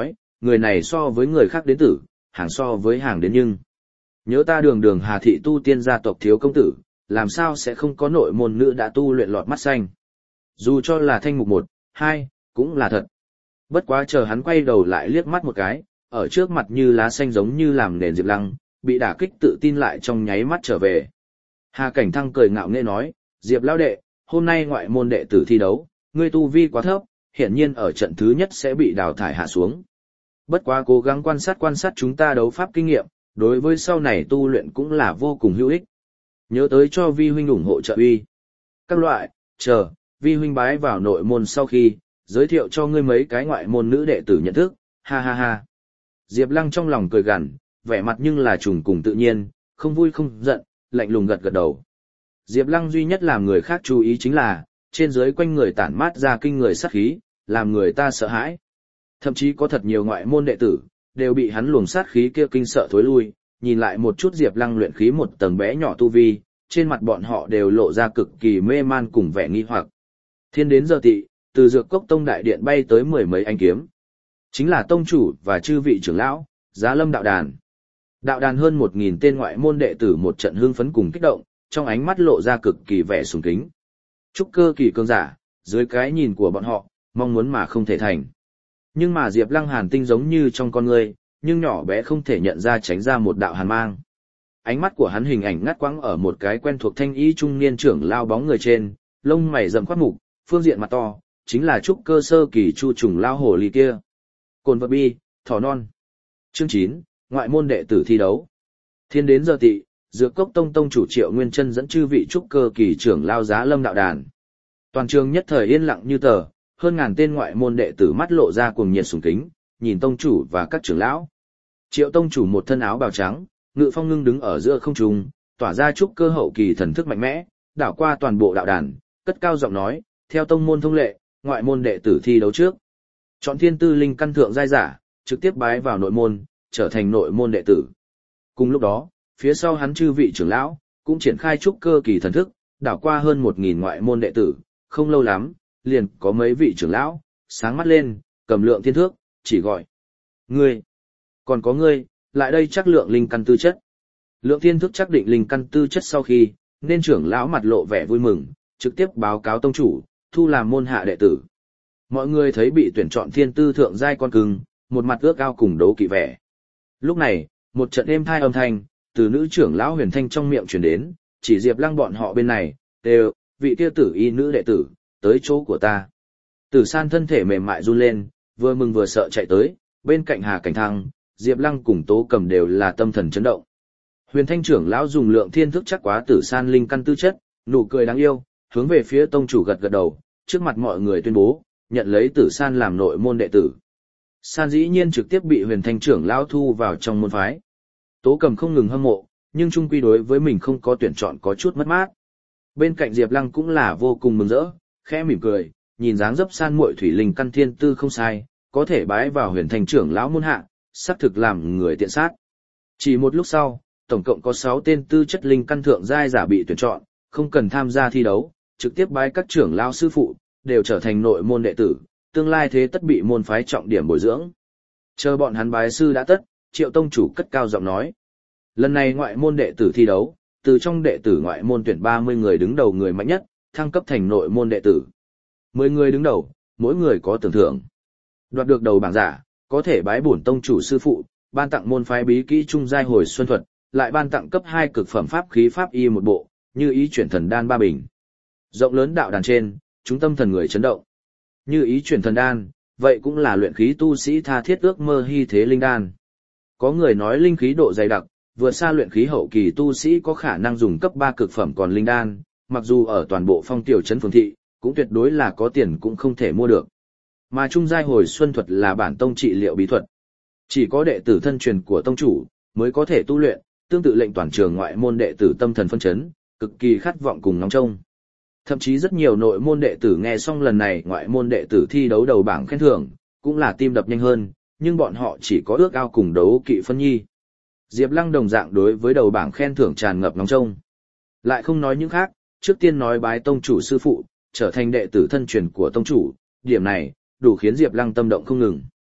S1: người này so với người khác đến tử, hàng so với hàng đến nhưng. Nhớ ta đường đường Hà thị tu tiên gia tộc thiếu công tử, làm sao sẽ không có nội môn nữ đã tu luyện lọt mắt xanh. Dù cho là thanh mục một, hai, cũng là thật. Bất quá chờ hắn quay đầu lại liếc mắt một cái, ở trước mặt như lá xanh giống như làm nền Diệp Lăng, bị đả kích tự tin lại trong nháy mắt trở về. Hà Cảnh Thăng cười ngạo nghễ nói, Diệp lão đệ, hôm nay ngoại môn đệ tử thi đấu, ngươi tu vi quá thấp, hiển nhiên ở trận thứ nhất sẽ bị đào thải hạ xuống. Bất quá cố gắng quan sát quan sát chúng ta đấu pháp kinh nghiệm, đối với sau này tu luyện cũng là vô cùng hữu ích. Nhớ tới cho vi huynh ủng hộ trợ uy. Các loại, chờ, vi huynh bái vào nội môn sau khi, giới thiệu cho ngươi mấy cái ngoại môn nữ đệ tử nhận thức, ha ha ha. Diệp Lăng trong lòng cười gằn, vẻ mặt nhưng là trùng cùng tự nhiên, không vui không giận, lạnh lùng gật gật đầu. Diệp Lăng duy nhất làm người khác chú ý chính là, trên dưới quanh người tản mát ra kinh người sát khí, làm người ta sợ hãi. Thậm chí có thật nhiều ngoại môn đệ tử, đều bị hắn luồng sát khí kia kinh sợ thối lui, nhìn lại một chút Diệp Lăng luyện khí một tầng bé nhỏ tu vi, trên mặt bọn họ đều lộ ra cực kỳ mê man cùng vẻ nghi hoặc. Thiên đến giờ tị, từ Dược Cốc Tông đại điện bay tới mười mấy anh kiếm. Chính là tông chủ và chư vị trưởng lão, Giá Lâm đạo đàn. Đạo đàn hơn một nghìn tên ngoại môn đệ tử một trận hưng phấn cùng kích động, trong ánh mắt lộ ra cực kỳ vẻ sùng kính. Trúc cơ kỳ cường giả, dưới cái nhìn của bọn họ, mong muốn mà không thể thành. Nhưng mà Diệp Lăng hàn tinh giống như trong con người, nhưng nhỏ bé không thể nhận ra tránh ra một đạo hàn mang. Ánh mắt của hắn hình ảnh ngắt quãng ở một cái quen thuộc thanh y trung niên trưởng lao bóng người trên, lông mày rậm khoát mục, phương diện mặt to, chính là trúc cơ sơ kỳ chu trùng lao hồ ly kia. Cồn vật bi, thỏ non. Chương chín, ngoại môn đệ tử thi đấu. Thiên đến giờ tị, Dược Cốc Tông tông chủ Triệu Nguyên Chân dẫn chư vị trúc cơ kỳ trưởng lao Giá Lâm đạo đàn. Toàn trường nhất thời yên lặng như tờ, hơn ngàn tên ngoại môn đệ tử mắt lộ ra cuồng nhiệt sùng kính, nhìn tông chủ và các trưởng lão. Triệu tông chủ một thân áo bào trắng, ngự phong ngưng đứng ở giữa không trung, tỏa ra trúc cơ hậu kỳ thần thức mạnh mẽ, đảo qua toàn bộ đạo đàn, cất cao giọng nói, theo tông môn thông lệ, ngoại môn đệ tử thi đấu trước. Chọn thiên tư linh căn thượng giai giả, trực tiếp bái vào nội môn, trở thành nội môn đệ tử. Cùng lúc đó, phía sau hắn chư vị trưởng lão, cũng triển khai trúc cơ kỳ thần thức, đảo qua hơn một nghìn ngoại môn đệ tử, không lâu lắm, liền có mấy vị trưởng lão, sáng mắt lên, cầm lượng thiên thước, chỉ gọi. Ngươi, còn có ngươi, lại đây chắc lượng linh căn tư chất. Lượng thiên thước chắc định linh căn tư chất sau khi, nên trưởng lão mặt lộ vẻ vui mừng, trực tiếp báo cáo tông chủ, thu làm môn hạ đệ tử. Mọi người thấy bị tuyển chọn thiên tư thượng giai con cưng, một mặt ước ao cùng đấu kỵ vẻ. Lúc này, một trận êm thai âm thanh, từ nữ trưởng lão Huyền Thanh trong miệng truyền đến, chỉ Diệp Lăng bọn họ bên này, đều, vị kia tử y nữ đệ tử, tới chỗ của ta. Tử San thân thể mềm mại run lên, vừa mừng vừa sợ chạy tới, bên cạnh Hà Cảnh Thăng, Diệp Lăng cùng Tố Cầm đều là tâm thần chấn động. Huyền Thanh trưởng lão dùng lượng thiên thức chắc quá Tử San linh căn tư chất, nụ cười đáng yêu, hướng về phía tông chủ gật gật đầu, trước mặt mọi người tuyên bố, nhận lấy Tử San làm nội môn đệ tử. San dĩ nhiên trực tiếp bị Huyền Thanh trưởng lão thu vào trong môn phái. Tố Cầm không ngừng hâm mộ, nhưng chung quy đối với mình không có tuyển chọn có chút mất mát. Bên cạnh Diệp Lăng cũng là vô cùng mừng rỡ, khẽ mỉm cười, nhìn dáng dấp San muội thủy linh căn thiên tư không sai, có thể bái vào Huyền Thanh trưởng lão môn hạ, xác thực làm người tiện sát. Chỉ một lúc sau, tổng cộng có sáu tên tư chất linh căn thượng giai giả bị tuyển chọn, không cần tham gia thi đấu, trực tiếp bái các trưởng lão sư phụ, đều trở thành nội môn đệ tử, tương lai thế tất bị môn phái trọng điểm bồi dưỡng. Chờ bọn hắn bái sư đã tất, Triệu tông chủ cất cao giọng nói. Lần này ngoại môn đệ tử thi đấu, từ trong đệ tử ngoại môn tuyển ba mươi người đứng đầu người mạnh nhất, thăng cấp thành nội môn đệ tử. mười người đứng đầu, mỗi người có tưởng thưởng. Đoạt được đầu bảng giả, có thể bái bổn tông chủ sư phụ, ban tặng môn phái bí kỹ trung giai hồi xuân thuật, lại ban tặng cấp hai cực phẩm pháp khí pháp y một bộ, như ý chuyển thần đan ba bình. Rộng lớn đạo đàn trên, chúng tâm thần người chấn động. Như ý chuyển thần đan, vậy cũng là luyện khí tu sĩ tha thiết ước mơ hy thế linh đan. Có người nói linh khí độ dày đặc, vượt xa luyện khí hậu kỳ tu sĩ có khả năng dùng cấp ba cực phẩm còn linh đan, mặc dù ở toàn bộ phong tiểu trấn phường thị, cũng tuyệt đối là có tiền cũng không thể mua được. Mà trung giai hồi xuân thuật là bản tông trị liệu bí thuật. Chỉ có đệ tử thân truyền của tông chủ mới có thể tu luyện, tương tự lệnh toàn trường ngoại môn đệ tử tâm thần phân chấn, cực kỳ khát vọng cùng ngóng trông. Thậm chí rất nhiều nội môn đệ tử nghe xong lần này ngoại môn đệ tử thi đấu đầu bảng khen thưởng, cũng là tim đập nhanh hơn, nhưng bọn họ chỉ có ước ao cùng đấu kỵ phân nhi. Diệp Lăng đồng dạng đối với đầu bảng khen thưởng tràn ngập ngóng trông. Lại không nói những khác, trước tiên nói bái tông chủ sư phụ, trở thành đệ tử thân truyền của tông chủ, điểm này đủ khiến Diệp Lăng tâm động không ngừng.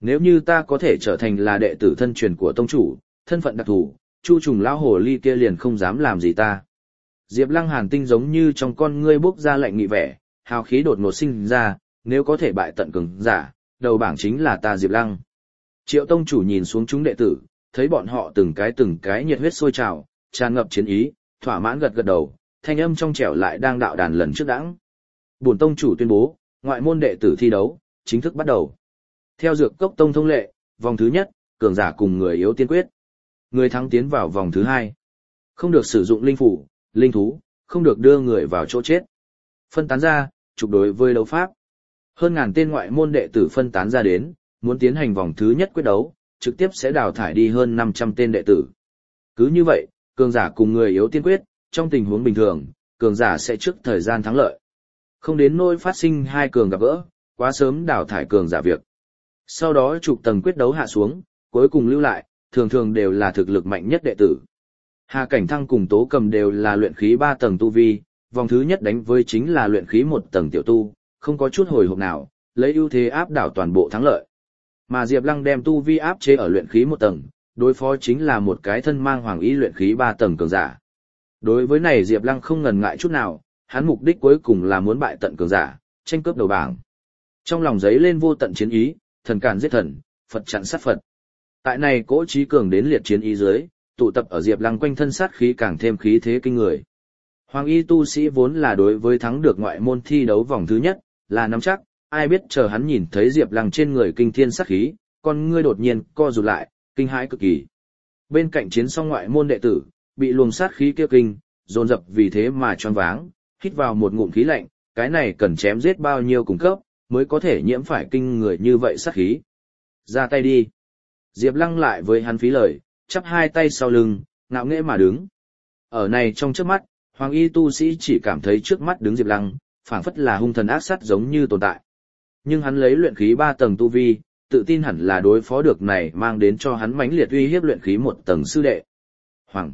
S1: Nếu như ta có thể trở thành là đệ tử thân truyền của tông chủ, thân phận đặc thù, Chu trùng lão hồ ly kia liền không dám làm gì ta. Diệp Lăng hàn tinh giống như trong con ngươi bốc ra lạnh nghị vẻ, hào khí đột ngột sinh ra, nếu có thể bại tận cường giả, đầu bảng chính là ta Diệp Lăng. Triệu tông chủ nhìn xuống chúng đệ tử, thấy bọn họ từng cái từng cái nhiệt huyết sôi trào, tràn ngập chiến ý, thỏa mãn gật gật đầu, thanh âm trong trẻo lại đang đạo đàn lần trước đãng. Bổn tông chủ tuyên bố, ngoại môn đệ tử thi đấu chính thức bắt đầu. Theo dược cốc tông thông lệ, vòng thứ nhất, cường giả cùng người yếu tiên quyết. Người thắng tiến vào vòng thứ hai. Không được sử dụng linh phủ, linh thú, không được đưa người vào chỗ chết. Phân tán ra, trục đối với đấu pháp. Hơn ngàn tên ngoại môn đệ tử phân tán ra đến, muốn tiến hành vòng thứ nhất quyết đấu, trực tiếp sẽ đào thải đi hơn năm trăm tên đệ tử. Cứ như vậy, cường giả cùng người yếu tiên quyết, trong tình huống bình thường, cường giả sẽ trước thời gian thắng lợi. Không đến nỗi phát sinh hai cường gặp gỡ, quá sớm đào thải cường giả việc. Sau đó chục tầng quyết đấu hạ xuống, cuối cùng lưu lại, thường thường đều là thực lực mạnh nhất đệ tử. Hà Cảnh Thăng cùng Tố Cầm đều là luyện khí ba tầng tu vi, vòng thứ nhất đánh với chính là luyện khí một tầng tiểu tu, không có chút hồi hộp nào, lấy ưu thế áp đảo toàn bộ thắng lợi. Mà Diệp Lăng đem tu vi áp chế ở luyện khí một tầng, đối phó chính là một cái thân mang hoàng ý luyện khí ba tầng cường giả. Đối với này Diệp Lăng không ngần ngại chút nào, hắn mục đích cuối cùng là muốn bại tận cường giả, tranh cướp đầu bảng. Trong lòng giấy lên vô tận chiến ý, thần càn giết thần, Phật chặn sát Phật. Tại này cỗ trí cường đến liệt chiến ý dưới, tụ tập ở Diệp Lăng quanh thân sát khí càng thêm khí thế kinh người. Hoàng y tu sĩ vốn là đối với thắng được ngoại môn thi đấu vòng thứ nhất, là nắm chắc, ai biết chờ hắn nhìn thấy Diệp Lăng trên người kinh thiên sát khí, con ngươi đột nhiên co rụt lại, kinh hãi cực kỳ. Bên cạnh chiến song ngoại môn đệ tử, bị luồng sát khí kia kinh, dồn dập vì thế mà choáng váng, hít vào một ngụm khí lạnh, cái này cần chém giết bao nhiêu cùng cấp, mới có thể nhiễm phải kinh người như vậy sát khí. Ra tay đi. Diệp Lăng lại với hắn phí lời, chắp hai tay sau lưng, ngạo nghễ mà đứng. Ở này trong trước mắt, Hoàng y tu sĩ chỉ cảm thấy trước mắt đứng Diệp Lăng, phảng phất là hung thần ác sát giống như tồn tại. Nhưng hắn lấy luyện khí ba tầng tu vi, tự tin hẳn là đối phó được này mang đến cho hắn mãnh liệt uy hiếp luyện khí một tầng sư đệ. Hoàng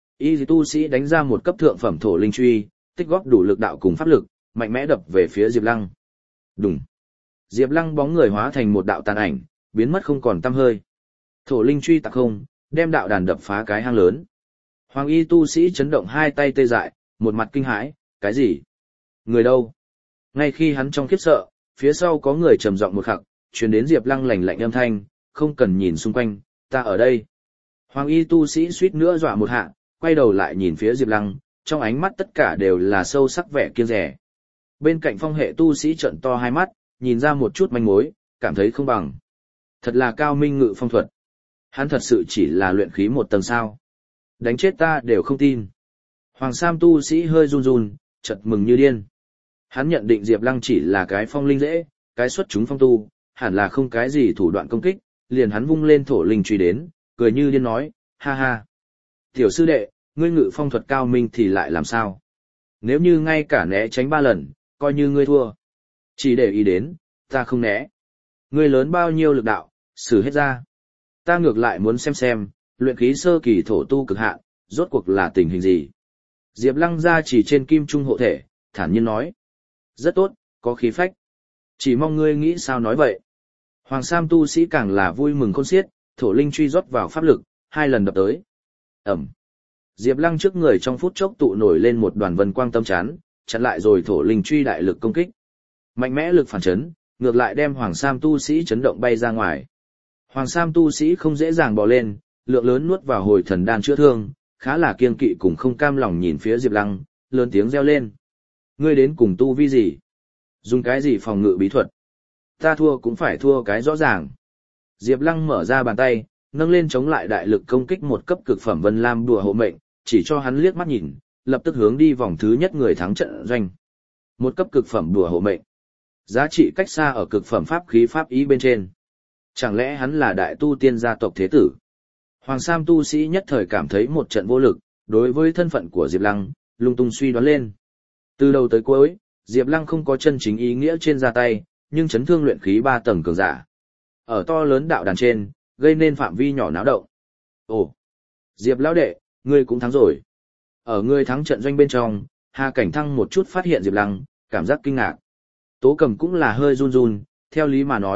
S1: y tu sĩ đánh ra một cấp thượng phẩm thổ linh truy, tích góp đủ lực đạo cùng pháp lực, mạnh mẽ đập về phía Diệp Lăng. Đùng. Diệp Lăng bóng người hóa thành một đạo tàn ảnh, biến mất không còn tăm hơi. Thổ linh truy tạc không, đem đạo đàn đập phá cái hang lớn. Hoàng y tu sĩ chấn động hai tay tê dại, một mặt kinh hãi, cái gì? Người đâu? Ngay khi hắn trong khiếp sợ, phía sau có người trầm giọng một khắc, truyền đến Diệp Lăng lạnh lạnh âm thanh, không cần nhìn xung quanh, ta ở đây. Hoàng y tu sĩ suýt nữa dọa một hạ, quay đầu lại nhìn phía Diệp Lăng, trong ánh mắt tất cả đều là sâu sắc vẻ kiêng dè. Bên cạnh phong hệ tu sĩ trợn to hai mắt, nhìn ra một chút manh mối, cảm thấy không bằng. Thật là cao minh ngự phong thuật. Hắn thật sự chỉ là luyện khí một tầng sao. Đánh chết ta đều không tin. Hoàng Sam tu sĩ hơi run run, chợt mừng như điên. Hắn nhận định Diệp Lăng chỉ là cái phong linh dễ, cái xuất chúng phong tu, hẳn là không cái gì thủ đoạn công kích, liền hắn vung lên thổ linh truy đến, cười như điên nói, ha ha. Tiểu sư đệ, ngươi ngự phong thuật cao minh thì lại làm sao? Nếu như ngay cả né tránh ba lần, coi như ngươi thua. Chỉ để ý đến, ta không né. Ngươi lớn bao nhiêu lực đạo, xử hết ra. Ta ngược lại muốn xem xem, luyện khí sơ kỳ thổ tu cực hạn, rốt cuộc là tình hình gì. Diệp Lăng ra chỉ trên kim trung hộ thể, thản nhiên nói. Rất tốt, có khí phách. Chỉ mong ngươi nghĩ sao nói vậy. Hoàng Sam tu sĩ càng là vui mừng khôn xiết, thổ linh truy rót vào pháp lực, hai lần đập tới. Ẩm. Diệp Lăng trước người trong phút chốc tụ nổi lên một đoàn vân quang tâm chắn, chặn lại rồi thổ linh truy đại lực công kích. Mạnh mẽ lực phản chấn, ngược lại đem Hoàng Sam tu sĩ chấn động bay ra ngoài. Hoàng Sam tu sĩ không dễ dàng bò lên, lượng lớn nuốt vào hồi thần đan chữa thương, khá là kiêng kỵ cùng không cam lòng nhìn phía Diệp Lăng, lớn tiếng reo lên. Ngươi đến cùng tu vi gì? Dùng cái gì phòng ngự bí thuật? Ta thua cũng phải thua cái rõ ràng. Diệp Lăng mở ra bàn tay, nâng lên chống lại đại lực công kích một cấp cực phẩm Vân Lam đùa hộ mệnh, chỉ cho hắn liếc mắt nhìn, lập tức hướng đi vòng thứ nhất người thắng trận doanh. Một cấp cực phẩm đùa hộ mệnh. Giá trị cách xa ở cực phẩm pháp khí pháp ý bên trên. Chẳng lẽ hắn là đại tu tiên gia tộc thế tử? Hoàng Sam tu sĩ nhất thời cảm thấy một trận vô lực, đối với thân phận của Diệp Lăng, lung tung suy đoán lên. Từ đầu tới cuối, Diệp Lăng không có chân chính ý nghĩa trên ra tay, nhưng chấn thương luyện khí ba tầng cường giả. Ở to lớn đạo đàn trên, gây nên phạm vi nhỏ náo động. Ồ, Diệp lão đệ, ngươi cũng thắng rồi. Ở ngươi thắng trận doanh bên trong, Hà Cảnh Thăng một chút phát hiện Diệp Lăng, cảm giác kinh ngạc. Tố Cầm cũng là hơi run run, theo lý mà nói,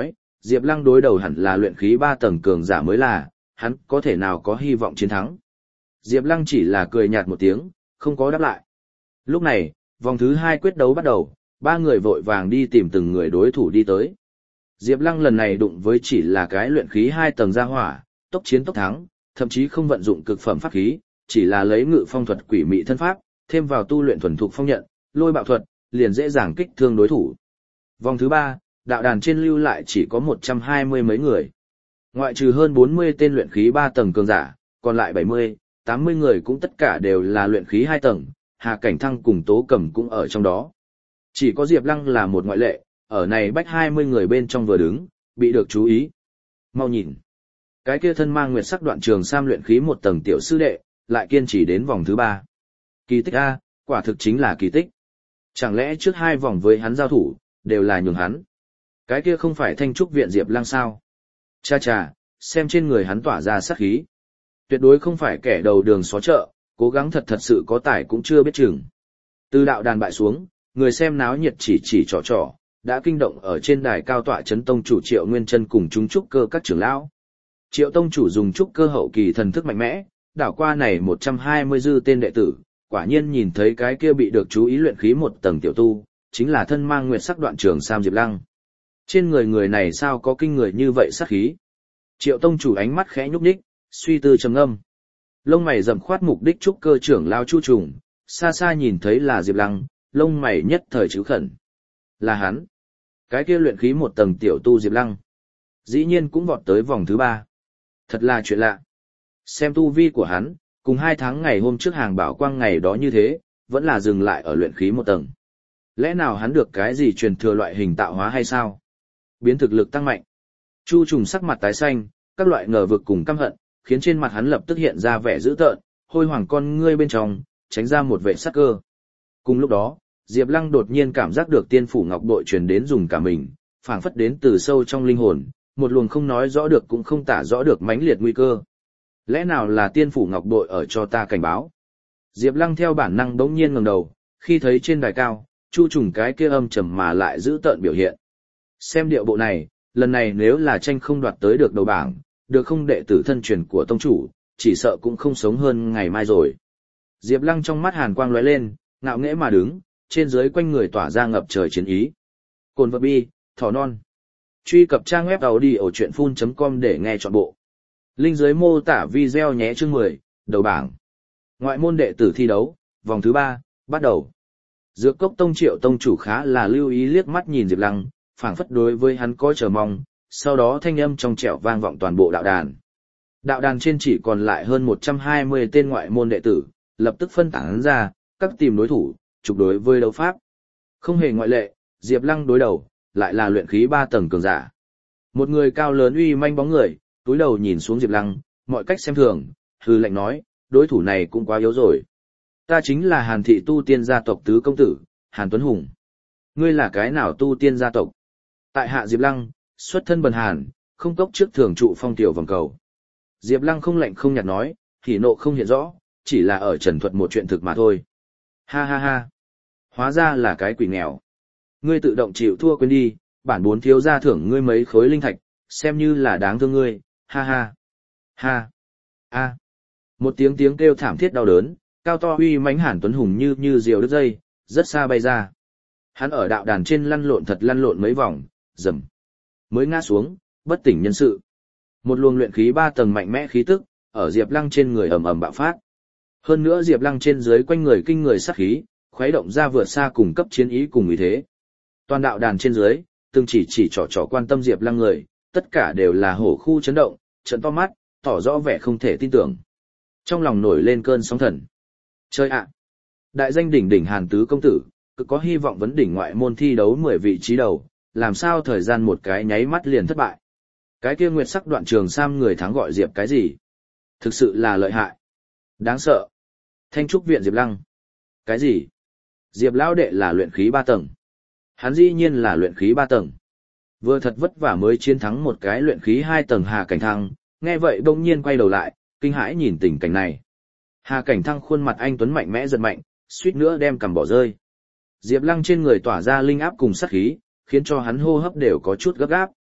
S1: Diệp Lăng đối đầu hẳn là luyện khí ba tầng cường giả mới là, hắn có thể nào có hy vọng chiến thắng. Diệp Lăng chỉ là cười nhạt một tiếng, không có đáp lại. Lúc này, vòng thứ hai quyết đấu bắt đầu, ba người vội vàng đi tìm từng người đối thủ đi tới. Diệp Lăng lần này đụng với chỉ là cái luyện khí hai tầng gia hỏa, tốc chiến tốc thắng, thậm chí không vận dụng cực phẩm pháp khí, chỉ là lấy ngự phong thuật quỷ mị thân pháp, thêm vào tu luyện thuần thục phong nhận, lôi bạo thuật, liền dễ dàng kích thương đối thủ. Vòng thứ ba, đạo đàn trên lưu lại chỉ có một trăm hai mươi mấy người. Ngoại trừ hơn bốn mươi tên luyện khí ba tầng cường giả, còn lại bảy mươi, tám mươi người cũng tất cả đều là luyện khí hai tầng, Hà Cảnh Thăng cùng Tố Cẩm cũng ở trong đó. Chỉ có Diệp Lăng là một ngoại lệ, ở này bách hai mươi người bên trong vừa đứng, bị được chú ý. Mau nhìn, cái kia thân mang nguyệt sắc đoạn trường sam luyện khí một tầng tiểu sư đệ, lại kiên trì đến vòng thứ ba. Kỳ tích a, quả thực chính là kỳ tích. Chẳng lẽ trước hai vòng với hắn giao thủ, đều là nhường hắn? Cái kia không phải Thanh Trúc viện Diệp Lăng sao? Cha cha, xem trên người hắn tỏa ra sát khí. Tuyệt đối không phải kẻ đầu đường xó chợ, cố gắng thật thật sự có tài cũng chưa biết chừng. Từ đạo đàn bại xuống, người xem náo nhiệt chỉ chỉ trò trò, đã kinh động ở trên đài cao tọa chấn tông chủ Triệu Nguyên Chân cùng chúng trúc cơ các trưởng lão. Triệu tông chủ dùng trúc cơ hậu kỳ thần thức mạnh mẽ, đảo qua này một trăm hai mươi dư tên đệ tử, quả nhiên nhìn thấy cái kia bị được chú ý luyện khí một tầng tiểu tu, chính là thân mang nguyệt sắc đoạn trường sam Diệp Lăng. Trên người người này sao có kinh người như vậy sát khí? Triệu tông chủ ánh mắt khẽ nhúc nhích, suy tư trầm ngâm. Lông mày rậm khoát mục đích trúc cơ trưởng lao Chu Trùng, xa xa nhìn thấy là Diệp Lăng, lông mày nhất thời trứ khẩn. Là hắn. Cái kia luyện khí một tầng tiểu tu Diệp Lăng. Dĩ nhiên cũng vọt tới vòng thứ ba. Thật là chuyện lạ. Xem tu vi của hắn, cùng hai tháng ngày hôm trước hàng bảo quang ngày đó như thế, vẫn là dừng lại ở luyện khí một tầng. Lẽ nào hắn được cái gì truyền thừa loại hình tạo hóa hay sao? Biến thực lực tăng mạnh. Chu Trùng sắc mặt tái xanh, các loại ngờ vực cùng căm hận, khiến trên mặt hắn lập tức hiện ra vẻ dữ tợn, hôi hoàng con ngươi bên trong, tránh ra một vẻ sắc cơ. Cùng lúc đó, Diệp Lăng đột nhiên cảm giác được tiên phủ ngọc bội truyền đến dùng cả mình, phảng phất đến từ sâu trong linh hồn, một luồng không nói rõ được cũng không tả rõ được mãnh liệt nguy cơ. Lẽ nào là tiên phủ ngọc bội ở cho ta cảnh báo? Diệp Lăng theo bản năng bỗng nhiên ngẩng đầu, khi thấy trên đài cao, Chu Trùng cái kia âm trầm mà lại dữ tợn biểu hiện. Xem điệu bộ này, lần này nếu là tranh không đoạt tới được đầu bảng, được không đệ tử thân truyền của tông chủ, chỉ sợ cũng không sống hơn ngày mai rồi. Diệp Lăng trong mắt hàn quang lóe lên, ngạo nghễ mà đứng, trên dưới quanh người tỏa ra ngập trời chiến ý. Cồn vật bi, thỏ non. Truy cập trang web audiochuyenphun chấm com để nghe trọn bộ. Link dưới mô tả video nhé. Chương mười, đầu bảng. Ngoại môn đệ tử thi đấu, vòng thứ ba, bắt đầu. Dược Cốc Tông Triệu tông chủ khá là lưu ý liếc mắt nhìn Diệp Lăng, phảng phất đối với hắn có chờ mong, sau đó thanh âm trong trẻo vang vọng toàn bộ đạo đàn. Đạo đàn trên chỉ còn lại hơn một trăm hai mươi tên ngoại môn đệ tử, lập tức phân tán ra, các tìm đối thủ, trục đối với đấu pháp. Không hề ngoại lệ, Diệp Lăng đối đầu, lại là luyện khí ba tầng cường giả. Một người cao lớn uy manh bóng người, túi đầu nhìn xuống Diệp Lăng, mọi cách xem thường, hừ lạnh nói, đối thủ này cũng quá yếu rồi. Ta chính là Hàn thị tu tiên gia tộc tứ công tử, Hàn Tuấn Hùng. Ngươi là cái nào tu tiên gia tộc? Tại hạ Diệp Lăng, xuất thân bần hàn, không cốc trước thường trụ phong tiểu vòng cầu. Diệp Lăng không lạnh không nhạt nói, hỉ nộ không hiện rõ, chỉ là ở trần thuật một chuyện thực mà thôi. Ha ha ha. Hóa ra là cái quỷ nghèo. Ngươi tự động chịu thua quên đi, bản bốn thiếu gia thưởng ngươi mấy khối linh thạch, xem như là đáng thương ngươi, ha ha. Ha. A. Một tiếng tiếng kêu thảm thiết đau đớn, cao to uy mãnh Hàn Tuấn Hùng như như diều đứt dây, rất xa bay ra. Hắn ở đạo đàn trên lăn lộn thật lăn lộn mấy vòng, rầm, mới ngã xuống, bất tỉnh nhân sự. Một luồng luyện khí ba tầng mạnh mẽ khí tức, ở Diệp Lăng trên người ầm ầm bạo phát. Hơn nữa Diệp Lăng trên dưới quanh người kinh người sát khí, khuấy động ra vượt xa cùng cấp chiến ý cùng ý thế. Toàn đạo đàn trên dưới, từng chỉ chỉ trò trò quan tâm Diệp Lăng người, tất cả đều là hổ khu chấn động, trợn to mắt, tỏ rõ vẻ không thể tin tưởng. Trong lòng nổi lên cơn sóng thần. Chơi ạ! Đại danh đỉnh đỉnh Hàn tứ công tử, cực có hy vọng vấn đỉnh ngoại môn thi đấu mười vị trí đầu, làm sao thời gian một cái nháy mắt liền thất bại. Cái kia nguyệt sắc đoạn trường sam người thắng gọi Diệp cái gì? Thực sự là lợi hại. Đáng sợ. Thanh trúc viện Diệp Lăng. Cái gì? Diệp lão đệ là luyện khí ba tầng. Hắn dĩ nhiên là luyện khí ba tầng. Vừa thật vất vả mới chiến thắng một cái luyện khí hai tầng Hà Cảnh Thăng, nghe vậy bỗng nhiên quay đầu lại, kinh hãi nhìn tình cảnh này. Hà Cảnh Thăng khuôn mặt anh tuấn mạnh mẽ giật mạnh, suýt nữa đem cằm bỏ rơi. Diệp Lăng trên người tỏa ra linh áp cùng sát khí, khiến cho hắn hô hấp đều có chút gấp gáp.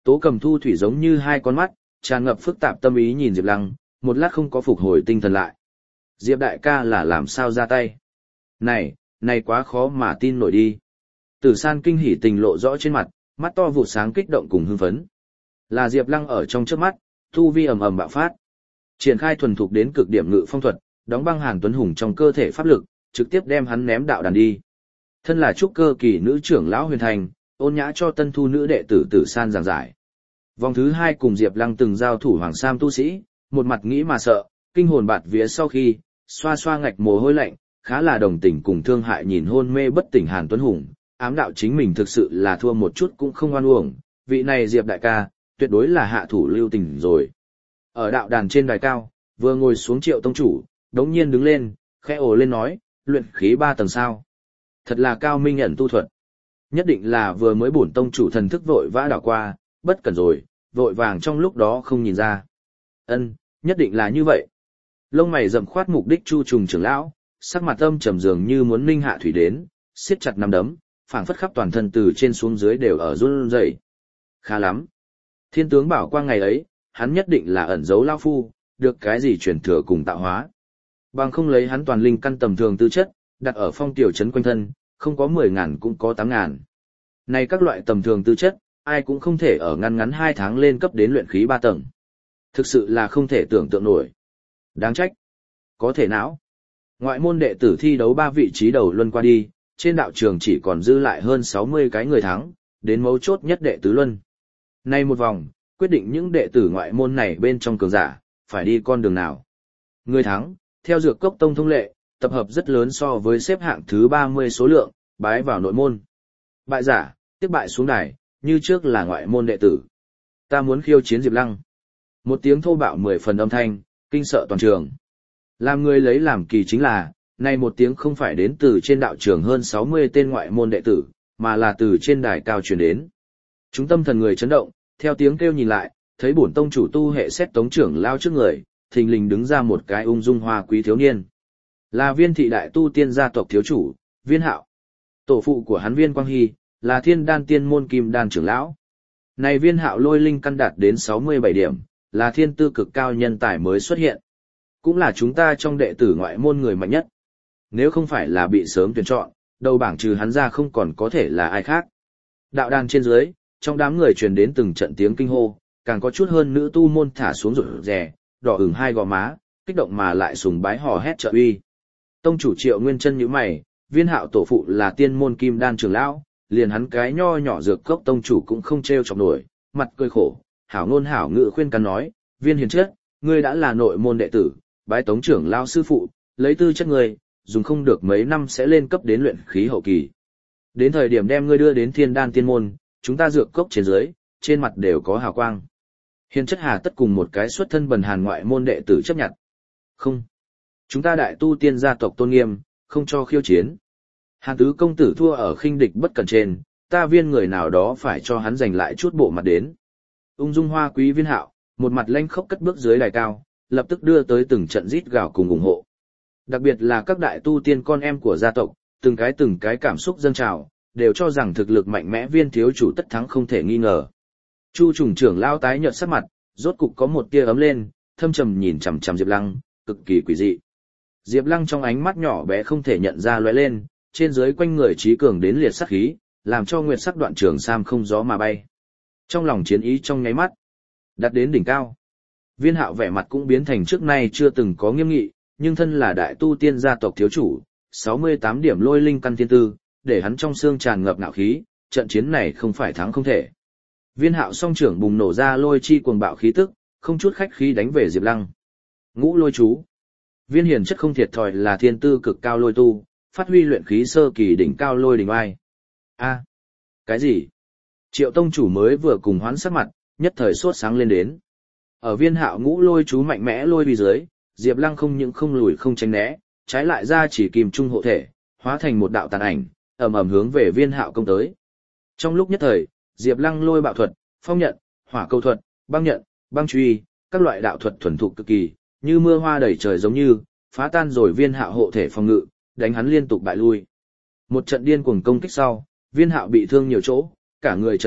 S1: Tố Cầm Thu thủy giống như hai con mắt, tràn ngập phức tạp tâm ý nhìn Diệp Lăng, một lát không có phục hồi tinh thần lại. Diệp đại ca là làm sao ra tay? Này, này quá khó mà tin nổi đi. Tử San kinh hỉ tình lộ rõ trên mặt, mắt to vụ sáng kích động cùng hưng phấn. Là Diệp Lăng ở trong trước mắt, tu vi ầm ầm bạo phát. Triển khai thuần thục đến cực điểm ngự phong thuật, đóng băng Hàn Tuấn Hùng trong cơ thể pháp lực, trực tiếp đem hắn ném đạo đàn đi. Thân là trúc cơ kỳ nữ trưởng lão Huyền Thành, ôn nhã cho tân thu nữ đệ tử Tử San giảng giải. Vòng thứ hai cùng Diệp Lăng từng giao thủ Hoàng Sam tu sĩ, một mặt nghĩ mà sợ, kinh hồn bạt vía sau khi, xoa xoa ngạch mồ hôi lạnh, khá là đồng tình cùng thương hại nhìn hôn mê bất tỉnh Hàn Tuấn Hùng, ám đạo chính mình thực sự là thua một chút cũng không oan uổng, vị này Diệp đại ca, tuyệt đối là hạ thủ lưu tình rồi. Ở đạo đàn trên đài cao, vừa ngồi xuống Triệu tông chủ, đống nhiên đứng lên, khẽ ồ lên nói, luyện khí ba tầng sao. Thật là cao minh ẩn tu thuật. Nhất định là vừa mới bổn tông chủ thần thức vội vã đảo qua, bất cẩn rồi, vội vàng trong lúc đó không nhìn ra. Ân, nhất định là như vậy. Lông mày rậm khoát mục đích Chu Trùng trưởng lão, sắc mặt âm trầm dường như muốn ninh hạ thủy đến, siết chặt nắm đấm, phảng phất khắp toàn thân từ trên xuống dưới đều ở run rẩy. Khá lắm. Thiên tướng bảo qua ngày ấy, hắn nhất định là ẩn giấu lao phu, được cái gì truyền thừa cùng tạo hóa. Bằng không lấy hắn toàn linh căn tầm thường tư chất, đặt ở phong tiểu trấn quanh thân, không có mười ngàn cũng có tám ngàn. Này các loại tầm thường tư chất, ai cũng không thể ở ngăn ngắn hai tháng lên cấp đến luyện khí ba tầng. Thực sự là không thể tưởng tượng nổi. Đáng trách. Có thể não. Ngoại môn đệ tử thi đấu ba vị trí đầu luân qua đi, trên đạo trường chỉ còn dư lại hơn sáu mươi cái người thắng, đến mấu chốt nhất đệ tứ luân. Nay một vòng, quyết định những đệ tử ngoại môn này bên trong cường giả, phải đi con đường nào. Người thắng, theo Dược Cốc Tông thông lệ, tập hợp rất lớn so với xếp hạng thứ ba mươi số lượng, bái vào nội môn. Bại giả, tiếp bại xuống đài, như trước là ngoại môn đệ tử. Ta muốn khiêu chiến Diệp Lăng. Một tiếng thô bạo mười phần âm thanh, kinh sợ toàn trường. Làm người lấy làm kỳ chính là, này một tiếng không phải đến từ trên đạo trường hơn sáu mươi tên ngoại môn đệ tử, mà là từ trên đài cao truyền đến. Chúng tâm thần người chấn động, theo tiếng kêu nhìn lại, thấy bổn tông chủ tu hệ xét tống trưởng lao trước người, thình lình đứng ra một cái ung dung hoa quý thiếu niên. Là Viên thị đại tu tiên gia tộc thiếu chủ, Viên Hạo. Tổ phụ của hắn Viên Quang Hy, là thiên đan tiên môn kim đan trưởng lão. Này Viên Hạo lôi linh căn đạt đến sáu mươi bảy điểm, là thiên tư cực cao nhân tài mới xuất hiện. Cũng là chúng ta trong đệ tử ngoại môn người mạnh nhất. Nếu không phải là bị sớm tuyển chọn, đầu bảng trừ hắn ra không còn có thể là ai khác. Đạo đàn trên dưới, trong đám người truyền đến từng trận tiếng kinh hô, càng có chút hơn nữ tu môn thả xuống rụt rè, đỏ ửng hai gò má, kích động mà lại sùng bái hò hét trợ uy. Tông chủ Triệu Nguyên Chân nhíu mày, Viên Hạo tổ phụ là tiên môn kim đan trưởng lão, liền hắn cái nho nhỏ Dược Cốc tông chủ cũng không trêu chọc nổi, mặt cười khổ, hảo ngôn hảo ngữ khuyên can nói, Viên hiền chất, ngươi đã là nội môn đệ tử, bái tống trưởng lão sư phụ, lấy tư chất ngươi, dùng không được mấy năm sẽ lên cấp đến luyện khí hậu kỳ. Đến thời điểm đem ngươi đưa đến thiên đan tiên môn, chúng ta Dược Cốc trên dưới, trên mặt đều có hào quang. Hiền chất hà tất cùng một cái xuất thân bần hàn ngoại môn đệ tử chấp nhận. Không. Chúng ta đại tu tiên gia tộc tôn nghiêm, không cho khiêu chiến. Hàn tứ công tử thua ở khinh địch bất cẩn trên, ta Viên người nào đó phải cho hắn giành lại chút bộ mặt đến. Ung dung hoa quý Viên Hạo, một mặt lanh khốc cất bước dưới đài cao, lập tức đưa tới từng trận rít gào cùng ủng hộ. Đặc biệt là các đại tu tiên con em của gia tộc, từng cái từng cái cảm xúc dâng trào, đều cho rằng thực lực mạnh mẽ Viên thiếu chủ tất thắng không thể nghi ngờ. Chu Trùng trưởng lao tái nhợt sắc mặt, rốt cục có một tia ấm lên, thâm trầm nhìn chằm chằm Diệp Lăng, cực kỳ quỷ dị. Diệp Lăng trong ánh mắt nhỏ bé không thể nhận ra lóe lên, trên dưới quanh người trí cường đến liệt sắc khí, làm cho nguyệt sắc đoạn trường sam không gió mà bay. Trong lòng chiến ý trong nháy mắt, đạt đến đỉnh cao. Viên Hạo vẻ mặt cũng biến thành trước nay chưa từng có nghiêm nghị, nhưng thân là đại tu tiên gia tộc thiếu chủ, sáu mươi tám điểm lôi linh căn thiên tư, để hắn trong xương tràn ngập ngạo khí, trận chiến này không phải thắng không thể. Viên Hạo song trưởng bùng nổ ra lôi chi cuồng bạo khí tức, không chút khách khí đánh về Diệp Lăng. Ngũ lôi chú. Viên hiền chất không thiệt thòi là thiên tư cực cao lôi tu, phát huy luyện khí sơ kỳ đỉnh cao lôi đỉnh oai. A, cái gì? Triệu tông chủ mới vừa cùng hoán sắc mặt, nhất thời sốt sáng lên đến. Ở Viên Hạo ngũ lôi chú mạnh mẽ lôi vì dưới, Diệp Lăng không những không lùi không tránh né, trái lại ra chỉ kìm trung hộ thể, hóa thành một đạo tàn ảnh, ầm ầm hướng về Viên Hạo công tới. Trong lúc nhất thời, Diệp Lăng lôi bạo thuật, phong nhận, hỏa câu thuật, băng nhận, băng truy, các loại đạo thuật thuần thục cực kỳ, như mưa hoa đầy trời giống như, phá tan rồi Viên Hạo hộ thể phòng ngự, đánh hắn liên tục bại lui. Một trận điên cuồng công kích sau, Viên Hạo bị thương nhiều chỗ, cả người chật vật,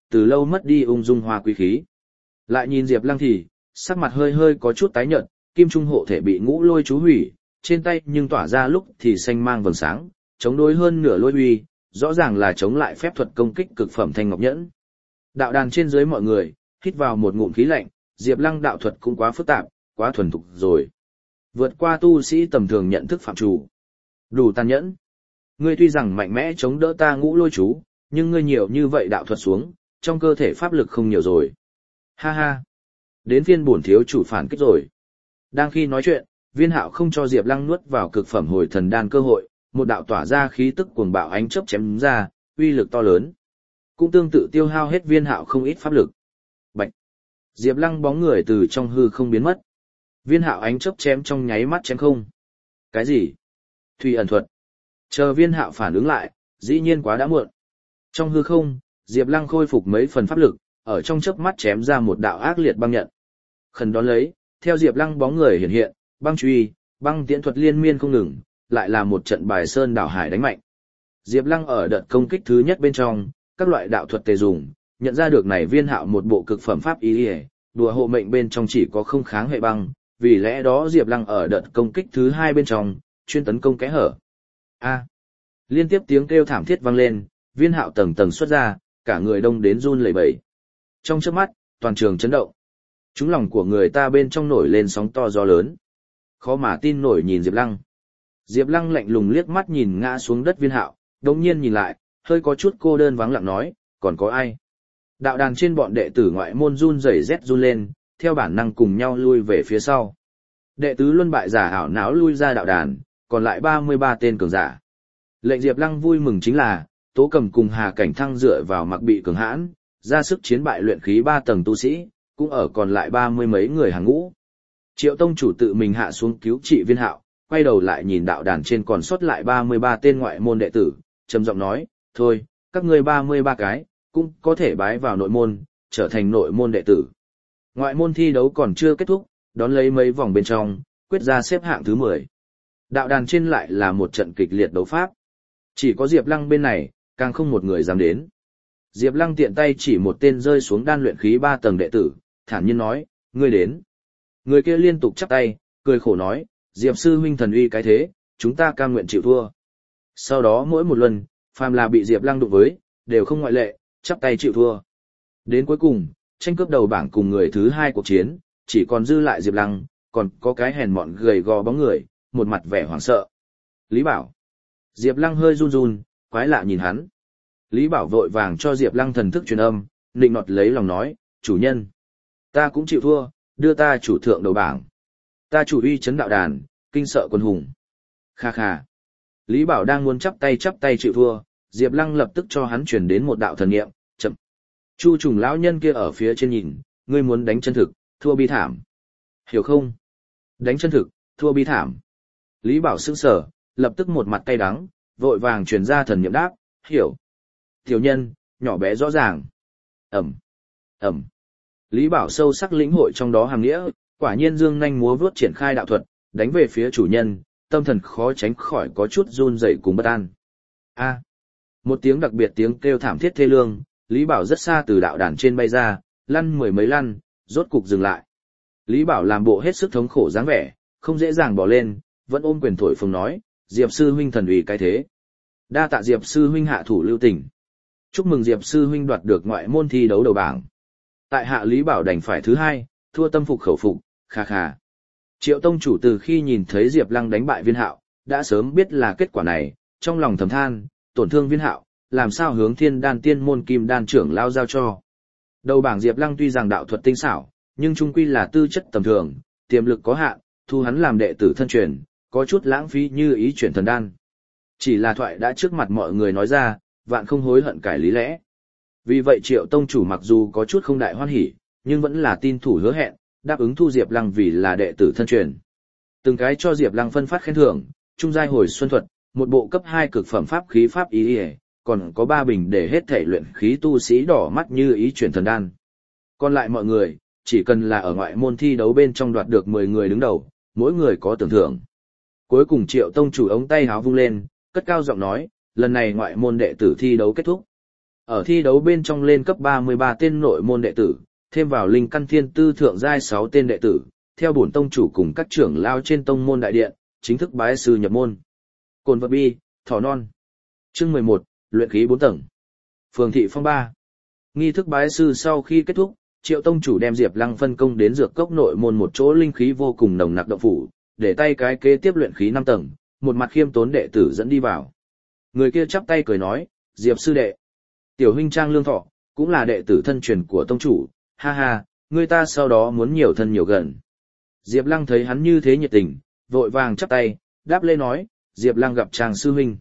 S1: từ lâu mất đi ung dung hoa quý khí. Lại nhìn Diệp Lăng thì, sắc mặt hơi hơi có chút tái nhợt, kim trung hộ thể bị ngũ lôi chú hủy, trên tay nhưng tỏa ra lúc thì xanh mang vầng sáng, chống đối hơn nửa lôi uy, rõ ràng là chống lại phép thuật công kích cực phẩm thanh ngọc nhẫn. Đạo đàn trên dưới mọi người, hít vào một ngụm khí lạnh, Diệp Lăng đạo thuật cũng quá phức tạp, quá thuần thục rồi. Vượt qua tu sĩ tầm thường nhận thức phạm chủ. Đủ tàn nhẫn. Ngươi tuy rằng mạnh mẽ chống đỡ ta ngũ lôi chú, nhưng ngươi nhiều như vậy đạo thuật xuống, trong cơ thể pháp lực không nhiều rồi. Ha ha. Đến phiên bổn thiếu chủ phản kích rồi. Đang khi nói chuyện, Viên Hạo không cho Diệp Lăng nuốt vào cực phẩm hồi thần đan cơ hội, một đạo tỏa ra khí tức cuồng bạo ánh chớp chém ra, uy lực to lớn. Cũng tương tự tiêu hao hết Viên Hạo không ít pháp lực. Bạch. Diệp Lăng bóng người từ trong hư không biến mất. Viên Hạo ánh chớp chém trong nháy mắt chém không. Cái gì? Thủy ẩn thuật. Chờ Viên Hạo phản ứng lại, dĩ nhiên quá đã muộn. Trong hư không, Diệp Lăng khôi phục mấy phần pháp lực, ở trong chớp mắt chém ra một đạo ác liệt băng nhận. Khẩn đón lấy, theo Diệp Lăng bóng người hiện hiện, băng truy, băng tiễn thuật liên miên không ngừng, lại là một trận bài sơn đảo hải đánh mạnh. Diệp Lăng ở đợt công kích thứ nhất bên trong, các loại đạo thuật tề dùng, nhận ra được này Viên Hạo một bộ cực phẩm pháp y, đùa hộ mệnh bên trong chỉ có không kháng hệ băng, vì lẽ đó Diệp Lăng ở đợt công kích thứ hai bên trong, chuyên tấn công kẽ hở. A! Liên tiếp tiếng kêu thảm thiết vang lên, Viên Hạo tầng tầng xuất ra, cả người đông đến run lẩy bẩy. Trong chớp mắt, toàn trường chấn động. Chúng lòng của người ta bên trong nổi lên sóng to gió lớn. Khó mà tin nổi nhìn Diệp Lăng. Diệp Lăng lạnh lùng liếc mắt nhìn ngã xuống đất Viên Hạo, đột nhiên nhìn lại, hơi có chút cô đơn vắng lặng nói, còn có ai? Đạo đàn trên bọn đệ tử ngoại môn run rẩy rét run lên, theo bản năng cùng nhau lui về phía sau. Đệ tứ luân bại giả ảo não lui ra đạo đàn, còn lại ba mươi ba tên cường giả. Lệnh Diệp Lăng vui mừng chính là, Tố Cầm cùng Hà Cảnh Thăng dựa vào mặc bị cường hãn, ra sức chiến bại luyện khí ba tầng tu sĩ, cũng ở còn lại ba mươi mấy người hàng ngũ. Triệu tông chủ tự mình hạ xuống cứu trị Viên Hạo, quay đầu lại nhìn đạo đàn trên còn sót lại ba mươi ba tên ngoại môn đệ tử, trầm giọng nói, thôi, các ngươi ba mươi ba cái, cũng có thể bái vào nội môn, trở thành nội môn đệ tử. Ngoại môn thi đấu còn chưa kết thúc, đón lấy mấy vòng bên trong, quyết ra xếp hạng thứ mười. Đạo đàn trên lại là một trận kịch liệt đấu pháp. Chỉ có Diệp Lăng bên này, càng không một người dám đến. Diệp Lăng tiện tay chỉ một tên rơi xuống đan luyện khí ba tầng đệ tử, thản nhiên nói, ngươi đến. Người kia liên tục chắp tay, cười khổ nói, Diệp sư huynh thần uy cái thế, chúng ta cam nguyện chịu thua. Sau đó mỗi một lần, phàm là bị Diệp Lăng đụng với, đều không ngoại lệ, chắp tay chịu thua. Đến cuối cùng, tranh cướp đầu bảng cùng người thứ hai cuộc chiến, chỉ còn dư lại Diệp Lăng, còn có cái hèn mọn gầy gò bóng người, một mặt vẻ hoảng sợ. Lý Bảo. Diệp Lăng hơi run run, quái lạ nhìn hắn. Lý Bảo vội vàng cho Diệp Lăng thần thức truyền âm, nịnh nọt lấy lòng nói, chủ nhân. Ta cũng chịu thua, đưa ta chủ thượng đầu bảng. Ta chủ uy chấn đạo đàn, kinh sợ quân hùng. Kha kha. Lý Bảo đang muốn chắp tay chắp tay chịu thua, Diệp Lăng lập tức cho hắn truyền đến một đạo thần niệm, chậm. Chu trùng lão nhân kia ở phía trên nhìn, ngươi muốn đánh chân thực, thua bi thảm. Hiểu không? Đánh chân thực, thua bi thảm. Lý Bảo sững sờ, lập tức một mặt cay đắng, vội vàng truyền ra thần niệm đáp, hiểu. Tiểu nhân, nhỏ bé rõ ràng. Ẩm, Ẩm. Lý Bảo sâu sắc lĩnh hội trong đó hàm nghĩa, quả nhiên dương nhanh múa vuốt triển khai đạo thuật, đánh về phía chủ nhân, tâm thần khó tránh khỏi có chút run rẩy cùng bất an. A. Một tiếng đặc biệt tiếng kêu thảm thiết thê lương, Lý Bảo rất xa từ đạo đàn trên bay ra, lăn mười mấy lăn, rốt cục dừng lại. Lý Bảo làm bộ hết sức thống khổ dáng vẻ, không dễ dàng bỏ lên, vẫn ôm quyền thổi phồng nói, Diệp sư huynh thần uy cái thế. Đa tạ Diệp sư huynh hạ thủ lưu tình. Chúc mừng Diệp sư huynh đoạt được ngoại môn thi đấu đầu bảng. Tại hạ Lý Bảo đành phải thứ hai, thua tâm phục khẩu phục, kha kha. Triệu tông chủ từ khi nhìn thấy Diệp Lăng đánh bại Viên Hạo, đã sớm biết là kết quả này, trong lòng thầm than, tổn thương Viên Hạo, làm sao hướng Thiên Đan Tiên môn Kim Đan trưởng lao giao cho. Đầu bảng Diệp Lăng tuy rằng đạo thuật tinh xảo, nhưng chung quy là tư chất tầm thường, tiềm lực có hạn, thu hắn làm đệ tử thân truyền, có chút lãng phí như ý chuyển thần đan. Chỉ là thoại đã trước mặt mọi người nói ra, vạn không hối hận cải lý lẽ. Vì vậy Triệu tông chủ mặc dù có chút không đại hoan hỉ, nhưng vẫn là tin thủ hứa hẹn, đáp ứng thu Diệp Lăng vì là đệ tử thân truyền. Từng cái cho Diệp Lăng phân phát khen thưởng, trung giai hồi xuân thuật, một bộ cấp hai cực phẩm pháp khí pháp ý, ý còn có ba bình để hết thể luyện khí tu sĩ đỏ mắt như ý chuyển thần đan. Còn lại mọi người, chỉ cần là ở ngoại môn thi đấu bên trong đoạt được mười người đứng đầu, mỗi người có tưởng thưởng. Cuối cùng Triệu tông chủ ống tay háo vung lên, cất cao giọng nói, lần này ngoại môn đệ tử thi đấu kết thúc. Ở thi đấu bên trong lên cấp ba mươi ba tên nội môn đệ tử, thêm vào linh căn thiên tư thượng giai sáu tên đệ tử, theo bổn tông chủ cùng các trưởng lao trên tông môn đại điện, chính thức bái sư nhập môn. Cồn vật bi, thỏ non. Chương mười một, luyện khí bốn tầng. Phường thị phong ba. Nghi thức bái sư sau khi kết thúc, Triệu tông chủ đem Diệp Lăng phân công đến dược cốc nội môn một chỗ linh khí vô cùng nồng nặc động phủ, để tay cái kế tiếp luyện khí năm tầng, một mặt khiêm tốn đệ tử dẫn đi vào. Người kia chắp tay cười nói, Diệp sư đệ. Tiểu huynh Trang Lương Thọ, cũng là đệ tử thân truyền của tông chủ, ha ha, người ta sau đó muốn nhiều thân nhiều gần. Diệp Lăng thấy hắn như thế nhiệt tình, vội vàng chắp tay, đáp lễ nói, Diệp Lăng gặp Trang sư huynh.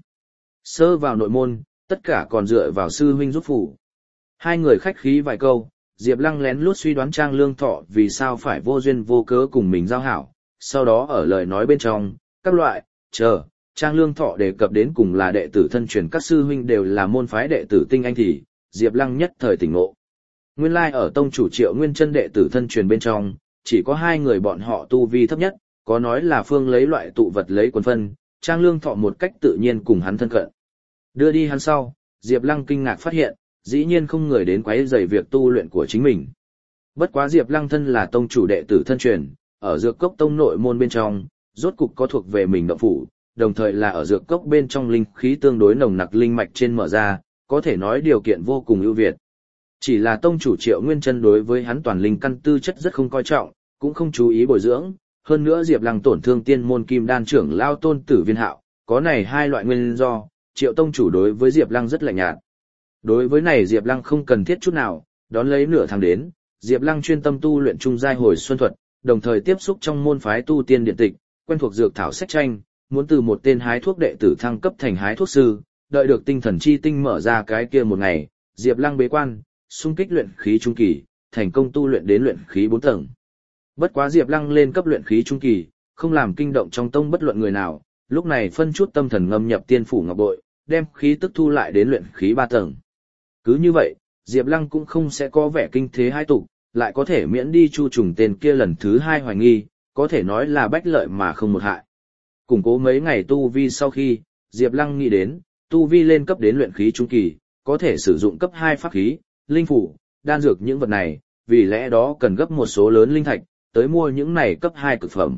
S1: Sơ vào nội môn, tất cả còn dựa vào sư huynh giúp phủ. Hai người khách khí vài câu, Diệp Lăng lén lút suy đoán Trang Lương Thọ vì sao phải vô duyên vô cớ cùng mình giao hảo, sau đó ở lời nói bên trong, các loại, chờ, Trang Lương Thọ đề cập đến cùng là đệ tử thân truyền các sư huynh đều là môn phái đệ tử tinh anh thì, Diệp Lăng nhất thời tỉnh ngộ. Nguyên lai ở tông chủ Triệu Nguyên Chân đệ tử thân truyền bên trong, chỉ có hai người bọn họ tu vi thấp nhất, có nói là phương lấy loại tụ vật lấy quần phân, Trang Lương Thọ một cách tự nhiên cùng hắn thân cận. Đưa đi hắn sau, Diệp Lăng kinh ngạc phát hiện, dĩ nhiên không người đến quấy rầy việc tu luyện của chính mình. Bất quá Diệp Lăng thân là tông chủ đệ tử thân truyền, ở dược cốc tông nội môn bên trong, rốt cục có thuộc về mình động phủ, đồng thời là ở dược cốc bên trong linh khí tương đối nồng nặc linh mạch trên mở ra, có thể nói điều kiện vô cùng ưu việt. Chỉ là tông chủ Triệu Nguyên Chân đối với hắn toàn linh căn tư chất rất không coi trọng, cũng không chú ý bồi dưỡng, hơn nữa Diệp Lăng tổn thương tiên môn kim đan trưởng lao Tôn Tử Viên Hạo, có này hai loại nguyên do, Triệu tông chủ đối với Diệp Lăng rất lạnh nhạt. Đối với này Diệp Lăng không cần thiết chút nào, đón lấy nửa tháng đến, Diệp Lăng chuyên tâm tu luyện trung giai hồi xuân thuật, đồng thời tiếp xúc trong môn phái tu tiên điện tịch, quen thuộc dược thảo sách tranh, muốn từ một tên hái thuốc đệ tử thăng cấp thành hái thuốc sư, đợi được tinh thần chi tinh mở ra cái kia một ngày, Diệp Lăng bế quan, xung kích luyện khí trung kỳ, thành công tu luyện đến luyện khí bốn tầng. Bất quá Diệp Lăng lên cấp luyện khí trung kỳ, không làm kinh động trong tông bất luận người nào, lúc này phân chút tâm thần ngâm nhập tiên phủ ngọc bội, đem khí tức thu lại đến luyện khí ba tầng. Cứ như vậy, Diệp Lăng cũng không sẽ có vẻ kinh thế hai tục, lại có thể miễn đi Chu Trùng tên kia lần thứ hai hoài nghi, có thể nói là bách lợi mà không một hại. Củng cố mấy ngày tu vi sau khi, Diệp Lăng nghĩ đến, tu vi lên cấp đến luyện khí trung kỳ, có thể sử dụng cấp hai pháp khí, linh phủ, đan dược những vật này, vì lẽ đó cần gấp một số lớn linh thạch, tới mua những này cấp hai cực phẩm.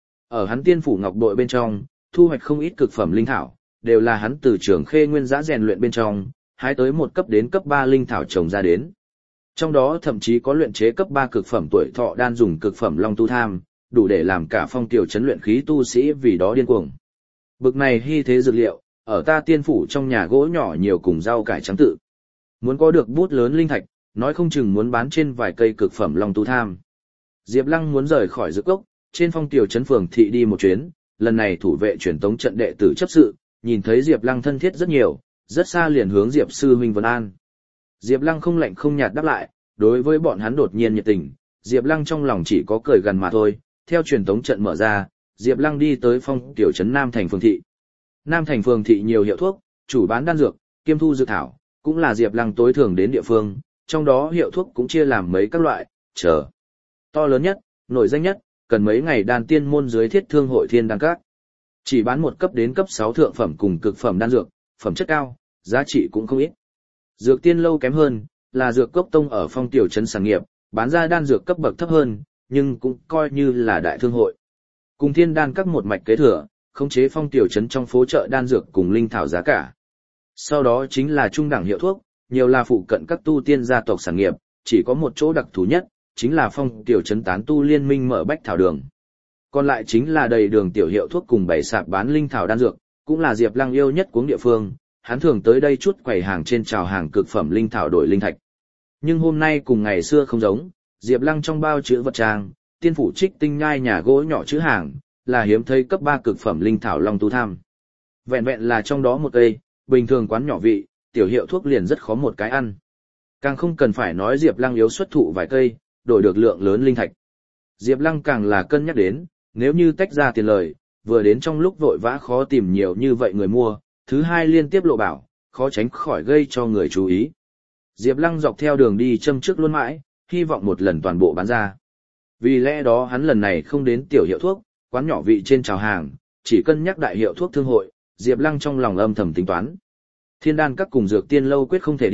S1: Ở hắn tiên phủ ngọc bội bên trong, thu hoạch không ít cực phẩm linh thảo, đều là hắn từ trường khê nguyên giã rèn luyện bên trong, hái tới một cấp đến cấp ba linh thảo trồng ra đến. Trong đó thậm chí có luyện chế cấp ba cực phẩm tuổi thọ đan dùng cực phẩm long tu tham, đủ để làm cả phong tiểu chấn luyện khí tu sĩ vì đó điên cuồng. Bực này hy thế dược liệu, ở ta tiên phủ trong nhà gỗ nhỏ nhiều cùng rau cải trắng tự. Muốn có được bút lớn linh thạch, nói không chừng muốn bán trên vài cây cực phẩm long tu tham. Diệp Lăng muốn rời khỏi dược cốc, trên phong tiểu trấn phường thị đi một chuyến, lần này thủ vệ truyền tống trận đệ tử chấp sự, nhìn thấy Diệp Lăng thân thiết rất nhiều, rất xa liền hướng Diệp sư huynh vấn an. Diệp Lăng không lạnh không nhạt đáp lại, đối với bọn hắn đột nhiên nhiệt tình, Diệp Lăng trong lòng chỉ có cười gần mà thôi. Theo truyền tống trận mở ra, Diệp Lăng đi tới phong tiểu trấn Nam Thành phường thị. Nam Thành phường thị nhiều hiệu thuốc, chủ bán đan dược, kiêm thu dược thảo, cũng là Diệp Lăng tối thường đến địa phương, trong đó hiệu thuốc cũng chia làm mấy các loại, chờ. To lớn nhất, nổi danh nhất, cần mấy ngày đan tiên môn dưới thiết thương hội Thiên Đan Các. Chỉ bán một cấp đến cấp sáu thượng phẩm cùng cực phẩm đan dược, phẩm chất cao, giá trị cũng không ít. Dược tiên lâu kém hơn, là dược cốc tông ở phong tiểu trấn sản nghiệp, bán ra đan dược cấp bậc thấp hơn, nhưng cũng coi như là đại thương hội. Cùng Thiên Đan Các một mạch kế thừa, khống chế phong tiểu trấn trong phố chợ đan dược cùng linh thảo giá cả. Sau đó chính là trung đẳng hiệu thuốc, nhiều là phụ cận các tu tiên gia tộc sản nghiệp, chỉ có một chỗ đặc thù nhất, chính là phong tiểu trấn tán tu liên minh mở bách thảo đường. Còn lại chính là đầy đường tiểu hiệu thuốc cùng bảy sạp bán linh thảo đan dược, cũng là Diệp Lăng yêu nhất cuống địa phương, hắn thường tới đây chút quầy hàng trên chào hàng cực phẩm linh thảo đổi linh thạch. Nhưng hôm nay cùng ngày xưa không giống, Diệp Lăng trong bao chứa vật trang, tiên phủ trích tinh nhai nhà gỗ nhỏ chữ hàng, là hiếm thấy cấp ba cực phẩm linh thảo long tu tham. Vẹn vẹn là trong đó một cây, bình thường quán nhỏ vị, tiểu hiệu thuốc liền rất khó một cái ăn. Càng không cần phải nói Diệp Lăng yếu xuất thụ vài cây, đổi được lượng lớn linh thạch. Diệp Lăng càng là cân nhắc đến, nếu như tách ra tiền lời, vừa đến trong lúc vội vã khó tìm nhiều như vậy người mua, thứ hai liên tiếp lộ bảo, khó tránh khỏi gây cho người chú ý. Diệp Lăng dọc theo đường đi châm trước luôn mãi, hy vọng một lần toàn bộ bán ra. Vì lẽ đó hắn lần này không đến tiểu hiệu thuốc, quán nhỏ vị trên chào hàng, chỉ cân nhắc đại hiệu thuốc thương hội, Diệp Lăng trong lòng âm thầm tính toán. Thiên Đan Các cùng dược tiên lâu quyết không thể đi,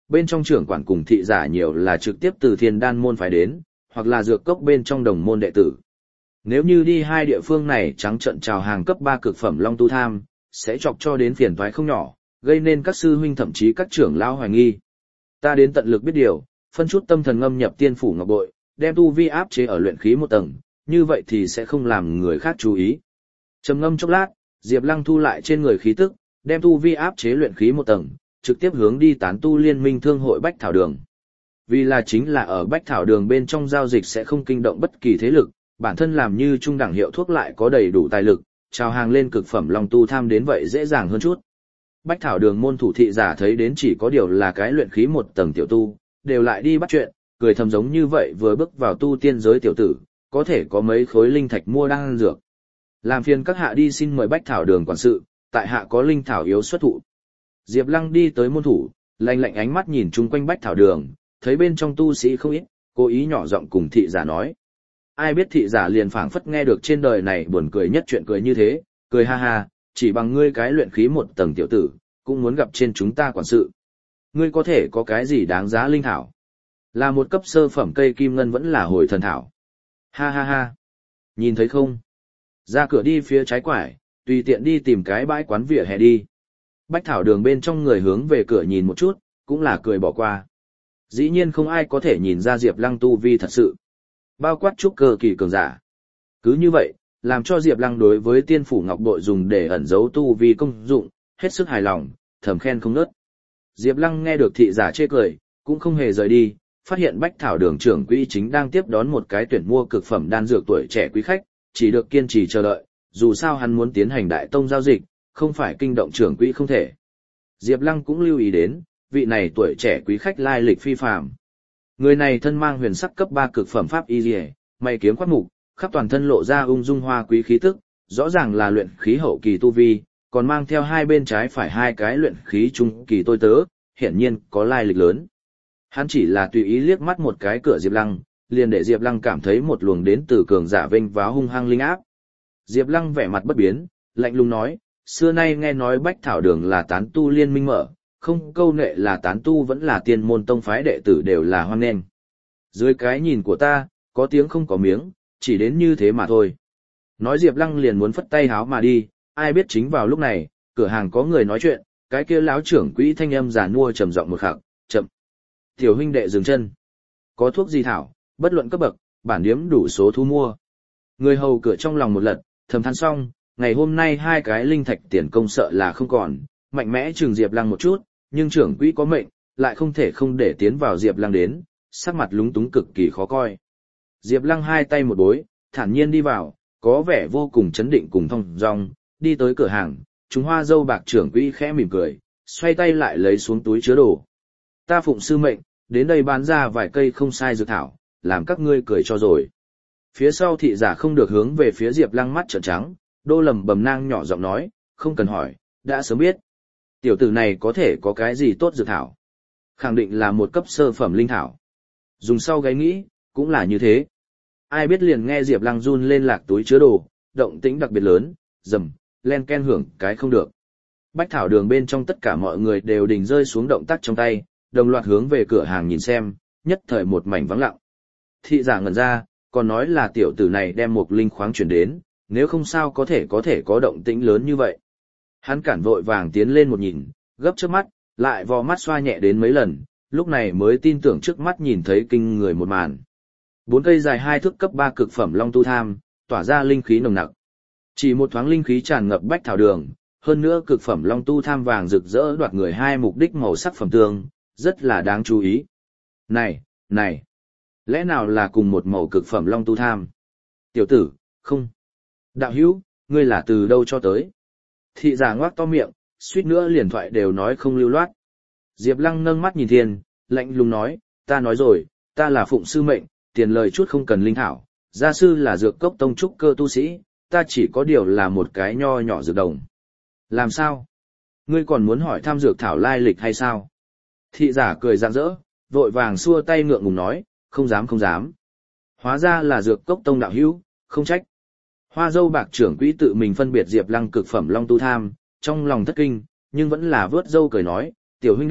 S1: bên trong trưởng quản cùng thị giả nhiều là trực tiếp từ thiên đan môn phải đến, hoặc là dược cốc bên trong đồng môn đệ tử. Nếu như đi hai địa phương này trắng trận chào hàng cấp ba cực phẩm long tu tham, sẽ chọc cho đến phiền toái không nhỏ, gây nên các sư huynh thậm chí các trưởng lão hoài nghi. Ta đến tận lực biết điều, phân chút tâm thần ngâm nhập tiên phủ ngọc bội, đem tu vi áp chế ở luyện khí một tầng, như vậy thì sẽ không làm người khác chú ý. Trầm ngâm chốc lát, Diệp Lăng thu lại trên người khí tức, đem tu vi áp chế luyện khí một tầng, trực tiếp hướng đi tán tu liên minh thương hội Bách Thảo Đường. Vì là chính là ở Bách Thảo Đường bên trong giao dịch sẽ không kinh động bất kỳ thế lực, bản thân làm như trung đẳng hiệu thuốc lại có đầy đủ tài lực, chào hàng lên cực phẩm long tu tham đến vậy dễ dàng hơn chút. Bách Thảo Đường môn thủ thị giả thấy đến chỉ có điều là cái luyện khí một tầng tiểu tu, đều lại đi bắt chuyện, cười thầm giống như vậy vừa bước vào tu tiên giới tiểu tử, có thể có mấy khối linh thạch mua đan dược. Làm phiền các hạ đi xin mời Bách Thảo Đường quản sự, tại hạ có linh thảo yếu xuất thụ. Diệp Lăng đi tới môn thủ, lạnh lạnh ánh mắt nhìn chung quanh Bách Thảo Đường, thấy bên trong tu sĩ không ít, cố ý nhỏ giọng cùng thị giả nói. Ai biết thị giả liền phảng phất nghe được trên đời này buồn cười nhất chuyện cười như thế, cười ha ha, chỉ bằng ngươi cái luyện khí một tầng tiểu tử, cũng muốn gặp trên chúng ta quản sự. Ngươi có thể có cái gì đáng giá linh thảo? Là một cấp sơ phẩm cây kim ngân vẫn là hồi thần thảo. Ha ha ha. Nhìn thấy không? Ra cửa đi phía trái quải, tùy tiện đi tìm cái bãi quán vỉa hè đi. Bách Thảo Đường bên trong người hướng về cửa nhìn một chút, cũng là cười bỏ qua. Dĩ nhiên không ai có thể nhìn ra Diệp Lăng tu vi thật sự. Bao quát trúc cơ kỳ cường giả. Cứ như vậy, làm cho Diệp Lăng đối với tiên phủ ngọc bội dùng để ẩn giấu tu vi công dụng, hết sức hài lòng, thầm khen không ngớt. Diệp Lăng nghe được thị giả chê cười, cũng không hề rời đi, phát hiện Bách Thảo Đường trưởng quỹ chính đang tiếp đón một cái tuyển mua cực phẩm đan dược tuổi trẻ quý khách, chỉ được kiên trì chờ đợi, dù sao hắn muốn tiến hành đại tông giao dịch, không phải kinh động trưởng quỹ không thể. Diệp Lăng cũng lưu ý đến, vị này tuổi trẻ quý khách lai lịch phi phàm. Người này thân mang huyền sắc cấp ba cực phẩm pháp y liễu, mày kiếm quát mục, khắp toàn thân lộ ra ung dung hoa quý khí tức, rõ ràng là luyện khí hậu kỳ tu vi, còn mang theo hai bên trái phải hai cái luyện khí trung kỳ tôi tớ, hiển nhiên có lai lịch lớn. Hắn chỉ là tùy ý liếc mắt một cái cửa Diệp Lăng, liền để Diệp Lăng cảm thấy một luồng đến từ cường giả vênh váo hung hăng linh áp. Diệp Lăng vẻ mặt bất biến, lạnh lùng nói, xưa nay nghe nói Bách Thảo Đường là tán tu liên minh mở, không câu nệ là tán tu vẫn là tiên môn tông phái đệ tử đều là hoan nghênh. Dưới cái nhìn của ta, có tiếng không có miếng, chỉ đến như thế mà thôi. Nói Diệp Lăng liền muốn phất tay háo mà đi, ai biết chính vào lúc này, cửa hàng có người nói chuyện, cái kia láo trưởng quỹ thanh âm giàn mua trầm giọng một khắc, chậm. Tiểu huynh đệ dừng chân. Có thuốc gì thảo, bất luận cấp bậc, bản điếm đủ số thu mua. Người hầu cửa trong lòng một lật, thầm than xong, ngày hôm nay hai cái linh thạch tiền công sợ là không còn, mạnh mẽ trừng Diệp Lăng một chút, nhưng trưởng quỹ có mệnh, lại không thể không để tiến vào Diệp Lăng đến, sắc mặt lúng túng cực kỳ khó coi. Diệp Lăng hai tay một bối, thản nhiên đi vào, có vẻ vô cùng chấn định cùng thong dong, đi tới cửa hàng, chúng hoa dâu bạc trưởng quỹ khẽ mỉm cười, xoay tay lại lấy xuống túi chứa đồ. Ta phụng sư mệnh, đến đây bán ra vài cây không sai dược thảo, làm các ngươi cười cho rồi. Phía sau thị giả không được hướng về phía Diệp Lăng mắt trợn trắng, đô lầm bầm nang nhỏ giọng nói, không cần hỏi, đã sớm biết. Tiểu tử này có thể có cái gì tốt dược thảo? Khẳng định là một cấp sơ phẩm linh thảo. Dùng sau gáy nghĩ, cũng là như thế. Ai biết liền nghe Diệp Lăng run lên lạc túi chứa đồ, động tĩnh đặc biệt lớn, rầm, len ken hưởng cái không được. Bách Thảo Đường bên trong tất cả mọi người đều đình rơi xuống động tác trong tay, đồng loạt hướng về cửa hàng nhìn xem, nhất thời một mảnh vắng lặng. Thị giả ngẩn ra, còn nói là tiểu tử này đem một linh khoáng chuyển đến, nếu không sao có thể có thể có động tĩnh lớn như vậy. Hắn cản vội vàng tiến lên một nhìn, gấp trước mắt, lại vò mắt xoa nhẹ đến mấy lần, lúc này mới tin tưởng trước mắt nhìn thấy kinh người một màn. Bốn cây dài hai thước cấp ba cực phẩm long tu tham, tỏa ra linh khí nồng nặc. Chỉ một thoáng linh khí tràn ngập Bách Thảo Đường, hơn nữa cực phẩm long tu tham vàng rực rỡ đoạt người hai mục đích màu sắc phẩm tương, rất là đáng chú ý. Này, này, lẽ nào là cùng một màu cực phẩm long tu tham? Tiểu tử, không. Đạo hữu, ngươi là từ đâu cho tới? Thị giả ngoác to miệng, suýt nữa liền thoại đều nói không lưu loát. Diệp Lăng nâng mắt nhìn thiên, lạnh lùng nói, ta nói rồi, ta là phụng sư mệnh, tiền lời chút không cần linh thảo, gia sư là dược cốc tông trúc cơ tu sĩ, ta chỉ có điều là một cái nho nhỏ dược đồng. Làm sao? Ngươi còn muốn hỏi thăm dược thảo lai lịch hay sao? Thị giả cười rạng rỡ, vội vàng xua tay ngượng ngùng nói, không dám không dám. Hóa ra là dược cốc tông đạo hữu, không trách. Hoa dâu bạc trưởng quỹ tự mình phân biệt Diệp Lăng cực phẩm long tu tham, trong lòng thất kinh, nhưng vẫn là vớt dâu cười nói, tiểu huynh đệ,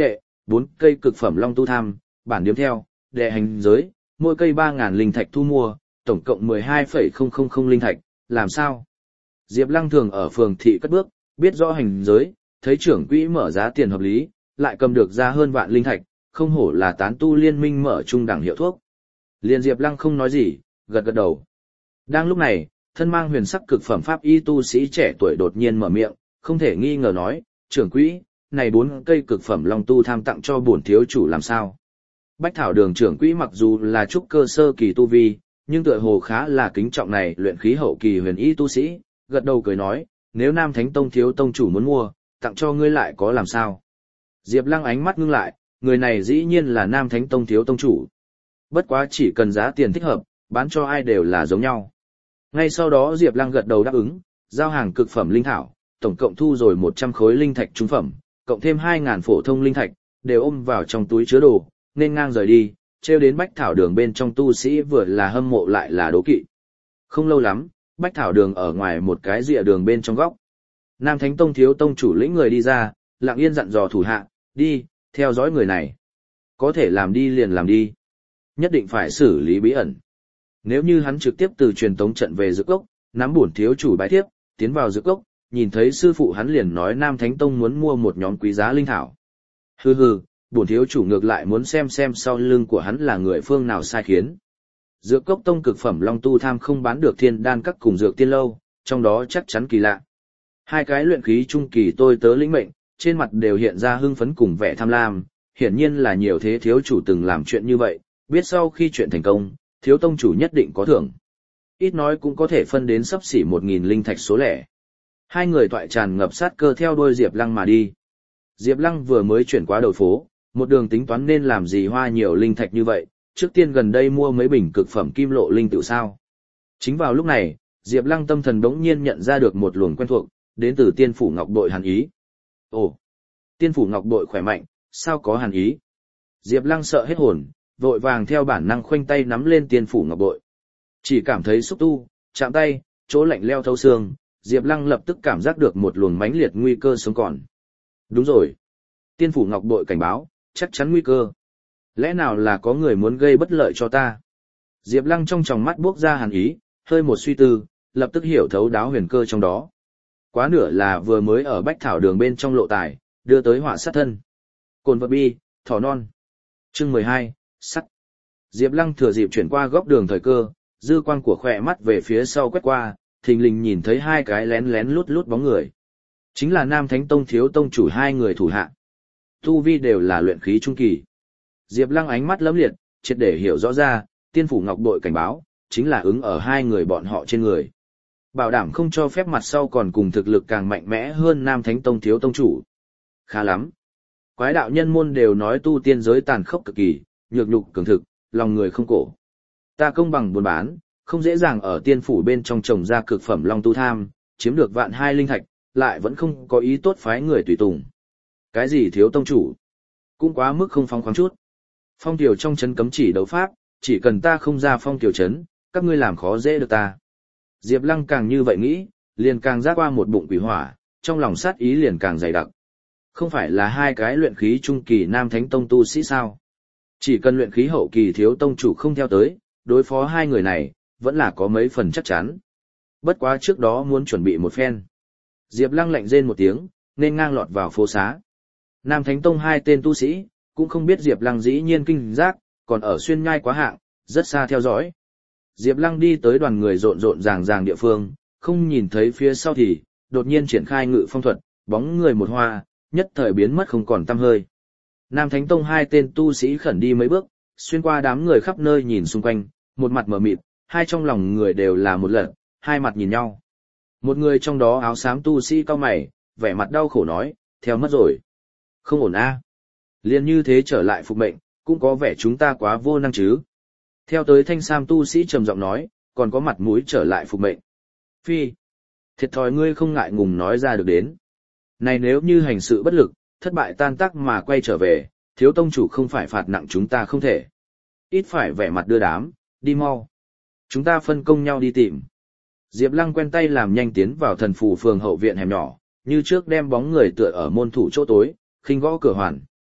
S1: bốn cây cực phẩm long tu tham, bản điếm theo, đệ hành giới, mỗi cây ba ngàn linh thạch thu mua, tổng cộng mười hai phẩy không không không linh thạch, làm sao? Diệp Lăng thường ở phường thị cất bước, biết rõ hành giới, thấy trưởng quỹ mở giá tiền hợp lý, lại cầm được ra hơn vạn linh thạch, không hổ là tán tu liên minh mở trung đẳng hiệu thuốc. Liên Diệp Lăng không nói gì, gật gật đầu. Đang lúc này, thân mang huyền sắc cực phẩm pháp y tu sĩ trẻ tuổi đột nhiên mở miệng, không thể nghi ngờ nói, trưởng quỹ, này bốn cây cực phẩm long tu tham tặng cho bổn thiếu chủ làm sao? Bách Thảo Đường trưởng quỹ mặc dù là trúc cơ sơ kỳ tu vi, nhưng tựa hồ khá là kính trọng này luyện khí hậu kỳ huyền y tu sĩ, gật đầu cười nói, nếu Nam Thánh Tông thiếu tông chủ muốn mua, tặng cho ngươi lại có làm sao? Diệp Lăng ánh mắt ngưng lại, người này dĩ nhiên là Nam Thánh Tông thiếu tông chủ. Bất quá chỉ cần giá tiền thích hợp, bán cho ai đều là giống nhau. Ngay sau đó Diệp Lăng gật đầu đáp ứng, giao hàng cực phẩm linh thảo, tổng cộng thu rồi một trăm khối linh thạch trung phẩm, cộng thêm hai nghìn phổ thông linh thạch, đều ôm vào trong túi chứa đồ, nên ngang rời đi, treo đến Bách Thảo Đường bên trong tu sĩ vừa là hâm mộ lại là đố kỵ. Không lâu lắm, Bách Thảo Đường ở ngoài một cái rìa đường bên trong góc. Nam Thánh Tông thiếu tông chủ lĩnh người đi ra, lặng yên dặn dò thủ hạ, đi, theo dõi người này. Có thể làm đi liền làm đi. Nhất định phải xử lý bí ẩn. Nếu như hắn trực tiếp từ truyền tống trận về dược cốc, nắm bổn thiếu chủ bái thiếp, tiến vào dược cốc, nhìn thấy sư phụ hắn liền nói Nam Thánh Tông muốn mua một nhóm quý giá linh thảo. Hừ hừ, bổn thiếu chủ ngược lại muốn xem xem sau lưng của hắn là người phương nào sai khiến. Dược cốc tông cực phẩm long tu tham không bán được thiên đan các cùng dược tiên lâu, trong đó chắc chắn kỳ lạ. Hai cái luyện khí trung kỳ tôi tớ lĩnh mệnh, trên mặt đều hiện ra hưng phấn cùng vẻ tham lam, hiển nhiên là nhiều thế thiếu chủ từng làm chuyện như vậy, biết sau khi chuyện thành công, thiếu tông chủ nhất định có thưởng. Ít nói cũng có thể phân đến xấp xỉ một nghìn linh thạch số lẻ. Hai người toại tràn ngập sát cơ theo đuôi Diệp Lăng mà đi. Diệp Lăng vừa mới chuyển qua đầu phố, một đường tính toán nên làm gì hoa nhiều linh thạch như vậy, trước tiên gần đây mua mấy bình cực phẩm kim lộ linh tự sao. Chính vào lúc này, Diệp Lăng tâm thần bỗng nhiên nhận ra được một luồng quen thuộc, đến từ Tiên phủ Ngọc Bội hàn ý. Ồ, Tiên phủ Ngọc Bội khỏe mạnh, sao có hàn ý? Diệp Lăng sợ hết hồn, vội vàng theo bản năng khoanh tay nắm lên Tiên phủ Ngọc Bội. Chỉ cảm thấy xúc tu, chạm tay, chỗ lạnh leo thấu xương, Diệp Lăng lập tức cảm giác được một luồng mãnh liệt nguy cơ sống còn. Đúng rồi, Tiên phủ Ngọc Bội cảnh báo, chắc chắn nguy cơ. Lẽ nào là có người muốn gây bất lợi cho ta? Diệp Lăng trong tròng mắt buốc ra hàn ý, hơi một suy tư, lập tức hiểu thấu đáo huyền cơ trong đó. Quá nửa là vừa mới ở Bách Thảo Đường bên trong lộ tài, đưa tới họa sát thân. Cồn vật bi, thỏ non. Chương mười hai, sắt. Diệp Lăng thừa dịp chuyển qua góc đường thời cơ, dư quang của khỏe mắt về phía sau quét qua, thình lình nhìn thấy hai cái lén lén lút lút bóng người. Chính là Nam Thánh Tông thiếu tông chủ hai người thủ hạ. Tu vi đều là luyện khí trung kỳ. Diệp Lăng ánh mắt lấm liệt, triệt để hiểu rõ ra, Tiên phủ Ngọc Bội cảnh báo, chính là ứng ở hai người bọn họ trên người. Bảo đảm không cho phép mặt sau còn cùng thực lực càng mạnh mẽ hơn Nam Thánh Tông thiếu tông chủ. Khá lắm. Quái đạo nhân môn đều nói tu tiên giới tàn khốc cực kỳ, nhược nhục cường thực, lòng người không cổ. Ta công bằng buôn bán, không dễ dàng ở tiên phủ bên trong trồng ra cực phẩm long tu tham, chiếm được vạn hai linh thạch, lại vẫn không có ý tốt phái người tùy tùng. Cái gì thiếu tông chủ? Cũng quá mức không phóng khoáng chút. Phong tiểu trong trấn cấm chỉ đấu pháp, chỉ cần ta không ra phong tiểu trấn, các ngươi làm khó dễ được ta. Diệp Lăng càng như vậy nghĩ, liền càng giác qua một bụng quỷ hỏa, trong lòng sát ý liền càng dày đặc. Không phải là hai cái luyện khí trung kỳ Nam Thánh Tông tu sĩ sao? Chỉ cần luyện khí hậu kỳ thiếu tông chủ không theo tới, đối phó hai người này, vẫn là có mấy phần chắc chắn. Bất quá trước đó muốn chuẩn bị một phen. Diệp Lăng lạnh rên một tiếng, nên ngang lọt vào phố xá. Nam Thánh Tông hai tên tu sĩ, cũng không biết Diệp Lăng dĩ nhiên kinh giác, còn ở xuyên nhai quá hạng, rất xa theo dõi. Diệp Lăng đi tới đoàn người rộn rộn ràng ràng địa phương, không nhìn thấy phía sau thì, đột nhiên triển khai ngự phong thuật, bóng người một hoa, nhất thời biến mất không còn tăm hơi. Nam Thánh Tông hai tên tu sĩ khẩn đi mấy bước, xuyên qua đám người khắp nơi nhìn xung quanh, một mặt mờ mịt, hai trong lòng người đều là một lật, hai mặt nhìn nhau. Một người trong đó áo xám tu sĩ cau mày, vẻ mặt đau khổ nói, theo mất rồi. Không ổn a. À. Liên như thế trở lại phục mệnh, cũng có vẻ chúng ta quá vô năng chứ. Theo tới thanh sam tu sĩ trầm giọng nói, còn có mặt mũi trở lại phục mệnh. Phi. Thiệt thòi ngươi không ngại ngùng nói ra được đến. Này nếu như hành sự bất lực, thất bại tan tác mà quay trở về, thiếu tông chủ không phải phạt nặng chúng ta không thể. Ít phải vẻ mặt đưa đám, đi mau. Chúng ta phân công nhau đi tìm. Diệp Lăng quen tay làm nhanh tiến vào thần phù phường hậu viện hẻm nhỏ, như trước đem bóng người tựa ở môn thủ chỗ tối, khinh gõ cửa hoàn.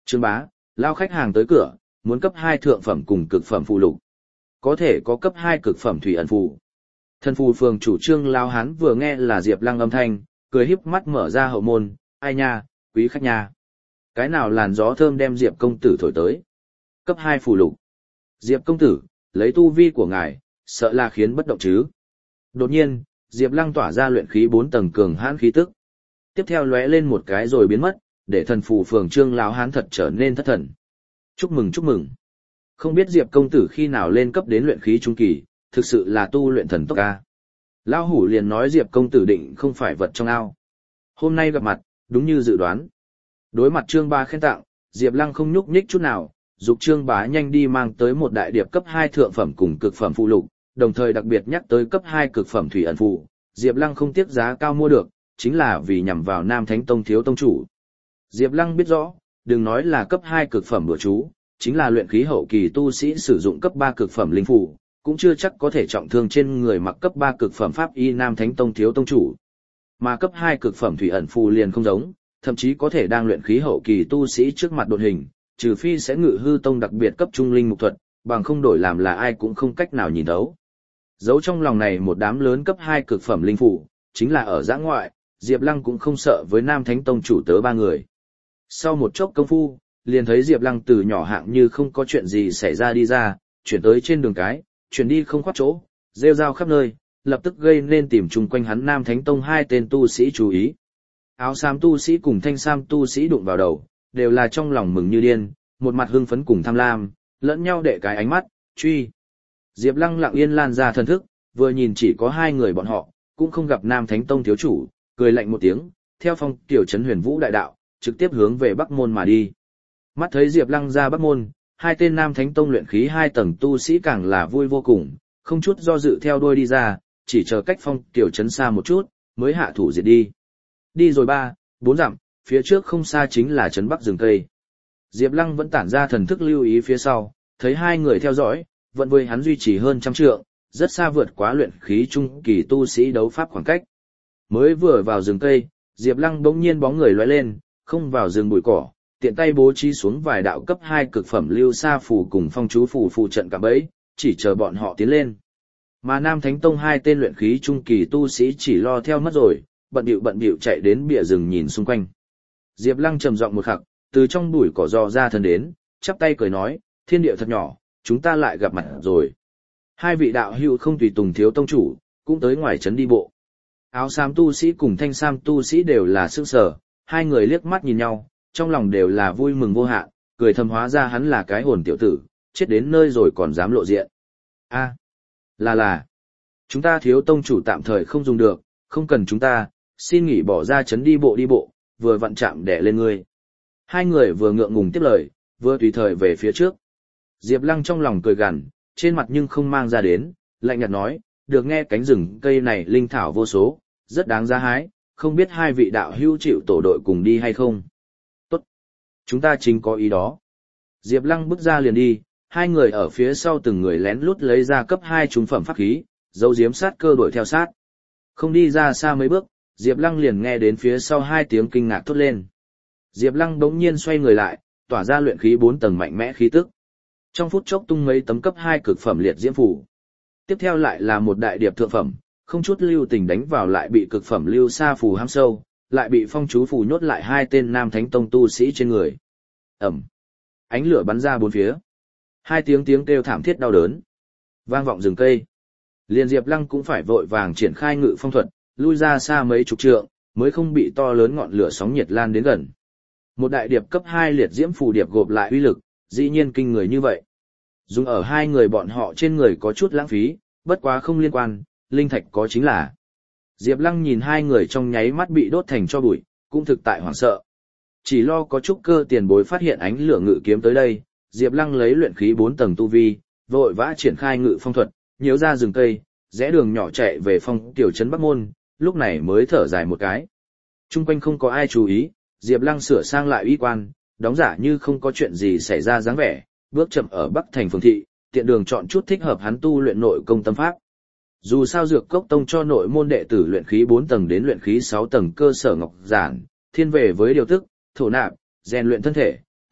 S1: Trương Bá, lao khách hàng tới cửa, muốn cấp hai thượng phẩm cùng cực phẩm phụ lục. Có thể có cấp hai cực phẩm thủy ẩn phù. Thần phù phường chủ trương lao hán vừa nghe là Diệp Lăng âm thanh, cười híp mắt mở ra hậu môn, ai nha, quý khách nha. Cái nào làn gió thơm đem Diệp công tử thổi tới. Cấp hai phù lục. Diệp công tử, lấy tu vi của ngài, sợ là khiến bất động chứ. Đột nhiên, Diệp Lăng tỏa ra luyện khí bốn tầng cường hãn khí tức. Tiếp theo lóe lên một cái rồi biến mất, để thần phù phường trương lão hán thật trở nên thất thần. Chúc mừng chúc mừng. Không biết Diệp công tử khi nào lên cấp đến luyện khí trung kỳ, thực sự là tu luyện thần tốc ca. Lão hủ liền nói Diệp công tử định không phải vật trong ao. Hôm nay gặp mặt, đúng như dự đoán. Đối mặt Trương Bá khen tặng, Diệp Lăng không nhúc nhích chút nào, dục Trương Bá nhanh đi mang tới một đại điệp cấp hai thượng phẩm cùng cực phẩm phụ lục, đồng thời đặc biệt nhắc tới cấp hai cực phẩm thủy ẩn phù. Diệp Lăng không tiếc giá cao mua được, chính là vì nhằm vào Nam Thánh Tông thiếu tông chủ. Diệp Lăng biết rõ, đừng nói là cấp hai cực phẩm bùa chú, chính là luyện khí hậu kỳ tu sĩ sử dụng cấp ba cực phẩm linh phù, cũng chưa chắc có thể trọng thương trên người mặc cấp ba cực phẩm pháp y Nam Thánh Tông thiếu tông chủ. Mà cấp hai cực phẩm thủy ẩn phù liền không giống, thậm chí có thể đang luyện khí hậu kỳ tu sĩ trước mặt đột hình, trừ phi sẽ ngự hư tông đặc biệt cấp trung linh mục thuật, bằng không đổi làm là ai cũng không cách nào nhìn thấu. Giấu trong lòng này một đám lớn cấp hai cực phẩm linh phù, chính là ở giã ngoại, Diệp Lăng cũng không sợ với Nam Thánh Tông chủ tớ ba người. Sau một chốc công phu, liền thấy Diệp Lăng từ nhỏ hạng như không có chuyện gì xảy ra đi ra, chuyển tới trên đường cái, chuyển đi không khoát chỗ, rêu rao khắp nơi, lập tức gây nên tìm chung quanh hắn Nam Thánh Tông hai tên tu sĩ chú ý. Áo xám tu sĩ cùng thanh sam tu sĩ đụng vào đầu, đều là trong lòng mừng như điên, một mặt hưng phấn cùng tham lam, lẫn nhau đệ cái ánh mắt, truy. Diệp Lăng lặng yên lan ra thần thức, vừa nhìn chỉ có hai người bọn họ, cũng không gặp Nam Thánh Tông thiếu chủ, cười lạnh một tiếng, theo phong tiểu trấn Huyền Vũ đại đạo, trực tiếp hướng về Bắc môn mà đi. Mắt thấy Diệp Lăng ra Bắc môn, hai tên Nam Thánh Tông luyện khí hai tầng tu sĩ càng là vui vô cùng, không chút do dự theo đuôi đi ra, chỉ chờ cách phong tiểu trấn xa một chút, mới hạ thủ diệt đi. Đi rồi ba, bốn dặm, phía trước không xa chính là trấn Bắc rừng cây. Diệp Lăng vẫn tản ra thần thức lưu ý phía sau, thấy hai người theo dõi, vẫn với hắn duy trì hơn trăm trượng, rất xa vượt quá luyện khí trung kỳ tu sĩ đấu pháp khoảng cách. Mới vừa vào rừng cây, Diệp Lăng bỗng nhiên bóng người lóe lên, không vào rừng bụi cỏ, tiện tay bố trí xuống vài đạo cấp hai cực phẩm lưu sa phù cùng phong chú phù phù trận cả bẫy, chỉ chờ bọn họ tiến lên. Mà Nam Thánh Tông hai tên luyện khí trung kỳ tu sĩ chỉ lo theo mất rồi, bận bịu bận bịu chạy đến bìa rừng nhìn xung quanh. Diệp Lăng trầm giọng một khắc, từ trong bụi cỏ dò ra thân đến, chắp tay cười nói, thiên địa thật nhỏ, chúng ta lại gặp mặt rồi. Hai vị đạo hữu không tùy tùng thiếu tông chủ, cũng tới ngoài trấn đi bộ. Áo xám tu sĩ cùng thanh sam tu sĩ đều là sững sờ, hai người liếc mắt nhìn nhau, trong lòng đều là vui mừng vô hạn, cười thầm hóa ra hắn là cái hồn tiểu tử, chết đến nơi rồi còn dám lộ diện. A, là là, chúng ta thiếu tông chủ tạm thời không dùng được, không cần chúng ta, xin nghỉ bỏ ra trấn đi bộ đi bộ, vừa vặn chạm đẻ lên ngươi. Hai người vừa ngượng ngùng tiếp lời, vừa tùy thời về phía trước. Diệp Lăng trong lòng cười gằn, trên mặt nhưng không mang ra đến, lạnh nhạt nói, được nghe cánh rừng cây này linh thảo vô số, rất đáng giá hái, không biết hai vị đạo hữu chịu tổ đội cùng đi hay không. Tốt, chúng ta chính có ý đó. Diệp Lăng bước ra liền đi, hai người ở phía sau từng người lén lút lấy ra cấp hai trung phẩm pháp khí, giấu giếm sát cơ đuổi theo sát. Không đi ra xa mấy bước, Diệp Lăng liền nghe đến phía sau hai tiếng kinh ngạc thốt lên. Diệp Lăng bỗng nhiên xoay người lại, tỏa ra luyện khí bốn tầng mạnh mẽ khí tức. Trong phút chốc tung mấy tấm cấp hai cực phẩm liệt diễm phù. Tiếp theo lại là một đại điệp thượng phẩm, không chút lưu tình đánh vào lại bị cực phẩm lưu sa phù hãm sâu, lại bị phong chú phù nhốt lại hai tên Nam Thánh Tông tu sĩ trên người. Ầm. Ánh lửa bắn ra bốn phía. Hai tiếng tiếng kêu thảm thiết đau đớn vang vọng rừng cây. Liên Diệp Lăng cũng phải vội vàng triển khai ngự phong thuật, lui ra xa mấy chục trượng, mới không bị to lớn ngọn lửa sóng nhiệt lan đến gần. Một đại điệp cấp hai liệt diễm phù điệp gộp lại uy lực, dĩ nhiên kinh người như vậy. Dùng ở hai người bọn họ trên người có chút lãng phí, bất quá không liên quan, linh thạch có chính là. Diệp Lăng nhìn hai người trong nháy mắt bị đốt thành tro bụi, cũng thực tại hoảng sợ. Chỉ lo có chút cơ tiền bối phát hiện ánh lửa ngự kiếm tới đây, Diệp Lăng lấy luyện khí bốn tầng tu vi, vội vã triển khai ngự phong thuật, nhiễu ra rừng cây, rẽ đường nhỏ chạy về phong tiểu trấn Bắc môn, lúc này mới thở dài một cái. Trung quanh không có ai chú ý, Diệp Lăng sửa sang lại uy quan, đóng giả như không có chuyện gì xảy ra dáng vẻ, bước chậm ở Bắc thành phường thị, tiện đường chọn chút thích hợp hắn tu luyện nội công tâm pháp. Dù sao Dược Cốc Tông cho nội môn đệ tử luyện khí bốn tầng đến luyện khí sáu tầng cơ sở ngọc giản, thiên về với điều tức, thổ nạp, rèn luyện thân thể,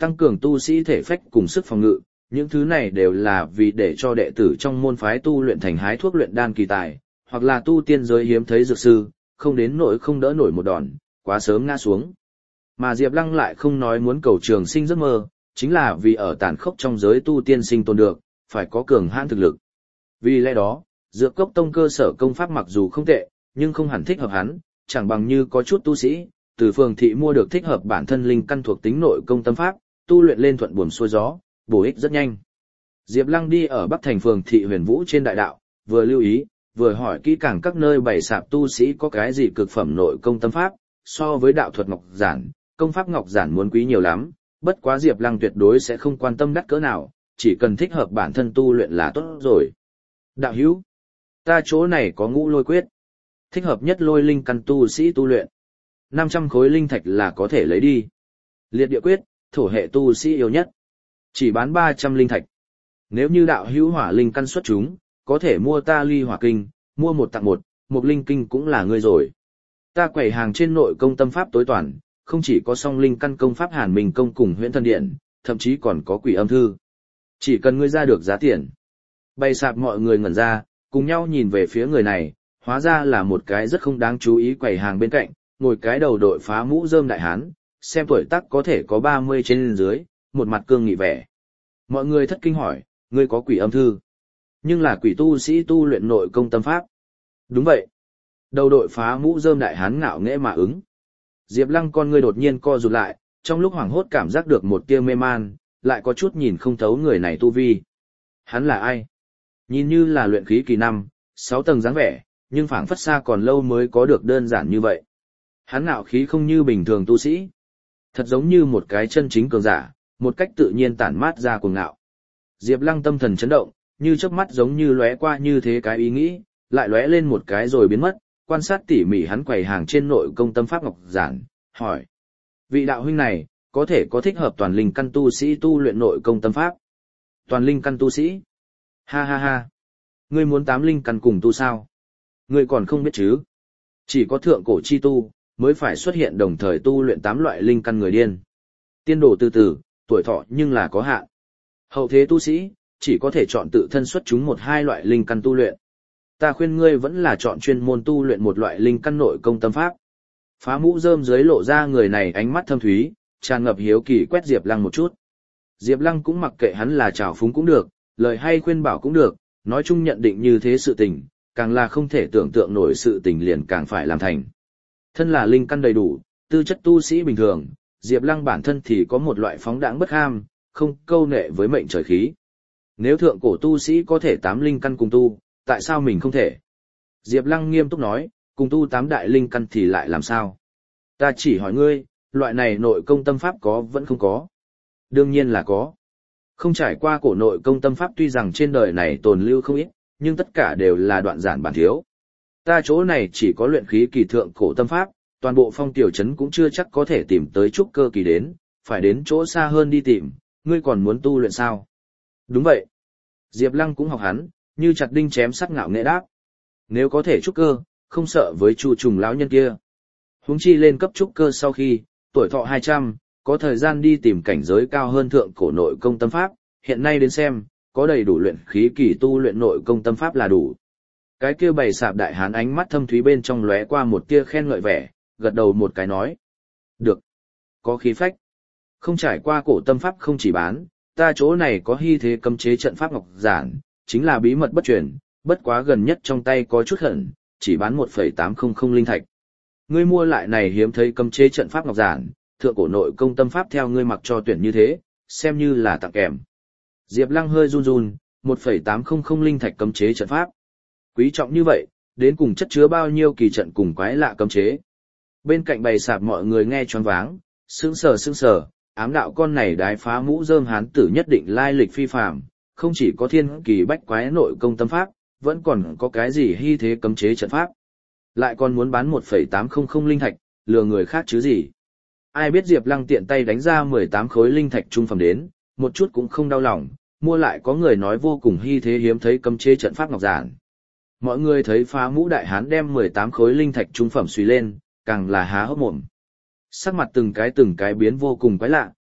S1: tăng cường tu sĩ thể phách cùng sức phòng ngự, những thứ này đều là vì để cho đệ tử trong môn phái tu luyện thành hái thuốc luyện đan kỳ tài, hoặc là tu tiên giới hiếm thấy dược sư, không đến nỗi không đỡ nổi một đòn, quá sớm ngã xuống. Mà Diệp Lăng lại không nói muốn cầu trường sinh giấc mơ, chính là vì ở tàn khốc trong giới tu tiên sinh tồn được, phải có cường hãn thực lực. Vì lẽ đó, Dược Cốc Tông cơ sở công pháp mặc dù không tệ, nhưng không hẳn thích hợp hắn, chẳng bằng như có chút tu sĩ, từ phường thị mua được thích hợp bản thân linh căn thuộc tính nội công tâm pháp, tu luyện lên thuận buồm xuôi gió, bổ ích rất nhanh. Diệp Lăng đi ở Bắc thành phường thị Huyền Vũ trên đại đạo, vừa lưu ý, vừa hỏi kỹ càng các nơi bày sạp tu sĩ có cái gì cực phẩm nội công tâm pháp, so với đạo thuật ngọc giản, công pháp ngọc giản muốn quý nhiều lắm, bất quá Diệp Lăng tuyệt đối sẽ không quan tâm đắt cỡ nào, chỉ cần thích hợp bản thân tu luyện là tốt rồi. Đạo hữu, ta chỗ này có ngũ lôi quyết, thích hợp nhất lôi linh căn tu sĩ tu luyện. năm trăm khối linh thạch là có thể lấy đi. Liệt địa quyết, thổ hệ tu sĩ yếu nhất, chỉ bán ba trăm linh thạch. Nếu như đạo hữu hỏa linh căn xuất chúng, có thể mua ta ly hỏa kinh, mua một tặng một, một linh kinh cũng là ngươi rồi. Ta quẩy hàng trên nội công tâm pháp tối toàn, không chỉ có song linh căn công pháp Hàn Minh công cùng Huyễn Thân Điện, thậm chí còn có Quỷ Âm thư. Chỉ cần ngươi ra được giá tiền. Bày sạp mọi người ngẩn ra, cùng nhau nhìn về phía người này, hóa ra là một cái rất không đáng chú ý quẩy hàng bên cạnh, ngồi cái đầu đội phá mũ rơm đại hán, xem tuổi tác có thể có ba mươi trên dưới, một mặt cương nghị vẻ. Mọi người thất kinh hỏi, ngươi có Quỷ Âm thư, nhưng là quỷ tu sĩ tu luyện nội công tâm pháp. Đúng vậy. Đầu đội phá mũ rơm đại hán ngạo nghễ mà ứng. Diệp Lăng con ngươi đột nhiên co rụt lại, trong lúc hoảng hốt cảm giác được một tia mê man, lại có chút nhìn không thấu người này tu vi. Hắn là ai? Nhìn như là luyện khí kỳ năm, sáu tầng dáng vẻ, nhưng phảng phất xa còn lâu mới có được đơn giản như vậy. Hắn ngạo khí không như bình thường tu sĩ, thật giống như một cái chân chính cường giả, một cách tự nhiên tản mát ra cuồng ngạo. Diệp Lăng tâm thần chấn động, như chớp mắt giống như lóe qua như thế cái ý nghĩ, lại lóe lên một cái rồi biến mất, quan sát tỉ mỉ hắn quầy hàng trên nội công tâm pháp ngọc giản, hỏi: vị đạo huynh này, có thể có thích hợp toàn linh căn tu sĩ tu luyện nội công tâm pháp? Toàn linh căn tu sĩ? Ha ha ha! Ngươi muốn tám linh căn cùng tu sao? Ngươi còn không biết chứ? Chỉ có thượng cổ chi tu, mới phải xuất hiện đồng thời tu luyện tám loại linh căn người điên. Tiên đồ từ từ, tuổi thọ nhưng là có hạn. Hậu thế tu sĩ, chỉ có thể chọn tự thân xuất chúng một hai loại linh căn tu luyện. Ta khuyên ngươi vẫn là chọn chuyên môn tu luyện một loại linh căn nội công tâm pháp. Phá mũ rơm dưới lộ ra người này ánh mắt thâm thúy, tràn ngập hiếu kỳ quét Diệp Lăng một chút. Diệp Lăng cũng mặc kệ hắn là trào phúng cũng được, lời hay khuyên bảo cũng được, nói chung nhận định như thế sự tình, càng là không thể tưởng tượng nổi sự tình liền càng phải làm thành. Thân là linh căn đầy đủ, tư chất tu sĩ bình thường, Diệp Lăng bản thân thì có một loại phóng đãng bất ham, không câu nệ với mệnh trời khí. Nếu thượng cổ tu sĩ có thể tám linh căn cùng tu, tại sao mình không thể? Diệp Lăng nghiêm túc nói, cùng tu tám đại linh căn thì lại làm sao? Ta chỉ hỏi ngươi, loại này nội công tâm pháp có vẫn không có? Đương nhiên là có. Không trải qua cổ nội công tâm pháp tuy rằng trên đời này tồn lưu không ít, nhưng tất cả đều là đoạn giản bản thiếu. Ta chỗ này chỉ có luyện khí kỳ thượng cổ tâm pháp, toàn bộ phong tiểu trấn cũng chưa chắc có thể tìm tới trúc cơ kỳ đến, phải đến chỗ xa hơn đi tìm, ngươi còn muốn tu luyện sao? Đúng vậy. Diệp Lăng cũng học hắn, như chặt đinh chém sắt ngạo nghễ đáp. Nếu có thể trúc cơ, không sợ với Chu Trùng lão nhân kia. Huống chi lên cấp trúc cơ sau khi, tuổi thọ hai trăm, có thời gian đi tìm cảnh giới cao hơn thượng cổ nội công tâm pháp, hiện nay đến xem, có đầy đủ luyện khí kỳ tu luyện nội công tâm pháp là đủ. Cái kia bày sạp đại hán ánh mắt thâm thúy bên trong lóe qua một tia khen ngợi vẻ, gật đầu một cái nói: được, có khí phách. Không trải qua cổ tâm pháp không chỉ bán, ta chỗ này có hy thế cấm chế trận pháp ngọc giản, chính là bí mật bất truyền, bất quá gần nhất trong tay có chút hận, chỉ bán một phẩy tám không không linh thạch. Ngươi mua lại này hiếm thấy cấm chế trận pháp ngọc giản, thượng cổ nội công tâm pháp theo ngươi mặc cho tuyển như thế, xem như là tặng kèm. Diệp Lăng hơi run run, một phẩy tám không không linh thạch cấm chế trận pháp. Quý trọng như vậy, đến cùng chất chứa bao nhiêu kỳ trận cùng quái lạ cấm chế. Bên cạnh bày sạp mọi người nghe choáng váng, sững sờ sững sờ, ám đạo con này đái phá mũ rơm hán tử nhất định lai lịch phi phàm, không chỉ có thiên kỳ bách quái nội công tâm pháp, vẫn còn có cái gì hy thế cấm chế trận pháp. Lại còn muốn bán một phẩy tám không không linh thạch, lừa người khác chứ gì. Ai biết Diệp Lăng tiện tay đánh ra mười tám khối linh thạch trung phẩm đến, một chút cũng không đau lòng, mua lại có người nói vô cùng hy thế hiếm thấy cấm chế trận pháp ngọc giản. Mọi người thấy phá mũ đại hán đem mười tám khối linh thạch trung phẩm suy lên, càng là há hốc mồm. Sắc mặt từng cái từng cái biến vô cùng quái lạ,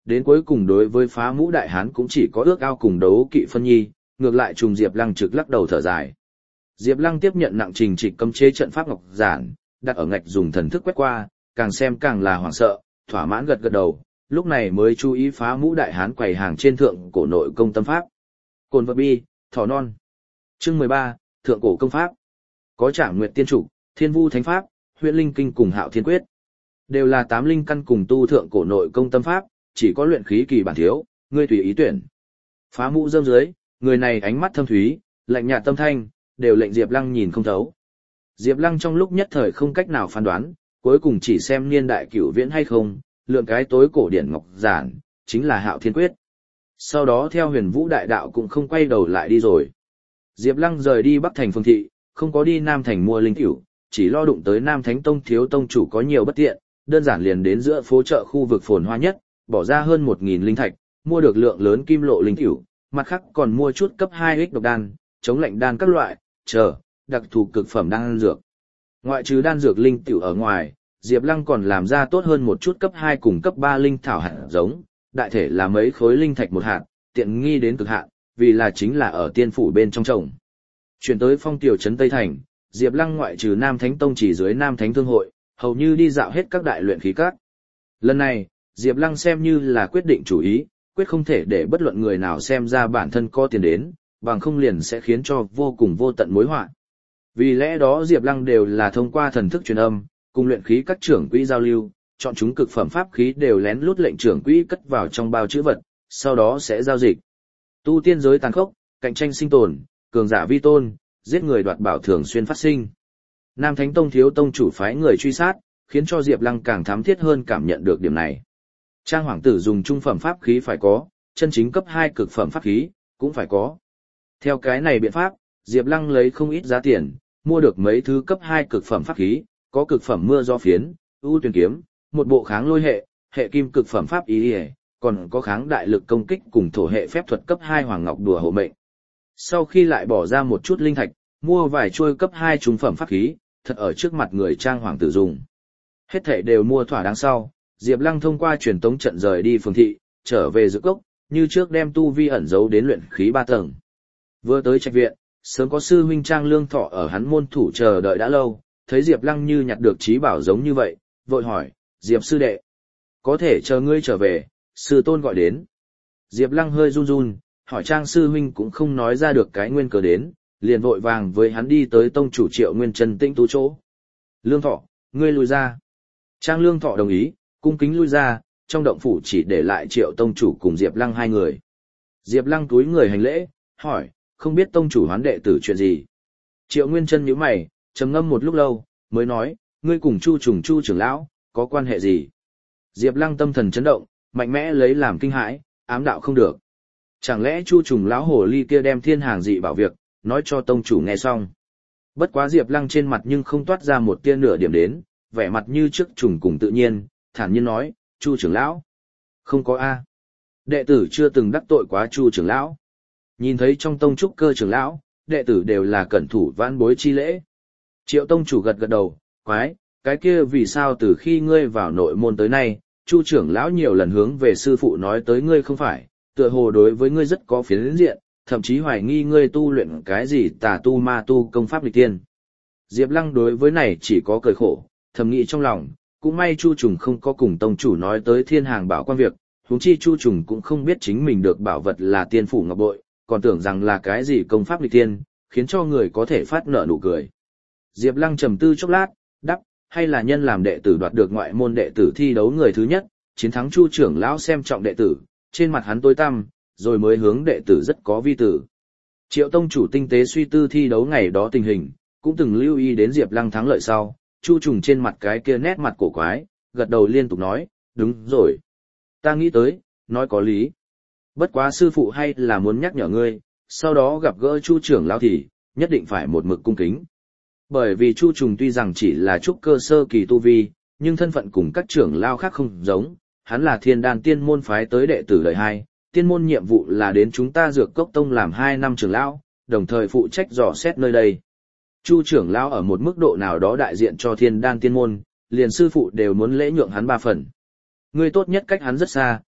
S1: đến cuối cùng đối với Phá Mũ Đại Hán cũng chỉ có ước ao cùng đấu kỵ phân nhi, ngược lại trùng Diệp Lăng trực lắc đầu thở dài. Diệp Lăng tiếp nhận nặng trình trịch cấm chế trận pháp ngọc giản, đặt ở ngạch dùng thần thức quét qua, càng xem càng là hoảng sợ, thỏa mãn gật gật đầu, lúc này mới chú ý Phá Mũ Đại Hán quầy hàng trên thượng cổ nội công tâm pháp. Cồn vật bi, thỏ non. Chương mười ba, thượng cổ công pháp. Có Trảm Nguyệt Tiên Trục, Thiên Vu Thánh Pháp, Huyễn Linh Kinh cùng Hạo Thiên Quyết. Đều là tám linh căn cùng tu thượng cổ nội công tâm pháp, chỉ có luyện khí kỳ bản thiếu, ngươi tùy ý tuyển. Phá Mũ rơm dưới, người này ánh mắt thâm thúy, lạnh nhạt tâm thanh, đều lệnh Diệp Lăng nhìn không thấu. Diệp Lăng trong lúc nhất thời không cách nào phán đoán, cuối cùng chỉ xem niên đại cửu viễn hay không, lượng cái tối cổ điển ngọc giản, chính là Hạo Thiên Quyết. Sau đó theo Huyền Vũ Đại Đạo cũng không quay đầu lại đi rồi. Diệp Lăng rời đi Bắc Thành Phương Thị, không có đi Nam Thành mua linh tiểu, chỉ lo đụng tới Nam Thánh Tông thiếu tông chủ có nhiều bất tiện, đơn giản liền đến giữa phố chợ khu vực phồn hoa nhất, bỏ ra hơn một nghìn linh thạch, mua được lượng lớn kim lộ linh tiểu, mặt khác còn mua chút cấp hai ích độc đan, chống lạnh đan các loại, chờ, đặc thù cực phẩm đan dược. Ngoại trừ đan dược linh tiểu ở ngoài, Diệp Lăng còn làm ra tốt hơn một chút cấp hai cùng cấp ba linh thảo hạt giống, đại thể là mấy khối linh thạch một hạt, tiện nghi đến cực hạn, vì là chính là ở tiên phủ bên trong trồng. Chuyển tới Phong Tiểu trấn Tây Thành, Diệp Lăng ngoại trừ Nam Thánh Tông chỉ dưới Nam Thánh Thương hội, hầu như đi dạo hết các đại luyện khí các. Lần này, Diệp Lăng xem như là quyết định chủ ý, quyết không thể để bất luận người nào xem ra bản thân có tiền đến, bằng không liền sẽ khiến cho vô cùng vô tận mối họa. Vì lẽ đó Diệp Lăng đều là thông qua thần thức truyền âm, cùng luyện khí các trưởng quỹ giao lưu, chọn chúng cực phẩm pháp khí đều lén lút lệnh trưởng quỹ cất vào trong bao trữ vật, sau đó sẽ giao dịch. Tu tiên giới tàn khốc, cạnh tranh sinh tồn, cường giả vi tôn, giết người đoạt bảo thường xuyên phát sinh. Nam Thánh Tông thiếu tông chủ phái người truy sát, khiến cho Diệp Lăng càng thám thiết hơn cảm nhận được điểm này. Trang hoàng tử dùng trung phẩm pháp khí phải có, chân chính cấp hai cực phẩm pháp khí cũng phải có. Theo cái này biện pháp, Diệp Lăng lấy không ít giá tiền, mua được mấy thứ cấp hai cực phẩm pháp khí, có cực phẩm mưa gió phiến, ưu tuyển kiếm, một bộ kháng lôi hệ, hệ kim cực phẩm pháp ý, ý còn có kháng đại lực công kích cùng thổ hệ phép thuật cấp hai hoàng ngọc đùa hộ mệnh. Sau khi lại bỏ ra một chút linh thạch, mua vài chuôi cấp hai trung phẩm pháp khí, thật ở trước mặt người Trang hoàng tử dùng. Hết thảy đều mua thỏa đáng sau, Diệp Lăng thông qua truyền tống trận rời đi phường thị, trở về Dược Cốc, như trước đem tu vi ẩn giấu đến luyện khí ba tầng. Vừa tới trạch viện, sớm có sư huynh Trang Lương Thọ ở hắn môn thủ chờ đợi đã lâu, thấy Diệp Lăng như nhặt được trí bảo giống như vậy, vội hỏi, Diệp sư đệ, có thể chờ ngươi trở về, sư tôn gọi đến. Diệp Lăng hơi run run, hỏi Trang sư huynh cũng không nói ra được cái nguyên cớ đến, liền vội vàng với hắn đi tới tông chủ Triệu Nguyên Chân Tĩnh tú chỗ. Lương Thọ, ngươi lui ra. Trang Lương Thọ đồng ý, cung kính lui ra, trong động phủ chỉ để lại Triệu tông chủ cùng Diệp Lăng hai người. Diệp Lăng túi người hành lễ, hỏi, không biết tông chủ hoán đệ tử chuyện gì. Triệu Nguyên Chân nhíu mày, trầm ngâm một lúc lâu, mới nói, ngươi cùng Chu Trùng Chu trưởng lão, có quan hệ gì? Diệp Lăng tâm thần chấn động, mạnh mẽ lấy làm kinh hãi, ám đạo không được. Chẳng lẽ Chu Trùng lão hồ ly kia đem thiên hàng dị bảo việc, nói cho tông chủ nghe xong. Bất quá Diệp Lăng trên mặt nhưng không toát ra một tia nửa điểm đến, vẻ mặt như trước trùng cùng tự nhiên, thản nhiên nói, Chu trưởng lão. Không có A. Đệ tử chưa từng đắc tội quá Chu trưởng lão. Nhìn thấy trong tông trúc cơ trưởng lão, đệ tử đều là cẩn thủ vãn bối chi lễ. Triệu tông chủ gật gật đầu, quái, cái kia vì sao từ khi ngươi vào nội môn tới nay, Chu trưởng lão nhiều lần hướng về sư phụ nói tới ngươi không phải, tựa hồ đối với ngươi rất có phiến diện, thậm chí hoài nghi ngươi tu luyện cái gì tà tu ma tu công pháp nghịch tiên. Diệp Lăng đối với này chỉ có cười khổ, thầm nghĩ trong lòng, cũng may Chu Trùng không có cùng tông chủ nói tới thiên hàng bảo quan việc, huống chi Chu Trùng cũng không biết chính mình được bảo vật là tiên phủ ngọc bội, còn tưởng rằng là cái gì công pháp nghịch tiên, khiến cho người có thể phát nở nụ cười. Diệp Lăng trầm tư chốc lát, đáp, hay là nhân làm đệ tử đoạt được ngoại môn đệ tử thi đấu người thứ nhất, chiến thắng Chu trưởng lão xem trọng đệ tử, trên mặt hắn tối tăm, rồi mới hướng đệ tử rất có vi tử. Triệu tông chủ tinh tế suy tư thi đấu ngày đó tình hình, cũng từng lưu ý đến Diệp Lăng thắng lợi sau, Chu Trùng trên mặt cái kia nét mặt cổ quái, gật đầu liên tục nói, đúng rồi. Ta nghĩ tới, nói có lý. Bất quá sư phụ hay là muốn nhắc nhở ngươi, sau đó gặp gỡ Chu trưởng lão thì, nhất định phải một mực cung kính. Bởi vì Chu Trùng tuy rằng chỉ là trúc cơ sơ kỳ tu vi, nhưng thân phận cùng các trưởng lão khác không giống, hắn là Thiên Đan Tiên môn phái tới đệ tử đời hai, tiên môn nhiệm vụ là đến chúng ta Dược Cốc Tông làm hai năm trưởng lão, đồng thời phụ trách dò xét nơi đây. Chu trưởng lão ở một mức độ nào đó đại diện cho Thiên Đan Tiên môn, liền sư phụ đều muốn lễ nhượng hắn ba phần. Ngươi tốt nhất cách hắn rất xa,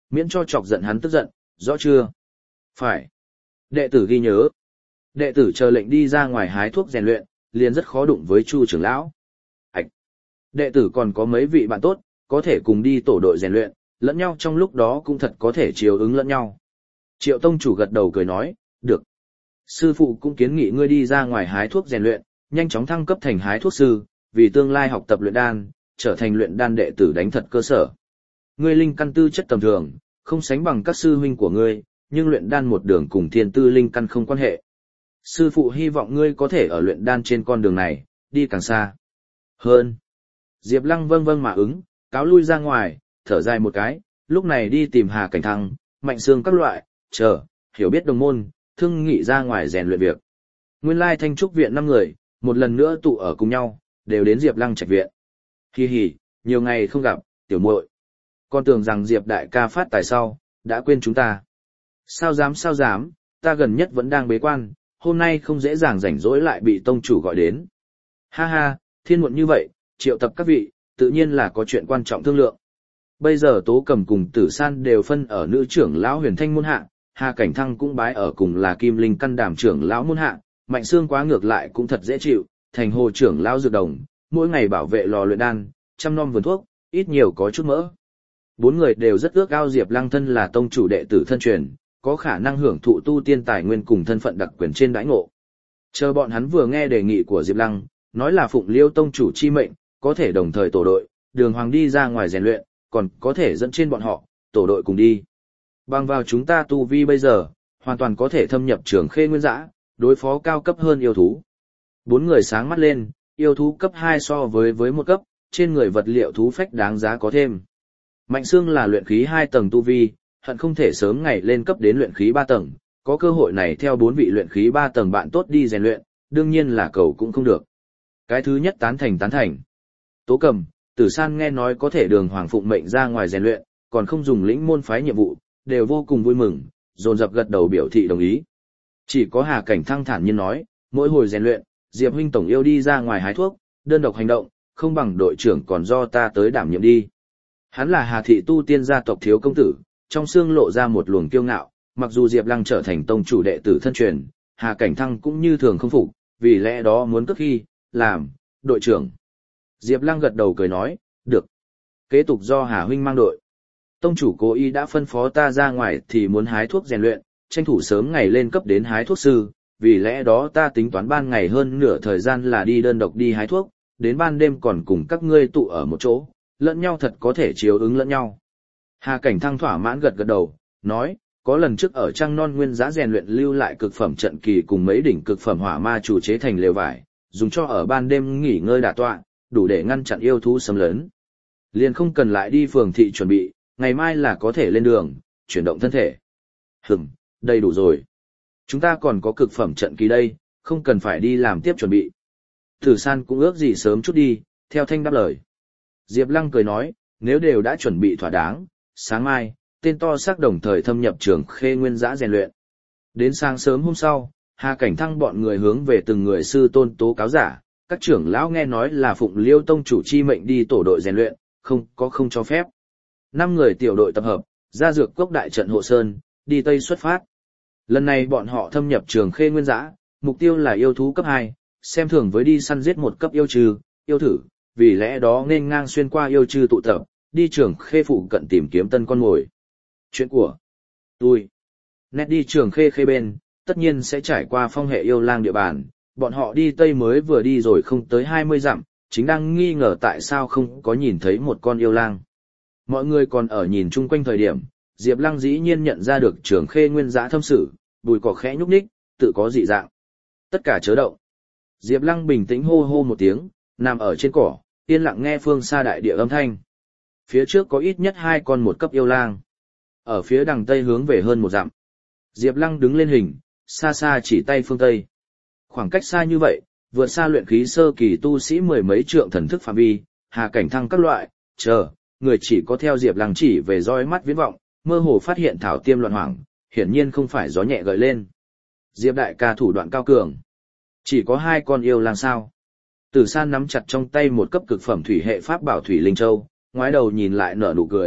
S1: miễn cho chọc giận hắn tức giận, rõ chưa? Phải. Đệ tử ghi nhớ. Đệ tử chờ lệnh đi ra ngoài hái thuốc rèn luyện, liền rất khó đụng với Chu trưởng lão. Ảch. Đệ tử còn có mấy vị bạn tốt, có thể cùng đi tổ đội rèn luyện, lẫn nhau trong lúc đó cũng thật có thể chiều ứng lẫn nhau. Triệu tông chủ gật đầu cười nói, được. Sư phụ cũng kiến nghị ngươi đi ra ngoài hái thuốc rèn luyện, nhanh chóng thăng cấp thành hái thuốc sư, vì tương lai học tập luyện đan, trở thành luyện đan đệ tử đánh thật cơ sở. Ngươi linh căn tư chất tầm thường, không sánh bằng các sư huynh của ngươi, nhưng luyện đan một đường cùng thiên tư linh căn không quan hệ. Sư phụ hy vọng ngươi có thể ở luyện đan trên con đường này, đi càng xa hơn. Diệp Lăng vâng vâng mà ứng, cáo lui ra ngoài, thở dài một cái, lúc này đi tìm Hà Cảnh Thăng, Mạnh Sương các loại, chờ, hiểu biết đồng môn, thương nghị ra ngoài rèn luyện việc. Nguyên lai Thanh Trúc viện năm người, một lần nữa tụ ở cùng nhau, đều đến Diệp Lăng trạch viện. Hi hi, nhiều ngày không gặp, tiểu muội. Con tưởng rằng Diệp đại ca phát tài sau, đã quên chúng ta. Sao dám sao dám, ta gần nhất vẫn đang bế quan, hôm nay không dễ dàng rảnh rỗi lại bị tông chủ gọi đến. Ha ha, thiên muộn như vậy, triệu tập các vị, tự nhiên là có chuyện quan trọng thương lượng. Bây giờ Tố Cầm cùng Tử San đều phân ở nữ trưởng lão Huyền Thanh môn hạ, Hà Cảnh Thăng cũng bái ở cùng là Kim Linh căn đảm trưởng lão môn hạ, Mạnh Sương quá ngược lại cũng thật dễ chịu, thành hồ trưởng lão dược đồng, mỗi ngày bảo vệ lò luyện đan, chăm nom vườn thuốc, ít nhiều có chút mỡ. Bốn người đều rất ước ao Diệp Lăng thân là tông chủ đệ tử thân truyền, có khả năng hưởng thụ tu tiên tài nguyên cùng thân phận đặc quyền trên đãi ngộ. Chờ bọn hắn vừa nghe đề nghị của Diệp Lăng, nói là Phụng Liêu tông chủ chi mệnh, có thể đồng thời tổ đội, Đường Hoàng đi ra ngoài rèn luyện, còn có thể dẫn trên bọn họ, tổ đội cùng đi. Bằng vào chúng ta tu vi bây giờ, hoàn toàn có thể thâm nhập Trường Khê Nguyên Dã, đối phó cao cấp hơn yêu thú. Bốn người sáng mắt lên, yêu thú cấp hai so với với một cấp, trên người vật liệu thú phách đáng giá có thêm. Mạnh Sương là luyện khí hai tầng tu vi, hận không thể sớm ngày lên cấp đến luyện khí ba tầng, có cơ hội này theo bốn vị luyện khí ba tầng bạn tốt đi rèn luyện, đương nhiên là cầu cũng không được. Cái thứ nhất tán thành tán thành. Tố Cầm, Tử San nghe nói có thể Đường Hoàng phụng mệnh ra ngoài rèn luyện, còn không dùng lĩnh môn phái nhiệm vụ, đều vô cùng vui mừng, dồn dập gật đầu biểu thị đồng ý. Chỉ có Hà Cảnh Thăng thản nhiên nói, mỗi hồi rèn luyện, Diệp huynh tổng yêu đi ra ngoài hái thuốc, đơn độc hành động, không bằng đội trưởng còn do ta tới đảm nhiệm đi. Hắn là Hà thị tu tiên gia tộc thiếu công tử, trong xương lộ ra một luồng kiêu ngạo, mặc dù Diệp Lăng trở thành tông chủ đệ tử thân truyền, Hà Cảnh Thăng cũng như thường không phục, vì lẽ đó muốn cất khi, làm, đội trưởng. Diệp Lăng gật đầu cười nói, được. Kế tục do Hà huynh mang đội. Tông chủ cố ý đã phân phó ta ra ngoài thì muốn hái thuốc rèn luyện, tranh thủ sớm ngày lên cấp đến hái thuốc sư, vì lẽ đó ta tính toán ban ngày hơn nửa thời gian là đi đơn độc đi hái thuốc, đến ban đêm còn cùng các ngươi tụ ở một chỗ, lẫn nhau thật có thể chiếu ứng lẫn nhau. Hà Cảnh Thăng thỏa mãn gật gật đầu, nói, có lần trước ở Trăng Non Nguyên Giá rèn luyện lưu lại cực phẩm trận kỳ cùng mấy đỉnh cực phẩm hỏa ma chủ chế thành lều vải, dùng cho ở ban đêm nghỉ ngơi đả tọa, đủ để ngăn chặn yêu thú xâm lấn. Liền không cần lại đi phường thị chuẩn bị, ngày mai là có thể lên đường, chuyển động thân thể. Hừm, đầy đủ rồi. Chúng ta còn có cực phẩm trận kỳ đây, không cần phải đi làm tiếp chuẩn bị. Tử San cũng ước gì sớm chút đi, theo thanh đáp lời. Diệp Lăng cười nói, nếu đều đã chuẩn bị thỏa đáng, sáng mai, tên to xác đồng thời thâm nhập Trường Khê Nguyên Dã rèn luyện. Đến sáng sớm hôm sau, Hà Cảnh Thăng bọn người hướng về từng người sư tôn tố cáo giả, các trưởng lão nghe nói là Phụng Liêu tông chủ chi mệnh đi tổ đội rèn luyện, không có không cho phép. Năm người tiểu đội tập hợp, ra dược cốc đại trận hộ sơn, đi tây xuất phát. Lần này bọn họ thâm nhập Trường Khê Nguyên Dã, mục tiêu là yêu thú cấp hai, xem thường với đi săn giết một cấp yêu trừ, yêu thử, vì lẽ đó nên ngang xuyên qua yêu trừ tụ tập, đi Trường Khê phụ cận tìm kiếm tân con mồi. Chuyện của tôi, nét đi Trường Khê khê bên, tất nhiên sẽ trải qua phong hệ yêu lang địa bàn, bọn họ đi tây mới vừa đi rồi không tới hai mươi dặm, chính đang nghi ngờ tại sao không có nhìn thấy một con yêu lang. Mọi người còn ở nhìn chung quanh thời điểm, Diệp Lăng dĩ nhiên nhận ra được Trường Khê Nguyên Dã thâm sử, bùi cỏ khẽ nhúc nhích, tự có dị dạng. Tất cả chớ động. Diệp Lăng bình tĩnh hô hô một tiếng, nằm ở trên cỏ, yên lặng nghe phương xa đại địa âm thanh. Phía trước có ít nhất hai con một cấp yêu lang. Ở phía đằng tây hướng về hơn một dặm. Diệp Lăng đứng lên hình, xa xa chỉ tay phương tây. Khoảng cách xa như vậy, vượt xa luyện khí sơ kỳ tu sĩ mười mấy trượng thần thức phạm vi, Hà Cảnh Thăng các loại, chờ, người chỉ có theo Diệp Lăng chỉ về dõi mắt viễn vọng, mơ hồ phát hiện thảo tiêm loạn hoảng, hiển nhiên không phải gió nhẹ gợi lên. Diệp đại ca thủ đoạn cao cường. Chỉ có hai con yêu lang sao? Tử San nắm chặt trong tay một cấp cực phẩm thủy hệ pháp bảo thủy linh châu, ngoái đầu nhìn lại nở nụ cười,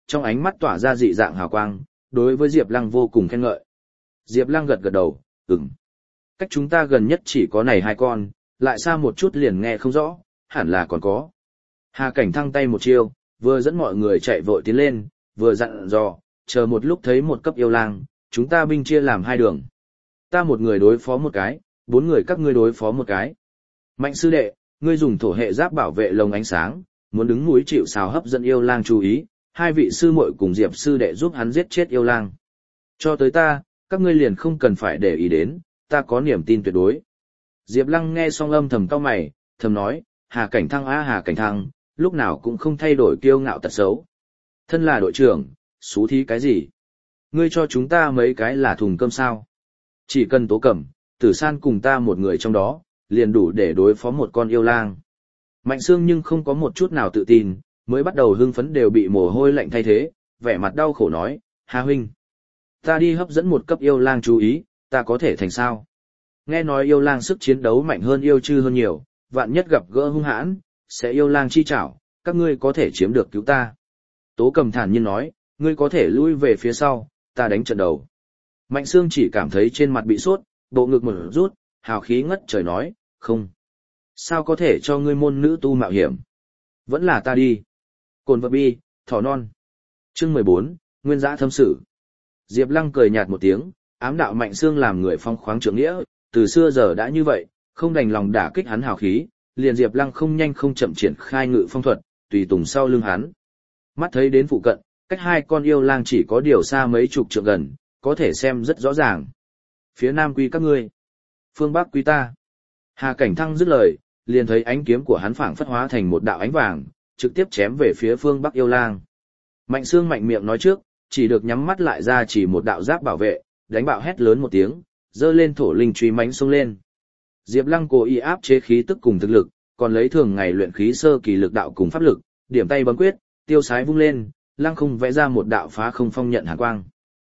S1: trong ánh mắt tỏa ra dị dạng hào quang, đối với Diệp Lăng vô cùng khen ngợi. Diệp Lăng gật gật đầu, ừm. Cách chúng ta gần nhất chỉ có này hai con, lại xa một chút liền nghe không rõ, hẳn là còn có. Hà Cảnh Thăng tay một chiêu, vừa dẫn mọi người chạy vội tiến lên, vừa dặn dò, chờ một lúc thấy một cấp yêu lang, chúng ta binh chia làm hai đường. Ta một người đối phó một cái, bốn người các ngươi đối phó một cái. Mạnh sư đệ, ngươi dùng thổ hệ giáp bảo vệ lồng ánh sáng, muốn đứng núi chịu sào hấp dẫn yêu lang chú ý, hai vị sư muội cùng Diệp sư đệ giúp hắn giết chết yêu lang. Cho tới ta, các ngươi liền không cần phải để ý đến, ta có niềm tin tuyệt đối. Diệp Lăng nghe xong âm thầm cau mày, thầm nói, Hà Cảnh Thăng á Hà Cảnh Thăng, lúc nào cũng không thay đổi kiêu ngạo tật xấu. Thân là đội trưởng, xú thí cái gì? Ngươi cho chúng ta mấy cái là thùng cơm sao? Chỉ cần Tố Cẩm, Tử San cùng ta một người trong đó, liền đủ để đối phó một con yêu lang. Mạnh Sương nhưng không có một chút nào tự tin, mới bắt đầu hưng phấn đều bị mồ hôi lạnh thay thế, vẻ mặt đau khổ nói, Hà huynh, ta đi hấp dẫn một cấp yêu lang chú ý, ta có thể thành sao? Nghe nói yêu lang sức chiến đấu mạnh hơn yêu chư hơn nhiều, vạn nhất gặp gỡ hung hãn, sẽ yêu lang chi chảo, các ngươi có thể chiếm được cứu ta. Tố Cầm thản nhiên nói, ngươi có thể lui về phía sau, ta đánh trận đầu. Mạnh Sương chỉ cảm thấy trên mặt bị sốt, bộ ngực một rút, hào khí ngất trời nói, không. Sao có thể cho ngươi môn nữ tu mạo hiểm? Vẫn là ta đi. Cồn vật bi, thỏ non. Chương mười bốn, Nguyên giã thâm sử. Diệp Lăng cười nhạt một tiếng, ám đạo Mạnh Sương làm người phong khoáng trượng nghĩa, từ xưa giờ đã như vậy, không đành lòng đả kích hắn hào khí, liền Diệp Lăng không nhanh không chậm triển khai ngự phong thuật, tùy tùng sau lưng hắn. Mắt thấy đến phụ cận, cách hai con yêu lang chỉ có điều xa mấy chục trượng gần, có thể xem rất rõ ràng. Phía nam quy các ngươi, phương bắc quy ta. Hà Cảnh Thăng dứt lời, liền thấy ánh kiếm của hắn phảng phất hóa thành một đạo ánh vàng, trực tiếp chém về phía phương bắc yêu lang. Mạnh Sương mạnh miệng nói trước, chỉ được nhắm mắt lại ra chỉ một đạo giáp bảo vệ, đánh bạo hét lớn một tiếng, giơ lên thổ linh truy mãnh xông lên. Diệp Lăng cố ý áp chế khí tức cùng thực lực, còn lấy thường ngày luyện khí sơ kỳ lực đạo cùng pháp lực, điểm tay bấm quyết, tiêu sái vung lên, lăng không vẽ ra một đạo phá không phong nhận hàn quang.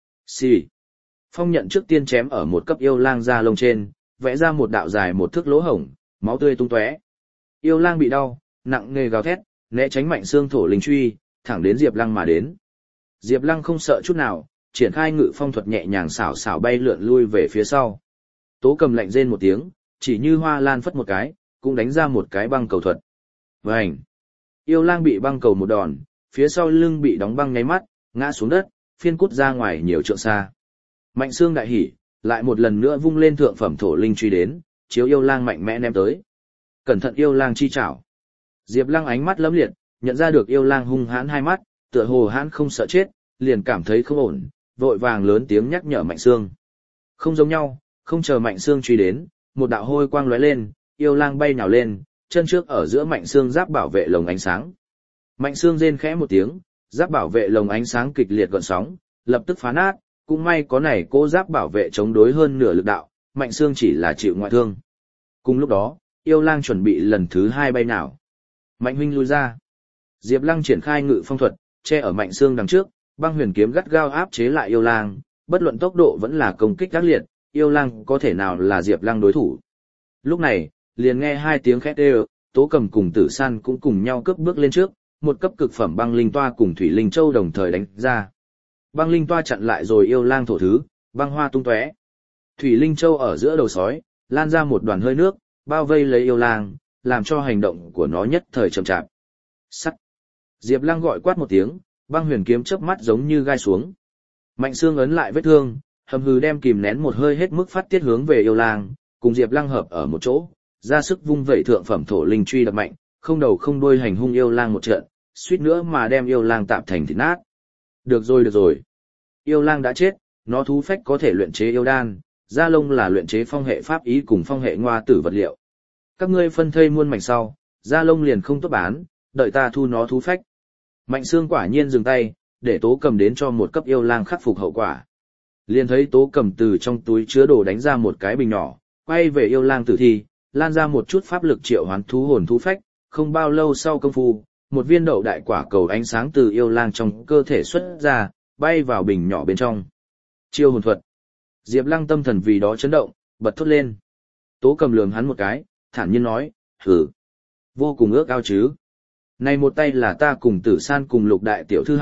S1: Xì. Phong nhận trước tiên chém ở một cấp yêu lang da lông trên, vẽ ra một đạo dài một thước lỗ hổng, máu tươi tung tóe. Yêu lang bị đau, nặng nề gào thét, né tránh Mạnh Sương thổ linh truy, thẳng đến Diệp Lăng mà đến. Diệp Lăng không sợ chút nào, triển khai ngự phong thuật nhẹ nhàng xảo xảo bay lượn lui về phía sau. Tố Cầm lạnh rên một tiếng, chỉ như hoa lan phất một cái, cũng đánh ra một cái băng cầu thuật. Vành! Yêu lang bị băng cầu một đòn, phía sau lưng bị đóng băng nháy mắt, ngã xuống đất, phiên cút ra ngoài nhiều trượng xa. Mạnh Sương đại hỉ, lại một lần nữa vung lên thượng phẩm thổ linh truy đến, chiếu yêu lang mạnh mẽ ném tới. Cẩn thận yêu lang chi chảo. Diệp Lăng ánh mắt lấm liệt, nhận ra được yêu lang hung hãn hai mắt, tựa hồ hãn không sợ chết, liền cảm thấy không ổn, vội vàng lớn tiếng nhắc nhở Mạnh Sương. Không giống nhau, không chờ Mạnh Sương truy đến, một đạo hôi quang lóe lên, yêu lang bay nhào lên, chân trước ở giữa Mạnh Sương giáp bảo vệ lồng ánh sáng. Mạnh Sương rên khẽ một tiếng, giáp bảo vệ lồng ánh sáng kịch liệt gợn sóng, lập tức phá nát, cũng may có này cô giáp bảo vệ chống đối hơn nửa lực đạo, Mạnh Sương chỉ là chịu ngoại thương. Cùng lúc đó, yêu lang chuẩn bị lần thứ hai bay nào. Mạnh huynh lui ra. Diệp Lăng triển khai ngự phong thuật, che ở Mạnh Sương đằng trước, băng huyền kiếm gắt gao áp chế lại yêu lang, bất luận tốc độ vẫn là công kích ác liệt, yêu lang có thể nào là Diệp Lăng đối thủ. Lúc này, liền nghe hai tiếng khét đều, Tố Cầm cùng Tử San cũng cùng nhau cướp bước lên trước, một cấp cực phẩm băng linh toa cùng thủy linh châu đồng thời đánh ra. Băng linh toa chặn lại rồi yêu lang thổ thứ, băng hoa tung tóe. Thủy linh châu ở giữa đầu sói, lan ra một đoàn hơi nước, bao vây lấy yêu lang, làm cho hành động của nó nhất thời chậm chạp. Sắt. Diệp Lăng gọi quát một tiếng, băng huyền kiếm chớp mắt giống như gai xuống. Mạnh Sương ấn lại vết thương, hầm hừ đem kìm nén một hơi hết mức phát tiết hướng về yêu lang, cùng Diệp Lăng hợp ở một chỗ, ra sức vung vẩy thượng phẩm thổ linh truy đập mạnh, không đầu không đuôi hành hung yêu lang một trận, suýt nữa mà đem yêu lang tạm thành thịt nát. Được rồi được rồi. Yêu lang đã chết, nó thú phách có thể luyện chế yêu đan, da lông là luyện chế phong hệ pháp ý cùng phong hệ ngoa tử vật liệu. Các ngươi phân thây muôn mảnh sau, da lông liền không tốt bán, đợi ta thu nó thú phách. Mạnh Sương quả nhiên dừng tay, để Tố Cầm đến cho một cấp yêu lang khắc phục hậu quả. Liền thấy Tố Cầm từ trong túi chứa đồ đánh ra một cái bình nhỏ, quay về yêu lang tử thi, lan ra một chút pháp lực triệu hoán thú hồn thú phách, không bao lâu sau công phu, một viên đậu đại quả cầu ánh sáng từ yêu lang trong cơ thể xuất ra, bay vào bình nhỏ bên trong. Chiêu hồn thuật. Diệp Lăng tâm thần vì đó chấn động, bật thốt lên. Tố Cầm lườm hắn một cái, thản nhiên nói, hử, vô cùng ước ao chứ. Này một tay là ta cùng Tử San cùng Lục đại tiểu thư học,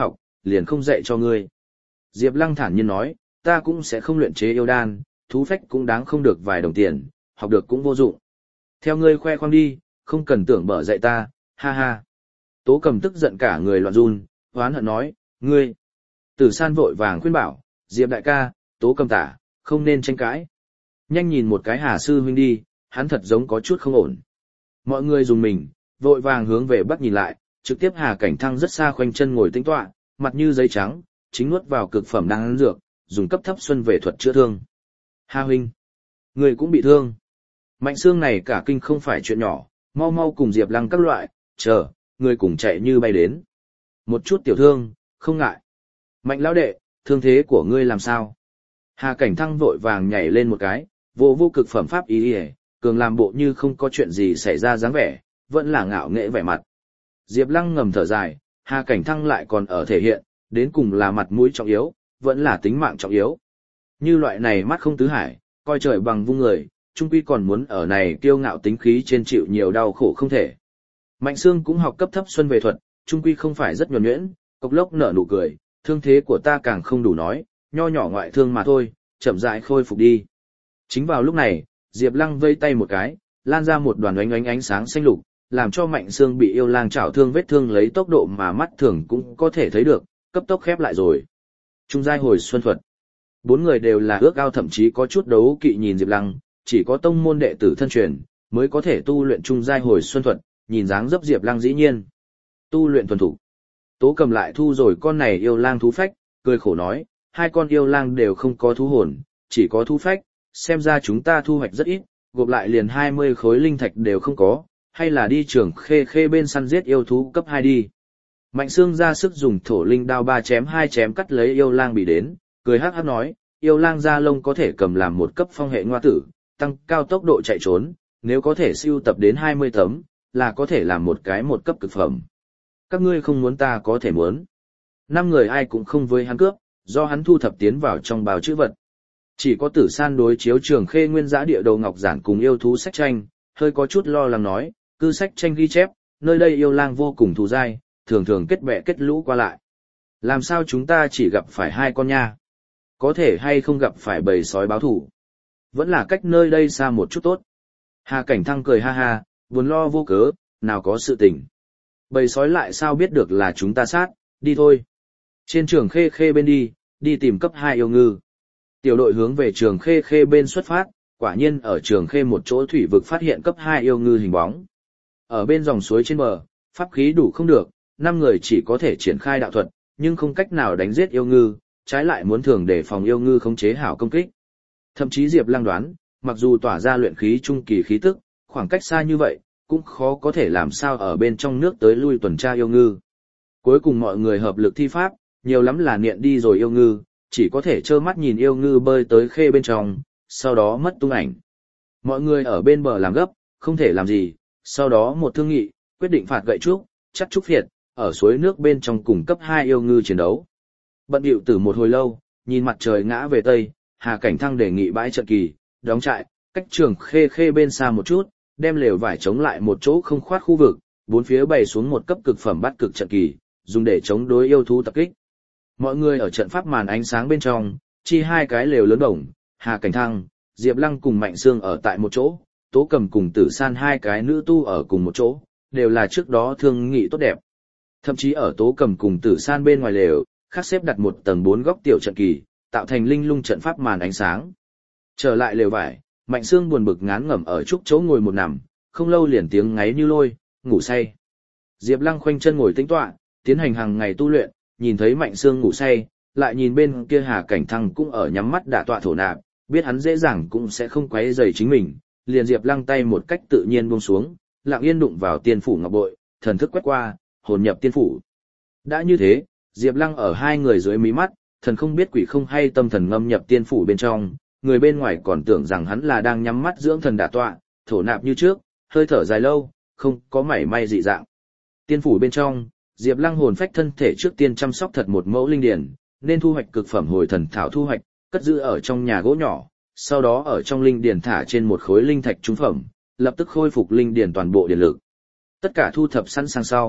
S1: liền không dạy cho ngươi. Diệp Lăng thản nhiên nói, ta cũng sẽ không luyện chế yêu đan, thú phách cũng đáng không được vài đồng tiền, học được cũng vô dụng. Theo ngươi khoe khoang đi, không cần tưởng bở dạy ta, ha ha. Tố Cầm tức giận cả người loạn run, hoán hận nói, ngươi. Tử San vội vàng khuyên bảo, Diệp đại ca, Tố Cầm tả, không nên tranh cãi. Nhanh nhìn một cái Hà sư huynh đi, hắn thật giống có chút không ổn. Mọi người dùng mình, vội vàng hướng về bắc nhìn lại, trực tiếp Hà Cảnh Thăng rất xa khoanh chân ngồi tĩnh tọa, mặt như giấy trắng, chính nuốt vào cực phẩm đan dược, dùng cấp thấp xuân về thuật chữa thương. Hà huynh, người cũng bị thương. Mạnh xương này cả kinh không phải chuyện nhỏ, mau mau cùng Diệp Lăng các loại, chờ, người cùng chạy như bay đến. Một chút tiểu thương, không ngại. Mạnh lão đệ, thương thế của ngươi làm sao? Hà Cảnh Thăng vội vàng nhảy lên một cái, vô vô cực phẩm pháp ý ỉa, cường làm bộ như không có chuyện gì xảy ra dáng vẻ, vẫn là ngạo nghễ vẻ mặt. Diệp Lăng ngầm thở dài, Hà Cảnh Thăng lại còn ở thể hiện, đến cùng là mặt mũi trọng yếu, vẫn là tính mạng trọng yếu. Như loại này mắt không tứ hải, coi trời bằng vung người, trung quy còn muốn ở này kiêu ngạo tính khí trên chịu nhiều đau khổ không thể. Mạnh Sương cũng học cấp thấp xuân về thuật, trung quy không phải rất nhuần nhuyễn, cộc lốc nở nụ cười, thương thế của ta càng không đủ nói, nho nhỏ ngoại thương mà thôi, chậm rãi khôi phục đi. Chính vào lúc này, Diệp Lăng vây tay một cái, lan ra một đoàn ánh ánh ánh sáng xanh lục, làm cho Mạnh Sương bị yêu lang chảo thương vết thương lấy tốc độ mà mắt thường cũng có thể thấy được, cấp tốc khép lại rồi. Trung giai hồi xuân thuật. Bốn người đều là ước ao thậm chí có chút đấu kỵ nhìn Diệp Lăng, chỉ có tông môn đệ tử thân truyền mới có thể tu luyện trung giai hồi xuân thuật, nhìn dáng dấp Diệp Lăng dĩ nhiên tu luyện thuần thục. Tố Cầm lại thu rồi con này yêu lang thú phách, cười khổ nói, hai con yêu lang đều không có thú hồn, chỉ có thú phách, xem ra chúng ta thu hoạch rất ít, gộp lại liền hai mươi khối linh thạch đều không có, hay là đi Trường Khê Khê bên săn giết yêu thú cấp hai đi. Mạnh Sương ra sức dùng thổ linh đao ba chém hai chém cắt lấy yêu lang bị đến, cười hắc hắc nói, yêu lang da lông có thể cầm làm một cấp phong hệ ngoa tử, tăng cao tốc độ chạy trốn, nếu có thể siêu tập đến hai mươi tấm, là có thể làm một cái một cấp cực phẩm. Các ngươi không muốn ta có thể muốn. Năm người ai cũng không với hắn cướp, do hắn thu thập tiến vào trong bào chữ vật. Chỉ có Tử San đối chiếu Trường Khê nguyên giã địa đầu ngọc giản cùng yêu thú sách tranh, hơi có chút lo lắng nói, cư sách tranh ghi chép, nơi đây yêu lang vô cùng thù dai, thường thường kết bè kết lũ qua lại. Làm sao chúng ta chỉ gặp phải hai con nha? Có thể hay không gặp phải bầy sói báo thủ? Vẫn là cách nơi đây xa một chút tốt. Hà Cảnh Thăng cười ha ha, buồn lo vô cớ, nào có sự tình. Bầy sói lại sao biết được là chúng ta sát, đi thôi. Trên Trường Khê Khê bên đi, đi tìm cấp hai yêu ngư. Tiểu đội hướng về Trường Khê Khê bên xuất phát, quả nhiên ở Trường Khê một chỗ thủy vực phát hiện cấp hai yêu ngư hình bóng. Ở bên dòng suối trên bờ, pháp khí đủ không được, năm người chỉ có thể triển khai đạo thuật, nhưng không cách nào đánh giết yêu ngư, trái lại muốn thường để phòng yêu ngư khống chế hảo công kích. Thậm chí Diệp Lăng đoán, mặc dù tỏa ra luyện khí trung kỳ khí tức, khoảng cách xa như vậy, cũng khó có thể làm sao ở bên trong nước tới lui tuần tra yêu ngư. Cuối cùng mọi người hợp lực thi pháp, nhiều lắm là niệm đi rồi yêu ngư, chỉ có thể trơ mắt nhìn yêu ngư bơi tới khê bên trong, sau đó mất tung ảnh. Mọi người ở bên bờ làm gấp, không thể làm gì, sau đó một thương nghị, quyết định phạt gậy trúc, chắc trúc phiệt, ở suối nước bên trong cùng cấp hai yêu ngư chiến đấu. Bận điệu từ một hồi lâu, nhìn mặt trời ngã về tây, Hà Cảnh Thăng đề nghị bãi trận kỳ, đóng trại, cách Trường Khê Khê bên xa một chút, đem lều vải chống lại một chỗ không khoát khu vực, bốn phía bày xuống một cấp cực phẩm bát cực trận kỳ, dùng để chống đối yêu thú tập kích. Mọi người ở trận pháp màn ánh sáng bên trong, chi hai cái lều lớn đồng, Hà Cảnh Thăng, Diệp Lăng cùng Mạnh Sương ở tại một chỗ, Tố Cầm cùng Tử San hai cái nữ tu ở cùng một chỗ, đều là trước đó thương nghị tốt đẹp. Thậm chí ở Tố Cầm cùng Tử San bên ngoài lều, khác xếp đặt một tầng bốn góc tiểu trận kỳ, tạo thành linh lung trận pháp màn ánh sáng. Trở lại lều vải, Mạnh Sương buồn bực ngán ngẩm ở trúc chỗ ngồi một nằm, không lâu liền tiếng ngáy như lôi, ngủ say. Diệp Lăng khoanh chân ngồi tĩnh tọa, tiến hành hàng ngày tu luyện, nhìn thấy Mạnh Sương ngủ say, lại nhìn bên kia Hà Cảnh Thăng cũng ở nhắm mắt đả tọa thổ nạp, biết hắn dễ dàng cũng sẽ không quấy rầy chính mình, liền Diệp Lăng tay một cách tự nhiên buông xuống, lặng yên đụng vào tiên phủ ngọc bội, thần thức quét qua, hồn nhập tiên phủ. Đã như thế, Diệp Lăng ở hai người dưới mí mắt, thần không biết quỷ không hay tâm thần ngâm nhập tiên phủ bên trong, người bên ngoài còn tưởng rằng hắn là đang nhắm mắt dưỡng thần đả tọa, thổ nạp như trước, hơi thở dài lâu, không có mảy may dị dạng. Tiên phủ bên trong, Diệp Lăng hồn phách thân thể trước tiên chăm sóc thật một mẫu linh điển, nên thu hoạch cực phẩm hồi thần thảo thu hoạch, cất giữ ở trong nhà gỗ nhỏ, sau đó ở trong linh điển thả trên một khối linh thạch trung phẩm, lập tức khôi phục linh điển toàn bộ điện lực. Tất cả thu thập sẵn sàng sau,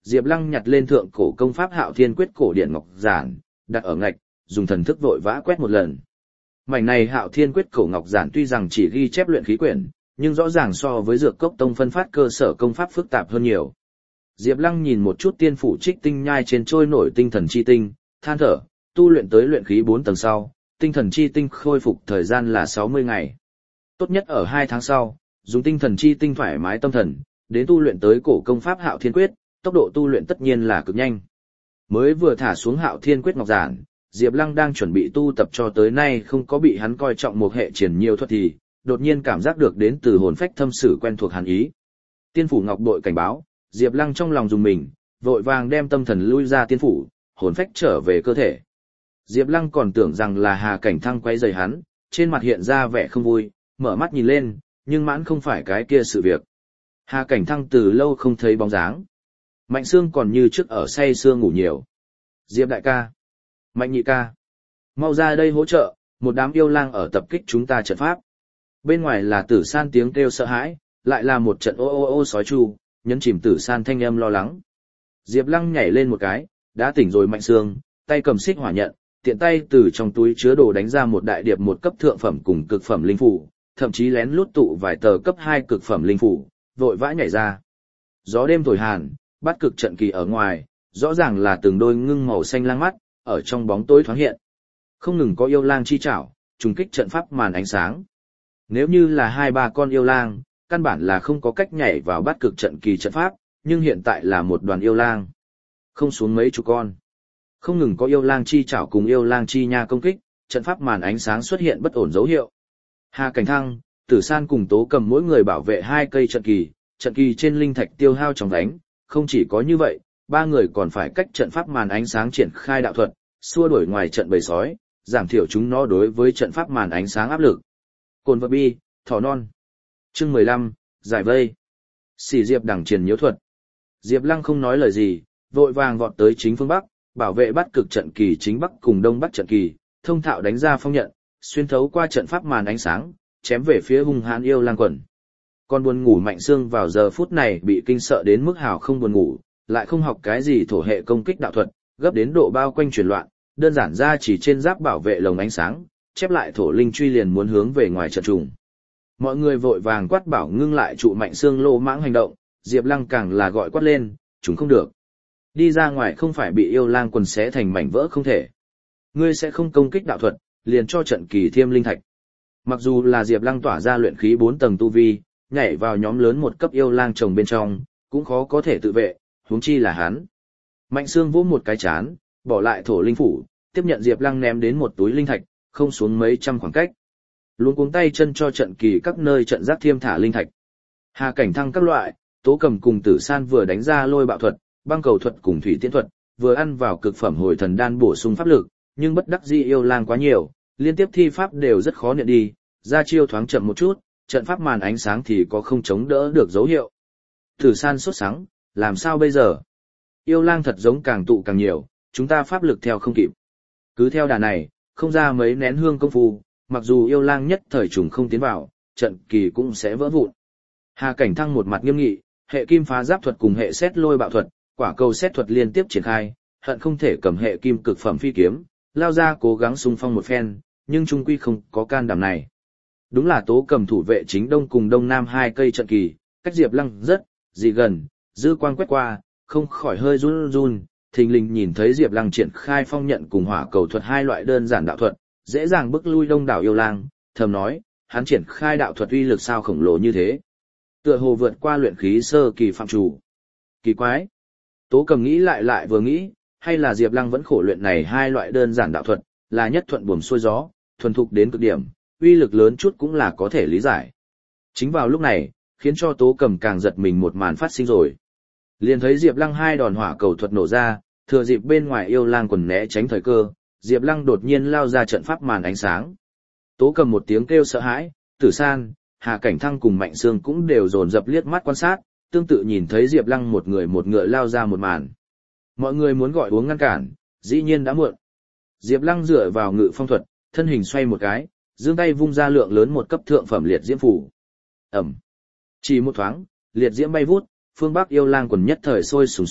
S1: Diệp Lăng nhặt lên thượng cổ công pháp Hạo Thiên Quyết cổ điển ngọc giản, đặt ở ngạch, dùng thần thức vội vã quét một lần. Mảnh này Hạo Thiên Quyết cổ ngọc giản tuy rằng chỉ ghi chép luyện khí quyển, nhưng rõ ràng so với Dược Cốc Tông phân phát cơ sở công pháp phức tạp hơn nhiều. Diệp Lăng nhìn một chút tiên phủ trích tinh nhai trên trôi nổi tinh thần chi tinh, than thở, tu luyện tới luyện khí bốn tầng sau, tinh thần chi tinh khôi phục thời gian là sáu mươi ngày. Tốt nhất ở hai tháng sau, dùng tinh thần chi tinh thoải mái tâm thần, đến tu luyện tới cổ công pháp Hạo Thiên Quyết, tốc độ tu luyện tất nhiên là cực nhanh. Mới vừa thả xuống Hạo Thiên Quyết ngọc giản, Diệp Lăng đang chuẩn bị tu tập cho tới nay không có bị hắn coi trọng một hệ triển nhiều thuật thì, đột nhiên cảm giác được đến từ hồn phách thâm sử quen thuộc hàn ý. Tiên phủ ngọc bội cảnh báo, Diệp Lăng trong lòng dùng mình, vội vàng đem tâm thần lui ra tiên phủ, hồn phách trở về cơ thể. Diệp Lăng còn tưởng rằng là Hà Cảnh Thăng quấy rầy hắn, trên mặt hiện ra vẻ không vui, mở mắt nhìn lên, nhưng mãn không phải cái kia sự việc. Hà Cảnh Thăng từ lâu không thấy bóng dáng. Mạnh Sương còn như trước ở say sưa ngủ nhiều. Diệp đại ca, Mạnh nhị ca, mau ra đây hỗ trợ, một đám yêu lang ở tập kích chúng ta trận pháp. Bên ngoài là Tử San tiếng kêu sợ hãi, lại là một trận ô ô ô sói chu, nhấn chìm Tử San thanh âm lo lắng. Diệp Lăng nhảy lên một cái, đã tỉnh rồi Mạnh Sương, tay cầm xích hỏa nhận, tiện tay từ trong túi chứa đồ đánh ra một đại điệp một cấp thượng phẩm cùng cực phẩm linh phủ, thậm chí lén lút tụ vài tờ cấp hai cực phẩm linh phủ, vội vã nhảy ra. Gió đêm thổi hàn, bắt cực trận kỳ ở ngoài, rõ ràng là từng đôi ngưng màu xanh lang mắt, ở trong bóng tối thoáng hiện. Không ngừng có yêu lang chi chảo, trùng kích trận pháp màn ánh sáng. Nếu như là hai ba con yêu lang, căn bản là không có cách nhảy vào bắt cực trận kỳ trận pháp, nhưng hiện tại là một đoàn yêu lang. Không xuống mấy chục con. Không ngừng có yêu lang chi chảo cùng yêu lang chi nha công kích, trận pháp màn ánh sáng xuất hiện bất ổn dấu hiệu. Hà Cảnh Thăng, Tử San cùng Tố Cầm mỗi người bảo vệ hai cây trận kỳ, trận kỳ trên linh thạch tiêu hao chóng đánh, không chỉ có như vậy, ba người còn phải cách trận pháp màn ánh sáng triển khai đạo thuật, xua đuổi ngoài trận bầy sói, giảm thiểu chúng nó đối với trận pháp màn ánh sáng áp lực. Cồn vật bi, thỏ non. Chương mười lăm, giải vây. Xỉ Diệp đẳng triển nhiễu thuật. Diệp Lăng không nói lời gì, vội vàng vọt tới chính phương Bắc, bảo vệ bắt cực trận kỳ chính Bắc cùng Đông Bắc trận kỳ, thông thạo đánh ra phong nhận, xuyên thấu qua trận pháp màn ánh sáng, chém về phía hung hãn yêu lang quần. Con buồn ngủ Mạnh Sương vào giờ phút này bị kinh sợ đến mức hào không buồn ngủ, lại không học cái gì thổ hệ công kích đạo thuật, gấp đến độ bao quanh chuyển loạn, đơn giản ra chỉ trên giáp bảo vệ lồng ánh sáng, chép lại thổ linh truy liền muốn hướng về ngoài trận trùng. Mọi người vội vàng quát bảo ngưng lại trụ Mạnh Sương lô mãng hành động, Diệp Lăng càng là gọi quát lên, chúng không được. Đi ra ngoài không phải bị yêu lang quần xé thành mảnh vỡ không thể. Ngươi sẽ không công kích đạo thuật, liền cho trận kỳ thiêm linh thạch. Mặc dù là Diệp Lăng tỏa ra luyện khí bốn tầng tu vi, nhảy vào nhóm lớn một cấp yêu lang chồng bên trong, cũng khó có thể tự vệ, huống chi là hắn. Mạnh Sương vỗ một cái chán, bỏ lại thổ linh phủ, tiếp nhận Diệp Lăng ném đến một túi linh thạch, không xuống mấy trăm khoảng cách. Luống cuống tay chân cho trận kỳ các nơi trận giác thiêm thả linh thạch. Hà Cảnh Thăng các loại, Tố Cầm cùng Tử San vừa đánh ra lôi bạo thuật, băng cầu thuật cùng thủy tiễn thuật, vừa ăn vào cực phẩm hồi thần đan bổ sung pháp lực, nhưng bất đắc dĩ yêu lang quá nhiều, liên tiếp thi pháp đều rất khó niệm đi, ra chiêu thoáng chậm một chút, trận pháp màn ánh sáng thì có không chống đỡ được dấu hiệu. Tử San sốt sắng, làm sao bây giờ? Yêu lang thật giống càng tụ càng nhiều, chúng ta pháp lực theo không kịp. Cứ theo đà này, không ra mấy nén hương công phu, mặc dù yêu lang nhất thời trùng không tiến vào, trận kỳ cũng sẽ vỡ vụn. Hà Cảnh Thăng một mặt nghiêm nghị, hệ kim phá giáp thuật cùng hệ xét lôi bạo thuật, quả cầu xét thuật liên tiếp triển khai, hận không thể cầm hệ kim cực phẩm phi kiếm, lao ra cố gắng xung phong một phen, nhưng trung quy không có can đảm này. Đúng là Tố Cầm thủ vệ chính đông cùng đông nam hai cây trận kỳ, cách Diệp Lăng rất, dị gần, dư quang quét qua, không khỏi hơi run run, thình lình nhìn thấy Diệp Lăng triển khai phong nhận cùng hỏa cầu thuật hai loại đơn giản đạo thuật, dễ dàng bức lui đông đảo yêu lang, thầm nói, hắn triển khai đạo thuật uy lực sao khổng lồ như thế. Tựa hồ vượt qua luyện khí sơ kỳ phạm chủ. Kỳ quái. Tố Cầm nghĩ lại lại vừa nghĩ, hay là Diệp Lăng vẫn khổ luyện này hai loại đơn giản đạo thuật, là nhất thuận buồm xuôi gió, thuần thục đến cực điểm, uy lực lớn chút cũng là có thể lý giải. Chính vào lúc này, khiến cho Tố Cầm càng giật mình một màn phát sinh rồi. Liền thấy Diệp Lăng hai đòn hỏa cầu thuật nổ ra, thừa dịp bên ngoài yêu lang quần né tránh thời cơ, Diệp Lăng đột nhiên lao ra trận pháp màn ánh sáng. Tố Cầm một tiếng kêu sợ hãi, Tử San, Hà Cảnh Thăng cùng Mạnh Sương cũng đều dồn dập liếc mắt quan sát, tương tự nhìn thấy Diệp Lăng một người một ngựa lao ra một màn. Mọi người muốn gọi uống ngăn cản, dĩ nhiên đã muộn. Diệp Lăng dựa vào ngự phong thuật, thân hình xoay một cái, giương tay vung ra lượng lớn một cấp thượng phẩm liệt diễm phủ. Ầm. Chỉ một thoáng, liệt diễm bay vút, phương Bắc yêu lang quần nhất thời sôi sùng sục,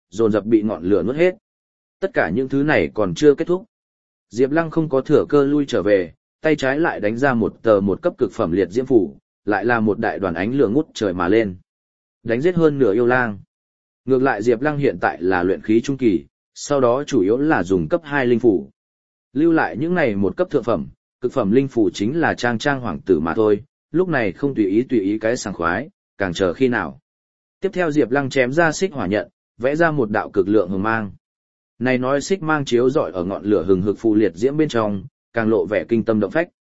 S1: dồn dập bị ngọn lửa nuốt hết. Tất cả những thứ này còn chưa kết thúc. Diệp Lăng không có thừa cơ lui trở về, tay trái lại đánh ra một tờ một cấp cực phẩm liệt diễm phủ, lại là một đại đoàn ánh lửa ngút trời mà lên. Đánh giết hơn nửa yêu lang. Ngược lại Diệp Lăng hiện tại là luyện khí trung kỳ, sau đó chủ yếu là dùng cấp hai linh phủ. Lưu lại những này một cấp thượng phẩm, cực phẩm linh phủ chính là trang trang hoàng tử mà thôi, lúc này không tùy ý tùy ý cái sảng khoái, càng chờ khi nào. Tiếp theo Diệp Lăng chém ra xích hỏa nhận, vẽ ra một đạo cực lượng hừng mang. Này nói xích mang chiếu rọi ở ngọn lửa hừng hực phù liệt diễm bên trong, càng lộ vẻ kinh tâm động phách.